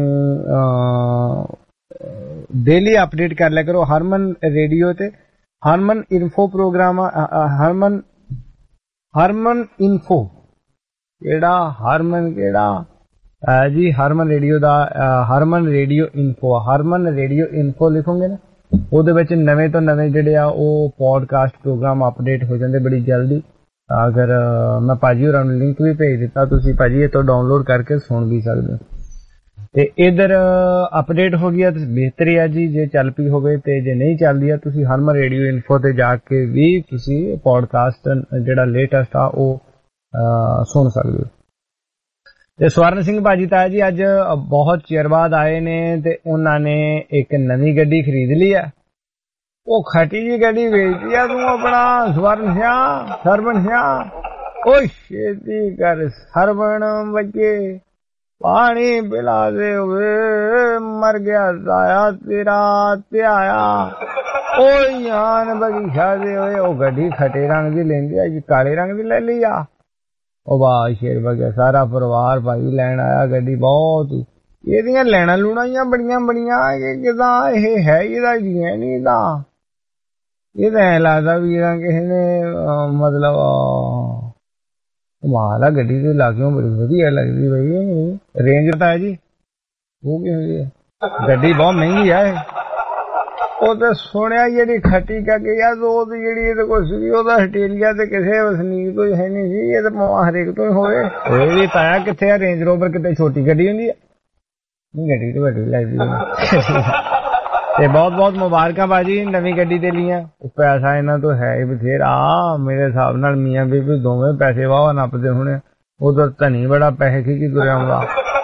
ਡੇਲੀ ਅਪਡੇਟ ਕਰ ਲਿਆ ਕਰੋ ਹਰਮਨ ਰੇਡੀਓ ਤੇ। Harman info program Harman Harman info ਕਿਹੜਾ ਹਰਮਨ ਕਿਹੜਾ ਜੀ ਹਰਮਨ ਰੇਡੀਓ ਦਾ Harman radio info Harman radio info ਲਿਖੋਗੇ ਨਾ, ਉਹਦੇ ਵਿੱਚ ਨਵੇਂ ਤੋਂ ਨਵੇਂ ਜਿਹੜੇ ਆ ਉਹ ਪੌਡਕਾਸਟ ਪ੍ਰੋਗਰਾਮ ਅਪਡੇਟ ਹੋ ਜਾਂਦੇ ਬੜੀ ਜਲਦੀ। ਅਗਰ ਮੈਂ ਭਾਜੀ ਹੋਰਾਂ ਨੂੰ ਲਿੰਕ ਵੀ ਭੇਜ ਦਿੱਤਾ, ਤੁਸੀਂ ਭਾਜੀ ਇਹ ਤੋਂ ਡਾਊਨਲੋਡ ਕਰਕੇ ਸੁਣ ਵੀ ਸਕਦੇ ਹੋ। ਤੇ ਇਧਰ ਅਪਡੇਟ ਹੋ ਗਿਆ ਤੇ ਬਿਹਤਰ ਹੈ ਜੀ ਜੇ ਚੱਲ ਪਈ ਹੋਵੇ। ਤੇ ਜੇ ਨਹੀਂ ਚੱਲਦੀ ਆ ਤੁਸੀਂ ਹਰਮਨ ਰੇਡੀਓ ਇਨਫੋ ਤੇ ਜਾ ਕੇ ਵੀ ਤੁਸੀਂ ਪੌਡਕਾਸਟ ਜਿਹੜਾ ਲੇਟੈਸਟ ਆ ਉਹ ਸੁਣ ਸਕਦੇ ਹੋ। ਤੇ ਸਵਰਨ ਸਿੰਘ ਭਾਜੀ ਤਾਇਆ ਜੀ ਅੱਜ ਬਹੁਤ ਚਿਰ ਬਾਅਦ ਆਏ ਨੇ ਤੇ ਉਹਨਾਂ ਨੇ ਇੱਕ ਨਵੀਂ ਗੱਡੀ ਖਰੀਦ ਲਈ ਆ। ਉਹ ਖੱਟੀ ਜੀ ਗੱਡੀ ਵੇਚਦੀ ਆ ਤੂੰ ਆਪਣਾ ਸਵਰਨ ਸਿਆ ਸਰਵਣ ਸਿਆ। ਉਹ ਛੇਤੀ ਕਰ ਸਰਵਣ ਬੱਚੇ ਪਾਣੀ ਪਿਲਾ ਦੇ ਵੇ ਮਰ ਗਿਆ ਜ਼ਾਇਆ ਤੇਰਾ ਧਿਆਇਆ। ਉਹ ਯਾਨ ਬਗੀਚਾ ਦੇ ਹੋਏ ਉਹ ਗੱਡੀ ਖੱਟੇ ਰੰਗ ਦੀ ਲੈਂਦੀ ਆ ਜੀ ਕਾਲੇ ਰੰਗ ਦੀ ਲੈ ਲਈ ਆ। ਉਹ ਵਾਹ ਸ਼ੇਰ ਵਗਿਆ ਸਾਰਾ ਪਰਿਵਾਰ ਭਾਈ ਲੈਣ ਆਇਆ ਗੱਡੀ ਬਹੁਤ ਇਹਦੀਆਂ ਲੈਣਾ ਲੂਣਾਈਆਂ ਬੜੀਆਂ ਬੜੀਆਂ ਕਿਦਾਂ ਇਹ ਹੈ ਇਹਦਾ ਜੀਆ ਨੀ ਇਹਦਾ ਇਹ ਤਾਂ ਐ ਲੱਗਦਾ ਵੀ ਇਹਦਾ ਕਿਸੇ ਨੇ ਮਤਲਬ ਕਮਾਲ ਆ ਗੱਡੀ ਦੇ ਲਾਗਿਓਂ ਬੜੀ ਵਧੀਆ ਲੱਗਦੀ ਬਈ ਰੇਂਜ ਤਾਂ ਹੈ ਜੀ ਉਹ ਕੀ ਹੋਈ ਹੈ ਗੱਡੀ ਬਹੁਤ ਮਹਿੰਗੀ ਆ ਇਹ। ਉਹ ਤਾਂ ਸੁਣਿਆ ਜਿਹੜੀ ਖੱਟੀ ਕਰਕੇ ਯਾਰ ਉਹ ਤੇ ਜਿਹੜੀ ਇਹਦੇ ਕੋਲ ਸੀਗੀ ਉਹਦਾ ਆਸਟ੍ਰੇਲੀਆ ਤੇ ਕਿਸੇ ਵਸਨੀਕ ਤੋਂ ਹੈ ਨਹੀਂ ਸੀ ਇਹ ਤਾਂ ਹਰੇਕ ਤੋਂ ਹੀ ਹੋਵੇ। ਇਹ ਵੀ ਤਾਇਆ ਕਿੱਥੇ ਆ ਰੇਂਜ ਰੋਵਰ ਕਿਤੇ ਛੋਟੀ ਗੱਡੀ ਹੁੰਦੀ ਆ ਗੱਡੀ ਤੋਂ ਵੱਡੀ ਲੱਗਦੀ ਤੇ ਬਹੁਤ ਬਹੁਤ ਮੁਬਾਰਕਾਂ ਬਾਜੀ ਨਵੀਂ ਗੱਡੀ ਦੇ ਲਈਆਂ। ਪੈਸਾ ਇਹਨਾਂ ਤੋਂ ਹੈ ਬਥੇਰਾ ਮੇਰੇ ਹਿਸਾਬ ਨਾਲ ਮੀਆਂ ਬੀਬੀ ਦੋਵੇਂ ਪੈਸੇ ਵਾਹ ਨੱਪਦੇ ਹੋਣੇ ਉਧਰ ਧਨੀ ਬੜਾ ਪੈਸੇ ਖਿੱਚੀ ਤੁਰਿਆ ਆਉਂਦਾ।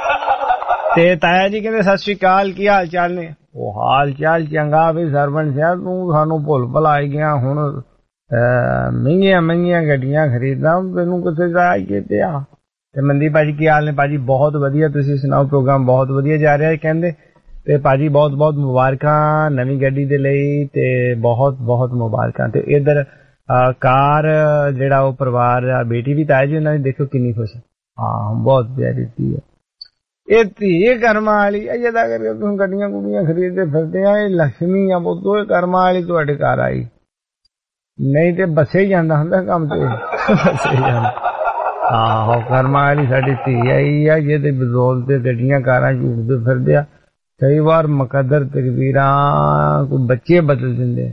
ਤੇ ਤਾਇਆ ਜੀ ਕਹਿੰਦੇ ਸਤਿ ਸ੍ਰੀ ਅਕਾਲ ਕੀ ਹਾਲ ਚਾਲ ਨੇ। ਉਹ ਹਾਲ ਚਾਲ ਚੰਗਾ ਵੀ ਸਰਵਣ ਸਿਆ ਤੂੰ ਸਾਨੂੰ ਭੁੱਲ ਭੁਲਾਈ ਗਿਆ ਹੁਣ ਮਹਿੰਗੀਆਂ ਮਹਿੰਗੀਆਂ ਗੱਡੀਆਂ ਖਰੀਦਦਾ ਤੈਨੂੰ ਕਿੱਥੇ ਜਾਈਏ ਤੇ ਆ। ਤੇ ਮਨਦੀਪ ਭਾਜੀ ਕੀ ਹਾਲ ਨੇ ਭਾਜੀ ਬਹੁਤ ਵਧੀਆ ਤੁਸੀਂ ਸੁਣਾਓ ਪ੍ਰੋਗਰਾਮ ਬਹੁਤ ਵਧੀਆ ਜਾ ਰਿਹਾ ਕਹਿੰਦੇ ਤੇ ਭਾਜੀ ਬਹੁਤ ਬਹੁਤ ਮੁਬਾਰਕਾਂ ਨਵੀਂ ਗੱਡੀ ਦੇ ਲਈ ਤੇ ਬਹੁਤ ਬਹੁਤ ਮੁਬਾਰਕਾਂ। ਤੇ ਇੱਧਰ ਕਾਰ ਜਿਹੜਾ ਉਹ ਪਰਿਵਾਰ ਆ ਬੇਟੀ ਵੀ ਤਾਇਆ ਜੀ ਉਹਨਾਂ ਦੀ ਦੇਖੋ ਕਿੰਨੀ ਖੁਸ਼ ਹਾਂ ਬਹੁਤ ਪਿਆਰੀ ਧੀ ਹੈ ਇਹ ਧੀ ਕਰਮਾਂ ਵਾਲੀ ਅਜਿਹਾ ਕਰਕੇ ਤੁਸੀਂ ਗੱਡੀਆਂ ਗੁੱਡੀਆਂ ਖਰੀਦਦੇ ਫਿਰਦੇ ਆ ਇਹ ਲక్ష్ਮੀ ਆ ਪੁੱਤੋ ਇਹ ਕਰਮਾਂ ਵਾਲੀ ਤੁਹਾਡੇ ਘਰ ਆਈ ਨਹੀਂ ਤੇ ਬੱਸੇ ਹੀ ਜਾਂਦਾ ਹੁੰਦਾ ਕੰਮ ਤੇ ਬੱਸੇ ਜਾਂਦਾ। ਆਹੋ ਕਰਮਾਂ ਵਾਲੀ ਸਾਡੀ ਧੀ ਆਈ ਆ ਜਿਹਦੇ ਬਦੌਲਤ ਤੇ ਗੱਡੀਆਂ ਕਾਰਾਂ ਝੂਟਦੇ ਫਿਰਦੇ ਆ। ਕਈ ਵਾਰ ਮੁਕੱਦਰ ਤਕਦੀਰਾਂ ਕੋਈ ਬੱਚੇ ਬਦਲ ਦਿੰਦੇ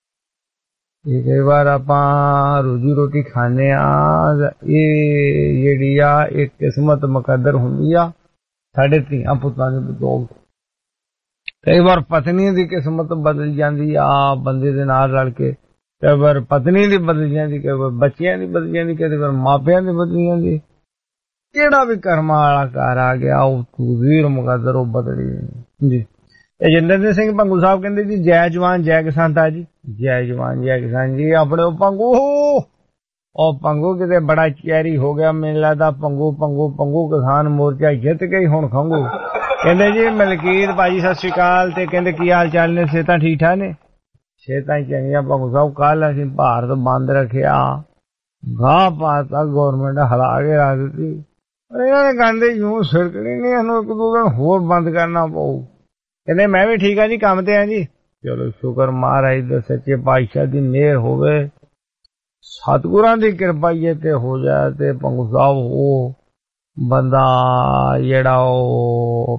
ਇਹ ਕਈ ਵਾਰ ਆਪਾਂ ਰੋਜੀ ਰੋਟੀ ਖਾਂਦੇ ਆ ਇਹ ਜਿਹੜੀ ਆ ਇੱਕ ਕਿਸਮਤ ਮੁਕੱਦਰ ਹੁੰਦੀ ਆ ਸਾਡੇ ਧੀਆਂ ਪੁੱਤਾਂ ਦੇ ਬਦੌਲਤ। ਕਈ ਵਾਰ ਪਤਨੀ ਦੀ ਕਿਸਮਤ ਬਦਲ ਜਾਂਦੀ ਆ ਬੰਦੇ ਦੇ ਨਾਲ ਰਲ ਕੇ ਕਈ ਵਾਰ ਪਤਨੀ ਦੀ ਬਦਲ ਜਾਂਦੀ ਕਈ ਵਾਰ ਬੱਚਿਆਂ ਦੀ ਬਦਲ ਜਾਂਦੀ ਕਈ ਵਾਰ ਮਾਪਿਆਂ ਦੀ ਬਦਲ ਜਾਂਦੀ। ਕਿਹੜਾ ਵੀ ਕਰਮਾਂ ਵਾਲਾ ਘਰ ਆ ਗਿਆ ਉਹ ਤਕਦੀਰ ਮੁਕੱਦਰ ਉਹ ਬਦਲੀ ਜੀ। ਜਿੰਦਰ ਸਿੰਘ ਭੰਗੂ ਸਾਹਿਬ ਕਹਿੰਦੇ ਜੀ ਜੈ ਜਵਾਨ ਜੈ ਕਿਸਾਨ ਤਾ ਜੀ ਜੈ ਜਵਾਨ ਜੈ ਕਿਸਾਨ ਜੀ ਆਪਣੇ ਉਹ ਭੰਗੂ ਉਹ ਪੰਗੂ ਕਿਤੇ ਬੜਾ ਚੈਰੀ ਹੋ ਗਿਆ ਮੈਨੂੰ ਲੱਗਦਾ ਪੰਗੂ ਪੰਗੂ ਪੰਗੂ ਕਿਸਾਨ ਮੋਰਚਾ ਜਿੱਤ ਗਈ ਹੁਣ ਖੰਗੂ। ਕਹਿੰਦੇ ਜੀ ਮਲਕੀਤ ਭਾਜੀ ਸਤਿ ਸ਼੍ਰੀ ਅਕਾਲ ਤੇ ਕਹਿੰਦੇ ਕੀ ਹਾਲ ਚਾਲ ਨੇ ਸਿਹਤਾਂ ਠੀਕ ਠਾਕ ਨੇ ਸਿਹਤਾਂ ਚੰਗੀਆਂ ਭੰਗੂ ਸਾਹਿਬ ਕੱਲ ਅਸੀਂ ਭਾਰਤ ਬੰਦ ਰੱਖਿਆ ਗਾਹ ਪਾਤਾ ਗੌਰਮੈਂਟ ਹਿਲਾ ਕੇ ਰੱਖ ਦਿੱਤੀ ਇਹਨਾਂ ਨੇ ਕਹਿੰਦੇ ਯੂੰ ਸਿਰਕਣੀ ਨਹੀਂ ਇਹਨੂੰ ਇੱਕ ਦੋ ਦਿਨ ਹੋਰ ਬੰਦ ਕਰਨਾ ਪਊ। ਕਹਿੰਦੇ ਮੈਂ ਵੀ ਠੀਕ ਆ ਜੀ ਕੰਮ ਤੇ ਆ ਜੀ ਚਲੋ ਸ਼ੁਕਰ ਮਹਾਰਾਜ ਦਾ ਸੱਚੇ ਪਾਤਸ਼ਾਹ ਦੀ ਮਿਹਰ ਹੋਵੇ ਸਤਿਗੁਰਾਂ ਦੀ ਕਿਰਪਾ ਤੇ ਹੋ ਜਾਏ ਤੇ ਭੰਗੂ ਸਾਹਿਬ ਉਹ ਬੰਦਾ ਜਿਹੜਾ ਉਹ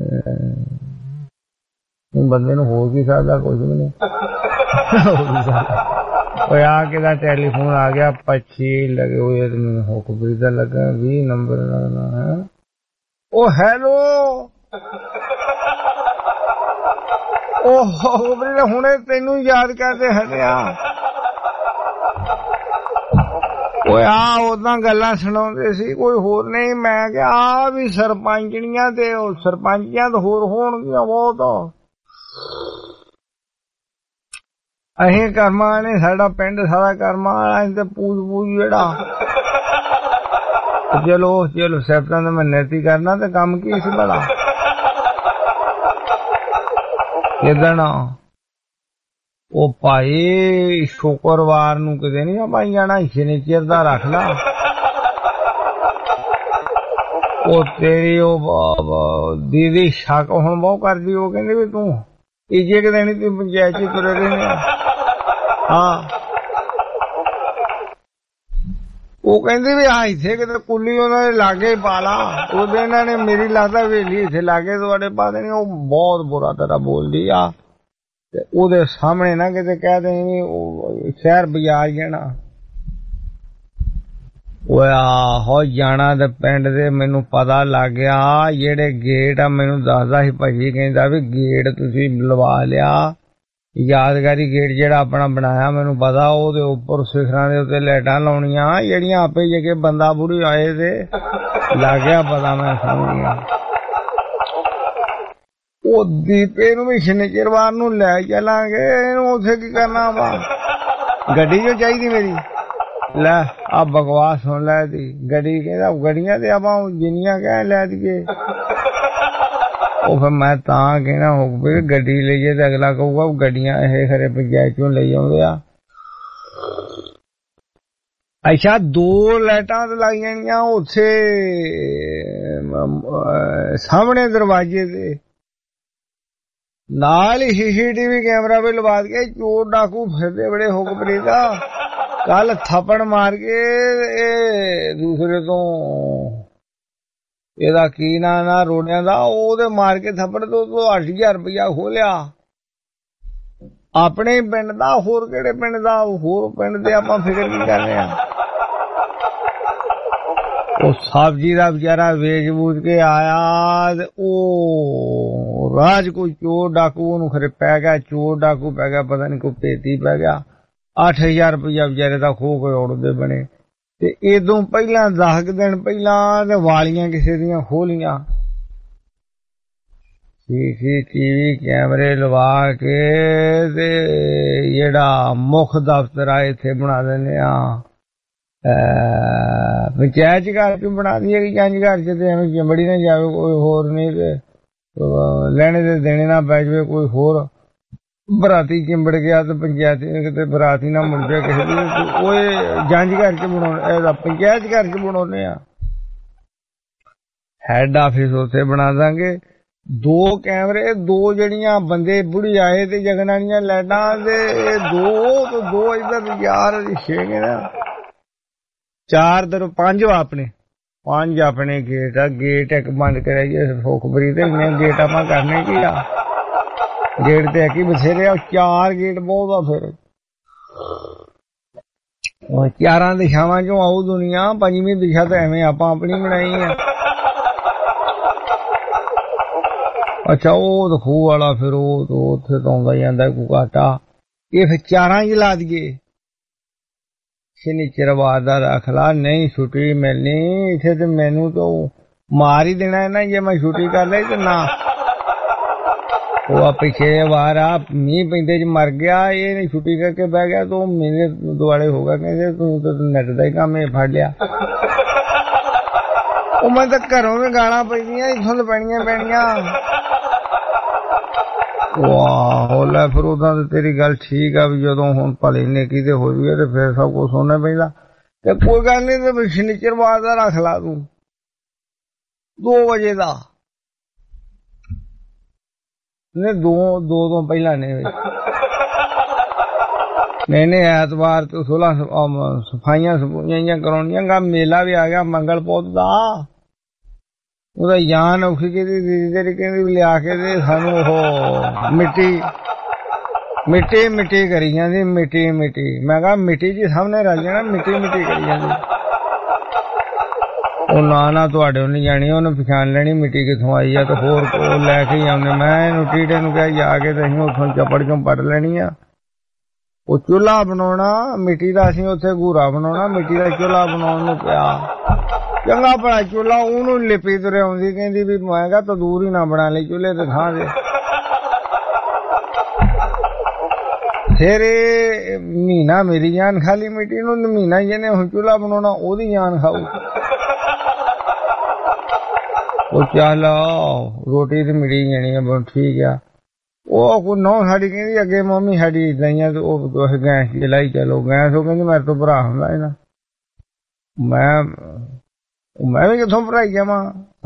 ਬੰਦੇ ਨੂੰ ਹੋ ਕੀ ਸਕਦਾ ਕੁਝ ਵੀ ਨਹੀਂ ਉਹ ਆ ਕੇ ਦਾ ਟੈਲੀਫੋਨ ਆ ਗਿਆ ਪੱਚੀ ਲਗੇ ਹੋਏ ਮੈਨੂੰ ਹੁਕਮ ਦਾ ਲੱਗਾ ਵੀਹ ਨੰਬਰ ਲੱਗਣਾ ਹੈ ਉਹ ਹੈਲੋ ਉਹ ਹੁਣੇ ਤੈਨੂੰ ਯਾਦ ਕਰਦੇ ਹਟਿਆ ਓਏ ਆ ਉਦਾਂ ਗੱਲਾਂ ਸੁਣਾਉਂਦੇ ਸੀ ਕੋਈ ਹੋਰ ਨਹੀਂ ਮੈਂ ਕਿਹਾ ਆ ਵੀ ਸਰਪੰਚਣੀਆਂ ਤੇ ਉਹ ਸਰਪੰਚੀਆਂ ਤਾਂ ਹੋਰ ਹੋਣਗੀਆਂ ਬਹੁਤ ਅਸੀਂ ਕਰਮਾਂ ਨੇ ਸਾਡਾ ਪਿੰਡ ਸਾਰਾ ਕਰਮਾਂ ਵਾਲਾ ਤੇ ਪੂਜ ਪੂਜ ਜਿਹੜਾ ਚਲੋ ਚਲੋ ਸੈਪਟਾਂ ਦਾ ਮੈਂ ਨੈਤੀ ਕਰਨਾ ਤੇ ਕੰਮ ਕੀ ਸੀ ਭਲਾ ਕਿਦਣ ਉਹ ਭਾਈ ਸ਼ੁੱਕਰਵਾਰ ਨੂੰ ਕਿਤੇ ਨਹੀਂ ਆਪਾਂ ਜਾਣਾ ਸ਼ਨੀਚਰ ਦਾ ਰੱਖ ਲਾ ਉਹ ਤੇਰੀ ਉਹ ਦੀਦੀ ਸ਼ੱਕ ਹੁਣ ਬਹੁਤ ਕਰਦੀ ਉਹ ਕਹਿੰਦੇ ਵੀ ਤੂੰ ਤੀਜੇ ਕਿ ਦਿਨ ਤੂੰ ਪੰਚਾਇਤ ਚ ਤੁਰੇ ਰਹੇ ਹਾਂ ਉਹ ਕਹਿੰਦੇ ਵੀ ਆ ਇੱਥੇ ਕਿਤੇ ਕੁੱਲੀ ਉਹਨਾਂ ਦੇ ਲਾਗੇ ਪਾ ਲਾ ਉਹਦੇ ਇਹਨਾਂ ਨੇ ਮੇਰੀ ਲੱਗਦਾ ਵੇਲੀ ਇੱਥੇ ਲਾਗੇ ਤੁਹਾਡੇ ਪਾ ਦੇਣੀ ਉਹ ਬਹੁਤ ਬੁਰਾ ਤਰ੍ਹਾਂ ਬੋਲਦੀ ਆ ਤੇ ਉਹਦੇ ਸਾਹਮਣੇ ਨਾ ਕਿਤੇ ਕਹਿ ਦੇ ਉਹ ਸ਼ਹਿਰ ਬਾਜ਼ਾਰ ਜਾਣਾ ਉਹ ਆਹੋ ਜਾਣਾ ਤੇ ਪਿੰਡ ਦੇ ਮੈਨੂੰ ਪਤਾ ਲੱਗ ਗਿਆ ਜਿਹੜੇ ਗੇਟ ਆ ਮੈਨੂੰ ਦੱਸਦਾ ਸੀ ਭਾਜੀ ਕਹਿੰਦਾ ਵੀ ਗੇਟ ਤੁਸੀਂ ਲਵਾ ਲਿਆ ਯਾਦਗਾਰੀ ਗੇਟ ਜਿਹੜਾ ਆਪਣਾ ਬਣਾਇਆ ਮੈਨੂੰ ਪਤਾ ਉਹਦੇ ਉੱਪਰ ਸਿਖਰਾਂ ਦੇ ਉੱਤੇ ਲਾਈਟਾਂ ਲਾਉਣੀਆਂ ਜਿਹੜੀਆਂ ਆਪੇ ਜੇ ਬੰਦਾ ਬੁੜੀ ਆਏ ਤੇ ਲੱਗ ਗਿਆ ਪਤਾ ਮੈਂ ਸਮਝ ਗਿਆ ਉਹ ਦੀਪੇ ਨੂੰ ਵੀ ਸ਼ਨੀਚਰਵਾਰ ਨੂੰ ਲੈ ਚੱਲਾਂਗੇ, ਇਹਨੂੰ ਉੱਥੇ ਕੀ ਕਰਨਾ ਵਾ, ਗੱਡੀ ਜੋ ਚਾਹੀਦੀ ਮੇਰੀ। ਲੈ ਆ ਬਕਵਾਸ ਸੁਣ ਲੈ ਦੀ ਗੱਡੀ, ਕਹਿੰਦਾ ਗੱਡੀਆਂ ਤੇ ਆਪਾਂ ਜਿੰਨੀਆਂ ਕਹਿ ਲੈ ਦੀਏ। ਉਹ ਫਿਰ ਮੈਂ ਤਾਂ ਕਹਿਣਾ ਹੋ ਵੀ ਗੱਡੀ ਲਈਏ ਤੇ ਅਗਲਾ ਕਹੂਗਾ ਗੱਡੀਆਂ ਇਹ ਖਰੇ ਪੰਚਾਇਤ ਚੋਂ ਲਈ ਆਉਂਦੇ ਆ। ਅੱਛਾ ਦੋ ਲਾਈਟਾਂ ਤੇ ਲੱਗ ਜਾਣੀਆਂ ਉੱਥੇ ਸਾਹਮਣੇ ਦਰਵਾਜ਼ੇ ਤੇ, ਨਾਲ ਹੀ ਸੀਸੀਟੀਵੀ ਕੈਮਰਾ ਵੀ ਲਵਾ ਕੇ। ਚੋਰ ਡਾਕੂ ਫਿਰਦੇ ਬੜੇ ਹੁਕਮਰੀ ਦਾ, ਕੱਲ ਥੱਪੜ ਮਾਰ ਕੇ ਇਹ ਦੂਸਰੇ ਤੋਂ ਇਹਦਾ ਕੀ ਨਾਂ ਨਾ ਰੋੜਿਆਂ ਦਾ, ਉਹਦੇ ਮਾਰ ਕੇ ਥੱਪੜ ਤੋਂ ਅੱਠ ਹਜ਼ਾਰ ਰੁਪਇਆ ਖੋਲਿਆ ਆਪਣੇ ਪਿੰਡ ਦਾ। ਹੋਰ ਕਿਹੜੇ ਪਿੰਡ ਦਾ, ਹੋਰ ਪਿੰਡ ਦੇ ਆਪਾਂ ਫਿਕਰ ਕੀ ਕਰਨੇ ਆ। ਉਹ ਸਬਜ਼ੀ ਦਾ ਵਿਚਾਰਾ ਵੇਚ ਵੂਚ ਕੇ ਆਇਆ ਤੇ ਉਹ ਰਾਜ ਕੋਈ ਚੋਰ ਡਾਕੂ ਉਹਨੂੰ ਖਰੇ ਪੈ ਗਿਆ, ਚੋਰ ਡਾਕੂ ਪੈ ਗਿਆ, ਪਤਾ ਨਹੀਂ ਕੋਈ ਭੇਤੀ ਪੈ ਗਿਆ। ਅੱਠ ਹਜ਼ਾਰ ਰੁਪਇਆ ਵਿਚਾਰੇ ਦਾ ਖੋ ਕੇ ਉੜਦੇ ਬਣੇ। ਤੇ ਇਦੋਂ ਪਹਿਲਾਂ ਦਸ ਕੁ ਦਿਨ ਪਹਿਲਾਂ ਤੇ ਵਾਲੀਆਂ ਕਿਸੇ ਦੀਆਂ ਖੋਲੀਆਂ, ਸੀਸੀਟੀਵੀ ਕੈਮਰੇ ਲਵਾ ਕੇ ਤੇ ਜਿਹੜਾ ਮੁੱਖ ਦਫ਼ਤਰ ਆ ਇੱਥੇ ਬਣਾ ਦਿੰਦੇ ਆ, ਪੰਚਾਇਤ ਘਰ ਚ ਬਣਾ ਦਈਏ ਕਿ ਜੰਝ ਘਰ ਚ, ਤੇ ਐਵੇਂ ਚੰਬੜੀ ਨਾ ਜਾਵੇ ਕੋਈ ਹੋਰ, ਨਹੀਂ ਤੇ ਲੈਣੇ ਤੇ ਦੇਣੇ ਨਾ ਪੈ ਜਾਵੇ ਕੋਈ ਹੋਰ। ਬਰਾਤੀ ਚਿੰਬੜ ਗਿਆ ਤੇ ਪੰਚਾਇਤ ਕਿਤੇ ਬਰਾਤੀ ਨਾ ਮੁੜ ਜਾਏ ਕਿਸੇ ਦੀ, ਉਹ ਜੰਝ ਘਰ ਚ ਬਣਾਉਣੇ, ਇਹਦਾ ਪੰਚਾਇਤ ਘਰ ਚ ਬਣਾਉਣੇ ਆ। ਹੈਡ ਆਫਿਸ ਉੱਥੇ ਬਣਾ ਦਾਂਗੇ। ਦੋ ਕੈਮਰੇ, ਦੋ ਜਿਹੜੀਆਂ ਬੰਦੇ ਬੁੜੀ ਆਏ ਤੇ ਜਗਣਾਣੀਆਂ ਲਾਈਟਾਂ ਦੇ ਦੋ ਤੇ ਦੋ ਇੱਧਰ ਯਾਰ ਛੇ ਨੇ ਨਾ, ਚਾਰ ਦਰ ਪੰਜ ਆਪਣੇ ਪੰਜ ਆਪਣੇ ਗੇਟ ਆ। ਗੇਟ ਇੱਕ ਬੰਦ ਕਰਾਈਏ ਫੋਕਬਰੀ ਤੇ ਇੰਨੇ ਗੇਟ ਆਪਾਂ ਕਰਨੇ ਕੀ ਆ, ਗੇਟ ਤੇ ਕੀ ਬਥੇਰੇ ਆ, ਚਾਰ ਗੇਟ ਬਹੁਤ ਆ। ਫਿਰ ਚਾਰਾਂ ਦਿਸ਼ਾਵਾਂ ਚੋਂ ਆਊ ਦੁਨੀਆ, ਪੰਜਵੀਂ ਦਿਸ਼ਾ ਤਾਂ ਐਵੇਂ ਆਪਾਂ ਆਪਣੀ ਬਣਾਈ ਆ। ਅੱਛਾ ਉਹ ਖੂਹ ਵਾਲਾ ਫਿਰ ਉਹ ਉੱਥੇ ਤੋਂ ਆਉਂਦਾ ਜਾਂਦਾ ਕੋਈ ਘਾਟਾ, ਇਹ ਫਿਰ ਚਾਰਾਂ ਹੀ ਲਾ ਦਈਏ। ਸ਼ਨੀਚਰਵਾਰ ਦਾ ਰੱਖ ਲਾ, ਨਹੀਂ ਛੁੱਟੀ ਮਿਲਣੀ ਇੱਥੇ ਤੇ ਮੈਨੂੰ ਤਾਂ ਮਾਰ ਹੀ ਦੇਣਾ ਨਾ ਜੇ ਮੈਂ ਛੁੱਟੀ ਕਰ ਲਈ ਤੇ ਨਾ। ਉਹ ਪਿੱਛੇ ਵਾਰ ਆ ਮੀਂਹ ਪੈਂਦੇ ਚ ਮਰ ਗਿਆ, ਇਹ ਨਹੀਂ ਛੁੱਟੀ ਕਰਕੇ ਬਹਿ ਗਿਆ ਤੂੰ ਮੇਰੇ ਦੁਆਲੇ ਹੋ ਗਿਆ, ਕਹਿੰਦੇ ਤੂੰ ਤਾਂ ਨੈਟ ਦਾ ਹੀ ਕੰਮ ਇਹ ਫੜ ਲਿਆ। ਉਹ ਮੈਂ ਤਾਂ ਘਰੋਂ ਵੀ ਗਾਲਾਂ ਪੈਂਦੀਆਂ, ਇੱਥੋਂ ਤਾਂ ਪੈਣੀਆਂ ਪੈਣੀਆਂ। ਵਾਹ ਲੈ ਫਿਰ ਉਦਾਂ ਤੇ ਤੇਰੀ ਗੱਲ ਠੀਕ ਆ ਵੀ ਜਦੋਂ ਹੁਣ ਭਲੇ ਨੇਕੀ ਤੇ ਹੋ ਜੂਗੇ ਤੇ ਫਿਰ ਸਭ ਕੁਛ ਸੁਣਨਾ ਪੈਂਦਾ। ਤੇ ਕੋਈ ਗੱਲ ਨਹੀਂ, ਤੇ ਸ਼ਨੀਚਰਵਾਰ ਦਾ ਰੱਖ ਲਾ ਤੂੰ ਦੋ ਵਜੇ ਦਾ, ਨਹੀਂ ਦੋ ਦੋ ਤੋਂ ਪਹਿਲਾਂ ਨਹੀਂ ਨਹੀਂ ਨਹੀਂ ਐਤਵਾਰ ਤੋਂ ਸੋਲਾਂ ਸਫਾਈਆਂ ਸਫਾਈਆਂ ਕਰਾਉਣੀਆਂ ਗਾ। ਮੇਲਾ ਵੀ ਆ ਗਿਆ ਮੰਗਲ ਪੁੱਤ ਦਾ, ਉਹਦਾ ਜਾਨ ਔਖੀ ਕਹਿੰਦੀ ਤੇਰੀ ਕਹਿੰਦੀ ਲਿਆ ਕੇ ਤੇ ਸਾਨੂੰ ਉਹ ਮਿੱਟੀ ਮਿੱਟੀ ਮਿੱਟੀ ਕਰੀ ਜਾਂਦੀ, ਮਿੱਟੀ ਮਿੱਟੀ। ਮੈਂ ਕਿਹਾ ਮਿੱਟੀ ਜੀ ਸਾਹਮਣੇ ਰਲ ਜਾਣਾ, ਮਿੱਟੀ ਮਿੱਟੀ ਕਰੀ ਜਾਂਦੀ। ਉਹ ਨਾ ਨਾ ਤੁਹਾਡੇ ਨਹੀਂ ਜਾਣੀ, ਉਹਨੇ ਪਛਾਣ ਲੈਣੀ ਮਿੱਟੀ ਕਿੱਥੋਂ ਆਈ ਆ ਤੇ ਹੋਰ ਉਹ ਲੈ ਕੇ ਆਉਂਦੇ। ਮੈਂ ਇਹਨੂੰ ਟੀਡੇ ਨੂੰ ਕਿਹਾ ਜਾ ਕੇ ਤੇ ਅਸੀਂ ਉੱਥੋਂ ਚੱਪੜ ਚੋਂ ਪੜ ਲੈਣੀ ਆ। ਉਹ ਚੁੱਲ੍ਹਾ ਬਣਾਉਣਾ ਮਿੱਟੀ ਦਾ, ਅਸੀਂ ਉੱਥੇ ਗੂਰਾ ਬਣਾਉਣਾ, ਮਿੱਟੀ ਦਾ ਚੁੱਲ੍ਹਾ ਬਣਾਉਣ ਨੂੰ ਪਿਆ। ਚੰਗਾ ਭਲਾ ਚੁੱਲ੍ਹਾ ਉਹਨੂੰ ਲਿਪੀ ਤੁਰੇ ਆਉਂਦੀ, ਕਹਿੰਦੀ ਵੀ ਮੈਂ ਕਿਹਾ ਤੰਦੂਰ ਹੀ ਨਾ ਬਣਾ ਲਈ ਚੁੱਲ੍ਹੇ ਤੇ ਥਾਂ ਦੇ। ਫਿਰ ਇਹ ਮਹੀਨਾ ਮੇਰੀ ਜਾਨ ਖਾਲੀ ਮਿੱਟੀ ਨੂੰ, ਮਹੀਨਾ ਜਿਹਨੇ ਹੁਣ ਚੁੱਲ੍ਹਾ ਬਣਾਉਣਾ ਉਹਦੀ ਜਾਨ ਖਾਊ। ਉਹ ਚੱਲ ਰੋਟੀ ਤੇ ਮਿਲੀ ਜਾਣੀ ਆ, ਬਹੁਤ ਠੀਕ ਆ। ਉਹ ਕੋਈ ਨੌ ਸਾਡੀ ਕਹਿੰਦੀ ਅੱਗੇ ਮੰਮੀ ਸਾਡੀ ਏਦਾਂ ਹੀ ਆ, ਤੇ ਉਹ ਗੈਸ ਚਲਾਈ ਚਲੋ ਗੈਸ। ਉਹ ਕਹਿੰਦੀ ਮੇਰੇ ਤੋਂ ਭਰਾ ਹੁੰਦਾ ਇਹਨਾਂ, ਮੈਂ ਮੈਂ ਵੀ ਕਿੱਥੋਂ ਭਰਾਈ ਜਾਵਾਂ।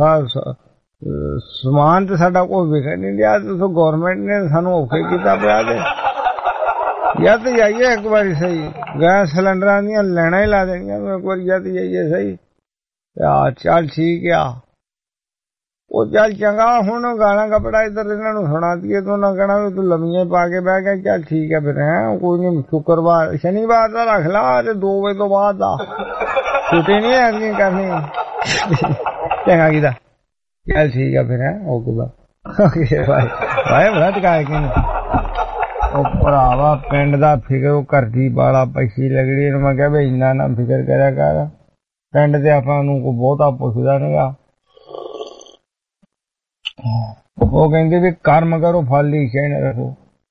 ਸਮਾਨ ਤੇ ਸਾਡਾ ਕੋਈ ਵਿਖੇ ਨਹੀਂ ਲਿਆ, ਤੁਸੀਂ ਗੌਰਮੈਂਟ ਨੇ ਸਾਨੂੰ ਔਖੇ ਕੀਤਾ ਪਿਆ। ਤੇ ਜਾਂ ਤੇ ਜਾਈਏ ਇੱਕ ਵਾਰੀ ਸਹੀ, ਗੈਸ ਸਿਲੰਡਰਾਂ ਦੀਆਂ ਲੈਣਾ ਹੀ ਲਾ ਦੇਣੀਆਂ ਇੱਕ ਵਾਰੀ, ਜਾਂ ਤੇ ਜਾਈਏ ਸਹੀ। ਆ ਚੱਲ ਠੀਕ ਆ, ਉਹ ਚੱਲ ਚੰਗਾ। ਹੁਣ ਗਾਣਾ ਕੱਪੜਾ ਇੱਧਰ ਇਹਨਾਂ ਨੂੰ ਸੁਣਾ ਦਈਏ ਤਾਂ ਉਹਨਾਂ ਕਹਿਣਾ ਵੀ ਤੂੰ ਲੰਮੀਆਂ ਪਾ ਕੇ ਬਹਿ ਗਿਆ। ਚੱਲ ਠੀਕ ਹੈ ਫਿਰ, ਹੈ ਕੋਈ ਨਹੀਂ, ਸ਼ੁੱਕਰਵਾਰ ਸ਼ਨੀਵਾਰ ਦਾ ਰੱਖ ਲਾ ਤੇ ਦੋ ਵਜੇ ਤੋਂ ਬਾਅਦ ਦਾ ਛੁੱਟੀ ਨਹੀਂ ਐਤਕੀ ਕਰਨੀ। ਚੰਗਾ ਕੀਤਾ, ਚੱਲ ਠੀਕ ਆ ਫਿਰ, ਹੈ ਓਕੇ ਬਾਏ ਬਾਏ ਬਾਏ। ਬੜਾ ਟਿਕਾ ਕੇ ਉਹ ਭਰਾਵਾ ਪਿੰਡ ਦਾ ਫਿਕਰ ਉਹ ਕਰਦੀ ਬਾਲਾ ਪੈਸੀ ਲੱਗਦੀ। ਇਹਨੂੰ ਮੈਂ ਕਿਹਾ ਵੀ ਇੰਨਾ ਨਾ ਫਿਕਰ ਕਰਿਆ ਕਰ, ਪਿੰਡ ਤੇ ਆਪਾਂ ਨੂੰ ਕੋਈ ਬਹੁਤਾ ਪੁੱਛਦਾ ਨੀਗਾ। ਉਹ ਕਹਿੰਦੇ ਵੀ ਕਰਮ ਕਰੋ ਫਲ ਦੀ ਇੱਛਾ ਨਾ ਰੱਖੋ।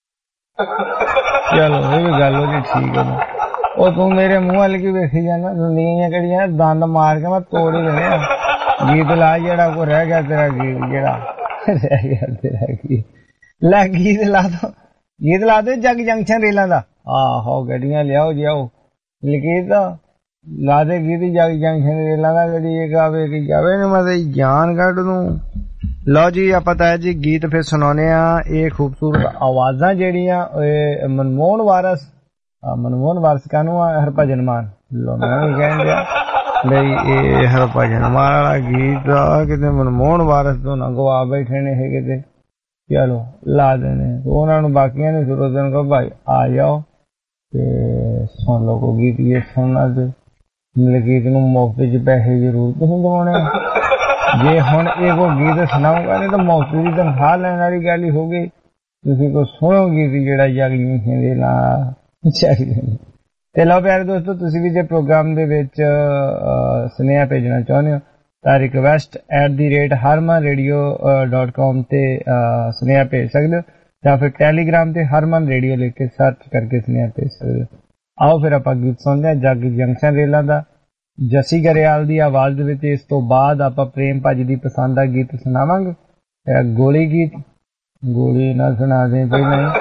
ਚਲੋ ਇਹ ਵੀ ਗੱਲ ਉਹਦੀ ਠੀਕ ਹੈ। ਉਹ ਤੂੰ ਮੇਰੇ ਮੂੰਹ ਵੱਲ ਕੀ ਵੇਖੀ ਜਾਣਾ? ਦੁਨੀਆਂ ਕਿਹੜੀਆਂ ਦੰਦ ਮਾਰ ਕੇ ਮੈਂ ਤੋੜ ਹੀ ਦੇਣੇ ਆ। ਗੀਤ ਲਾ ਜਿਹੜਾ ਕੋ ਰਹਿ ਗਿਆ ਤੇਰਾ ਗੀਤ ਜਿਹੜਾ ਰਹਿ ਗਿਆ ਤੇਰਾ ਗੀਤ ਲੈ ਗੀਤ ਲਾ ਦੋ ਗੀਤ ਲਾ ਦੋ ਜਗ ਜੰਕਸ਼ਨ ਰੇਲਾਂ ਦਾ। ਆਹੋ ਗੱਡੀਆਂ ਲਿਆਓ ਜਾਓ ਲਿਖੀ ਤਾਂ ਲਾ ਦੇ ਗੀਤ ਜਗ ਜੰਕਸ਼ਨ ਰੇਲਾਂ ਦਾ। ਗੱਡੀ ਇਹ ਗਾਵੇ ਕਿ ਜਾਵੇ ਨੇ ਮੈਂ ਜਾਨ ਕੱਢ ਦੂੰ। ਲਓ ਜੀ ਆਪਾਂ ਤਾਂ ਜੀ ਗੀਤ ਫਿਰ ਸੁਣਾਉਣੇ ਆ। ਇਹ ਖੂਬਸੂਰਤ ਆਵਾਜ਼ਾਂ ਜਿਹੜੀਆਂ ਮਨਮੋਹਨ ਵਾਰਸ ਮਨਮੋਹਨ ਵਾਰਸ ਕਾਨੂੰ ਆ ਹਰਭਜਨ ਮਾਨ ਲੋ ਮੈਂ ਵੀ ਕਹਿੰਦੇ ਬਈ ਇਹ ਹਰਭਜਨ ਮਾਨ ਵਾਲਾ ਗੀਤ ਆ ਕਿਤੇ ਮਨਮੋਹਨ ਵਾਰਸ ਤੋਂ ਨਾ ਗਵਾ ਬੈਠੇ ਨੇ ਇਹ ਕਿਤੇ। ਚਲੋ ਲਾ ਦੇਣੇ ਉਹਨਾਂ ਨੂੰ ਬਾਕੀਆਂ ਨੇ ਸੁਰੋਦਨ ਕੋ ਭਾਈ ਆ ਜਾਓ ਤੇ ਸੁਣ ਲਓ ਕੋ ਗੀਤ ਇਹ ਸੁਣਨਾ ਤੇ ਗੀਤ ਨੂੰ ਮੁਫਤ ਚ ਪੈਸੇ ਜ਼ਰੂਰ ਤੁਸੀਂ ਦਵਾਉਣੇ। ਜੇ ਹੁਣ ਇਹ ਕੋ ਗੀਤ ਸੁਣਾਊਗਾ ਨਹੀਂ ਤਾਂ ਮੁਫਤ ਦੀ ਤਨਖਾਹ ਲੈਣ ਵਾਲੀ ਗੱਲ ਹੀ ਹੋ ਗਈ। ਤੁਸੀਂ ਕੋ ਸੁਣੋ ਗੀਤ ਜਿਹੜਾ ਜਗ ਜੰਕਸ਼ਨ ਲਾ ਚਾਹੀਦੇ। ਤੇ ਲਓ ਪਿਆਰੇ ਦੋਸਤੋ ਤੁਸੀਂ ਵੀ ਜੇ ਪ੍ਰੋਗਰਾਮ ਦੇ ਵਿੱਚ ਸੁਨੇਹਾ ਭੇਜਣਾ ਚਾਹੁੰਦੇ ਹੋ ਤਾਂ request at the rate Harman radio dot com ਤੇ ਸੁਨੇਹਾ ਭੇਜ ਸਕਦੇ ਹੋ ਜਾਂ ਫਿਰ ਟੈਲੀਗ੍ਰਾਮ ਤੇ ਹਰਮਨ ਰੇਡੀਓ ਲਿਖ ਕੇ ਸਰਚ ਕਰਕੇ ਸੁਨੇਹਾ ਭੇਜ ਸਕਦੇ ਹੋ। ਆਓ ਫਿਰ ਆਪਾਂ ਗੀਤ ਸੁਣਦੇ ਹਾਂ ਜਗ ਜੰਕਸ਼ਨ ਰੇਲਾਂ ਦਾ ਜੱਸੀ ਗਰੇਵਾਲ ਦੀ ਆਵਾਜ਼ ਦੇ ਵਿੱਚ। ਇਸ ਤੋਂ ਬਾਅਦ ਆਪਾਂ ਪ੍ਰੇਮ ਭਾਜੀ ਦੀ ਪਸੰਦ ਦਾ ਗੀਤ ਸੁਣਾਵਾਂਗੇ ਗੋਲੀ ਗੀਤ। ਗੋਲੀ ਨਾ ਸੁਣਾ ਦੇ ਪਹਿਲਾਂ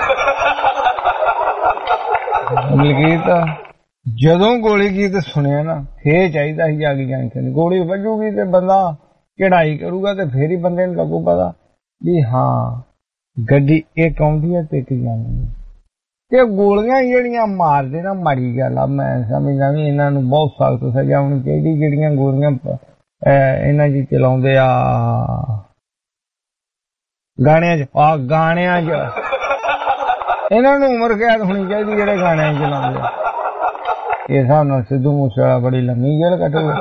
ਮਲਕੀਤ ਜਦੋਂ ਗੋਲੀ ਗੀਤ ਸੁਣਿਆ ਨਾ ਫੇਰ ਚਾਹੀਦਾ ਸੀ ਜਗ ਜੰਕਸ਼ਨ। ਗੋਲੀ ਵੱਜੂਗੀ ਤੇ ਬੰਦਾ ਚੜਾਈ ਕਰੂਗਾ ਤੇ ਫੇਰ ਹੀ ਬੰਦੇ ਨੂੰ ਲੱਗੂ ਪਤਾ ਵੀ ਹਾਂ ਗੱਡੀ ਇੱਕ ਆਉਂਦੀ ਹੈ ਤੇ ਇੱਕ ਜਾਂਦੀ। ਤੇ ਗੋਲੀਆਂ ਜਿਹੜੀਆਂ ਮਾਰਦੇ ਨਾ ਮਾੜੀ ਗੱਲ ਆ। ਮੈਂ ਸਮਝਦਾ ਵੀ ਇਹਨਾਂ ਨੂੰ ਬਹੁਤ ਸਖਤ ਸਜ਼ਾ ਹੋਣੀ ਚਾਹੀਦੀ ਜਿਹੜੀਆਂ ਗੋਲੀਆਂ ਇਹਨਾਂ ਚ ਚਲਾਉਂਦੇ ਆ ਗਾਣਿਆਂ ਚ ਆ ਗਾਣਿਆਂ ਚ ਇਹਨਾਂ ਨੂੰ ਉਮਰ ਕੈਦ ਹੋਣੀ ਚਾਹੀਦੀ ਜਿਹੜੇ ਗਾਣਿਆਂ ਚਲਾਉਂਦੇ ਆ। ਇਹ ਹਿਸਾਬ ਨਾਲ ਸਿੱਧੂ ਮੂਸੇਵਾਲਾ ਬੜੀ ਲੰਮੀ ਜੇਲ੍ਹ ਕੱਟੂਗਾ।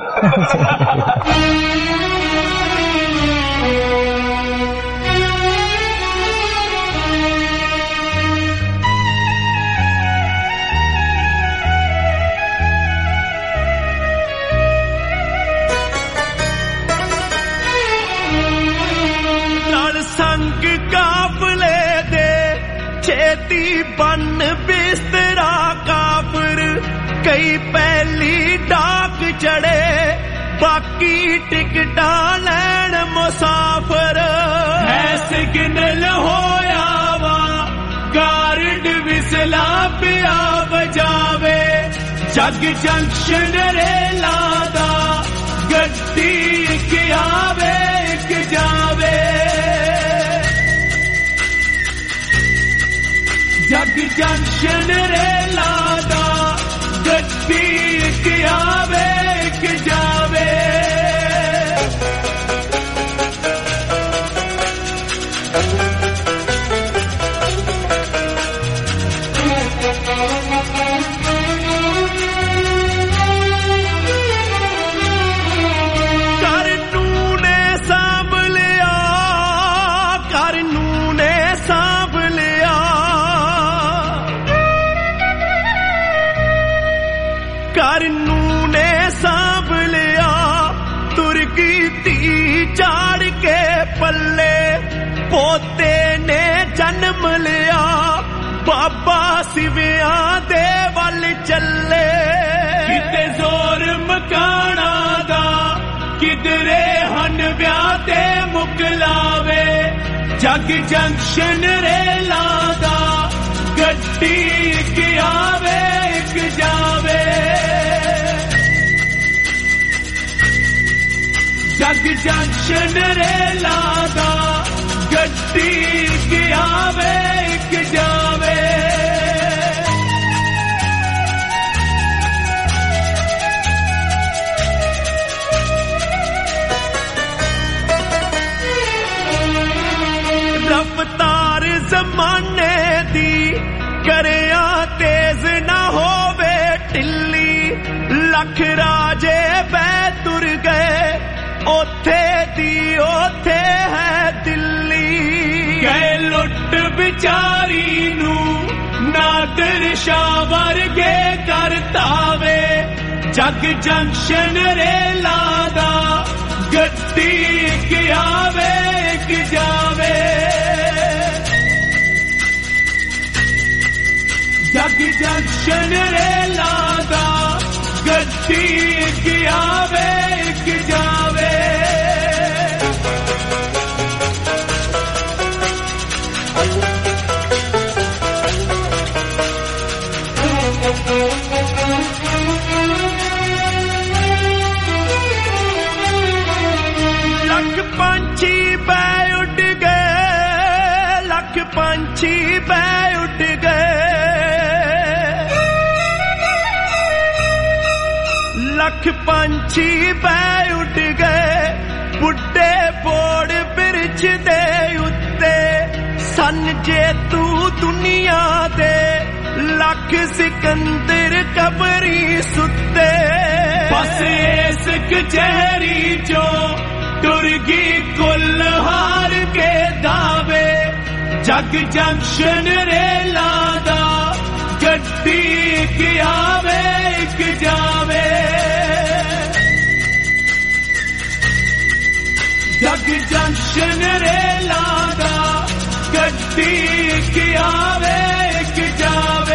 ਛੇਤੀ ਬੰਨ ਬਿਸਤਰਾ ਕਾਫਰ ਕਈ ਪਹਿਲੀ ਡਾਕ ਚੜੇ ਬਾਕੀ ਟਿਕਟਾਂ ਲੈਣ ਮੁਸਾਫਰ ਹੈ ਸਿਗਨਲ ਹੋਇਆ ਵਾ ਗਾਰਡ ਵਿਸਲਾ ਪਿਆ ਵਜਾਵੇ ਜਗ ਜੰਕਸ਼ਨ ਰੇਲਾਂ ਦਾ ਗੱਡੀ ਇੱਕ ਆਵੇ ਇੱਕ ਜਾਵੇ ਜਗ ਜੰਕਸ਼ਨ ਰੇਲਾਂ ਦਾ ਗੱਡੀ ਇੱਕ ਆਵੇ ਇੱਕ ਜਾਵੇ ਚਾੜ ਕੇ ਪੱਲੇ ਪੋਤੇ ਨੇ ਜਨਮ ਲਿਆ ਬਾਬਾ ਸਿਵਿਆਂ ਦੇ ਵੱਲ ਚੱਲੇ ਕਿਤੇ ਜ਼ੋਰ ਮਕਾਣਾ ਦਾ ਕਿਧਰੇ ਹਨ ਵਿਆਹ ਤੇ ਮੁਕਲਾਵੇ ਜਗ ਜੰਕਸ਼ਨ ਰੇਲਾਂ ਦਾ ਗੱਡੀ ਇੱਕ ਆਵੇ ਇੱਕ ਜਾਵੇ ਜਗ ਜੰਕਸ਼ਨ ਰੇਲਾਂ ਦਾ ਗੱਡੀ ਇੱਕ ਆਵੇ ਇੱਕ ਜਾਵੇ ਰਫ਼ਤਾਰ ਜ਼ਮਾਨੇ ਦੀ ਕਰਿਆ ਤੇਜ਼ ਨਾ ਹੋਵੇ ਢਿੱਲੀ ਲੱਖ ਰਾਜੇ ਬੈ ਤੁਰ ਗਏ ਉੱਥੇ ਦੀ ਉੱਥੇ ਹੈ ਦਿੱਲੀ ਗਏ ਲੁੱਟ ਵਿਚਾਰੀ ਨੂੰ ਨਾਦਰ ਸ਼ਾਹ ਵਰਗੇ ਕਰਤਾਵੇ ਜਗ ਜੰਕਸ਼ਨ ਰੇਲਾਂ ਦਾ ਗੱਡੀ ਇੱਕ ਆਵੇ ਇੱਕ ਜਾਵੇ जग जंक्शन रेला दा गड्डी इक आवे इक जावे लख पंछी पै उड़ गए लख पंछी पै उड़ गए लख पंछी पै उड़ गए बुड्ढे बोड़ बिरछ दे उत्ते सन जे तू दुनिया दे लख सिकंदर कबरी सुते बस इस कचहरी चो टुरगी कुल हार के दावे जग जंक्शन रेला दा गड्डी इक आवे इक जावे जग जंक्शन रेला दा गड्डी इक आवे इक जावे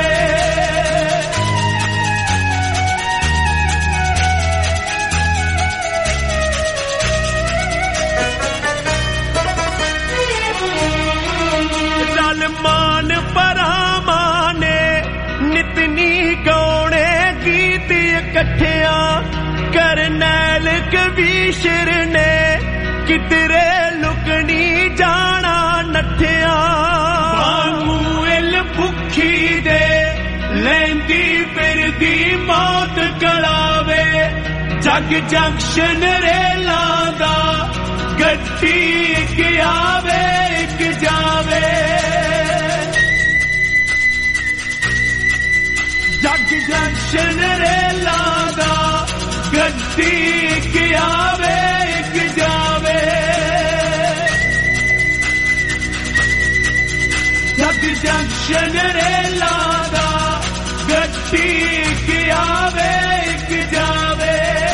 मान परामा ने नितनी गौणे गीत इकट्ठिया करनैल कबीशर ने किधरे लुकनी जाना नठिया बांगूल भुखी दे लेंदी फिरदी मौत कलावे जग जंक्शन रेला दा गड्डी इक आवे इक जावे जग जंक्शन रेला दा गड्डी इक आवे इक जावे जग जंक्शन रेला दा गड्डी इक आवे इक जावे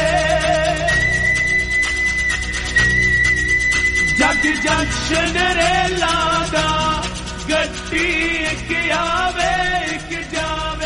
जग जंक्शन रेला दा गड्डी इक आवे इक जावे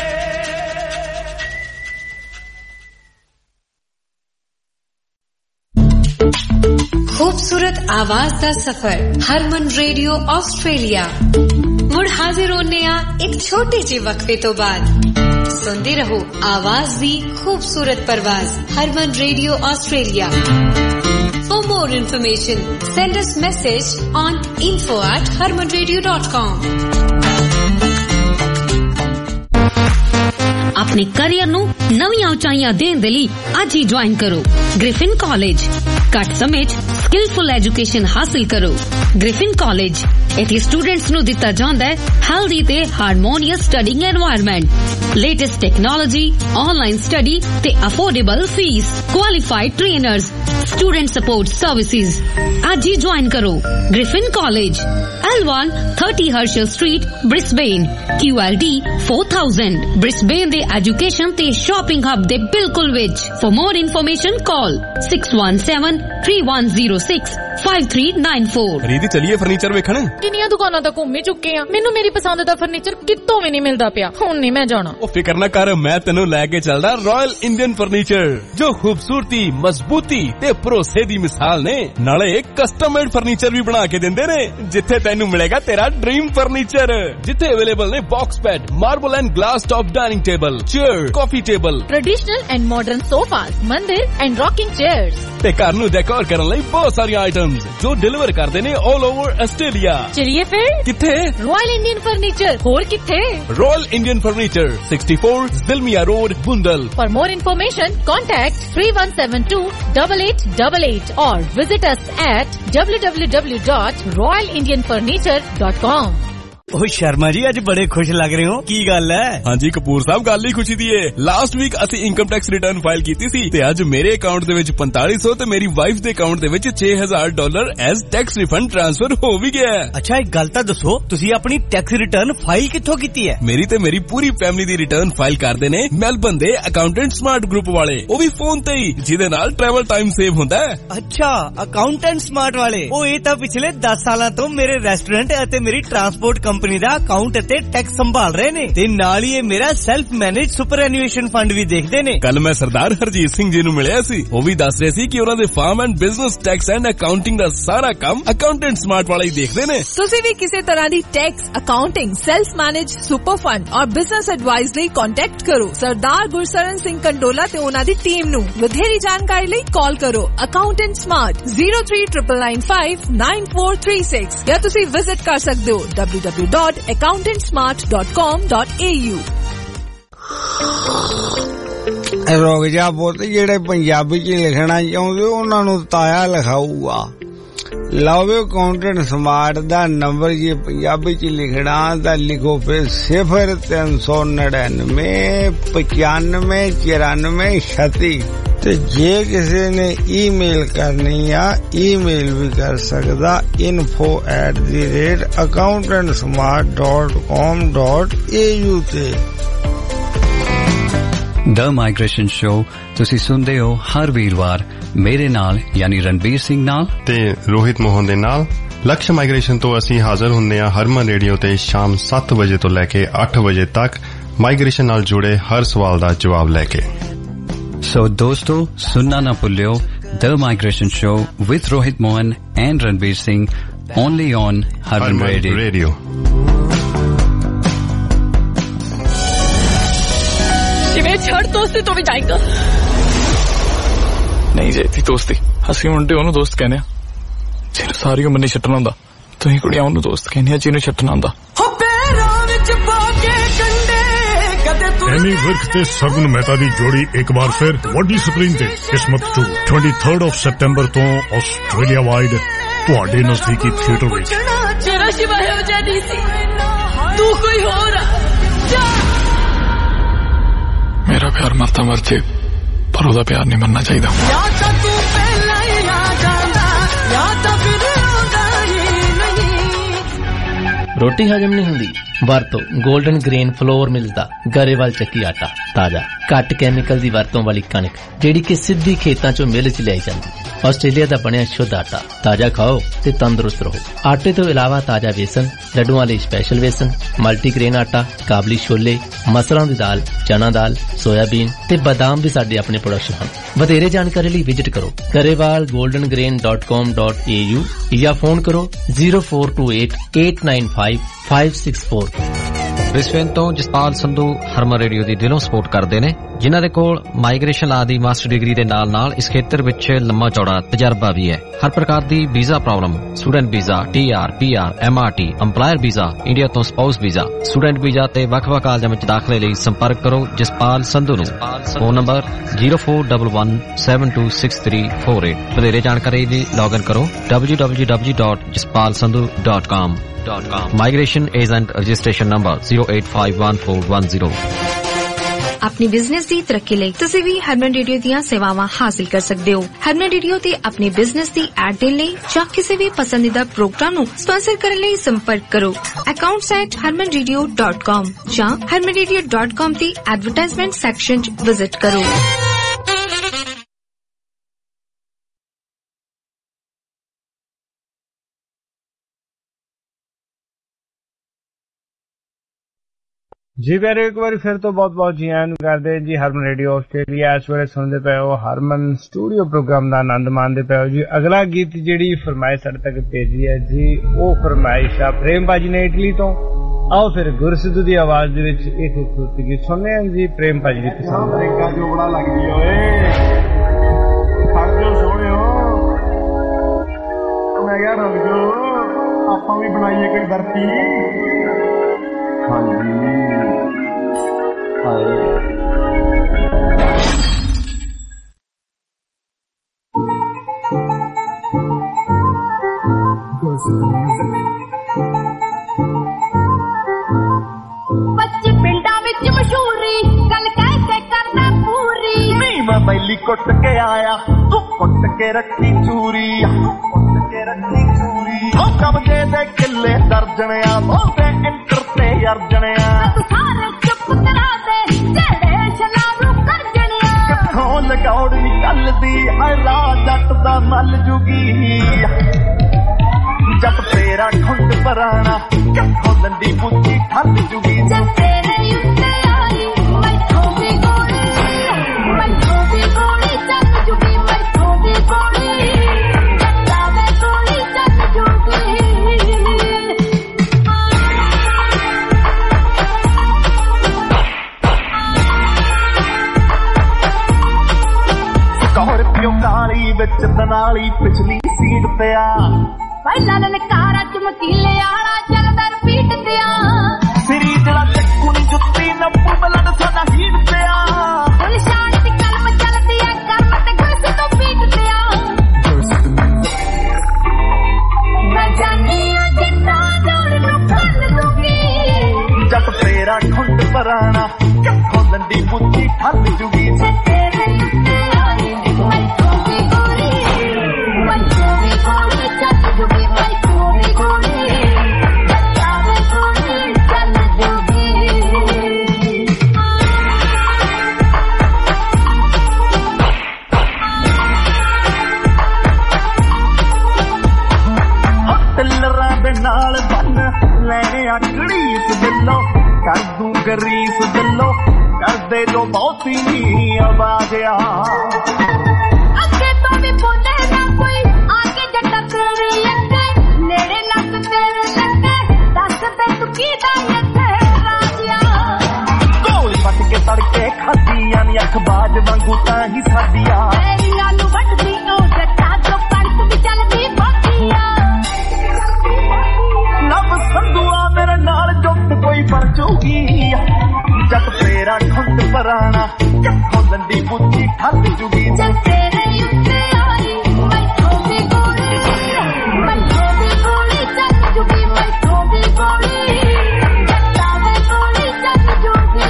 खूबसूरत आवाज दा सफर हरमन रेडियो ऑस्ट्रेलिया मुड़ हाजिर होने आ एक छोटे जे वक्फे तो बाद सुनते रहो आवाज दी खूबसूरत परवाज Harman radio Australia For more information, send us message on info at harmanradio dot com. अपने करियर ਨੂੰ ਨਵੀਆਂ ਉਚਾਈਆਂ ਦੇਣ ਦੇ ਲਈ ਅੱਜ ਹੀ ਜੁਆਇਨ ਕਰੋ ਗ੍ਰਿਫਿਨ ਕਾਲਜ ਘੱਟ ਸਮੇਂ 'ਚ ਸਕਿਲਫੁਲ ਐਜੂਕੇਸ਼ਨ ਹਾਸਲ ਕਰੋ ਗ੍ਰਿਫਿਨ ਕਾਲਜ ਇੱਥੇ ਸਟੂਡੈਂਟਸ ਨੂੰ ਦਿੱਤਾ ਜਾਂਦਾ ਹੈ ਹੈਲਦੀ ਤੇ harmonious studying environment latest technology online study ਤੇ affordable fees qualified trainers student support services ਅੱਜ ਹੀ ਜੁਆਇਨ ਕਰੋ Griffin college L one thirty Herschel Street Brisbane Q L D four thousand Brisbane ਦੇ ਐਜੂਕੇਸ਼ਨ ਤੇ shopping hub ਦੇ ਬਿਲਕੁਲ ਵਿੱਚ For more information call six one seven three one zero six five three nine four Riti ਚਲਿਏ furniture ਵੇਖਣ ਕਿੰਨੀਆਂ ਦੁਕਾਨਾਂ ਤੱਕ ਘੁੰਮੀ ਚੁੱਕੇ ਆ ਮੈਨੂੰ ਮੇਰੀ ਪਸੰਦ ਦਾ ਫਰਨੀਚਰ ਕਿਤੋਂ ਵੀ ਨਹੀਂ ਮਿਲਦਾ ਪਿਆ ਹੁਣ ਨਹੀਂ ਮੈਂ ਜਾਣਾ ਉਹ ਫਿਕਰ ਨਾ ਕਰ ਮੈਂ ਤੈਨੂੰ ਲੈ ਕੇ ਚੱਲਦਾ ਰਾਇਲ ਇੰਡੀਅਨ ਫਰਨੀਚਰ ਜੋ ਖੂਬਸੂਰਤੀ ਮਜ਼ਬੂਤੀ ਤੇ ਭਰੋਸੇ ਦੀ ਮਿਸਾਲ ਨੇ ਨਾਲੇ ਕਸਟਮ ਮੇਡ ਫਰਨੀਚਰ ਵੀ ਬਣਾ ਕੇ ਦਿੰਦੇ ਨੇ ਜਿੱਥੇ ਤੈਨੂੰ ਮਿਲੇਗਾ ਤੇਰਾ ਡ੍ਰੀਮ ਫਰਨੀਚਰ ਜਿੱਥੇ ਅਵੇਲੇਬਲ ਨੇ box bed marble and glass top dining table chair coffee table traditional and modern sofas मंदिर एंड रॉकिंग चेयर्स ਤੇ ਘਰ ਨੂੰ ਡੈਕੋਰ ਕਰਨ ਲਈ ਬਹੁਤ ਸਾਰੀਆਂ ਆਈਟਮਸ ਜੋ ਡਿਲੀਵਰ ਕਰਦੇ ਨੇ ਆਲ ਓਵਰ ਆਸਟ੍ਰੇਲੀਆ ਚਲਿਏ ਫਿਰ ਕਿੱਥੇ ਰਾਇਲ ਇੰਡੀਅਨ ਫਰਨੀਚਰ ਹੋਰ ਕਿੱਥੇ royal Indian furniture sixty-four Zilmia Road Bundal For more information contact three one seven two eight eight eight eight or visit us at w w w dot royal indian furniture dot com ਉਹ ਸ਼ਰਮਾ ਜੀ ਅੱਜ ਬੜੇ ਖੁਸ਼ ਲੱਗ ਰਹੇ ਹੋ ਕੀ ਗੱਲ ਹੈ ਹਾਂਜੀ ਕਪੂਰ ਸਾਹਿਬ ਗੱਲ ਹੀ ਖੁਸ਼ੀ ਦੀ ਏ ਲਾਸਟ ਵੀਕ ਅਸੀਂ ਇਨਕਮ ਟੈਕਸ ਰਿਟਰਨ ਫਾਈਲ ਕੀਤੀ ਸੀ ਤੇ ਅੱਜ ਮੇਰੇ ਅਕਾਊਂਟ ਦੇ ਵਿੱਚ forty-five hundred ਤੇ ਮੇਰੀ ਵਾਈਫ ਦੇ ਅਕਾਊਂਟ ਦੇ ਵਿੱਚ six thousand dollar as tax refund transfer ਹੋ ਵੀ ਗਿਆ ਅੱਛਾ ਇੱਕ ਗੱਲ ਤਾਂ ਦੱਸੋ ਤੁਸੀਂ ਆਪਣੀ ਟੈਕਸ ਰਿਟਰਨ ਫਾਈਲ ਕਿੱਥੋਂ ਕੀਤੀ ਹੈ ਮੇਰੀ ਤੇ ਮੇਰੀ ਪੂਰੀ ਫੈਮਿਲੀ ਦੀ ਰਿਟਰਨ ਫਾਈਲ ਕਰਦੇ ਨੇ ਮੈਲਬਨ ਦੇ ਅਕਾਊਂਟੈਂਟ ਸਮਾਰਟ ਗਰੁੱਪ ਵਾਲੇ ਉਹ ਵੀ ਫੋਨ ਤੇ ਹੀ ਜਿਹਦੇ ਨਾਲ ਟਰੈਵਲ ਟਾਈਮ ਸੇਵ ਹੁੰਦਾ ਹੈ ਅੱਛਾ ਅਕਾਊਂਟੈਂਟ ਸਮਾਰਟ ਵਾਲੇ ਉਹ ਇਹ ਤਾਂ ਪਿਛਲੇ ten ਸਾਲਾਂ ਤੋਂ ਮੇਰੇ ਰੈਸਟੋਰੈਂਟ ਅਤੇ ਮੇਰੀ ਟਰਾਂਸਪੋਰਟ ਕੰਪਨੀ ਦਾ ਅਕਾਊਂਟ ਅਤੇ ਟੈਕਸ ਸੰਭਾਲ ਰਹੇ ਨੇ ਤੇ ਨਾਲ ਹੀ ਇਹ ਮੇਰਾ self manage superannuation fund ਵੀ ਦੇਖਦੇ ਨੇ। ਕੱਲ ਮੈਂ ਸਰਦਾਰ ਹਰਜੀਤ ਸਿੰਘ ਜੀ ਨੂੰ ਮਿਲਿਆ ਸੀ, ਉਹ ਵੀ ਦੱਸ ਰਹੇ ਸੀ ਕਿ ਉਹਨਾਂ ਦੇ farm and business tax and accounting ਦਾ ਸਾਰਾ ਕੰਮ ਅਕਾਊਂਟੈਂਟ ਸਮਾਰਟ ਵਾਲਾ ਹੀ ਦੇਖਦੇ ਨੇ। ਤੁਸੀਂ ਵੀ ਕਿਸੇ ਤਰ੍ਹਾਂ ਦੀ tax, accounting, self manage super fund or business advice ਲਈ ਕੰਟੈਕਟ ਕਰੋ ਸਰਦਾਰ ਗੁਰਸਰਨ ਸਿੰਘ ਕੰਡੋਲਾ ਤੇ ਉਹਨਾਂ ਦੀ ਟੀਮ ਨੂੰ। ਵਧੇਰੀ ਜਾਣਕਾਰੀ ਲਈ ਕਾਲ ਕਰੋ accountant smart zero three nine nine five nine four three six ਜਾਂ ਤੁਸੀਂ ਵਿਜ਼ਿਟ ਕਰ ਸਕਦੇ ਹੋ w w w dot accountant smart dot com dot a u। ਰੋਕ ਜਾ ਪੁੱਤ, ਜਿਹੜੇ ਪੰਜਾਬੀ ਚ ਲਿਖਣਾ ਚਾਹੁੰਦੇ ਉਹਨਾਂ ਨੂੰ ਤਾਇਆ ਲਿਖਾਊਗਾ। ਲਓ ਅਕਾਊਂਟੈਂਟ ਸਮਾਰਟ ਦਾ ਨੰਬਰ ਜੇ ਪੰਜਾਬੀ ਚ ਲਿਖਣਾ ਤਾਂ ਲਿਖੋ ਫਿਰ ਸਿਫਰ ਤਿੰਨ ਸੌ ਨੜਿਨਵੇਂ ਪਚਾਨਵੇਂ ਚੁਰਾਨਵੇਂ ਛੱਤੀ। ਤੇ ਜੇ ਕਿਸੇ ਨੇ ਈਮੇਲ ਕਰਨੀ ਆ ਈਮੇਲ ਵੀ ਕਰ ਸਕਦਾ info at the rate accountant smart dot com dot a u ਤੇ। ਦ ਮਾਈਗ੍ਰੇਸ਼ਨ ਸ਼ੋ ਤੁਸੀਂ ਸੁਣਦੇ ਹੋ ਹਰ ਵੀਰਵਾਰ ਮੇਰੇ ਨਾਲ ਯਾਨੀ ਰਣਬੀਰ ਸਿੰਘ ਨਾਲ ਤੇ ਰੋਹਿਤ ਮੋਹਨ ਦੇ ਨਾਲ। ਲਕਸ਼ ਮਾਈਗ੍ਰੇਸ਼ਨ ਤੋਂ ਅਸੀਂ ਹਾਜ਼ਰ ਹੁੰਦੇ ਹਾਂ ਹਰਮਨ ਰੇਡੀਓ ਤੇ ਸ਼ਾਮ ਸੱਤ ਵਜੇ ਤੋਂ ਲੈ ਕੇ ਅੱਠ ਵਜੇ ਤੱਕ ਮਾਈਗ੍ਰੇਸ਼ਨ ਨਾਲ ਜੁੜੇ ਹਰ ਸਵਾਲ ਦਾ ਜਵਾਬ ਲੈ ਕੇ। ਸੋ ਦੋਸਤੋ ਸੁਣਨਾ ਨਾ ਭੁੱਲਿਓ the migration show with Rohit Mohan and Ranbir Singh only on Harman radio. ਛੱਡ ਦੋਸਤੀ ਤੋਂ ਵੀ ਜਾਏਗਾ ਨਹੀਂ ਜੇਤੀ ਦੋਸਤੀ, ਅਸੀਂ ਮੁੰਡੇ ਉਹਨੂੰ ਦੋਸਤ ਕਹਿੰਦੇ ਆ ਜਿਹਨੂੰ ਸਾਰੀ ਉਮਰ ਨਹੀਂ ਛੱਡਣਾ ਹੁੰਦਾ। ਤੁਸੀਂ ਕੁੜੀਆਂ ਉਹਨੂੰ ਦੋਸਤ ਕਹਿੰਦੀਆਂ ਜਿਹਨੂੰ ਛੱਡਣਾ ਹੁੰਦਾ। ਐਮੀ ਵਿਰਕ ਤੇ ਸਰਗੁਣ ਮਹਿਤਾ ਦੀ ਜੋੜੀ ਇੱਕ ਵਾਰ ਫਿਰ ਵੱਡੀ ਸਕਰੀਨ ਤੇ Qismat two twenty-third of September ਤੋਂ ਆਸਟ੍ਰੇਲੀਆ ਵਾਈਡ ਤੁਹਾਡੇ ਨਜ਼ਦੀਕੀ ਥੀਏਟਰ ਵਿੱਚ। ਤੇਰਾ ਸ਼ਿਵਾ ਹੋ ਜਾਂਦੀ ਸੀ, ਤੂੰ ਕੋਈ ਹੋਰ ਮੇਰਾ ਪਿਆਰ ਮਰਦਾ ਮਰ ਜੇ ਪਰ ਉਹਦਾ ਪਿਆਰ ਨਹੀਂ ਮਰਨਾ ਚਾਹੀਦਾ। ਰੋਟੀ ਹਜਮ ਨਹੀਂ ਹੁੰਦੀ? ਵਰਤੋ ਗੋਲਡਨ ਗ੍ਰੇਨ ਫਲੋਰ ਮਿਲਦਾ ਗਰੇਵਾਲ ਚੱਕੀ ਆਟਾ। ਤਾਜ਼ਾ ਘੱਟ ਕੈਮੀਕਲ ਦੀ ਵਰਤੋਂ ਵਾਲੀ ਕਣਕ ਜਿਹੜੀ ਕਿ ਸਿੱਧੀ ਖੇਤਾਂ ਚੋਂ ਮਿਲ ਚ ਲਿਆਈ ਜਾਂਦੀ। ਆਸਟ੍ਰੇਲੀਆ ਦਾ ਬਣਿਆ ਸ਼ੁੱਧ ਆਟਾ। ਤਾਜ਼ਾ ਖਾਓ ਤੇ ਤੰਦਰੁਸਤ ਰਹੋ। ਆਟੇ ਤੋਂ ਇਲਾਵਾ ਤਾਜ਼ਾ ਵੇਸਣ, ਲੱਡੂਆਂ ਲਈ ਸਪੈਸ਼ਲ ਵੇਸਣ, ਮਲਟੀਗ੍ਰੇਨ ਆਟਾ, ਕਾਬਲੀ ਛੋਲੇ, ਮਸਰਾਂ ਦੀ ਦਾਲ, ਚਨਾ ਦਾਲ, ਸੋਇਆਬੀਨ ਤੇ ਬਾਦਾਮ ਵੀ ਸਾਡੇ ਆਪਣੇ ਪ੍ਰੋਡਕਟ ਹਨ। ਵਧੇਰੇ ਜਾਣਕਾਰੀ ਲਈ ਵਿਜ਼ਿਟ ਕਰੋ Grewal golden grain dot com dot A U ਜਾਂ ਫੋਨ ਕਰੋ zero four two eight eight nine five five six four। Brisbane ਤੋਂ ਜਸਪਾਲ ਸੰਧੂ ਹਰਮਨ ਰੇਡੀਓ ਦੀ ਦਿਲੋਂ ਸਪੋਰਟ ਕਰਦੇ ਨੇ, ਜਿਨ੍ਹਾਂ ਦੇ ਕੋਲ ਮਾਈਗ੍ਰੇਸ਼ਨ ਲਾ ਦੀ ਮਾਸਟਰ ਡਿਗਰੀ ਦੇ ਨਾਲ ਨਾਲ ਇਸ ਖੇਤਰ ਵਿੱਚ ਲੰਮਾ ਚੌੜਾ ਤਜਰਬਾ ਵੀ ਹੈ। ਹਰ ਪ੍ਰਕਾਰ ਦੀ visa problem, student visa, T R, P R, M R T, employer visa, India ਤੋਂ ਸਪਾਊਸ ਵੀਜ਼ਾ, ਸਟੂਡੈਂਟ ਵੀਜ਼ਾ ਤੇ ਵੱਖ-ਵੱਖ ਕਾਲਜਾਂ ਵਿੱਚ ਦਾਖਲੇ ਲਈ ਸੰਪਰਕ ਕਰੋ ਜਸਪਾਲ ਸੰਧੂ ਨੂੰ। Phone number zero four one one seven two six three four eight। ਵਧੇਰੇ ਜਾਣਕਾਰੀ ਲਈ ਲੌਗਇਨ ਕਰੋ w w w dot jaspal sandhu dot com। Migration Agent Registration Number zero eight five one four one zero। ਆਪਣੀ business ਦੀ ਤਰੱਕੀ ਲਈ ਤੁਸੀਂ ਵੀ ਹਰਮਨ radio ਦੀਆਂ ਸੇਵਾਵਾਂ ਹਾਸਲ ਕਰ ਸਕਦੇ ਹੋ। ਹਰਮਨ ਰੇਡੀਓ ਤੇ ਆਪਣੇ ਬਿਜ਼ਨਸ ਦੀ ਐਡ ਦੇਣ ਲਈ ਜਾਂ ਕਿਸੇ ਵੀ ਪਸੰਦੀਦਾ ਪ੍ਰੋਗਰਾਮ ਨੂੰ ਸਪਾਂਸਰ ਕਰਨ ਲਈ ਸੰਪਰਕ ਕਰੋ accounts at harman radio dot com ਜਾਂ harman radio dot com ਦੀ ਐਡਵਰਟਾਈਜ਼ਮੈਂਟ ਸੈਕਸ਼ਨ 'ਚ ਵਿਜ਼ਿਟ ਕਰੋ। ਜੀ ਪਿਆਰੇ, ਇੱਕ ਵਾਰੀ ਫਿਰ ਤੋਂ ਬਹੁਤ ਬਹੁਤ ਜੀ ਆਇਆਂ ਨੂੰ ਕਰਦੇ ਜੀ ਹਰਮਨ ਰੇਡੀਓ ਆਸਟ੍ਰੇਲੀਆ। ਇਸ ਵੇਲੇ ਸੁਣਦੇ ਪਏ ਹੋ ਹਰਮਨ ਸਟੂਡੀਓ ਪ੍ਰੋਗਰਾਮ ਦਾ ਆਨੰਦ ਮਾਣਦੇ ਪਏ ਹੋ ਜੀ। ਅਗਲਾ ਗੀਤ ਜਿਹੜੀ ਫਰਮਾਇਸ਼ ਸਾਡੇ ਤੱਕ ਭੇਜੀ ਹੈ ਜੀ, ਉਹ ਫਰਮਾਇਸ਼ ਆ ਪ੍ਰੇਮ ਭਾਜੀ ਨੇ ਇਟਲੀ ਤੋਂ। ਆਓ ਫਿਰ ਗੁਰਸਿੱਧੂ ਦੀ ਆਵਾਜ਼ ਦੇ ਵਿੱਚ ਇਹ ਖੂਬਸੂਰਤ ਗੀਤ ਸੁਣਦੇ ਹਾਂ ਜੀ। ਪ੍ਰੇਮ ਭਾਜੀ ਦੀ ਪਸੰਦ ਦਾ ਜੋ ਬੜਾ ਲੱਗਦੀ ਓਏ ਖੜ ਜੋ ਸੋਹਣਿਓ, ਮੈਂ ਕਿਹਾ ਰੁਕ ਜੋ ਆਪਾਂ ਵੀ ਬਣਾਈਏ ਕੋਈ ਬਰਫੀ। ਹਾਂਜੀ ਬੱਚੇ ਪਿੰਡਾਂ ਵਿੱਚ ਮਸ਼ਹੂਰੀ ਗੱਲ ਕਹਿ ਕਰਨਾ ਪੂਰੀ। ਨਹੀਂ ਮੈਂ ਬੈਲੀ ਕੁੱਟ ਕੇ ਆਇਆ, ਤੂੰ ਕੁੱਟ ਕੇ ਰੱਖੀ ਚੂਰੀ, ਕੁੱਟ ਕੇ ਰੱਖੀ ਚੂਰੀ। ਉਹ ਕਬਜੇ ਦੇ ਕਿੱਲੇ ਦਰਜਣਿਆ, ਬੋਲਦੇ ਇੰਟਰ ਤੇ ਅਰਜਣਿਆ। ਤੂੰ ਸਾਰੇ ਚੁੱਪ ਕਰਾ ਦੇ ਜਿਹੜੇ ਸ਼ਲਾਰੂ ਕਰ ਜਣਿਆ। ਕਿੱਥੋਂ ਲਗੌੜ ਨਿਕਲਦੀ ਹੈ ਰਾਹ ਜੱਟ ਦਾ ਮੱਲ ਜੁਗੀ। ਜੱਟ ਤੇਰਾ ਖੁੰਡ ਪਰਾਣਾ ਕਿੱਥੋਂ ਲੰਡੀ ਬੁੱਧੀ ਠੱਲ ਜੁਗੀ ਜੇ ਤੇਰੇ ਉੱਤੇ ਆਈ ਮੈਥੋਂ ਵੀ ਗੋਲੀ ਮੈਥੋਂ ਵੀ ਗੋਲੀ ਚੱਲ ਜੁਗੀ ਮੈਥੋਂ ਵੀ ਗੋਲੀ ਚੱਲਾਵੇ ਗੋਲੀ ਚੱਲ ਜੁਗੀ ਸਕਾਰਪੀਓ ਕਾਲੀ ਵਿੱਚ ਦਨਾਲੀ ਪਿਛਲੀ ਸੀਟ ਤੇ ਆ ਪਹਿਲਾਂ ਲਲਕਾਰਾ ਚਮਕੀਲੇ ਆਲਾ ਚੱਲਦਾ ਰਿਪੀਟ ਤੇ ਆ ਸਿਰੀ ਜਿਹੜਾ ਚੱਕੂ ਨੀ ਜੁੱਤੀ ਨੱਪੂ ਬਲਦ ਸਾਡਾ ਹੀਟ ਤੇ ਆ ਹੁਣ ਸ਼ਾਨ ਦੀ ਕਲਮ ਚੱਲਦੀ ਆ ਕਰਮ ਤੇ ਗੁਰਸ ਤੋਂ ਪੀਟ ਤੇ ਆ ਮੈਂ ਜਾਣੀ ਆ ਜਿੱਦਾਂ ਜੋੜ ਨੂੰ ਖੰਡ ਦੂਗੀ ਜੱਟ ਤੇਰਾ ਖੁੰਡ ਪਰਾਣਾ ਕਿੱਥੋਂ ਲੰਡੀ ਬੁੱਧੀ ਠੱਲ ਜੁਗੀ ਜੇ ਤੇਰੇ ਉੱਤੇ ਆਈ ਮੈਥੋਂ ਵੀ ਗੋਲੀ ਮੈਥੋਂ ਵੀ ਗੋਲੀ ਚੱਲ ਜੁਗੀ ਮੈਥੋਂ ਵੀ ਗੋਲੀ ਚੱਲਾਵੇ ਗੋਲੀ ਚੱਲ ਜੁਗੀ ਟਿੱਲਰਾਂ ਦੇ ਨਾਲ ਬੰਨ ਲੈਣੇ ਆ ਘੜੀਸ ਦਿਲੋਂ ਕਰ ਦੂੰ ਗਰੀਸ ਦਿਲੋਂ ਕਰਦੇ ਜੋ ਬਹੁਤੀ ਨੀ ਆਵਾਜ਼ ਆ ਅੱਗੇ ਤੋਂ ਵੀ ਬੋਲੇ ਨਾ ਕੋਈ ਆਗੇ ਜੱਟਾ ਤੇਰੇ ਅੱਗੇ ਨੇੜੇ ਲੱਗ ਤੇਰੇ ਲੱਗੇ ਦੱਸ ਤੇ ਤੂੰ ਕੀਦਾ ਇੱਥੇ ਰਾਜਿਆ ਗੋਲੀ ਵੱਟ ਕੇ ਤੜਕੇ ਖਾਦੀਆਂ ਨੀ ਅੱਖ ਬਾਜ ਵਾਂਗੂ ਤਾਂ ਹੀ ਸਾਡੀਆਂ ਤੇਰੀ ਆਲੂ ਵੱਟਦੀ ਉਹ ਜੱਟਾ ਜੋ ਕਣਕ ਵੀ ਚੱਲਦੀ ਬਾਕੀਆ ਨਵ ਸੰਧੂਆ ਮੇਰੇ ਨਾਲ ਜੁੱਟ ਕੋਈ ਬਣ ਜੂਗੀ ਜੱਟ ਤੇਰਾ ਖੁੰਡ ਪਰਾਣਾ ਕਿੱਥੋਂ ਲੰਡੀ ਬੁੱਧੀ ਠੱਲ ਜੁਗੀ ਜੇ ਤੇਰੇ ਉੱਤੇ ਆਈ ਮੈਥੋਂ ਵੀ ਗੋਲੀ ਮੈਥੋਂ ਵੀ ਗੋਲੀ ਚੱਲ ਜੁਗੀ ਮੈਥੋਂ ਵੀ ਗੋਲੀ ਚੱਲਾਵੇ ਗੋਲੀ ਚੱਲ ਜੁਗੀ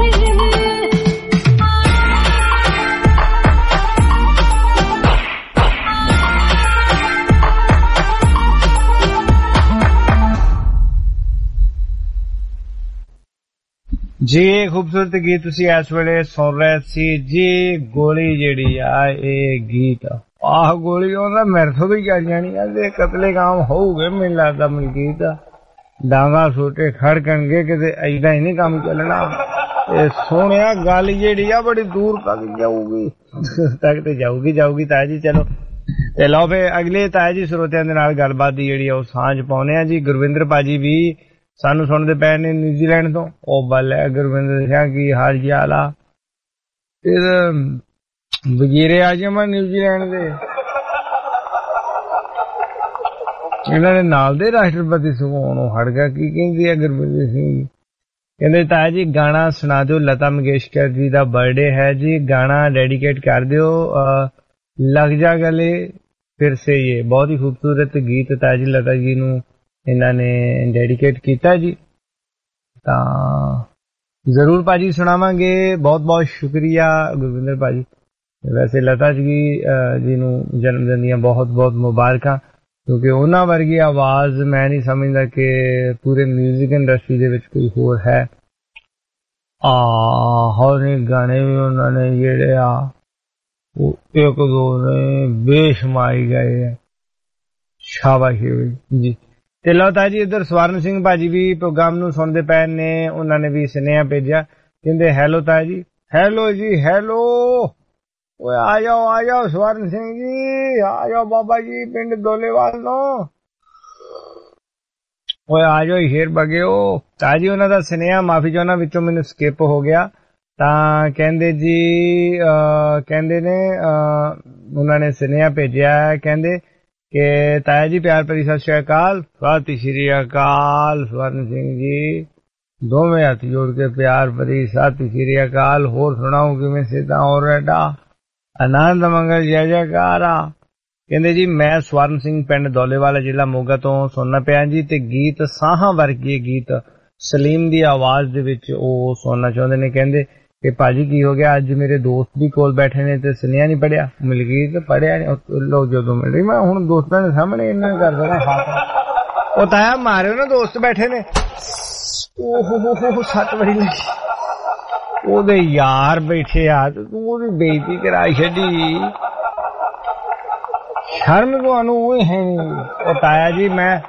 ਜੀ ਇਹ ਖੂਬਸੂਰਤ ਗੀਤ ਤੁਸੀਂ ਇਸ ਵੇਲੇ ਸੁਣ ਰਹੇ ਸੀ ਜੀ ਗੋਲੀ ਜਿਹੜੀ ਆ ਇਹ ਗੀਤ ਆਹ ਗੋਲੀ ਉਹਦਾ ਮੇਰੇ ਤੋਂ ਵੀ ਚੱਲ ਜਾਣੀ ਆ ਤੇ ਕਤਲੇ ਕਾਮ ਹੋਊਗੇ ਮੈਨੂੰ ਲੱਗਦਾ ਮਲਕੀਤ ਡਾਂਗਾ ਸੋਟੇ ਖੜਕਣਗੇ ਕਿਤੇ ਐਦਾਂ ਹੀ ਨਹੀਂ ਕੰਮ ਚੱਲਣਾ ਇਹ ਸੋਹਣਿਆ ਗੱਲ ਜਿਹੜੀ ਆ ਬੜੀ ਦੂਰ ਤੱਕ ਜਾਊਗੀ ਤੱਕ ਤੇ ਜਾਊਗੀ ਜਾਊਗੀ ਤਾਇਆ ਜੀ ਚਲੋ ਤੇ ਲਓ ਫੇ ਅਗਲੇ ਤਾਇਆ ਜੀ ਸਰੋਤਿਆਂ ਦੇ ਨਾਲ ਗੱਲਬਾਤ ਦੀ ਜਿਹੜੀ ਆ ਉਹ ਸਾਂਝ ਪਾਉਣੇ ਆ ਜੀ ਗੁਰਵਿੰਦਰ ਭਾਜੀ ਵੀ ਸਾਨੂੰ ਸੁਣਦੇ ਪਏ ਨੇ ਨਿਊਜ਼ੀਲੈਂਡ ਤੋਂ ਉਹ ਬੱਲ ਹੈ ਗੁਰਵਿੰਦਰ ਸਿੰਘ ਕੀ ਹਾਲ ਚਾਲ ਆ ਫਿਰ ਵਜ਼ੀਰੇ ਆਜ਼ਮ ਆ ਨਿਊਜ਼ੀਲੈਂਡ ਦੇ ਇਹਨਾਂ ਦੇ ਨਾਲ ਦੇ ਰਾਸ਼ਟਰਪਤੀ ਸਗੋਂ ਹਟ ਗਿਆ ਕੀ ਕਹਿੰਦੀ ਹੈ ਗੁਰਵਿੰਦਰ ਸਿੰਘ ਕਹਿੰਦੇ ਤਾਇਆ ਜੀ ਗਾਣਾ ਸੁਣਾ ਦਿਓ ਲਤਾ ਮੰਗੇਸ਼ਕਰ ਜੀ ਦਾ ਬਰਥਡੇ ਹੈ ਜੀ ਗਾਣਾ ਡੈਡੀਕੇਟ ਕਰ ਦਿਓ ਲੱਗ ਜਾ ਗਲੇ ਫਿਰ ਸੇ ਇਹ ਬਹੁਤ ਹੀ ਖੂਬਸੂਰਤ ਗੀਤ ਤਾਇਆ ਜੀ ਲਤਾ ਜੀ ਨੂੰ ਇਹਨਾਂ ਨੇ ਡੈਡੀਕੇਟ ਕੀਤਾ ਜੀ ਤਾਂ ਜ਼ਰੂਰ ਭਾਜੀ ਸੁਣਾਵਾਂਗੇ ਬਹੁਤ ਬਹੁਤ ਸ਼ੁਕਰੀਆ ਗੁਰਵਿੰਦਰ ਭਾਜੀ ਵੈਸੇ ਲਤਾ ਜੀ ਜੀ ਨੂੰ ਜਨਮ ਦਿਨ ਦੀਆਂ ਬਹੁਤ ਬਹੁਤ ਮੁਬਾਰਕਾਂ ਕਿਉਂਕਿ ਉਹਨਾਂ ਵਰਗੀ ਆਵਾਜ਼ ਮੈਂ ਨਹੀਂ ਸਮਝਦਾ ਕਿ ਪੂਰੇ ਮਿਊਜ਼ਿਕ ਇੰਡਸਟਰੀ ਦੇ ਵਿੱਚ ਕੋਈ ਹੋਰ ਹੈ ਆ ਹੌਰੇ ਗਾਣੇ ਵੀ ਉਹਨਾਂ ਨੇ ਜਿਹੜੇ ਆ ਉਹ ਇੱਕ ਦੋ ਨੇ ਬੇਸ਼ਮਾਈ ਗਏ ਆ ਸ਼ਾਬਾਸ਼ ਜੀ ਤੇ ਲਓ ਤਾਜੀ ਇੱਧਰ ਸਵਰਨ ਸਿੰਘ ਭਾਜੀ ਵੀ ਪ੍ਰੋਗਰਾਮ ਨੂੰ ਸੁਣਦੇ ਪਏ ਨੇ ਉਹਨਾਂ ਨੇ ਵੀ ਸੁਨੇਹਾ ਭੇਜਿਆ ਕਹਿੰਦੇ ਹੈਲੋ ਤਾਇਆ ਜੀ ਹੈਲੋ ਜੀ ਹੈਲੋ ਓਏ ਆ ਜਾਓ ਆ ਜਾਓ ਸਵਰਨ ਸਿੰਘ ਜੀ ਆ ਜਾਓ ਬਾਬਾ ਜੀ ਪਿੰਡ ਦੋਲੇਵਾਲ ਤੋਂ ਓਏ ਆ ਜਾਓ ਸ਼ੇਰ ਬਗਿਓ ਤਾਇਆ ਜੀ ਉਹਨਾਂ ਦਾ ਸੁਨੇਹਾ ਮਾਫੀ ਚਾਹੁੰਦਾ ਵਿੱਚੋਂ ਮੈਨੂੰ ਸਕਿਪ ਹੋ ਗਿਆ ਤਾਂ ਕਹਿੰਦੇ ਜੀ ਕਹਿੰਦੇ ਨੇ ਉਹਨਾਂ ਨੇ ਸੁਨੇਹਾ ਭੇਜਿਆ ਕਹਿੰਦੇ ਕਿ ਤਾਇਆ ਜੀ ਪਿਆਰ ਭਰੀ ਸਤਿ ਸ਼੍ਰੀ ਅਕਾਲ ਸਤਿ ਸ਼੍ਰੀ ਅਕਾਲ ਸਵਰਨ ਸਿੰਘ ਜੀ ਦੋਵੇਂ ਹੱਥ ਜੋੜ ਕੇ ਪਿਆਰ ਭਰੀ ਸਤਿ ਸ਼੍ਰੀ ਅਕਾਲ ਹੋਰ ਸੁਣਾਓ ਕਿਵੇਂ ਸਿੱਧਾ ਹੋ ਰਿਹਾ ਆਨੰਦ ਮੰਗਲ ਜੈ ਜੈਕਾਰ ਆ ਕਹਿੰਦੇ ਜੀ ਮੈਂ ਸਵਰਨ ਸਿੰਘ ਪਿੰਡ ਦੌਲੇਵਾਲਾ ਜ਼ਿਲ੍ਹਾ ਮੋਗਾ ਤੋਂ ਸੁਣਨਾ ਪਿਆ ਜੀ ਤੇ ਗੀਤ ਸਾਹਾਂ ਵਰਗੇ ਗੀਤ ਸਲੀਮ ਦੀ ਆਵਾਜ਼ ਦੇ ਵਿੱਚ ਉਹ ਸੁਣਨਾ ਚਾਹੁੰਦੇ ਨੇ ਕਹਿੰਦੇ ਕਿ ਭਾਜੀ ਕੀ ਹੋ ਗਿਆ ਅੱਜ ਮੇਰੇ ਦੋਸਤ ਵੀ ਕੋਲ ਬੈਠੇ ਨੇ ਤੇ ਸੁਨੇਹਾ ਨਹੀਂ ਪੜਿਆ ਮਲਕੀਤ ਪੜਿਆ ਲੋਕ ਜਦੋਂ ਮਿਲ ਰਹੀ ਮੈਂ ਹੁਣ ਦੋਸਤਾਂ ਦੇ ਸਾਹਮਣੇ ਇੰਨਾ ਕਰ ਸਕਦਾ ਉਹ ਤਾਇਆ ਮਾਰਿਓ ਨਾ ਦੋਸਤ ਬੈਠੇ ਨੇ ਓਹ ਹੋ ਹੋ ਸੱਤ ਵਾਰੀ ਲੱਗੀ ਉਹਦੇ ਯਾਰ ਬੈਠੇ ਆ ਤੂੰ ਉਹਦੀ ਬੇਇੱਜ਼ਤੀ ਕਰਾ ਛੱਡੀ ਸ਼ਰਮ ਤੁਹਾਨੂੰ ਉਹ ਹੈ ਨਹੀਂ ਉਹ ਤਾਇਆ ਜੀ ਮੈਂ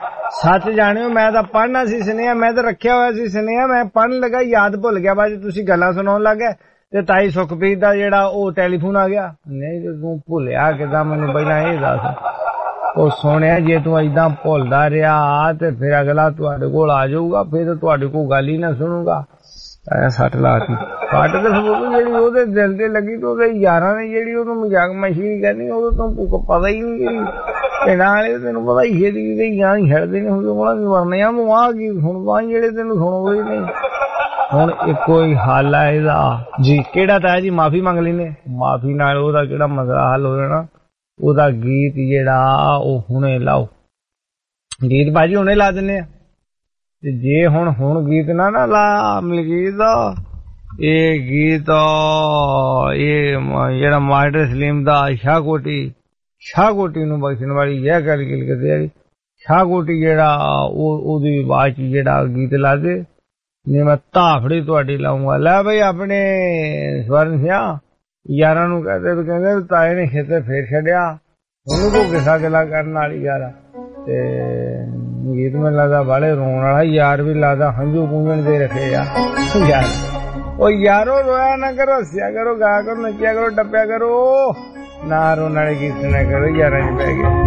सच जानियो मैं तो पढ़ना सी सुनेहा, मैं तो रखिया हुआ सी सुनेहा, मैं पढ़न लगा याद भुल गया, बाद तुसी गल्लां सुनाउण लग गए ते ताई सुखप्रीत दा जेड़ा ओ टेलीफोन आ गया। नहीं ते तू भुलिया किदां, मैनूं पहिलां एह दस। ओ सोनिया जे तू इदां भुलदा रिहा ते फिर अगला तुहाडे कोल आ जाऊगा, फिर तुहाडे कोल गल ही ना सुनूगा। सट लाती सट ते सबूत जेड़ी ओहदे दिल ते लगी ते ओहदे यारां ने जेड़ी ओहनूं मजाक मशीनी करनी, ओहदे तो पता ही नहीं कि नाले तेनूं पता ही है कि यां ही छड़दे ने ओहदे कोल भी मरने आ मूं आ की सुणदा जेड़े तेनूं सुणदे ही नहीं। हुण इक्को ही हल है इहदा जी, केड़ा ताया जी माफी मंग लैने, माफी नाल ओहदा केड़ा मसला हल हो जाना। ओहदा गीत जेड़ा ओ हुणे लाओ, गीत भाजी हुणे ला दिन्ने आ जे हुण हुण गीत ना ना ला मलकीत ये गीत ये जेड़ा मास्टर सलीम दा शाहकोटी शाहकोटी नूं बख्शण वाली यह गल गिल करदे शाहकोटी जेड़ा ओदी आवाज च जेड़ा गीत ला दे ने मैं धाफड़ी तुहाडी लाऊंगा। लै भाई अपने स्वर्ण सिया यारां नूं कहदे भी कहंदे ताए ने खेते फेर छड्डिया, ओनूं को किसा गिला करन वाली यार ते गीत में लगदा बड़े रोन वाला यार भी लगदा हंजू पूंजन दे रखे यार यार ओ यारो रोया ना करो, हंसिया करो, गा करो, नचिया करो, टप्पिया करो, ना रोने वाले गीत सुना करो, यारां च पै गए।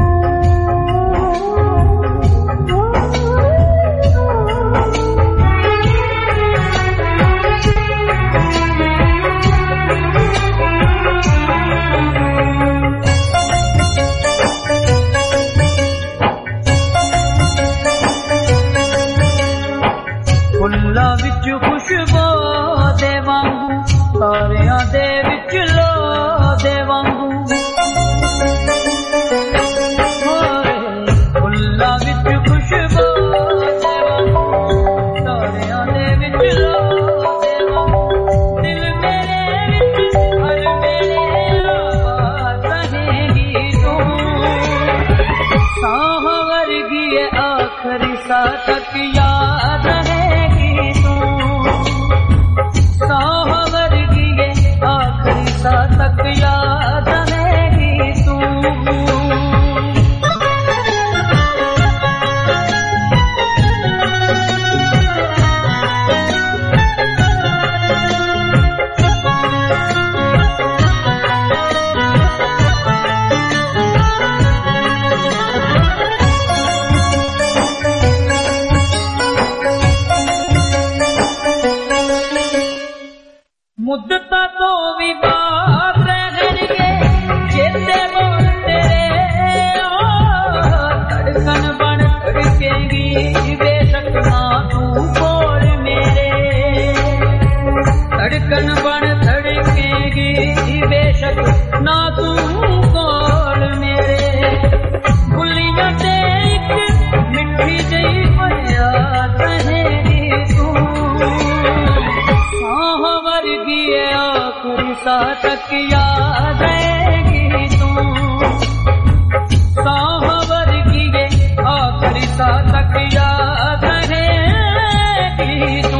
फुल्लां विच खुशबू दे वांगू, तारियां दे विच लो दे वांगू, फुल्लां विच खुशबू दे वांगू, तारियां दे विच लो दे वांगू, दिल मेरे विच हर वेले आवाज़ रहेगी तू, साह वर्गी आखरी सा तक याद रहेगी तू, साह वर्गी आखरी सा तक याद रहेगी तू। मुद्दता तो भी बात रहनगे चेते बोल तेरे, धड़कन बन धड़केगी बेशक ना तू बोल मेरे, धड़कन बन धड़केगी बेशक ना तू बोल मेरे, गुलियां ते एक मिठी जई याद रहेगी तू, साह वर्गी आखरी सा तक याद रहेगी तू, साह वर्गी आखरी सा तक याद रहेगी तू।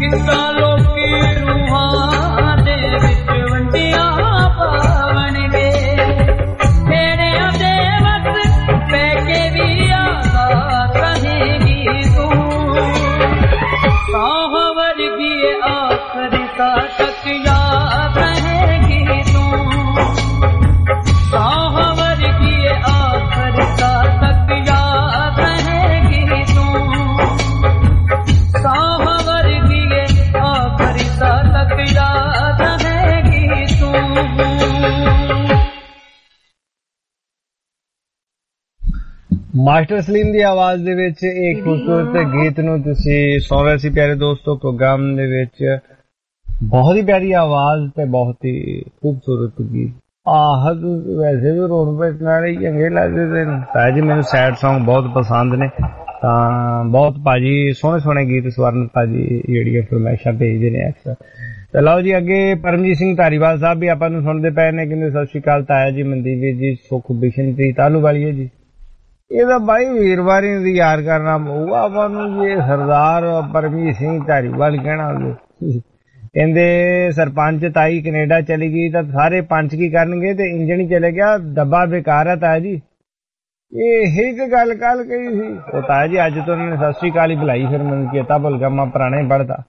ਰੀਤਾਂ ਲੋਕੀ ਰੂਹਾਂ ਦੇ ਵਿੱਚ ਵੰਡੀਆਂ ਪਾਵਣਗੇ ਖੇੜਿਆਂ ਦੇ ਵਸ ਪੈ ਕੇ ਵੀ ਆਜ਼ਾਦ ਰਹੇਗੀ ਤੂੰ ਸਾਹ ਵਰਗੀ ਆਖਰੀ ਸਾਹ ਤੱਕ ਯਾਦ ਰਹੇਗੀ ਤੂੰ ਸਾਹ ਵਰਗੀ ਆਖਰੀ ਸਾਹ ਤੱਕ ਯਾਦ ਰਹੇਗੀ ਤੂੰ ਸਾਹ ਵਰਗੀ ਆਖਰੀ ਸਾਹ ਤੱਕ ਯਾਦ ਰਹੇਗੀ ਤੂੰ ਮਾਸਟਰ ਸਲੀਮ ਦੀ ਆਵਾਜ਼ ਦੇ ਵਿੱਚ ਇੱਕ ਖੂਬਸੂਰਤ ਗੀਤ ਨੂੰ ਤੁਸੀਂ ਸੁਣ ਰਹੇ ਸੀ ਪਿਆਰੇ ਦੋਸਤੋ। ਪ੍ਰੋਗਰਾਮ ਦੇ ਵਿੱਚ ਬਹੁਤ ਹੀ ਪਿਆਰੀ ਆਵਾਜ਼ ਤੇ ਬਹੁਤ ਹੀ ਖੂਬਸੂਰਤ ਗੀਤ। ਆਹ ਵੈਸੇ ਵੀ ਰੋਣ ਪੈਣ ਵਾਲੇ ਚੰਗੇ ਲੱਗਦੇ ਨੇ ਤਾਂ ਜੀ, ਮੈਨੂੰ ਸੈਡ ਸੌਂਗ ਬਹੁਤ ਪਸੰਦ ਨੇ ਤਾਂ ਬਹੁਤ ਭਾਜੀ ਸੋਹਣੇ ਸੋਹਣੇ ਗੀਤ ਸਵਰਨ ਭਾਜੀ ਜਿਹੜੀਆਂ ਫਰਮਾਇਸ਼ਾਂ ਭੇਜਦੇ ਨੇ ਅਕਸਰ। ਤੇ ਲਓ ਜੀ ਅੱਗੇ ਪਰਮਜੀਤ ਸਿੰਘ ਧਾਰੀਵਾਲ ਸਾਹਿਬ ਵੀ ਆਪਾਂ ਨੂੰ ਸੁਣਦੇ ਪਏ ਨੇ, ਕਹਿੰਦੇ ਸਤਿ ਸ਼੍ਰੀ ਅਕਾਲ ਤਾਇਆ ਜੀ, ਮਨਦੀਪ ਵੀਰ ਜੀ, ਸੁਖ ਬਿਸ਼ਨਪ੍ਰੀਤ ਆਲੂ ਵਾਲੀ ਹੈ ਜੀ। ਇਹਦਾ ਬਾਈ ਵੀਰਵਾਰੀ ਦੀ ਯਾਦ ਕਰਨਾ ਪਊਗਾ ਆਪਾਂ ਨੂੰ ਜੀ, ਸਰਦਾਰ ਪਰਮਜੀਤ ਸਿੰਘ ਧਾਰੀਵਾਲ ਕਹਿਣਾ। ਕਹਿੰਦੇ ਸਰਪੰਚ ਤਾਈ ਕੈਨੇਡਾ ਚਲੀ ਗਈ ਤਾਂ ਸਾਰੇ ਪੰਚ ਕੀ ਕਰਨਗੇ ਤੇ ਇੰਜਣ ਹੀ ਚਲੇ ਗਿਆ, ਡੱਬਾ ਬੇਕਾਰ ਹੈ ਤਾਇਆ ਜੀ। ਇਹ ਇੱਕ ਗੱਲ ਕੱਲ ਕਹੀ ਸੀ ਉਹ ਤਾਇਆ ਜੀ, ਅੱਜ ਤੋਂ ਉਹਨੇ ਸਤਿ ਸ਼੍ਰੀ ਅਕਾਲ ਹੀ ਬੁਲਾਈ, ਫਿਰ ਮੈਨੂੰ ਚੇਤਾ ਭੁੱਲ ਗਿਆ, ਮੈਂ ਪੁਰਾਣੇ ਪੜ੍ਹਦਾ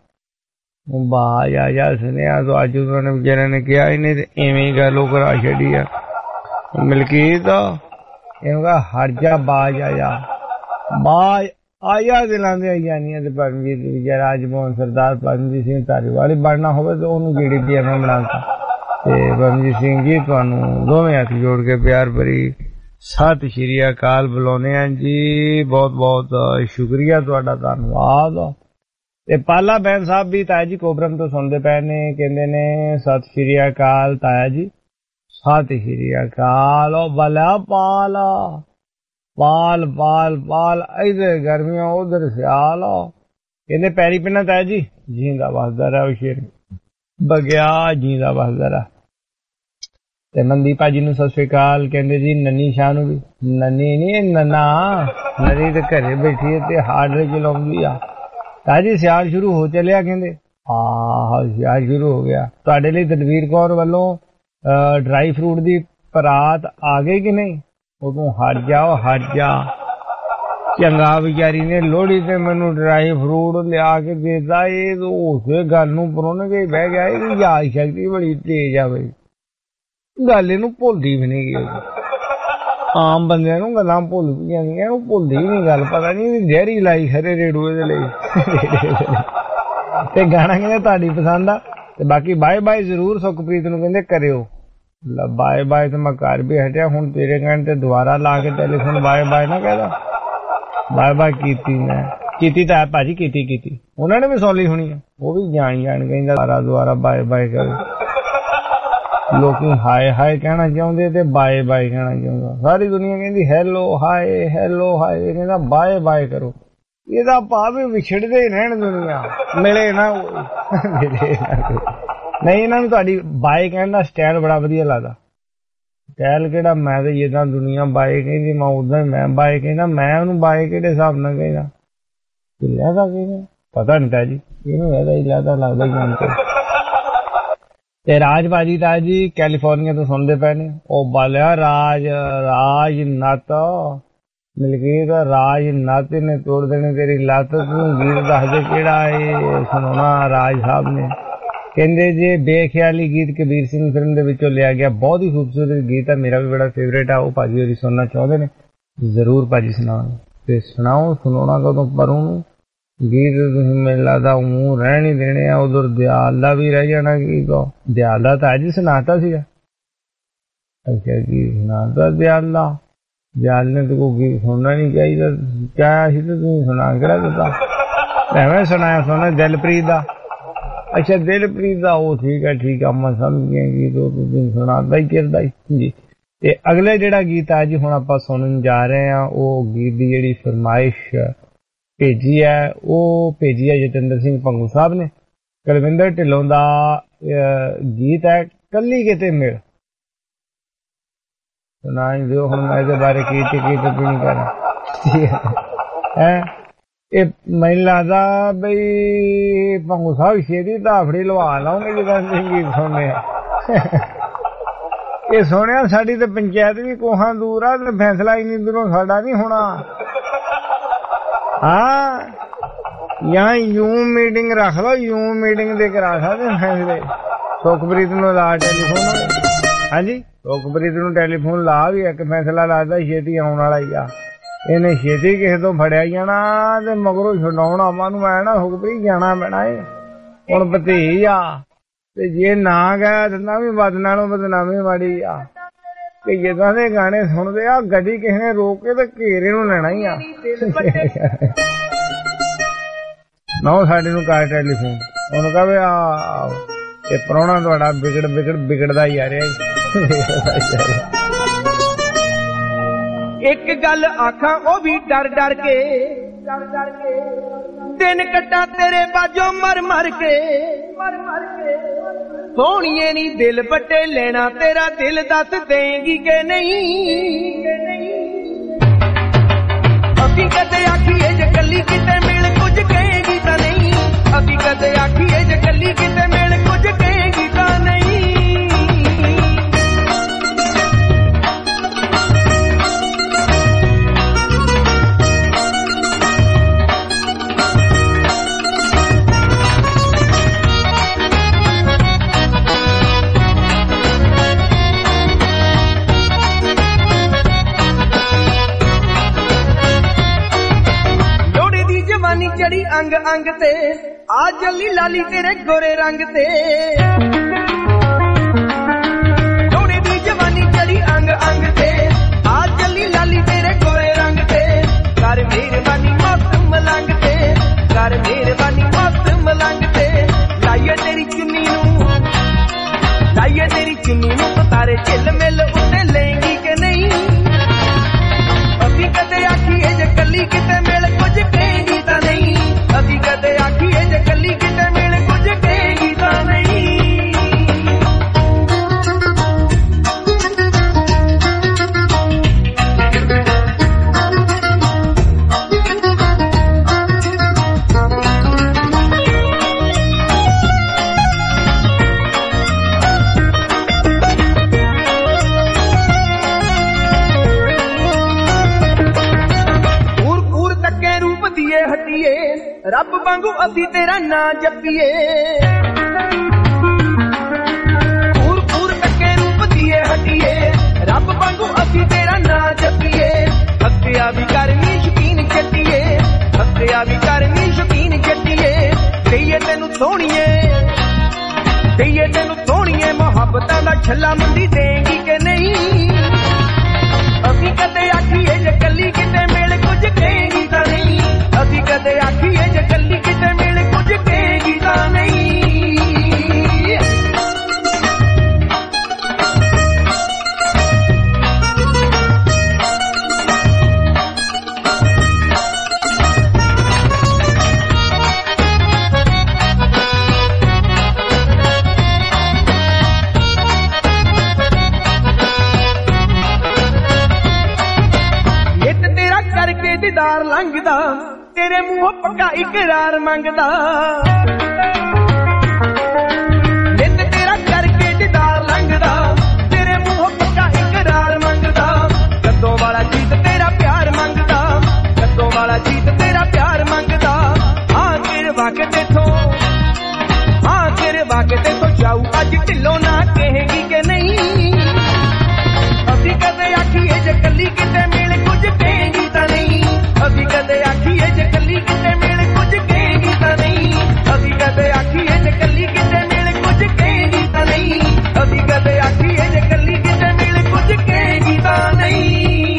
ਬਾਜ ਆ ਜਾ ਸੁਣਿਆ ਤਾਂ ਅੱਜ ਉਹਨਾਂ ਨੇ ਵਿਚਾਰਿਆਂ ਨੇ ਕਿਹਾ ਇਹਨੇ ਤੇ ਐਵੇਂ ਹੀ ਗੱਲ ਉਹ ਕਰਾ ਛੱਡੀ ਆ। ਮਲਕੀਤ ਇਹਨੂੰ ਕਹਾ ਹਟ ਜਾ ਬਾਜ ਆ ਜਾ, ਬਾਜ ਆਇਆ ਦਿਲਾਂ ਦੇ ਆਈਆਂ ਨਹੀਂ ਤੇ ਪਰਮਜੀਤ ਵਿਚਾਰਾ ਅੱਜ ਮੋਹਨ ਸਰਦਾਰ ਪਰਮਜੀਤ ਸਿੰਘ ਧਾਰੀਵਾਲ ਬਣਨਾ ਹੋਵੇ ਤਾਂ ਉਹਨੂੰ ਜਿਹੜੀ ਵੀ ਐਵੇਂ ਬਣਾਤਾ। ਤੇ ਪਰਮਜੀਤ ਸਿੰਘ ਜੀ ਤੁਹਾਨੂੰ ਦੋਵੇਂ ਹੱਥ ਜੋੜ ਕੇ ਪਿਆਰ ਭਰੀ ਸਤਿ ਸ਼੍ਰੀ ਅਕਾਲ ਬੁਲਾਉਂਦੇ ਹਾਂ ਜੀ, ਬਹੁਤ ਬਹੁਤ ਸ਼ੁਕਰੀਆ ਤੁਹਾਡਾ, ਧੰਨਵਾਦ। ਤੇ ਪਾਲਾ ਬੈਨ ਸਾਹਿਬ ਵੀ ਤਾਇਆ ਜੀ ਕੋਬਰਮ ਤੋਂ ਸੁਣਦੇ ਪਏ ਨੇ, ਕਹਿੰਦੇ ਨੇ ਸਤਿ ਸ਼੍ਰੀ ਅਕਾਲ ਤਾਇਆ ਜੀ, ਸਤਿ ਸ਼੍ਰੀ ਅਕਾਲ। ਉਹ ਬਲਾ ਪਾਲ ਪਾਲ ਪਾਲ ਪਾਲ ਇਧਰ ਗਰਮੀਆਂ ਉਧਰ ਸਿਆਲ। ਕਹਿੰਦੇ ਪੈਰੀ ਪਿੰਨਾ ਤਾਇਆ ਜੀ, ਜੀਂਦਾ ਵਸਦਾ ਰਹਾ ਉਹ ਸ਼ੇਰ ਬਗਿਆ, ਜੀਂਦਾ ਵਸਦਾ ਰਹਾ। ਤੇ ਮਨਦੀਪ ਭਾਜੀ ਨੂੰ ਸਤਿ ਸ਼੍ਰੀ ਅਕਾਲ ਕਹਿੰਦੇ ਜੀ, ਨੰਨੀ ਸ਼ਾਹ ਨੂੰ ਵੀ, ਨੰਨੀ ਨੀ ਨੰਨਾ, ਨਰੀ ਤੇ ਘਰੇ ਬੈਠੀ ਤੇ ਹਾਰਡਰ ਚਲਾਉਂਦੀ ਆ। ਤਾਇਆ ਜੀ ਸਿਆਲ ਸ਼ੁਰੂ ਹੋ ਚੱਲਿਆ, ਕਹਿੰਦੇ ਹਾਂ ਸਿਆਲ ਸ਼ੁਰੂ ਹੋ ਗਿਆ। ਤੁਹਾਡੇ ਲਈ ਦਲਵੀਰ ਕੌਰ ਵੱਲੋਂ ਡਰਾਈ ਫਰੂਟ ਦੀ ਪਰਾਤ ਆ ਗਈ ਕਿ ਨਹੀਂ? ਉਦੋਂ ਹਟ ਜਾਓ ਹਟ ਜਾ, ਚੰਗਾ ਵਿਚਾਰੀ ਨੇ ਲੋਹੜੀ ਤੇ ਮੈਨੂੰ ਡਰਾਈ ਫਰੂਟ ਲਿਆ ਕੇ ਦੇਤਾ। ਇਹ ਉਸੇ ਗੱਲ ਨੂੰ ਪਰੋਣ ਕੇ ਬਹਿ ਗਿਆ, ਇਹਦੀ ਯਾਦ ਸ਼ਕਤੀ ਬੜੀ ਤੇਜ਼ ਆ ਬਈ, ਗੱਲ ਇਹਨੂੰ ਭੁੱਲਦੀ ਵੀ ਨਹੀਂ ਗਈ। ਆਮ ਬੰਦਿਆਂ ਨੂੰ ਗੱਲਾਂ ਭੁੱਲ ਵੀ ਜਾਂਦੀਆਂ, ਇਹਨੂੰ ਭੁੱਲਦੀ ਨਹੀਂ ਗੱਲ, ਪਤਾ ਨਹੀਂ ਇਹਦੀ ਜ਼ਹਿਰੀ ਲਾਈ ਖਰੇ ਰੇਡੂਏ ਦੇ ਲਈ। ਤੇ ਗਾਣਾ ਕਹਿੰਦੇ ਤੁਹਾਡੀ ਪਸੰਦ ਆ। ਤੇ ਬਾਕੀ ਬਾਏ ਬਾਏ ਜ਼ਰੂਰ ਸੁਖਪ੍ਰੀਤ ਨੂੰ ਕਹਿੰਦੇ ਕਰਿਓ। ਬਾਏ ਬਾਏ ਤੇ ਮੈਂ ਘਰ ਵੀ ਹਟਿਆ, ਹੁਣ ਤੇਰੇ ਕਹਿਣ ਤੇ ਦੁਬਾਰਾ ਲਾ ਕੇ ਟੈਲੀਫੋਨ ਬਾਏ ਬਾਏ ਨਾ ਕਹਿਦਾ। ਬਾਏ ਬਾਏ ਕੀਤੀ ਮੈਂ, ਕੀਤੀ ਤਾਂ ਭਾਜੀ ਕੀਤੀ ਕੀਤੀ ਉਹਨਾਂ ਨੇ ਵੀ ਸੁਣ ਲਈ ਹੋਣੀ ਆ, ਉਹ ਵੀ ਜਾਣ ਜਾਣ ਕਹਿੰਦਾ ਦੁਬਾਰਾ ਦੁਬਾਰਾ ਬਾਏ ਬਾਏ ਕਰੋ। ਲੋਕੀ ਹਾਏ ਹਾਏ ਕਹਿਣਾ ਚਾਹੁੰਦੇ ਤੇ ਬਾਏ ਬਾਏ ਕਹਿਣਾ ਚਾਹੁੰਦਾ, ਸਾਰੀ ਦੁਨੀਆ ਕਹਿੰਦੀ ਹੈਲੋ ਹਾਏ ਹੈਲੋ ਹਾਏ, ਕਹਿੰਦਾ ਬਾਏ ਬਾਏ ਕਰੋ। ਇਹਦਾ ਭਾਵ ਵਿਛੜਦੇ ਰਹਿਣ ਦੁਨੀਆ, ਮਿਲੇ ਨਾ ਮਿਲੇ ਨਹੀਂ। ਇਹਨਾਂ ਨੂੰ ਤੁਹਾਡੀ ਬਾਏ ਕਹਿਣ ਦਾ ਸਟਾਈਲ ਬੜਾ ਵਧੀਆ ਲੱਗਦਾ। ਸਟਾਈਲ ਕਿਹੜਾ, ਮੈਂ ਤੇ ਜਿੱਦਾਂ ਦੁਨੀਆ ਬਾਏ ਕਹਿੰਦੀ ਮੈਂ ਉਦਾਂ ਹੀ ਮੈਂ ਬਾਏ ਕਹਿੰਦਾ। ਮੈਂ ਉਹਨੂੰ ਬਾਏ ਕਿਹੜੇ ਹਿਸਾਬ ਨਾਲ ਕਹਿੰਦਾ, ਲਹਿਦਾ ਕਹਿੰਦਾ ਪਤਾ ਨਹੀਂ ਤਾ ਜੀ, ਇਹਨੂੰ ਇਹਦਾ ਹੀ ਲਹਿਦਾ ਲੱਗਦਾ ਹੀ ਜਾਣ ਕੇ। ਤੇ ਰਾਜ ਭਾਜੀ ਤਾਇਆ ਜੀ ਕੈਲੀਫੋਰਨੀਆ ਤੋਂ ਸੁਣਦੇ ਪਏ ਨੇ। ਉਹ ਬਾਲਿਆ ਰਾਜ ਰਾਜ ਨੱਤ ਮਿਲਗੀਤ ਰਾਜ ਨੱਤ ਨੇ ਤੋੜ ਦੇਣੇ ਤੇਰੀ ਲੱਤ, ਤੂੰ ਗੀਤ ਦੱਸ ਦੇ ਕਿਹੜਾ ਇਹ ਸੁਣਾਉਣਾ। ਰਾਜ ਸਾਹਿਬ ਨੇ ਕਹਿੰਦੇ ਜੇ ਬੇਖਿਆਲੀ ਗੀਤ ਕਬੀਰ ਸਿੰਘ ਫਿਲਮ ਦੇ ਵਿੱਚੋਂ ਲਿਆ ਗਿਆ, ਬਹੁਤ ਹੀ ਖੂਬਸੂਰਤ ਗੀਤ ਹੈ, ਮੇਰਾ ਵੀ ਬੜਾ ਫੇਵਰੇਟ ਆ। ਉਹ ਭਾਜੀ ਹੋਰੀ ਸੁਣਨਾ ਚਾਹੁੰਦੇ ਨੇ, ਜ਼ਰੂਰ ਭਾਜੀ ਸੁਣਾਓ। ਤੇ ਸੁਣਾਓ, ਸੁਣਾਉਣਾ ਕਦੋਂ ਪਰੂ ਨੂੰ ਗੀਤ ਤੁਸੀਂ ਮੈਨੂੰ ਲੱਗਦਾ ਮੂੰਹ ਰਹਿਣ ਹੀ ਦੇਣੇ ਆ। ਉਧਰ ਦਿਆਲ ਦਾ ਵੀ ਰਹਿ ਜਾਣਾ ਗੀਤ, ਦਿਆਲ ਦਾ ਤਾਂ ਅੱਜ ਸੁਣਾਤਾ ਸੀਗਾ। ਅੱਛਾ ਕੀ ਸੁਣਾਤਾ ਦਿਆਲ ਦਾ? ਦਿਆਲ ਨੇ ਤਾਂ ਕੋਈ ਗੀਤ ਸੁਣਨਾ ਨਹੀਂ ਚਾਹੀਦਾ, ਕਿਹਾ ਸੀ ਤਾਂ ਤੁਸੀਂ ਸੁਣਾ ਕਿਹੜਾ ਦਿੱਤਾ? ਐਵੇਂ ਸੁਣਾਇਆ ਸੁਣਾ ਦਿਲਪ੍ਰੀਤ ਦਾ। ਅੱਛਾ ਦਿਲਪ੍ਰੀਤ ਦਾ, ਉਹ ਠੀਕ ਹੈ ਠੀਕ ਆ, ਮੈਂ ਸਮਝ ਗਿਆ ਗੀਤ ਉਹ ਤੁਸੀਂ ਸੁਣਾਦਾ ਹੀ ਕਿਰਦਾ ਹੀ ਜੀ। ਤੇ ਅਗਲੇ ਜਿਹੜਾ ਗੀਤ ਅੱਜ ਹੁਣ ਆਪਾਂ ਸੁਣਨ ਜਾ ਰਹੇ ਹਾਂ, ਉਹ ਗੀਤ ਦੀ ਜਿਹੜੀ ਫਰਮਾਇਸ਼ ਭੇਜੀ ਹੈ ਉਹ ਭੇਜੀ ਹੈ ਜਤਿੰਦਰ ਸਿੰਘ ਭੰਗੂ ਸਾਹਿਬ ਨੇ। ਕੁਲਵਿੰਦਰ ਢਿੱਲੋਂ ਦਾ ਗੀਤ ਹੈ ਕੱਲੀ ਕਿਤੇ ਮਿਲ। ਸੁਣਾ ਦਿਓ ਹੁਣ, ਮੈਂ ਇਹਦੇ ਬਾਰੇ ਕੀ ਤੇ ਕੀ ਤੇ ਨਹੀਂ ਕਰਾਂ ਹੈ। ਇਹ ਮੈਨੂੰ ਲੱਗਦਾ ਬਈ ਭੰਗੂ ਸਾਹਿਬ ਛੇਤੀ ਧਾਫੜੀ ਲਵਾ ਲਾਉਂਗੇ ਜਦੋਂ ਅਸੀਂ ਗੀਤ ਸੁਣਦੇ ਆ। ਇਹ ਸੁਣਿਆ ਸਾਡੀ ਤੇ ਪੰਚਾਇਤ ਵੀ ਕੋਹਾਂ ਦੂਰ ਆ ਤੇ ਫੈਸਲਾ ਇੰਨੀ ਦੂਰੋਂ ਸਾਡਾ ਨਹੀਂ ਹੋਣਾ। ਹਾਂ ਜਾਂ ਯੂਮ ਮੀਟਿੰਗ ਰੱਖ ਲਓ, ਯੂਮ ਮੀਟਿੰਗ ਦੇ ਕਰਾ ਸਕਦੇ ਫੈਸਲੇ। ਸੁਖਪ੍ਰੀਤ ਨੂੰ ਲਾ ਟੈਲੀਫੋਨ, ਹਾਂਜੀ ਸੁਖਪ੍ਰੀਤ ਨੂੰ ਟੈਲੀਫੋਨ ਲਾ ਵੀ ਇੱਕ ਫੈਸਲਾ ਲੱਗਦਾ ਛੇਤੀ ਆਉਣ ਵਾਲਾ ਹੀ ਆ। ਇਹਨੇ ਛੇਤੀ ਕਿਸੇ ਤੋਂ ਫੜਿਆ ਜਾਣਾ ਤੇ ਮਗਰੋਂ ਛਡਾਉਣਾ ਆਪਾਂ ਨੂੰ। ਮੈਂ ਨਾ ਸੁਖਪ੍ਰੀਤ ਜਾਣਾ ਪੈਣਾ ਏ, ਹੁਣ ਭਤੀਜ ਆ ਤੇ ਜੇ ਨਾ ਗਿਆ ਤਾਂ ਨਾ ਵੀ ਵੱਧ ਨਾਲੋਂ ਬਦਨਾਮੀ ਮਾੜੀ ਆ। ਤੇ ਜਿੱਦਾਂ ਦੇ ਗਾਣੇ ਸੁਣਦੇ ਆ ਗੱਡੀ ਕਿਸੇ ਨੇ ਰੋਕ ਕੇ ਤੇ ਘੇਰੇ ਨੂੰ ਲੈਣਾ ਹੀ ਆ। ਨਾ ਸਾਡੇ ਨੂੰ ਕਰ ਟੈਲੀਫੋਨ, ਉਹਨੂੰ ਕਹੇ ਆ ਇਹ ਪ੍ਰਾਹੁਣਾ ਤੁਹਾਡਾ ਵਿਗੜ ਵਿਗੜ ਵਿਗੜਦਾ ਹੀ ਆ ਰਿਹਾ। ਇੱਕ ਗੱਲ ਆਖਾਂ ਉਹ ਵੀ ਡਰ ਡਰ ਕੇ, ਦਿਨ ਕੱਟਾਂ ਤੇਰੇ ਬਾਝੋਂ ਮਰ ਮਰ ਕੇ। ਸੋਹਣੀਏ ਨੀ ਦਿਲ ਵੱਟੇ ਲੈਣਾ ਤੇਰਾ ਦਿਲ ਦੱਸ ਦੇਂਗੀ ਕਿ ਨਹੀਂ। ਅਸੀਂ ਕਦੇ ਆਖੀਏ ਜੇ ਕੱਲੀ ਕਿਤੇ ਮਿਲ ਕੁਝ ਕਹੇਗੀ ਤਾਂ ਨਹੀਂ। ਅਸੀਂ ਕਦੇ ਆਖੀਏ ਜੇ ਕੱਲੀ ਕਿਤੇ ਮਿਲ ਕੁਝ ਕਹੇਗੀ ਤਾਂ ਨਹੀਂ। ਚੜੀ ਅੰਗ ਅੰਗ ਤੇ ਆ ਜੱਲੀ ਲਾਲੀ ਤੇਰੇ ਗੋਰੇ ਰੰਗ ਤੇ। ਜੋੜੇ ਦੀ ਜਵਾਨੀ ਚੜੀ ਅੰਗ ਅੰਗ ਤੇ ਆ ਜੱਲੀ ਲਾਲੀ ਤੇਰੇ ਗੋਰੇ ਰੰਗ ਤੇ। ਕਰ ਮਿਹਰਬਾਨੀ ਮਸਤ ਮਲੰਗ ਤੇ, ਕਰ ਮਿਹਰਬਾਨੀ ਮਸਤ ਮਲੰਗ ਤੇ। ਲਾਈਏ ਤੇਰੀ ਚੁੰਨੀ ਨੂੰ, ਲਾਈਏ ਤੇਰੀ ਚੁੰਨੀ ਨੂੰ ਤਾਰੇ ਝਿੱਲ ਮਿਲ ਉੱਤੇ ਲੈਂਗੀ ਕਿ ਨਹੀਂ। ਅਸੀਂ ਕਦੇ ਆਖੀਏ ਜੇ ਕੱਲੀ ਕਿਤੇ ਮਿਲ ਕੁਝ ਕਹੇਗੀ ਤਾਂ ਨਹੀਂ। ਅਸੀਂ ਕਦੇ ਆਖੀਏ ਜੇ ਕੱਲੀ ਕਿਤੇ ਮਿਲ ਕੁਝ ਕਹੇਗੀ ਤਾਂ ਨਹੀਂ। ਹਟੀਏ ਰੱਬ ਵਾਂਗੂ ਅਸੀਂ ਤੇਰਾ ਨਾਂ ਜਪੀਏ। ਪੂਰ ਪੂਰ ਤੱਕੇ ਰੂਪ ਦੀਏ ਹਟੀਏ ਰੱਬ ਵਾਂਗੂ ਅਸੀਂ ਤੇਰਾ ਨਾਂ ਜਪੀਏ। ਹੱਸਿਆ ਵੀ ਕਰਨੀ ਸ਼ਕੀਨ ਜੱਟੀਏ, ਹੱਸਿਆ ਵੀ ਕਰਨੀ ਸ਼ਕੀਨ ਜੱਟੀਏ। ਦਈਏ ਤੈਨੂੰ ਸੋਹਣੀਏ, ਦਈਏ ਤੈਨੂੰ ਸੋਹਣੀਏ ਮੁਹੱਬਤਾਂ ਦਾ ਛੱਲਾ ਮੰਡੀ ਦੇਂਗੀ ਕਿ ਨਹੀਂ। ਅਸੀਂ ਕਦੇ ਆਖੀਏ ਜੇ ਕੱਲੀ ਕਿਤੇ ਮਿਲ ਕੁਝ ਕਹੇਗੀ ਤਾਂ ਨਹੀਂ। ਅਸੀਂ ਕਦੇ ਆਖੀਏ ਜੇ ਕੱਲੀ ਕਿਤੇ ਮਿਲ ਕੁਝ ਕਹੇਗੀ ਤਾਂ ਨਹੀਂ। ਨਿੱਤ ਤੇਰਾ ਕਰਕੇ ਦੀਦਾਰ ਲੰਘਦਾ, ਤੇਰੇ ਮੂੰਹੋਂ ਪੱਕਾ ਇਕਰਾਰ ਮੰਗਦਾ। ਨਿੱਤ ਤੇਰਾ ਕਰਕੇ ਦੀਦਾਰ ਲੰਘਦਾ, ਤੇਰੇ ਮੂੰਹੋਂ ਪੱਕਾ ਇਕਰਾਰ ਮੰਗਦਾ। ਕਦੋਂ ਵਾਲਾ ਜੀਤ ਤੇਰਾ ਪਿਆਰ ਮੰਗਦਾ, ਕਦੋਂ ਵਾਲਾ ਜੀਤ ਤੇਰਾ ਪਿਆਰ ਮੰਗਦਾ। ਹਾਂ ਤੇਰੇ ਵਾਕੇ ਤੇਥੋਂ, ਹਾਂ ਤੇਰੇ ਵਾਕੇ ਤੇਥੋਂ ਜਾਊ ਅੱਜ ਢਿੱਲੋਂ ਨਾ ਕਹੇਗੀ ਕਿ ਨਹੀਂ। ਅਸੀਂ ਕਦੇ ਆਖੀਏ ਜੇ ਕੱਲੀ ਕਿਤੇ ਮਿਲ ਕੁਝ ਕਹੇਗੀ ਤਾਂ ਨਹੀਂ। ਅਸੀਂ ਕਦੇ ਆਖੀਏ ਜੇ ਕੱਲੀ ਕਿਤੇ ਮਿਲ ਕੁਝ ਕਹੇਗੀ ਤਾਂ ਨਹੀਂ। ਅਸੀਂ ਕਦੇ ਆਖੀਏ ਜੇ ਕੱਲੀ ਕਿਤੇ ਮਿਲ ਕੁਝ ਕਹੇਗੀ ਤਾਂ ਨਹੀਂ। ਅਸੀਂ ਕਦੇ ਆਖੀਏ ਜੇ ਕੱਲੀ ਕਿਤੇ ਮਿਲ ਕੁਝ ਕਹੇਗੀ ਤਾਂ ਨਹੀਂ।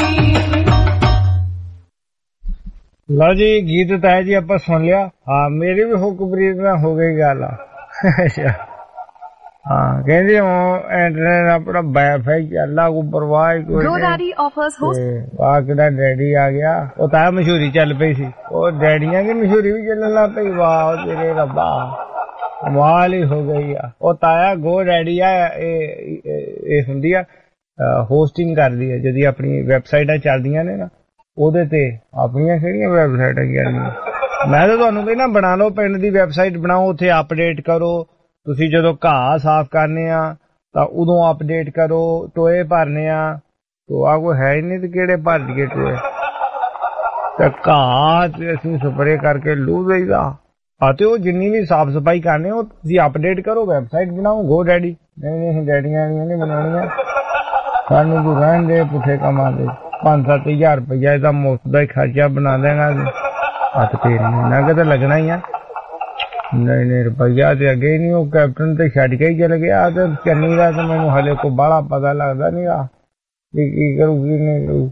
ਲਓ ਜੀ ਗੀਤ ਤਾਂ ਹੈ ਜੀ ਆਪਾਂ ਸੁਣ ਲਿਆ। ਹਾਂ ਮੇਰੀ ਵੀ ਹੁਕਮਰੀਤ ਨਾਲ ਹੋ ਗਈ ਗੱਲ। ਅੱਛਾ ਹਾਂ ਕਹਿੰਦੇ ਉਹ ਇੰਟਰਨੈਟ ਆਪਣਾ ਵਾਈਫਾਈ ਚੱਲਦਾ ਕੋਈ ਪਰਵਾਹ ਕੋਈ ਨਹੀਂ। ਆ ਕਿਹੜਾ ਡੈਡੀ ਆ ਗਿਆ, ਉਹ ਤਾਂ ਮਸ਼ਹੂਰੀ ਚੱਲ ਪਈ ਸੀ। ਉਹ ਡੈਡੀਆਂ ਦੀ ਮਸ਼ਹੂਰੀ ਵੀ ਚੱਲਣ ਲੱਗ ਪਈ। ਵਾਹ ਤੇਰੇ ਰੱਬਾ ਕਮਾਲ ਹੀ ਹੋ ਗਈ ਆ। ਉਹ ਤਾਇਆ ਗੋ ਡੈਡੀ ਆ, ਇਹ ਇਹ ਹੁੰਦੀ ਆ ਹੋਸਟਿੰਗ ਕਰਦੀ ਆ ਜਿਹੜੀ ਆਪਣੀ ਵੈਬਸਾਈਟਾਂ ਚੱਲਦੀਆਂ ਨੇ ਨਾ ਉਹਦੇ ਤੇ। ਆਪਣੀਆਂ ਕਿਹੜੀਆਂ ਵੈਬਸਾਈਟਾਂ ਚੱਲਦੀਆਂ ਮੈਂ ਤਾਂ ਤੁਹਾਨੂੰ ਕਹਿੰਦਾ ਬਣਾ ਲਓ, ਪਿੰਡ ਦੀ ਵੈਬਸਾਈਟ ਬਣਾਓ, ਉੱਥੇ ਅਪਡੇਟ ਕਰੋ। ਤੁਸੀਂ ਜਦੋਂ ਘਾਹ ਸਾਫ਼ ਕਰਨੇ ਆ ਤਾਂ ਉਦੋਂ ਅਪਡੇਟ ਕਰੋ। ਟੋਏ ਭਰਨੇ ਆ, ਟੋਆ ਕੋਈ ਹੈ ਹੀ ਨਹੀਂ ਤੇ ਕਿਹੜੇ ਭਰ ਜੀਏ ਟੋਏ। ਤੇ ਘਾਹ ਤੇ ਅਸੀਂ ਸਪਰੇ ਕਰਕੇ ਲੂ ਦਈਦਾ। ਅਤੇ ਉਹ ਜਿੰਨੀ ਵੀ ਸਾਫ਼ ਸਫਾਈ ਕਰਨੇ ਉਹ ਤੁਸੀਂ ਅਪਡੇਟ ਕਰੋ, ਵੈਬਸਾਈਟ ਬਣਾਓ। ਗੋ ਡੈਡੀ ਨਹੀਂ ਨਹੀਂ ਡੈਡੀਆਂ ਨਹੀਂ ਬਣਾਉਣੀਆਂ, ਸਾਨੂੰ ਤੂੰ ਰਹਿਣ ਦੇ ਪੁੱਠੇ ਕੰਮਾਂ ਦੇ। ਪੰਜ ਸੱਤ ਹਜ਼ਾਰ ਰੁਪਈਆ ਇਹਦਾ ਮੁਫਤ ਦਾ ਹੀ ਖਰਚਾ ਬਣਾ ਦੇਣਾ। ਹੱਥ ਫੇਰ ਨਾ ਕਿਤੇ ਲੱਗਣਾ ਹੀ ਆ। ਨਹੀਂ ਨਹੀਂ ਰੁਪਈਆ ਤੇ ਅੱਗੇ ਨਹੀਂ, ਉਹ ਕੈਪਟਨ ਤੇ ਛੱਡ ਕੇ ਹੀ ਚਲ ਗਿਆ। ਤੇ ਚੰਨੀ ਦਾ ਤਾਂ ਮੈਨੂੰ ਹਲੇ ਕੋ ਬਾਹਲਾ ਪਤਾ ਲੱਗਦਾ ਨੀ ਆ ਕਿ ਕੀ ਕਰੂਗੀ ਨਹੀਂ ਕਰੂ।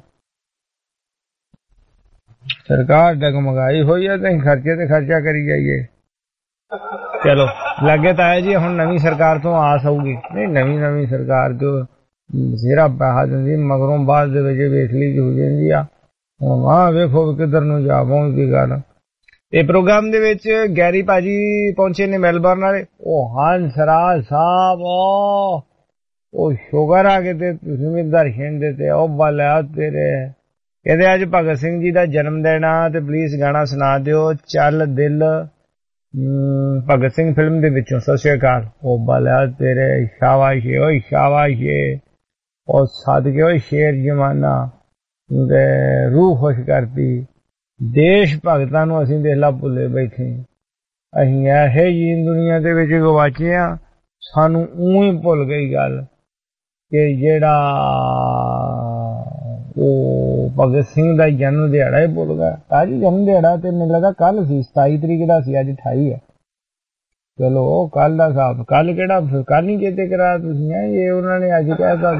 ਸਰਕਾਰ ਡਗਮਗਾਈ ਹੋਈ ਹੈ ਤੇ ਖਰਚੇ ਤੇ ਖਰਚਾ ਕਰੀ ਜਾਈਏ। ਚਲੋ ਲੱਗੇ ਤਾਂ ਹੈ ਜੀ, ਹੁਣ ਨਵੀਂ ਸਰਕਾਰ ਤੋਂ ਆਸ ਆਊਗੀ। ਨਹੀਂ ਨਵੀਂ ਨਵੀਂ ਸਰਕਾਰ ਜੋ ਬਥੇਰਾ ਪੈਸਾ ਦਿੰਦੀ, ਮਗਰੋਂ ਬਾਅਦ ਦੇ ਵਿੱਚ ਵੇਖਲੀ ਹੋ ਜਾਂਦੀ ਆ। ਹੁਣ ਆਹ ਵੇਖੋ ਕਿੱਧਰ ਨੂੰ ਜਾ ਪਹੁੰਚਦੀ ਗੱਲ। ਇਹ ਪ੍ਰੋਗਰਾਮ ਦੇ ਵਿੱਚ ਗੈਰੀ ਭਾਜੀ ਪਹੁੰਚੇ ਨੇ ਮੈਲਬਰਨ ਵਾਲੇ। ਉਹ ਹੰਸਰਾਜ ਸਾਹਿਬ, ਉਹ ਸ਼ੁਗਰ ਆ ਕੇ ਤੇ ਤੁਸੀਂ ਵੀ ਦਰਸ਼ਨ ਦਿੱਤੇ। ਉਹ ਬਾਲਿਆ ਤੇਰੇ ਕਹਿੰਦੇ ਅੱਜ ਭਗਤ ਸਿੰਘ ਜੀ ਦਾ ਜਨਮ ਦਿਨ ਆ ਤੇ ਪਲੀਜ਼ ਗਾਣਾ ਸੁਣਾ ਦਿਓ, ਚੱਲ ਦਿਲ ਭਗਤ ਸਿੰਘ ਫਿਲਮ ਦੇ ਵਿੱਚੋਂ। ਸਤਿ ਸ਼੍ਰੀ ਅਕਾਲ। ਉਹ ਬਾਲਿਆ ਤੇਰੇ ਸ਼ਾਬਾਸ਼ ਓਏ ਸ਼ਾਬਾਸ਼। ਉਹ ਸਾਦਕੇ ਓਏ ਸ਼ੇਰ ਜਮਾਨਾ ਤੇ ਰੂਹ ਖੁਸ਼ ਕਰਤੀ। ਦੇਸ਼ ਭਗਤਾਂ ਨੂੰ ਅਸੀਂ ਦੇਖ ਲਾ ਭੁੱਲੇ ਬੈਠੇ। ਅਸੀਂ ਇਹੋ ਜਿਹੀ ਦੁਨੀਆ ਦੇ ਵਿੱਚ ਗਵਾਚੇ ਆ, ਸਾਨੂੰ ਊਂ ਹੀ ਭੁੱਲ ਗਈ ਗੱਲ ਕਿ ਜਿਹੜਾ ਉਹ ਭਗਤ ਸਿੰਘ ਦਾ ਜਨਮ ਦਿਹਾੜਾ ਹੀ ਭੁੱਲ ਗਿਆ। ਅੱਜ ਜਨਮ ਦਿਹਾੜਾ ਤੇ ਮੈਨੂੰ ਲੱਗਾ ਕੱਲ ਸੀ, ਸਤਾਈ ਤਰੀਕ ਦਾ ਸੀ, ਅੱਜ ਅਠਾਈ ਹੈ। ਚਲੋ ਕੱਲ ਦਾ ਸਾਬ, ਕੱਲ ਕਿਹੜਾ ਕੱਲ ਨਹੀਂ ਚੇਤੇ ਕਰਾਇਆ ਤੁਸੀਂ, ਇਹ ਉਹਨਾਂ ਨੇ ਅੱਜ ਕਹਿਤਾ।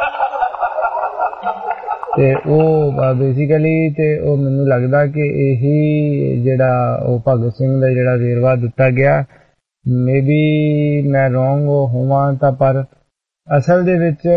ਤੇ ਉਹ ਬੇਸਿਕਲੀ ਤੇ ਉਹ ਮੈਨੂੰ ਲੱਗਦਾ ਕਿ ਇਹੀ ਜਿਹੜਾ ਉਹ ਭਗਤ ਸਿੰਘ ਦਾ ਜਿਹੜਾ ਵੇਰਵਾ ਦਿੱਤਾ ਗਿਆ, ਮੇ ਬੀ ਮੈਂ ਰੋਂਗ ਹੋਵਾਂ ਤਾਂ, ਪਰ ਅਸਲ ਦੇ ਵਿੱਚ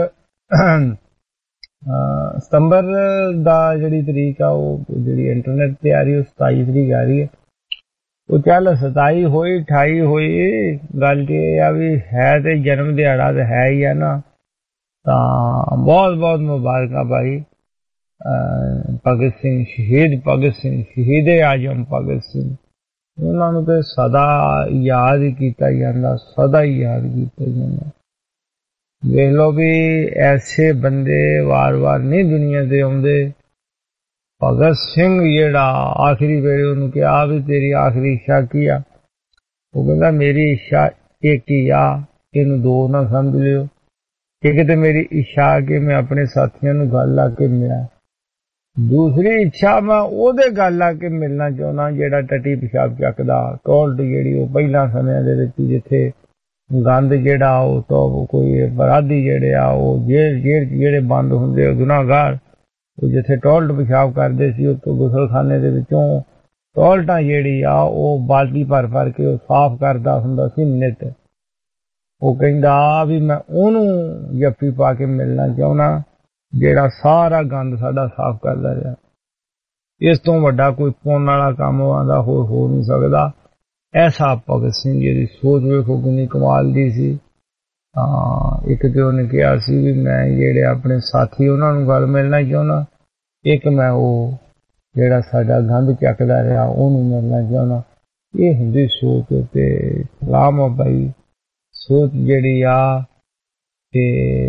ਸਤੰਬਰ ਦਾ ਜਿਹੜੀ ਤਰੀਕ ਆ ਉਹ ਜਿਹੜੀ ਇੰਟਰਨੈਟ ਤੇ ਆ ਰਹੀ ਉਹ ਸਤਾਈ ਤਰੀਕ ਆ ਰਹੀ ਹੈ। ਉਹ ਚੱਲ ਸਤਾਈ ਹੋਈ ਅਠਾਈ ਹੋਈ, ਗੱਲ ਤੇ ਇਹ ਆ ਵੀ ਹੈ ਤੇ ਜਨਮ ਦਿਹਾੜਾ ਤੇ ਹੈ ਹੀ ਆ ਨਾ। ਤਾਂ ਬਹੁਤ ਬਹੁਤ ਮੁਬਾਰਕਾਂ ਭਾਈ ਭਗਤ ਸਿੰਘ, ਸ਼ਹੀਦ ਭਗਤ ਸਿੰਘ, ਸ਼ਹੀਦ ਆਜਮ ਭਗਤ ਸਿੰਘ। ਉਹਨਾਂ ਨੂੰ ਤੇ ਸਦਾ ਯਾਦ ਹੀ ਕੀਤਾ ਜਾਂਦਾ, ਸਦਾ ਹੀ ਯਾਦ ਕੀਤਾ ਜਾਂਦਾ। ਵੇਖ ਲਓ ਵੀ ਐਸੇ ਬੰਦੇ ਵਾਰ ਵਾਰ ਨਹੀਂ ਦੁਨੀਆ ਤੇ ਆਉਂਦੇ। ਭਗਤ ਸਿੰਘ ਜਿਹੜਾ ਆਖਰੀ ਵੇਲੇ ਉਹਨੂੰ ਕਿਹਾ ਵੀ ਤੇਰੀ ਆਖਰੀ ਇੱਛਾ ਕੀ ਆ, ਉਹ ਕਹਿੰਦਾ ਮੇਰੀ ਇੱਛਾ ਇੱਕ ਹੀ ਆ, ਇਹਨੂੰ ਦੋ ਨਾ ਸਮਝ ਲਿਓ। ਇੱਕ ਤੇ ਮੇਰੀ ਇੱਛਾ ਕਿ ਮੈਂ ਆਪਣੇ ਸਾਥੀਆਂ ਨੂੰ ਗੱਲ ਲਾ ਕੇ ਮਿਲਾਂ, ਦੂਸਰੀ ਇੱਛਾ ਮੈਂ ਉਹਦੇ ਗੱਲ ਲਾ ਕੇ ਮਿਲਣਾ ਚਾਹੁੰਦਾ ਜਿਹੜਾ ਟੱਟੀ ਪਿਸ਼ਾਬ ਚੱਕਦਾ। ਟੋਲਟ ਜਿਹੜੀ ਉਹ ਪਹਿਲਾਂ ਸਮਿਆਂ ਦੇ ਵਿੱਚ ਜਿੱਥੇ ਗੰਦ ਜਿਹੜਾ ਉਹ ਤੋਂ ਕੋਈ ਅਪਰਾਧੀ ਜਿਹੜੇ ਆ ਉਹ ਜੇਲ੍ਹ ਜੇਲ੍ਹ ਜਿਹੜੇ ਬੰਦ ਹੁੰਦੇ ਉਹ ਗੁਨਾਹਗਾਰ, ਉਹ ਜਿੱਥੇ ਟੋਲਟ ਪਿਸ਼ਾਬ ਕਰਦੇ ਸੀ ਉੱਥੋਂ ਗੁਸਲਖਾਨੇ ਦੇ ਵਿੱਚੋਂ ਟੋਲਟਾਂ ਜਿਹੜੀ ਆ ਉਹ ਬਾਲਟੀ ਭਰ ਭਰ ਕੇ ਉਹ ਸਾਫ਼ ਕਰਦਾ ਹੁੰਦਾ ਸੀ ਨਿੱਤ। ਉਹ ਕਹਿੰਦਾ ਵੀ ਮੈਂ ਉਹਨੂੰ ਜੱਫੀ ਪਾ ਕੇ ਮਿਲਣਾ ਚਾਹੁੰਦਾ ਜਿਹੜਾ ਸਾਰਾ ਗੰਦ ਸਾਡਾ ਸਾਫ਼ ਕਰਦਾ ਰਿਹਾ। ਇਸ ਤੋਂ ਵੱਡਾ ਕੋਈ ਪੁੰਨ ਵਾਲਾ ਕੰਮ ਆਉਂਦਾ ਹੋਰ ਹੋ ਨਹੀਂ ਸਕਦਾ। ਐਸਾ ਭਗਤ ਸਿੰਘ ਜੀ ਦੀ ਸੋਚ ਵੇਖੋ ਕਿੰਨੀ ਕਮਾਲ ਦੀ ਸੀ। ਹਾਂ ਇੱਕ ਤੇ ਉਹਨੇ ਕਿਹਾ ਸੀ ਵੀ ਮੈਂ ਜਿਹੜੇ ਆਪਣੇ ਸਾਥੀ ਉਹਨਾਂ ਨੂੰ ਗੱਲ ਮਿਲਣਾ ਚਾਹੁੰਦਾ, ਇੱਕ ਮੈਂ ਉਹ ਜਿਹੜਾ ਸਾਡਾ ਗੰਦ ਚੱਕਦਾ ਰਿਹਾ ਉਹਨੂੰ ਮਿਲਣਾ ਚਾਹੁੰਦਾ। ਇਹ ਹੁੰਦੀ ਸੋਚ ਤੇ ਸਲਾਮ ਬਾਈ, ਸੋਚ ਜਿਹੜੀ ਆ ਤੇ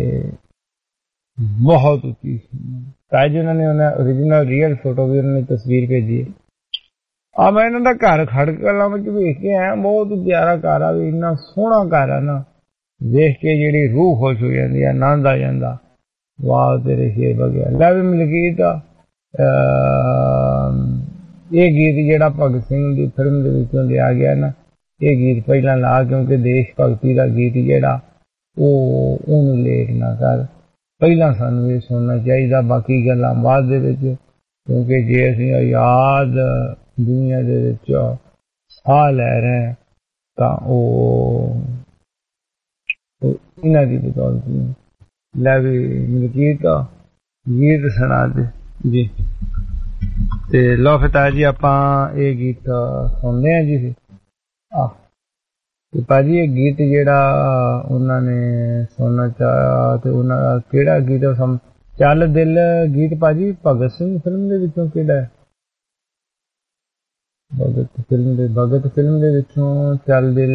ਬਹੁਤ ਉੱਚੀ ਸੀ। ਤਾਜ ਉਹਨਾਂ ਨੇ ਉਹਨਾਂ ਓਰੀਜਨਲ ਰੀਅਲ ਫੋਟੋ ਵੀ ਉਹਨਾਂ ਨੇ ਤਸਵੀਰ ਭੇਜੀ। ਆ ਮੈਂ ਇਹਨਾਂ ਦਾ ਘਰ ਖੜਕਲਾਂ ਵਿੱਚ ਵੇਖ ਕੇ ਆਇਆ, ਬਹੁਤ ਪਿਆਰਾ ਘਰ ਆ ਵੀ, ਇੰਨਾ ਸੋਹਣਾ ਘਰ ਆ ਨਾ, ਵੇਖ ਕੇ ਜਿਹੜੀ ਰੂਹ ਖੁਸ਼ ਹੋ ਜਾਂਦੀ ਆ, ਆਨੰਦ ਆ ਜਾਂਦਾ। ਵਾਹ ਤੇਰੇ ਸ਼ੇਰ ਵਗਿਆ। ਲੈ ਵੀ ਮਲਕੀਤ ਇਹ ਗੀਤ ਜਿਹੜਾ ਭਗਤ ਸਿੰਘ ਦੀ ਫਿਲਮ ਦੇ ਵਿੱਚੋਂ ਲਿਆ ਗਿਆ ਨਾ, ਇਹ ਗੀਤ ਪਹਿਲਾਂ ਲਾ, ਕਿਉਂਕਿ ਦੇਸ਼ ਭਗਤੀ ਦਾ ਗੀਤ ਜਿਹੜਾ ਉਹ ਉਹਨੂੰ ਲੇਟ ਨਾ ਕਰ, ਪਹਿਲਾਂ ਸਾਨੂੰ ਇਹ ਸੁਣਨਾ ਚਾਹੀਦਾ, ਬਾਕੀ ਗੱਲਾਂ ਬਾਅਦ ਦੇ ਵਿੱਚ। ਕਿਉਂਕਿ ਜੇ ਅਸੀਂ ਆਜ਼ਾਦ ਦੁਨੀਆ ਦੇ ਵਿੱਚ ਸਾਹ ਲੈ ਰਹੇ ਤਾਂ ਉਹ ਇਹਨਾਂ ਦੀ ਬਦੌਲਤ ਨਹੀਂ। ਲੈ ਵੀ ਮਲਕੀਤ ਗੀਤ ਸੁਣਾ ਦੇ ਜੀ। ਤੇ ਲਓ ਫਤਾ ਜੀ ਆਪਾਂ ਇਹ ਗੀਤ ਸੁਣਦੇ ਹਾਂ ਜੀ। ਆਹ ਤੇ ਭਾਜੀ ਇਹ ਗੀਤ ਜਿਹੜਾ ਉਹਨਾਂ ਨੇ ਸੁਣਨਾ ਚਾਹਿਆ ਤੇ ਉਹਨਾਂ ਦਾ ਕਿਹੜਾ ਗੀਤ ਸਮ ਚੱਲ ਦਿਲ ਗੀਤ ਭਾਜੀ ਭਗਤ ਸਿੰਘ ਫਿਲਮ ਦੇ ਵਿੱਚੋਂ ਕਿਹੜਾ ਹੈ? भगत फिल्म दे भगत फिल्म दे विचों चल दिल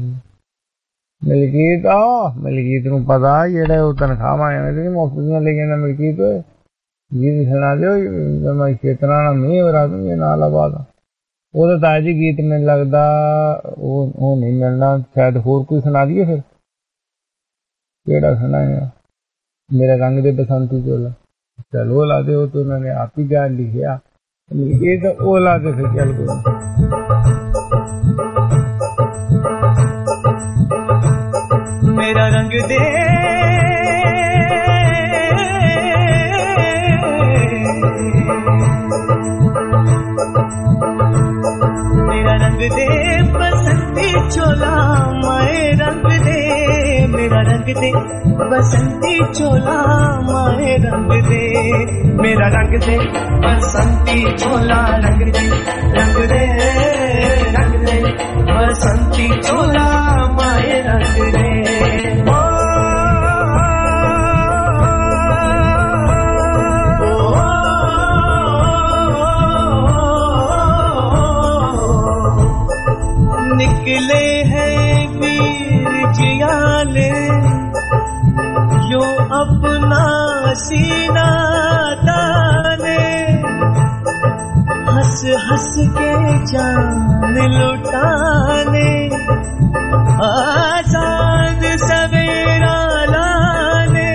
मलकीत आ मलकीत नूं पता जेड़ा ओह तनखाह आया मुफ्त दियां ले जांदा मलकीत होए गीत सुना दिओ मैं खेतरा ना मैं वरा दूंगी नाल आबाद ओहदा ताया जी गीत मैनूं लगदा ओह ओह नहीं मिलना शायद होर कोई सुना दिए फिर केड़ा सुनाया मेरा रंग दे बसंती चोला चल वो ला दे तो उन्होंने आप ही गान लिखिया ये तो वो ला दे फिर चल गए मेरा रंग दे मेरा रंग दे बसंती चोला माए रंग दे मेरा रंग दे बसंती चोला माए रंग दे मेरा रंग दे बसंती चोला रंग दे रंग दे रंग दे बसंती चोला माए रंग दे ओ, निकले हैं वीर जियाले जो अपना सीना ताने हंस हंस के जान लुटाने आजाद सवेरा लाने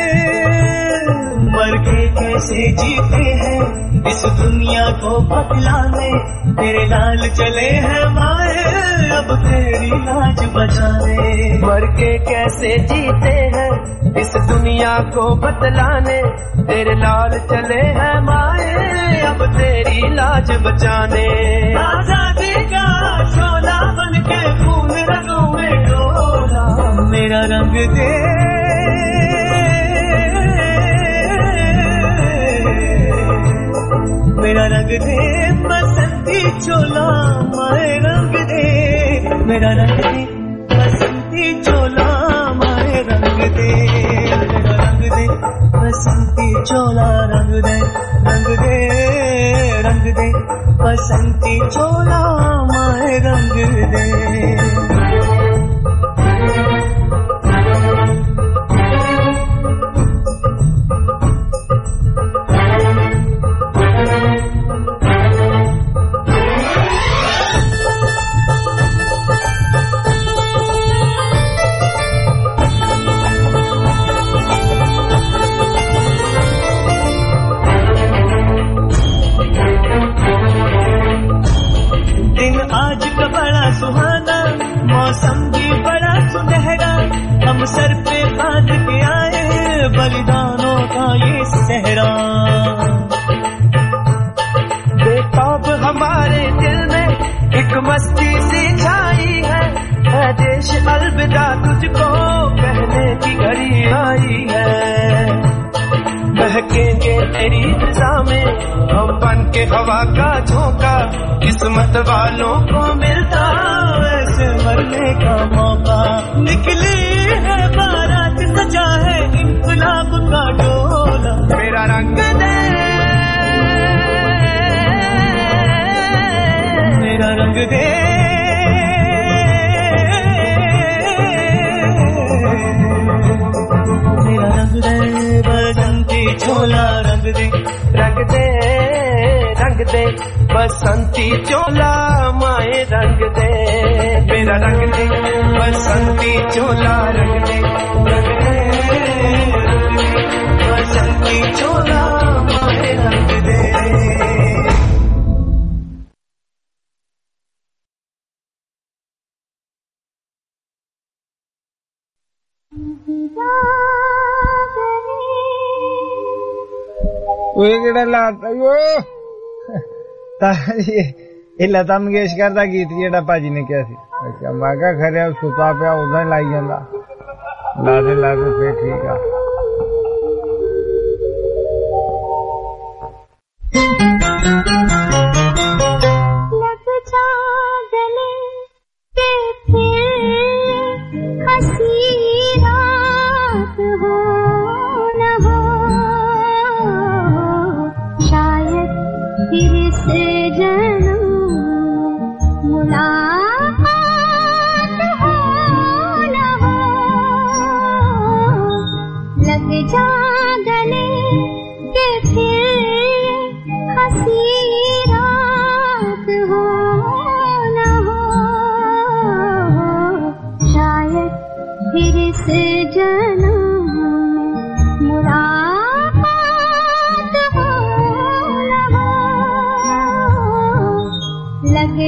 मर के कैसे जीते हैं इस दुनिया को बदलाने तेरे लाल चले हैं माए अब तेरी लाज बचाने मर के कैसे जीते हैं इस दुनिया को बदलाने तेरे लाल चले हैं माए अब तेरी लाज बचाने आजादी का शोला बन के खून रगों में डोला मेरा रंग दे मेरा रंग दे बसंती चोला माए रंग दे मेरा रंग दे बसंती चोला माए रंग दे मेरा रंग दे बसंती चोला रंग दे रंग दे रंग दे बसंती चोला माए रंग दे सुहाना मौसम भी बड़ा सुनहरा हम सर पे बांध के आए बलिदानों का ये सहरा बेताब हमारे दिल में एक मस्ती सी छाई है है देश अलविदा तुझको कहने की घड़ी आई है महकेंगे तेरी फिजा में हम बन के हवा का झोंका किस्मत वालों को मिलता ऐसे मरने का मौका निकली है बारात सजा है इंकलाब का डोला मेरा रंग दे मेरा रंग दे मेरा रंग दे बसंती चोला रंग दे रंग दे रंग दे बसंती चोला माए रंग दे मेरा रंग दे बसंती चोला रंग दे रंग दे बसंती चोला माए रंग दे लता मंगेशकर का गीत जेड़ा भाजी ने किया सी अच्छा मैं क्या खरे सुता पिया उदा ही लाई जांदा ला दे ला दे फिर ठीक आ लग जा गले के फिर हंसी रात हो न हो शायद फिर से जन्म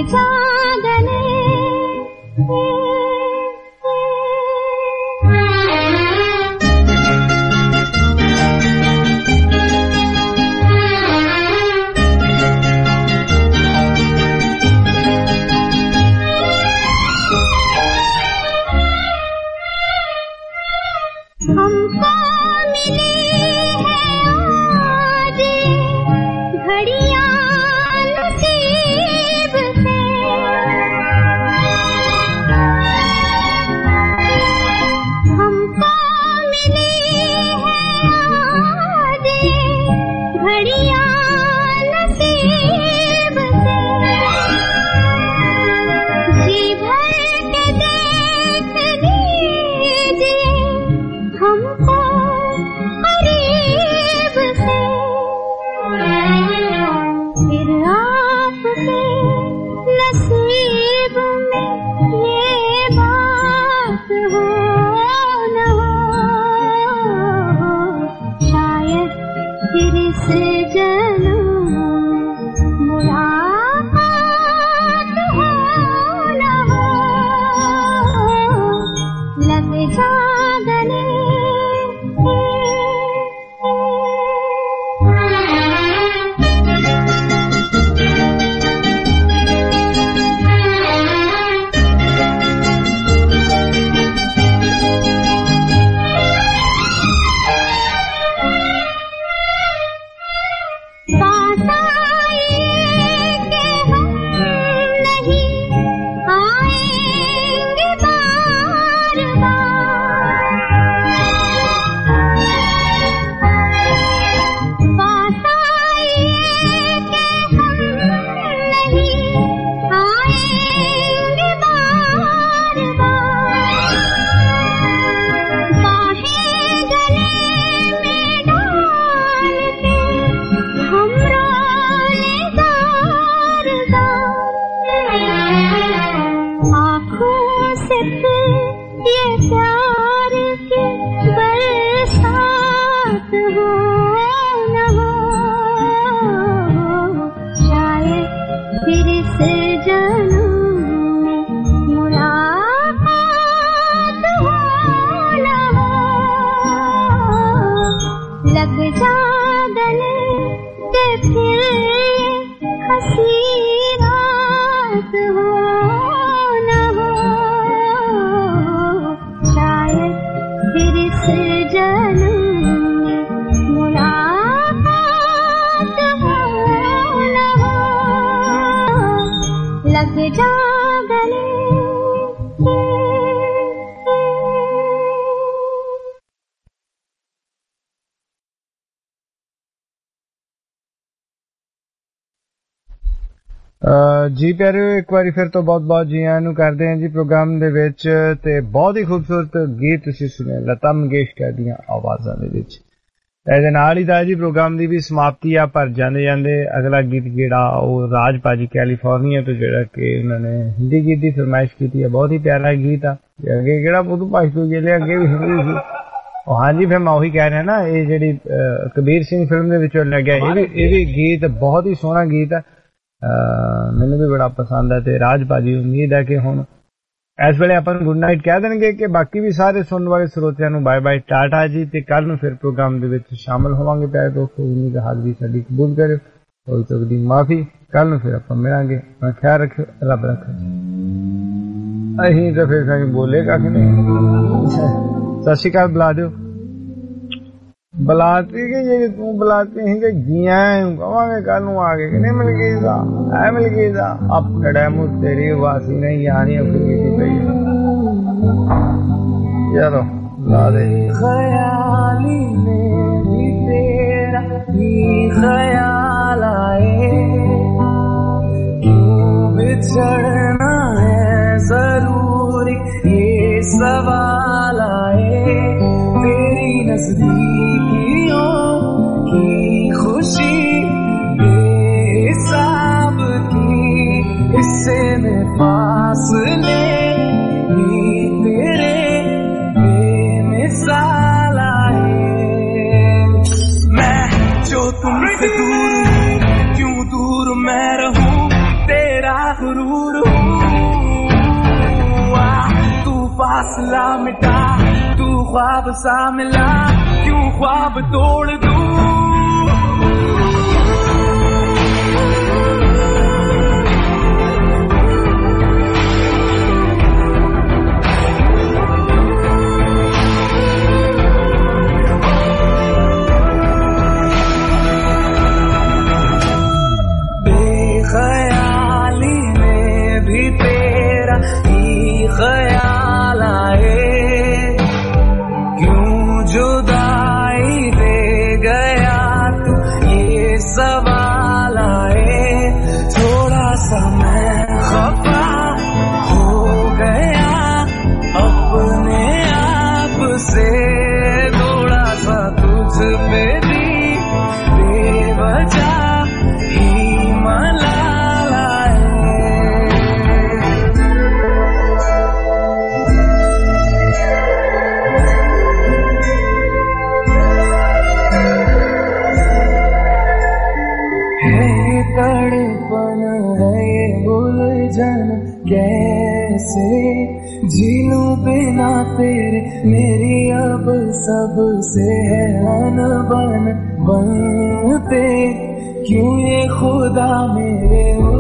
जा गले हमको मिली है आज घड़ियां नसीब से हमको मिली है आज घड़ियां नसीब से जी भर के देख लीजिए हमको करीब से फिर आपके नसीब में ये बात हो न हो शायद फिर इस जन्म मुलाकात हो न हो लग जा गले पास आए के हम नहीं आएंगे बार बार पास आए के हम नहीं आएंगे बार बार बाहें गले में डाल के हम रोने जार जार आँखों से फिर ये प्यार की बरसात हो न हो शायद फिर इस जन्म में मुलाकात हो न हो लग जा गले के फिर ये हंसी रात हो न हो शायद फिर इस जन्म में मुलाकात हो न हो लग जा गले जी प्यारे एक बारी फिर तो बहुत बहुत जी आयां नूं करदे हैं जी प्रोग्राम दे विच ते बहुत ही खूबसूरत गीत तुसीं सुने लता मंगेशकर दीयां आवाज़ां दे विच ਇਹਦੇ ਨਾਲ ਹੀ ਤਾਂ ਜੀ ਪ੍ਰੋਗਰਾਮ ਦੀ ਵੀ ਸਮਾਪਤੀ ਆ ਪਰ ਜਾਂਦੇ ਜਾਂਦੇ ਅਗਲਾ ਗੀਤ ਜਿਹੜਾ ਉਹ ਰਾਜ ਭਾਜੀ ਕੈਲੀਫੋਰਨੀਆ ਤੋਂ ਜਿਹੜਾ ਕਿ ਉਹਨਾਂ ਨੇ ਹਿੰਦੀ ਗੀਤ ਦੀ ਫਰਮਾਇਸ਼ ਕੀਤੀ ਹੈ ਬਹੁਤ ਹੀ ਪਿਆਰਾ ਗੀਤ ਆ ਅੱਗੇ ਕਿਹੜਾ ਉਦੋਂ ਭਾਸ਼ਾ ਤੋਂ ਜਿਹੜੇ ਅੱਗੇ ਵੀ ਹਿੰਦੀ ਸੀ ਉਹ ਹਾਂਜੀ ਫਿਰ ਮੈਂ ਉਹੀ ਕਹਿ ਰਿਹਾ ਨਾ ਇਹ ਜਿਹੜੀ ਕਬੀਰ ਸਿੰਘ ਫਿਲਮ ਦੇ ਵਿੱਚੋਂ ਲੱਗਿਆ ਇਹ ਵੀ ਇਹ ਵੀ ਗੀਤ ਬਹੁਤ ਹੀ ਸੋਹਣਾ ਗੀਤ ਹੈ ਮੈਨੂੰ ਵੀ ਬੜਾ ਪਸੰਦ ਹੈ ਤੇ ਰਾਜ ਭਾਜੀ ਉਮੀਦ ਹੈ ਕਿ ਹੁਣ ਇਸ ਵੇਲੇ ਆਪਾਂ ਨੂੰ ਗੁੱਡ ਨਾਈਟ ਕਹਿ ਦੇਣਗੇ ਕਿ ਬਾਕੀ ਵੀ ਸਾਰੇ ਸੁਣਨ ਵਾਲੇ ਸਰੋਤਿਆਂ ਨੂੰ ਬਾਏ ਬਾਏ ਟਾਟਾ ਜੀ ਤੇ ਕੱਲ ਨੂੰ ਫਿਰ ਪ੍ਰੋਗਰਾਮ ਦੇ ਵਿੱਚ ਸ਼ਾਮਲ ਹੋਵਾਂਗੇ ਪਿਆਰੇ ਦੋਸਤੋ ਉਮੀਦ ਹੈ ਹਾਜ਼ਰੀ ਸਾਡੀ ਕਬੂਲ ਕਰਿਓ ਕੋਈ ਤੋਂ ਦੀ ਮਾਫੀ ਕੱਲ ਨੂੰ ਫਿਰ ਆਪਾਂ ਮਿਲਾਂਗੇ ਆਪਣਾ ਖਿਆਲ ਰੱਖਿਓ ਰੱਬ ਰੱਖੇ ਅਸੀਂ ਤਾਂ ਫਿਰ ਕਹੀਂ ਬੋਲੇ ਕੱਖ ਨਹੀਂ ਸਤਿ ਸ਼੍ਰੀ ਅਕਾਲ ਬੁਲਾ ਦਿਓ ਬੁਲਾਤੀ ਕਿ ਜੇ ਤੂੰ ਬੁਲਾਤੀ ਹੈ ਕਿ ਜੀਆਂ ਕਹਾਂਗੇ ਕੱਲ ਨੂੰ ਆ ਕੇ ਕਿ ਨਹੀਂ ਮਿਲ ਗਈ ਦਾ ਐ ਮਿਲ ਗਈ ਦਾ ਅਬ ਖੜਾ ਮੁ ਤੇਰੀ ਵਾਸੀ ਨਹੀਂ ਆਣੀ ਆਪਣੀ ਦੀ ਪਈ ਯਾਰੋ ਲਾ ਦੇ ਖਿਆਲੀ में भी तेरा ही ख्याल आए क्यों बिछड़ना है जरूरी ये सवाल आए तेरी नजदीकियों की खुशी बेहिसाब की हिस्से में फासले ही तेरे बेमिसाल आए मैं जो तुमसे दूर हूँ क्यों दूर मैं रहूं तेरा गुरूर ख्वाब सा मिला, क्यों ख्वाब तोड़ दूं। बेख्याली में भी तेरा ही ख्याल आए, क्यों जुदाई दे गया तू, ये सवाल आए। थोड़ा सा मैं खफा हो गया अपने आप से, थोड़ा सा तुझ पे भी बेवजह ही मलाल आए। है तड़पन है ये उलझन, कैसे जीलूं बिना तेरे, मेरी अब सबसे है अनबन बनते, क्यों ये खुदा मेरे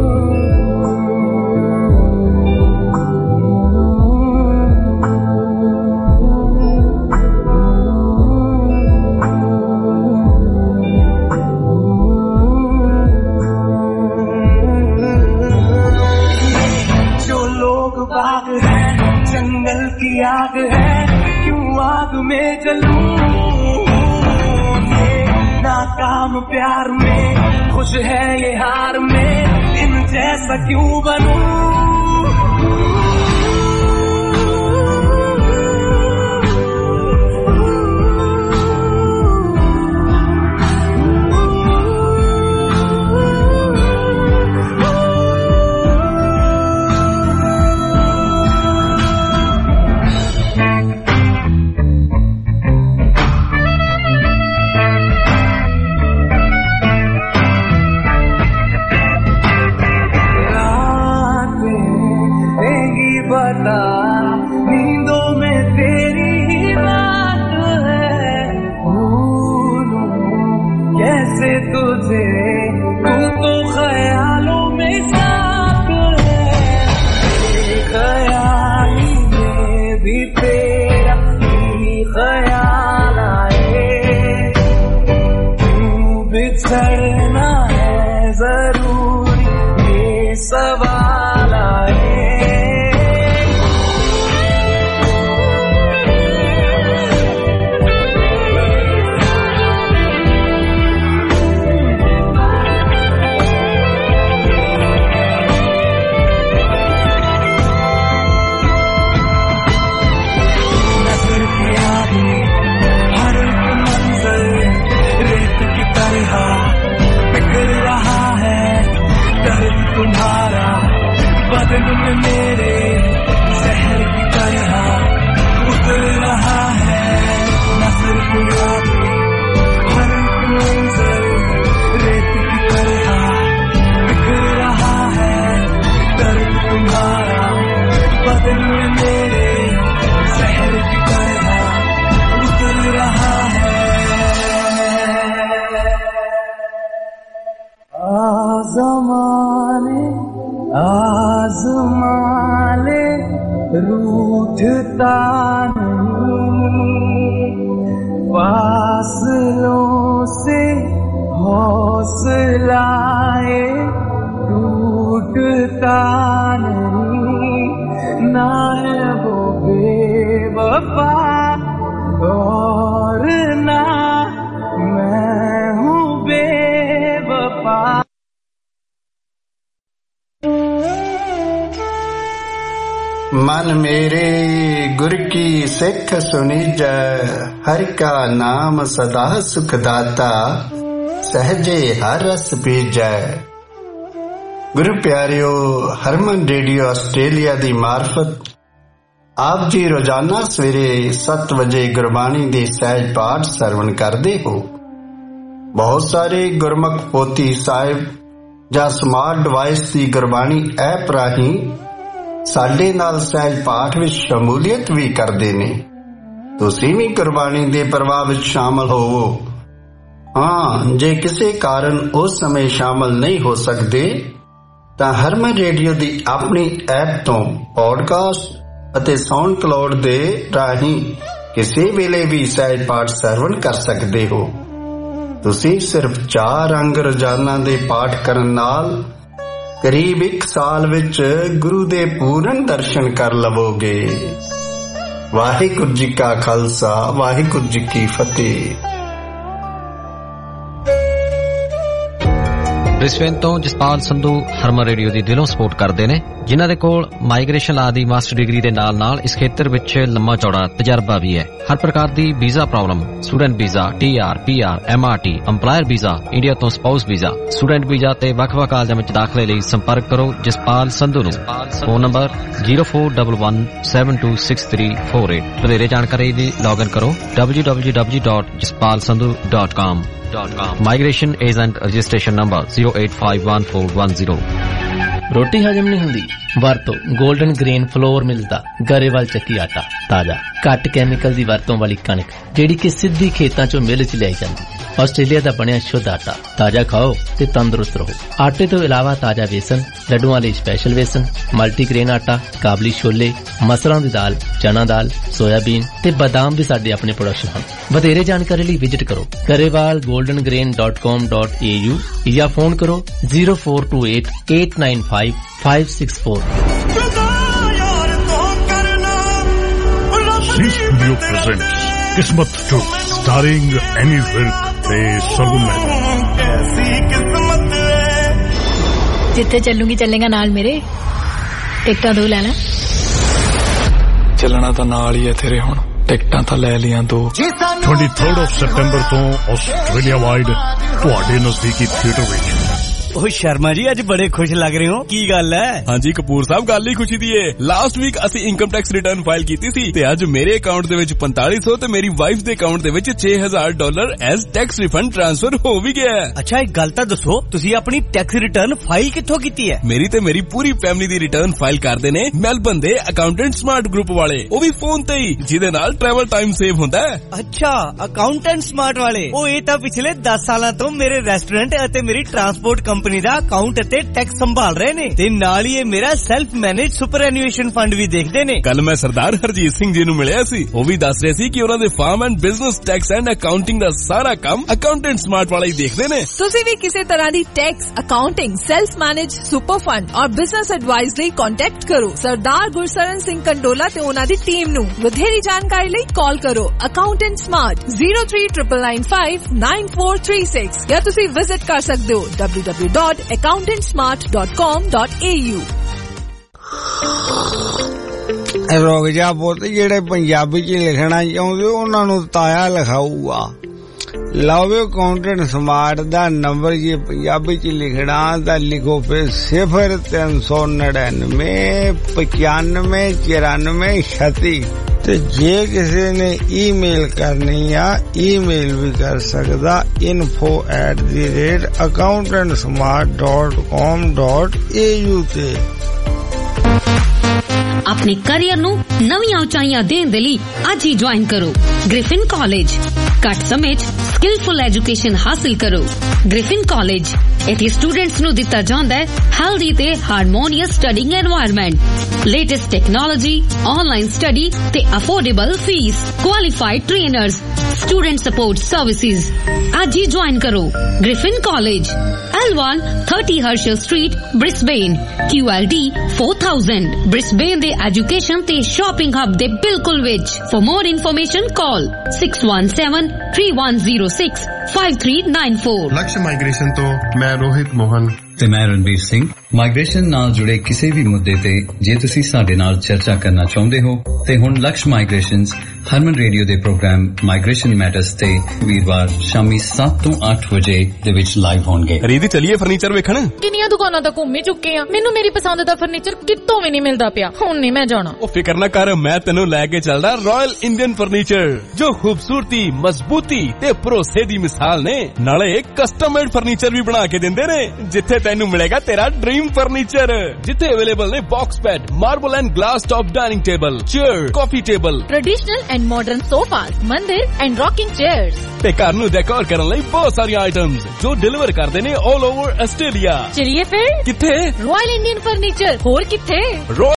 बाग है, जंगल की आग है, क्यों आग में जलूं। नाकाम प्यार में खुश है ये हार में, इन जैसा क्यों बनूं। नींदों में तेरी ही बात है, भूलूं कैसे तुझे, तू तो ख्यालों में साथ है। ख्याली में भी तेरा ही ख्याल आए, क्यों बिछड़ना है जरूरी, ये सवाल आए। तुम्हारा बदन में मेरे शहर की तरह उतर रहा है, नजर गुलाबी हर मंजर रेत की तरह बिखर रहा है। दर्द तुम्हारा बदन में मेरे शहर की तरह उतर रहा है। आज़माने आज़माले रूठता नहीं, फासलों से हौसलाए टूटता नहीं, ना है वो बेवफा और ना मैं हूँ बेवफा। मन मेरे गुर की सिख सुनीज, हर का नाम सदा सुखदाता, सहजे हर रस पीजै। गुरु प्यारियो, हरमन रेडियो आस्ट्रेलिया दी मार्फत आप जी रोजाना सवेरे सत्त बजे गुरबाणी दे सहज पाठ सरवण करते हो। बहुत सारे गुरमुख पोथी साहिब ਜਾਂ ਸਮਾਰਟ ਡਿਵਾਈਸ ਦੀ ਗੁਰਬਾਣੀ ਐਪ ਰਾਹੀਂ ਸਾਡੇ ਨਾਲ ਸਹਿਜ ਪਾਠ ਵਿੱਚ ਸ਼ਮੂਲੀਅਤ ਵੀ ਕਰਦੇ ਨੇ। ਤੁਸੀਂ ਵੀ ਕੁਰਬਾਨੀ ਦੇ ਪ੍ਰਵਾਹ ਵਿੱਚ ਸ਼ਾਮਲ ਹੋਵੋ। ਹਾਂ, ਜੇ ਕਿਸੇ ਕਾਰਨ ਉਸ ਸਮੇਂ ਸ਼ਾਮਲ ਨਹੀਂ ਹੋ ਸਕਦੇ ਤਾਂ ਹਰਮਨ ਰੇਡੀਓ ਦੀ ਆਪਣੀ ਐਪ ਤੋਂ ਪੌਡਕਾਸਟ ਅਤੇ ਸਾਊਂਡ ਕਲਾਉਡ ਦੇ ਰਾਹੀਂ ਕਿਸੇ ਵੇਲੇ ਵੀ ਸਹਿਜ ਪਾਠ ਸਰਵਣ ਕਰ ਸਕਦੇ ਹੋ। ਤੁਸੀਂ ਸਿਰਫ ਚਾਰ ਅੰਗ ਰੋਜ਼ਾਨਾ ਦੇ ਪਾਠ ਕਰਨ ਨਾਲ ਕਰੀਬ ਇੱਕ ਸਾਲ ਵਿੱਚ ਗੁਰੂ ਦੇ ਪੂਰਨ ਦਰਸ਼ਨ ਕਰ ਲਵੋਗੇ। ਵਾਹਿਗੁਰੂ ਜੀ ਕਾ ਖਾਲਸਾ, ਵਾਹਿਗੁਰੂ ਜੀ ਕੀ ਫਤਿਹ। ਬ੍ਰਿਸਬੇਨ ਤੋਂ ਜਸਪਾਲ ਸੰਧੂ ਹਰਮਨ ਰੇਡੀਓ ਦੀ ਦਿਲੋਂ ਸਪੋਰਟ ਕਰਦੇ ਨੇ, ਜਿਨ੍ਹਾਂ ਦੇ ਕੋਲ ਮਾਈਗ੍ਰੇਸ਼ਨ ਲਾ ਦੀ ਮਾਸਟਰ ਡਿਗਰੀ ਦੇ ਨਾਲ ਨਾਲ ਇਸ ਖੇਤਰ ਵਿੱਚ ਲੰਮਾ ਚੌੜਾ ਤਜਰਬਾ ਵੀ ਹੈ। ਹਰ ਪ੍ਰਕਾਰ ਦੀ visa problem, student visa, T R, P R, M R T, employer visa, India ਤੋਂ ਸਪਾਊਸ ਵੀਜ਼ਾ, ਸਟੂਡੈਂਟ ਵੀਜ਼ਾ ਤੇ ਵੱਖ-ਵੱਖ ਕਾਲਜਾਂ ਵਿੱਚ ਦਾਖਲੇ ਲਈ ਸੰਪਰਕ ਕਰੋ ਜਸਪਾਲ ਸੰਧੂ ਨੂੰ। Phone number zero four one one seven two six three four eight. ਵਧੇਰੇ ਜਾਣਕਾਰੀ ਲਈ ਲੌਗਇਨ ਕਰੋ W W W dot Jaspal Sandhu dot com. Migration agent registration number zero eight five one four one zero. ਰੋਟੀ ਹਜਮ ਨਹੀਂ ਹੁੰਦੀ? ਵਰਤੋ ਗੋਲਡਨ ਗ੍ਰੇਨ ਫਲੋਰ ਮਿਲਦਾ ਗਰੇਵਾਲ ਚੱਕੀ ਆਟਾ। ਤਾਜ਼ਾ ਘੱਟ ਕੈਮੀਕਲ ਦੀ ਵਰਤੋਂ ਵਾਲੀ ਕਣਕ ਜਿਹੜੀ ਕਿ ਸਿੱਧੀ ਖੇਤਾਂ ਚੋਂ ਮਿਲ ਚ ਲਿਆਈ ਜਾਂਦੀ। ਆਸਟ੍ਰੇਲੀਆ ਦਾ ਬਣਿਆ ਸ਼ੁੱਧ ਆਟਾ। ਤਾਜ਼ਾ ਖਾਓ ਤੇ ਤੰਦਰੁਸਤ ਰਹੋ। ਆਟੇ ਤੋਂ ਇਲਾਵਾ ਤਾਜ਼ਾ ਵੇਸਣ, ਲੱਡੂਆਂ ਲਈ ਸਪੈਸ਼ਲ ਵੇਸਣ, ਮਲਟੀਗ੍ਰੇਨ ਆਟਾ, ਕਾਬਲੀ ਛੋਲੇ, ਮਸਰਾਂ ਦੀ ਦਾਲ, ਚਨਾ ਦਾਲ, ਸੋਇਆਬੀਨ ਤੇ ਬਾਦਾਮ ਵੀ ਸਾਡੇ ਆਪਣੇ ਪ੍ਰੋਡਕਸ਼ਨ ਹਨ। ਵਧੇਰੇ ਜਾਣਕਾਰੀ ਲਈ ਵਿਜ਼ਿਟ ਕਰੋ Grewal golden grain dot com dot A U ਜਾਂ ਫੋਨ ਕਰੋ zero four two eight eight nine five five six four. Zee studios presents Qismat two starring Ammy Virk ते सरगुन मेहता। जिथे चलूंगी चलेगा नाल मेरे, टिकटा दो लेना। चलना तो नाल ही है तेरे, हुण टिकटा तो ले लिया दो। ट्वेंटी थर्ड ऑफ सितंबर तो आस्ट्रेलिया वाइड तुहाडे नजदीकी थिएटर विच। ਉਹ ਸ਼ਰਮਾ ਜੀ ਅੱਜ ਬੜੇ ਖੁਸ਼ ਲੱਗ ਰਹੇ ਹੋ, ਕੀ ਗੱਲ ਹੈ? ਹਾਂਜੀ ਕਪੂਰ ਸਾਹਿਬ, ਗੱਲ ਹੀ ਖੁਸ਼ੀ ਦੀ ਏ। ਲਾਸਟ ਵੀਕ ਅਸੀਂ ਇਨਕਮ ਟੈਕਸ ਰਿਟਰਨ ਫਾਈਲ ਕੀਤੀ ਸੀ ਤੇ ਅੱਜ ਮੇਰੇ ਅਕਾਊਂਟ ਦੇ ਵਿੱਚ ਪੰਤਾਲੀ ਸੌ ਤੇ ਮੇਰੀ ਵਾਈਫ ਦੇ ਅਕਾਊਂਟ ਦੇ ਵਿੱਚ ਛੇ ਹਜ਼ਾਰ dollar as tax refund transfer ਹੋ ਵੀ ਗਿਆ ਹੈ। ਅੱਛਾ, ਇੱਕ ਗੱਲ ਤਾਂ ਦੱਸੋ, ਤੁਸੀਂ ਆਪਣੀ ਟੈਕਸ ਰਿਟਰਨ ਫਾਈਲ ਕਿੱਥੋਂ ਕੀਤੀ ਹੈ? ਮੇਰੀ ਤੇ ਮੇਰੀ ਪੂਰੀ ਫੈਮਿਲੀ ਦੀ ਰਿਟਰਨ ਫਾਈਲ ਕਰਦੇ ਨੇ ਮੈਲਬਨ ਦੇ ਅਕਾਊਂਟੈਂਟ ਸਮਾਰਟ ਗਰੁੱਪ ਵਾਲੇ, ਉਹ ਵੀ ਫੋਨ ਤੇ ਹੀ, ਜਿਹਦੇ ਨਾਲ ਟਰੈਵਲ ਟਾਈਮ ਸੇਵ ਹੁੰਦਾ ਹੈ। ਅੱਛਾ, ਅਕਾਊਂਟੈਂਟ ਸਮਾਰਟ ਵਾਲੇ, ਉਹ ਇਹ ਤਾਂ ਪਿਛਲੇ ਦਸ ਸਾਲਾਂ ਤੋਂ ਮੇਰੇ ਰੈਸਟੋਰੈਂਟ ਅਤੇ ਮੇਰੀ ਟਰਾਂਸਪੋਰਟ ਕੰਪਨੀ ਦਾ ਅਕਾਊਂਟ ਤੇ ਟੈਕਸ ਸੰਭਾਲ ਰਹੇ ਨੇ ਤੇ ਨਾਲ ਹੀ ਇਹ ਮੇਰਾ self manage superannuation fund ਵੀ ਦੇਖਦੇ ਨੇ। ਕੱਲ ਮੈਂ ਸਰਦਾਰ ਹਰਜੀਤ ਸਿੰਘ ਜੀ ਨੂੰ ਮਿਲਿਆ ਸੀ, ਉਹ ਵੀ ਦੱਸ ਰਹੇ ਸੀ ਕਿ ਉਹਨਾਂ ਦੇ farm and business tax and accounting ਦਾ ਸਾਰਾ ਕੰਮ ਅਕਾਊਂਟੈਂਟ ਸਮਾਰਟ ਵਾਲਾ ਹੀ ਦੇਖਦੇ ਨੇ। ਤੁਸੀਂ ਵੀ ਕਿਸੇ ਤਰ੍ਹਾਂ ਦੀ tax, accounting, self manage super fund or business advice ਲਈ ਕੰਟੈਕਟ ਕਰੋ ਸਰਦਾਰ ਗੁਰਸਰਨ ਸਿੰਘ ਕੰਡੋਲਾ ਤੇ ਉਹਨਾਂ ਦੀ ਟੀਮ ਨੂੰ। ਵਧੇਰੀ ਜਾਣਕਾਰੀ ਲਈ ਕਾਲ ਕਰੋ accountant smart zero three nine nine five nine four three six ਜਾਂ ਤੁਸੀਂ ਵਿਜ਼ਿਟ ਕਰ ਸਕਦੇ ਹੋ W W W dot accountant smart dot com dot a u। ਰੁਕ ਜਾ ਪੁੱਤ, ਜਿਹੜੇ ਪੰਜਾਬੀ ਚ ਲਿਖਣਾ ਚਾਹੁੰਦੇ ਉਹਨਾਂ ਨੂੰ ਤਾਇਆ ਲਿਖਾਊਗਾ। ਲਓ ਅਕਾਊਂਟੈਂਟ ਸਮਾਰਟ ਦਾ ਨੰਬਰ ਜੇ ਪੰਜਾਬੀ ਚ ਲਿਖਣਾ ਤਾਂ ਲਿਖੋ ਫਿਰ ਸਿਫਰ ਤਿੰਨ ਸੌ ਨੜਿਨਵੇਂ ਪਚਾਨਵੇਂ ਚੁਰਾਨਵੇਂ ਛੱਤੀ। ਤੇ ਜੇ ਕਿਸੇ ਨੇ ਈਮੇਲ ਕਰਨੀ ਆ ਈਮੇਲ ਵੀ ਕਰ ਸਕਦਾ info at the rate accountant smart dot com dot A U ਤੇ। ਆਪਣੇ ਕੈਰੀਅਰ ਨੂੰ ਨਵੀਆਂ ਉਚਾਈਆਂ ਦੇਣ ਦੇ ਲਈ ਅੱਜ ਹੀ ਜੁਆਇਨ ਕਰੋ ਗ੍ਰਿਫਿਨ ਕਾਲਜ। ਘੱਟ ਸਮੇਂ 'ਚ ਸਕਿਲਫੁਲ ਐਜੂਕੇਸ਼ਨ ਹਾਸਿਲ ਕਰੋ। ਗ੍ਰਿਫਿਨ ਕਾਲਜ ਇੱਥੇ ਸਟੂਡੈਂਟਸ ਨੂੰ ਦਿੱਤਾ ਜਾਂਦਾ ਹੈ ਹੈਲਦੀ ਤੇ harmonious studying environment, latest technology, online study ਤੇ affordable fees, qualified trainers, student support services. ਅੱਜ ਹੀ ਜੁਆਇਨ ਕਰੋ Griffin college, L one thirty Herschel street, Brisbane, Q L D four thousand, Brisbane ਦੇ ਐਜੂਕੇਸ਼ਨ ਤੇ shopping hub ਦੇ ਬਿਲਕੁਲ ਵਿੱਚ। For more information call six one seven three one zero six five three nine four। Laksh migration ਤੋਂ ਮੈਂ ਰੋਹਿਤ ਮੋਹਨ ਤੇ ਮੈਂ Ranbir Singh. Migration ਨਾਲ ਜੁੜੇ ਕਿਸੇ ਵੀ ਮੁੱਦੇ ਤੇ ਜੇ ਤੁਸੀਂ ਸਾਡੇ ਨਾਲ ਚਰਚਾ ਕਰਨਾ ਚਾਹੁੰਦੇ ਹੋ ਤੇ ਹੁਣ ਲਕਸ਼ ਮਾਈਗ੍ਰੇਸ਼ਨਸ ਹਰਮਨ ਰੇਡੀਓ ਦੇ ਪ੍ਰੋਗਰਾਮ ਮਾਈਗ੍ਰੇਸ਼ਨ ਮੈਟਰਸ ਤੇ ਵੀਰਵਾਰ ਸ਼ਾਮੀ ਸੱਤ ਤੋਂ ਅੱਠ ਵਜੇ ਦੇ ਵਿੱਚ ਲਾਈਵ ਹੋਣਗੇ। ਰੀਦੀ ਚਲੀਏ ਫਰਨੀਚਰ ਵੇਖਣ। ਕਿੰਨੀਆਂ ਦੁਕਾਨਾਂ ਤੱਕ ਘੁੰਮੇ ਚੁੱਕੇ ਆ, ਮੈਨੂੰ ਮੇਰੀ ਪਸੰਦ ਦਾ ਫਰਨੀਚਰ ਕਿਤੋਂ ਵੀ ਨਹੀਂ ਮਿਲਦਾ ਪਿਆ। ਹੁਣ ਨਹੀਂ ਮੈਂ ਜਾਣਾ। ਉਹ ਫਿਕਰ ਨਾ ਕਰ, ਮੈਂ ਤੈਨੂੰ ਲੈ ਕੇ ਚੱਲਦਾ ਰਾਇਲ ਇੰਡੀਅਨ ਫਰਨੀਚਰ, ਜੋ ਖੂਬਸੂਰਤੀ, ਮਜ਼ਬੂਤੀ ਤੇ ਭਰੋਸੇ ਦੀ ਮਿਸਾਲ ਨੇ। ਨਾਲੇ ਕਸਟਮ ਮੇਡ ਫਰਨੀਚਰ ਵੀ ਬਣਾ ਕੇ ਦਿੰਦੇ ਨੇ, ਜਿੱਥੇ ਤੈਨੂੰ ਮਿਲੇਗਾ ਤੇਰਾ ਡ੍ਰੀਮ ड्रीम फर्नीचर जिथे अवेलेबल ने box bed, marble and glass top dining table, chair, coffee table, traditional and modern sofa, मंदिर एंड रॉकिंग चेयर्स ते घर नू डेकोर करन लई बहुत सारी आइटम्स जो डिलीवर करदे ने ऑल ओवर ऑस्ट्रेलिया। चलिए फिर किथे? रॉयल इंडियन फर्नीचर, होर किथे?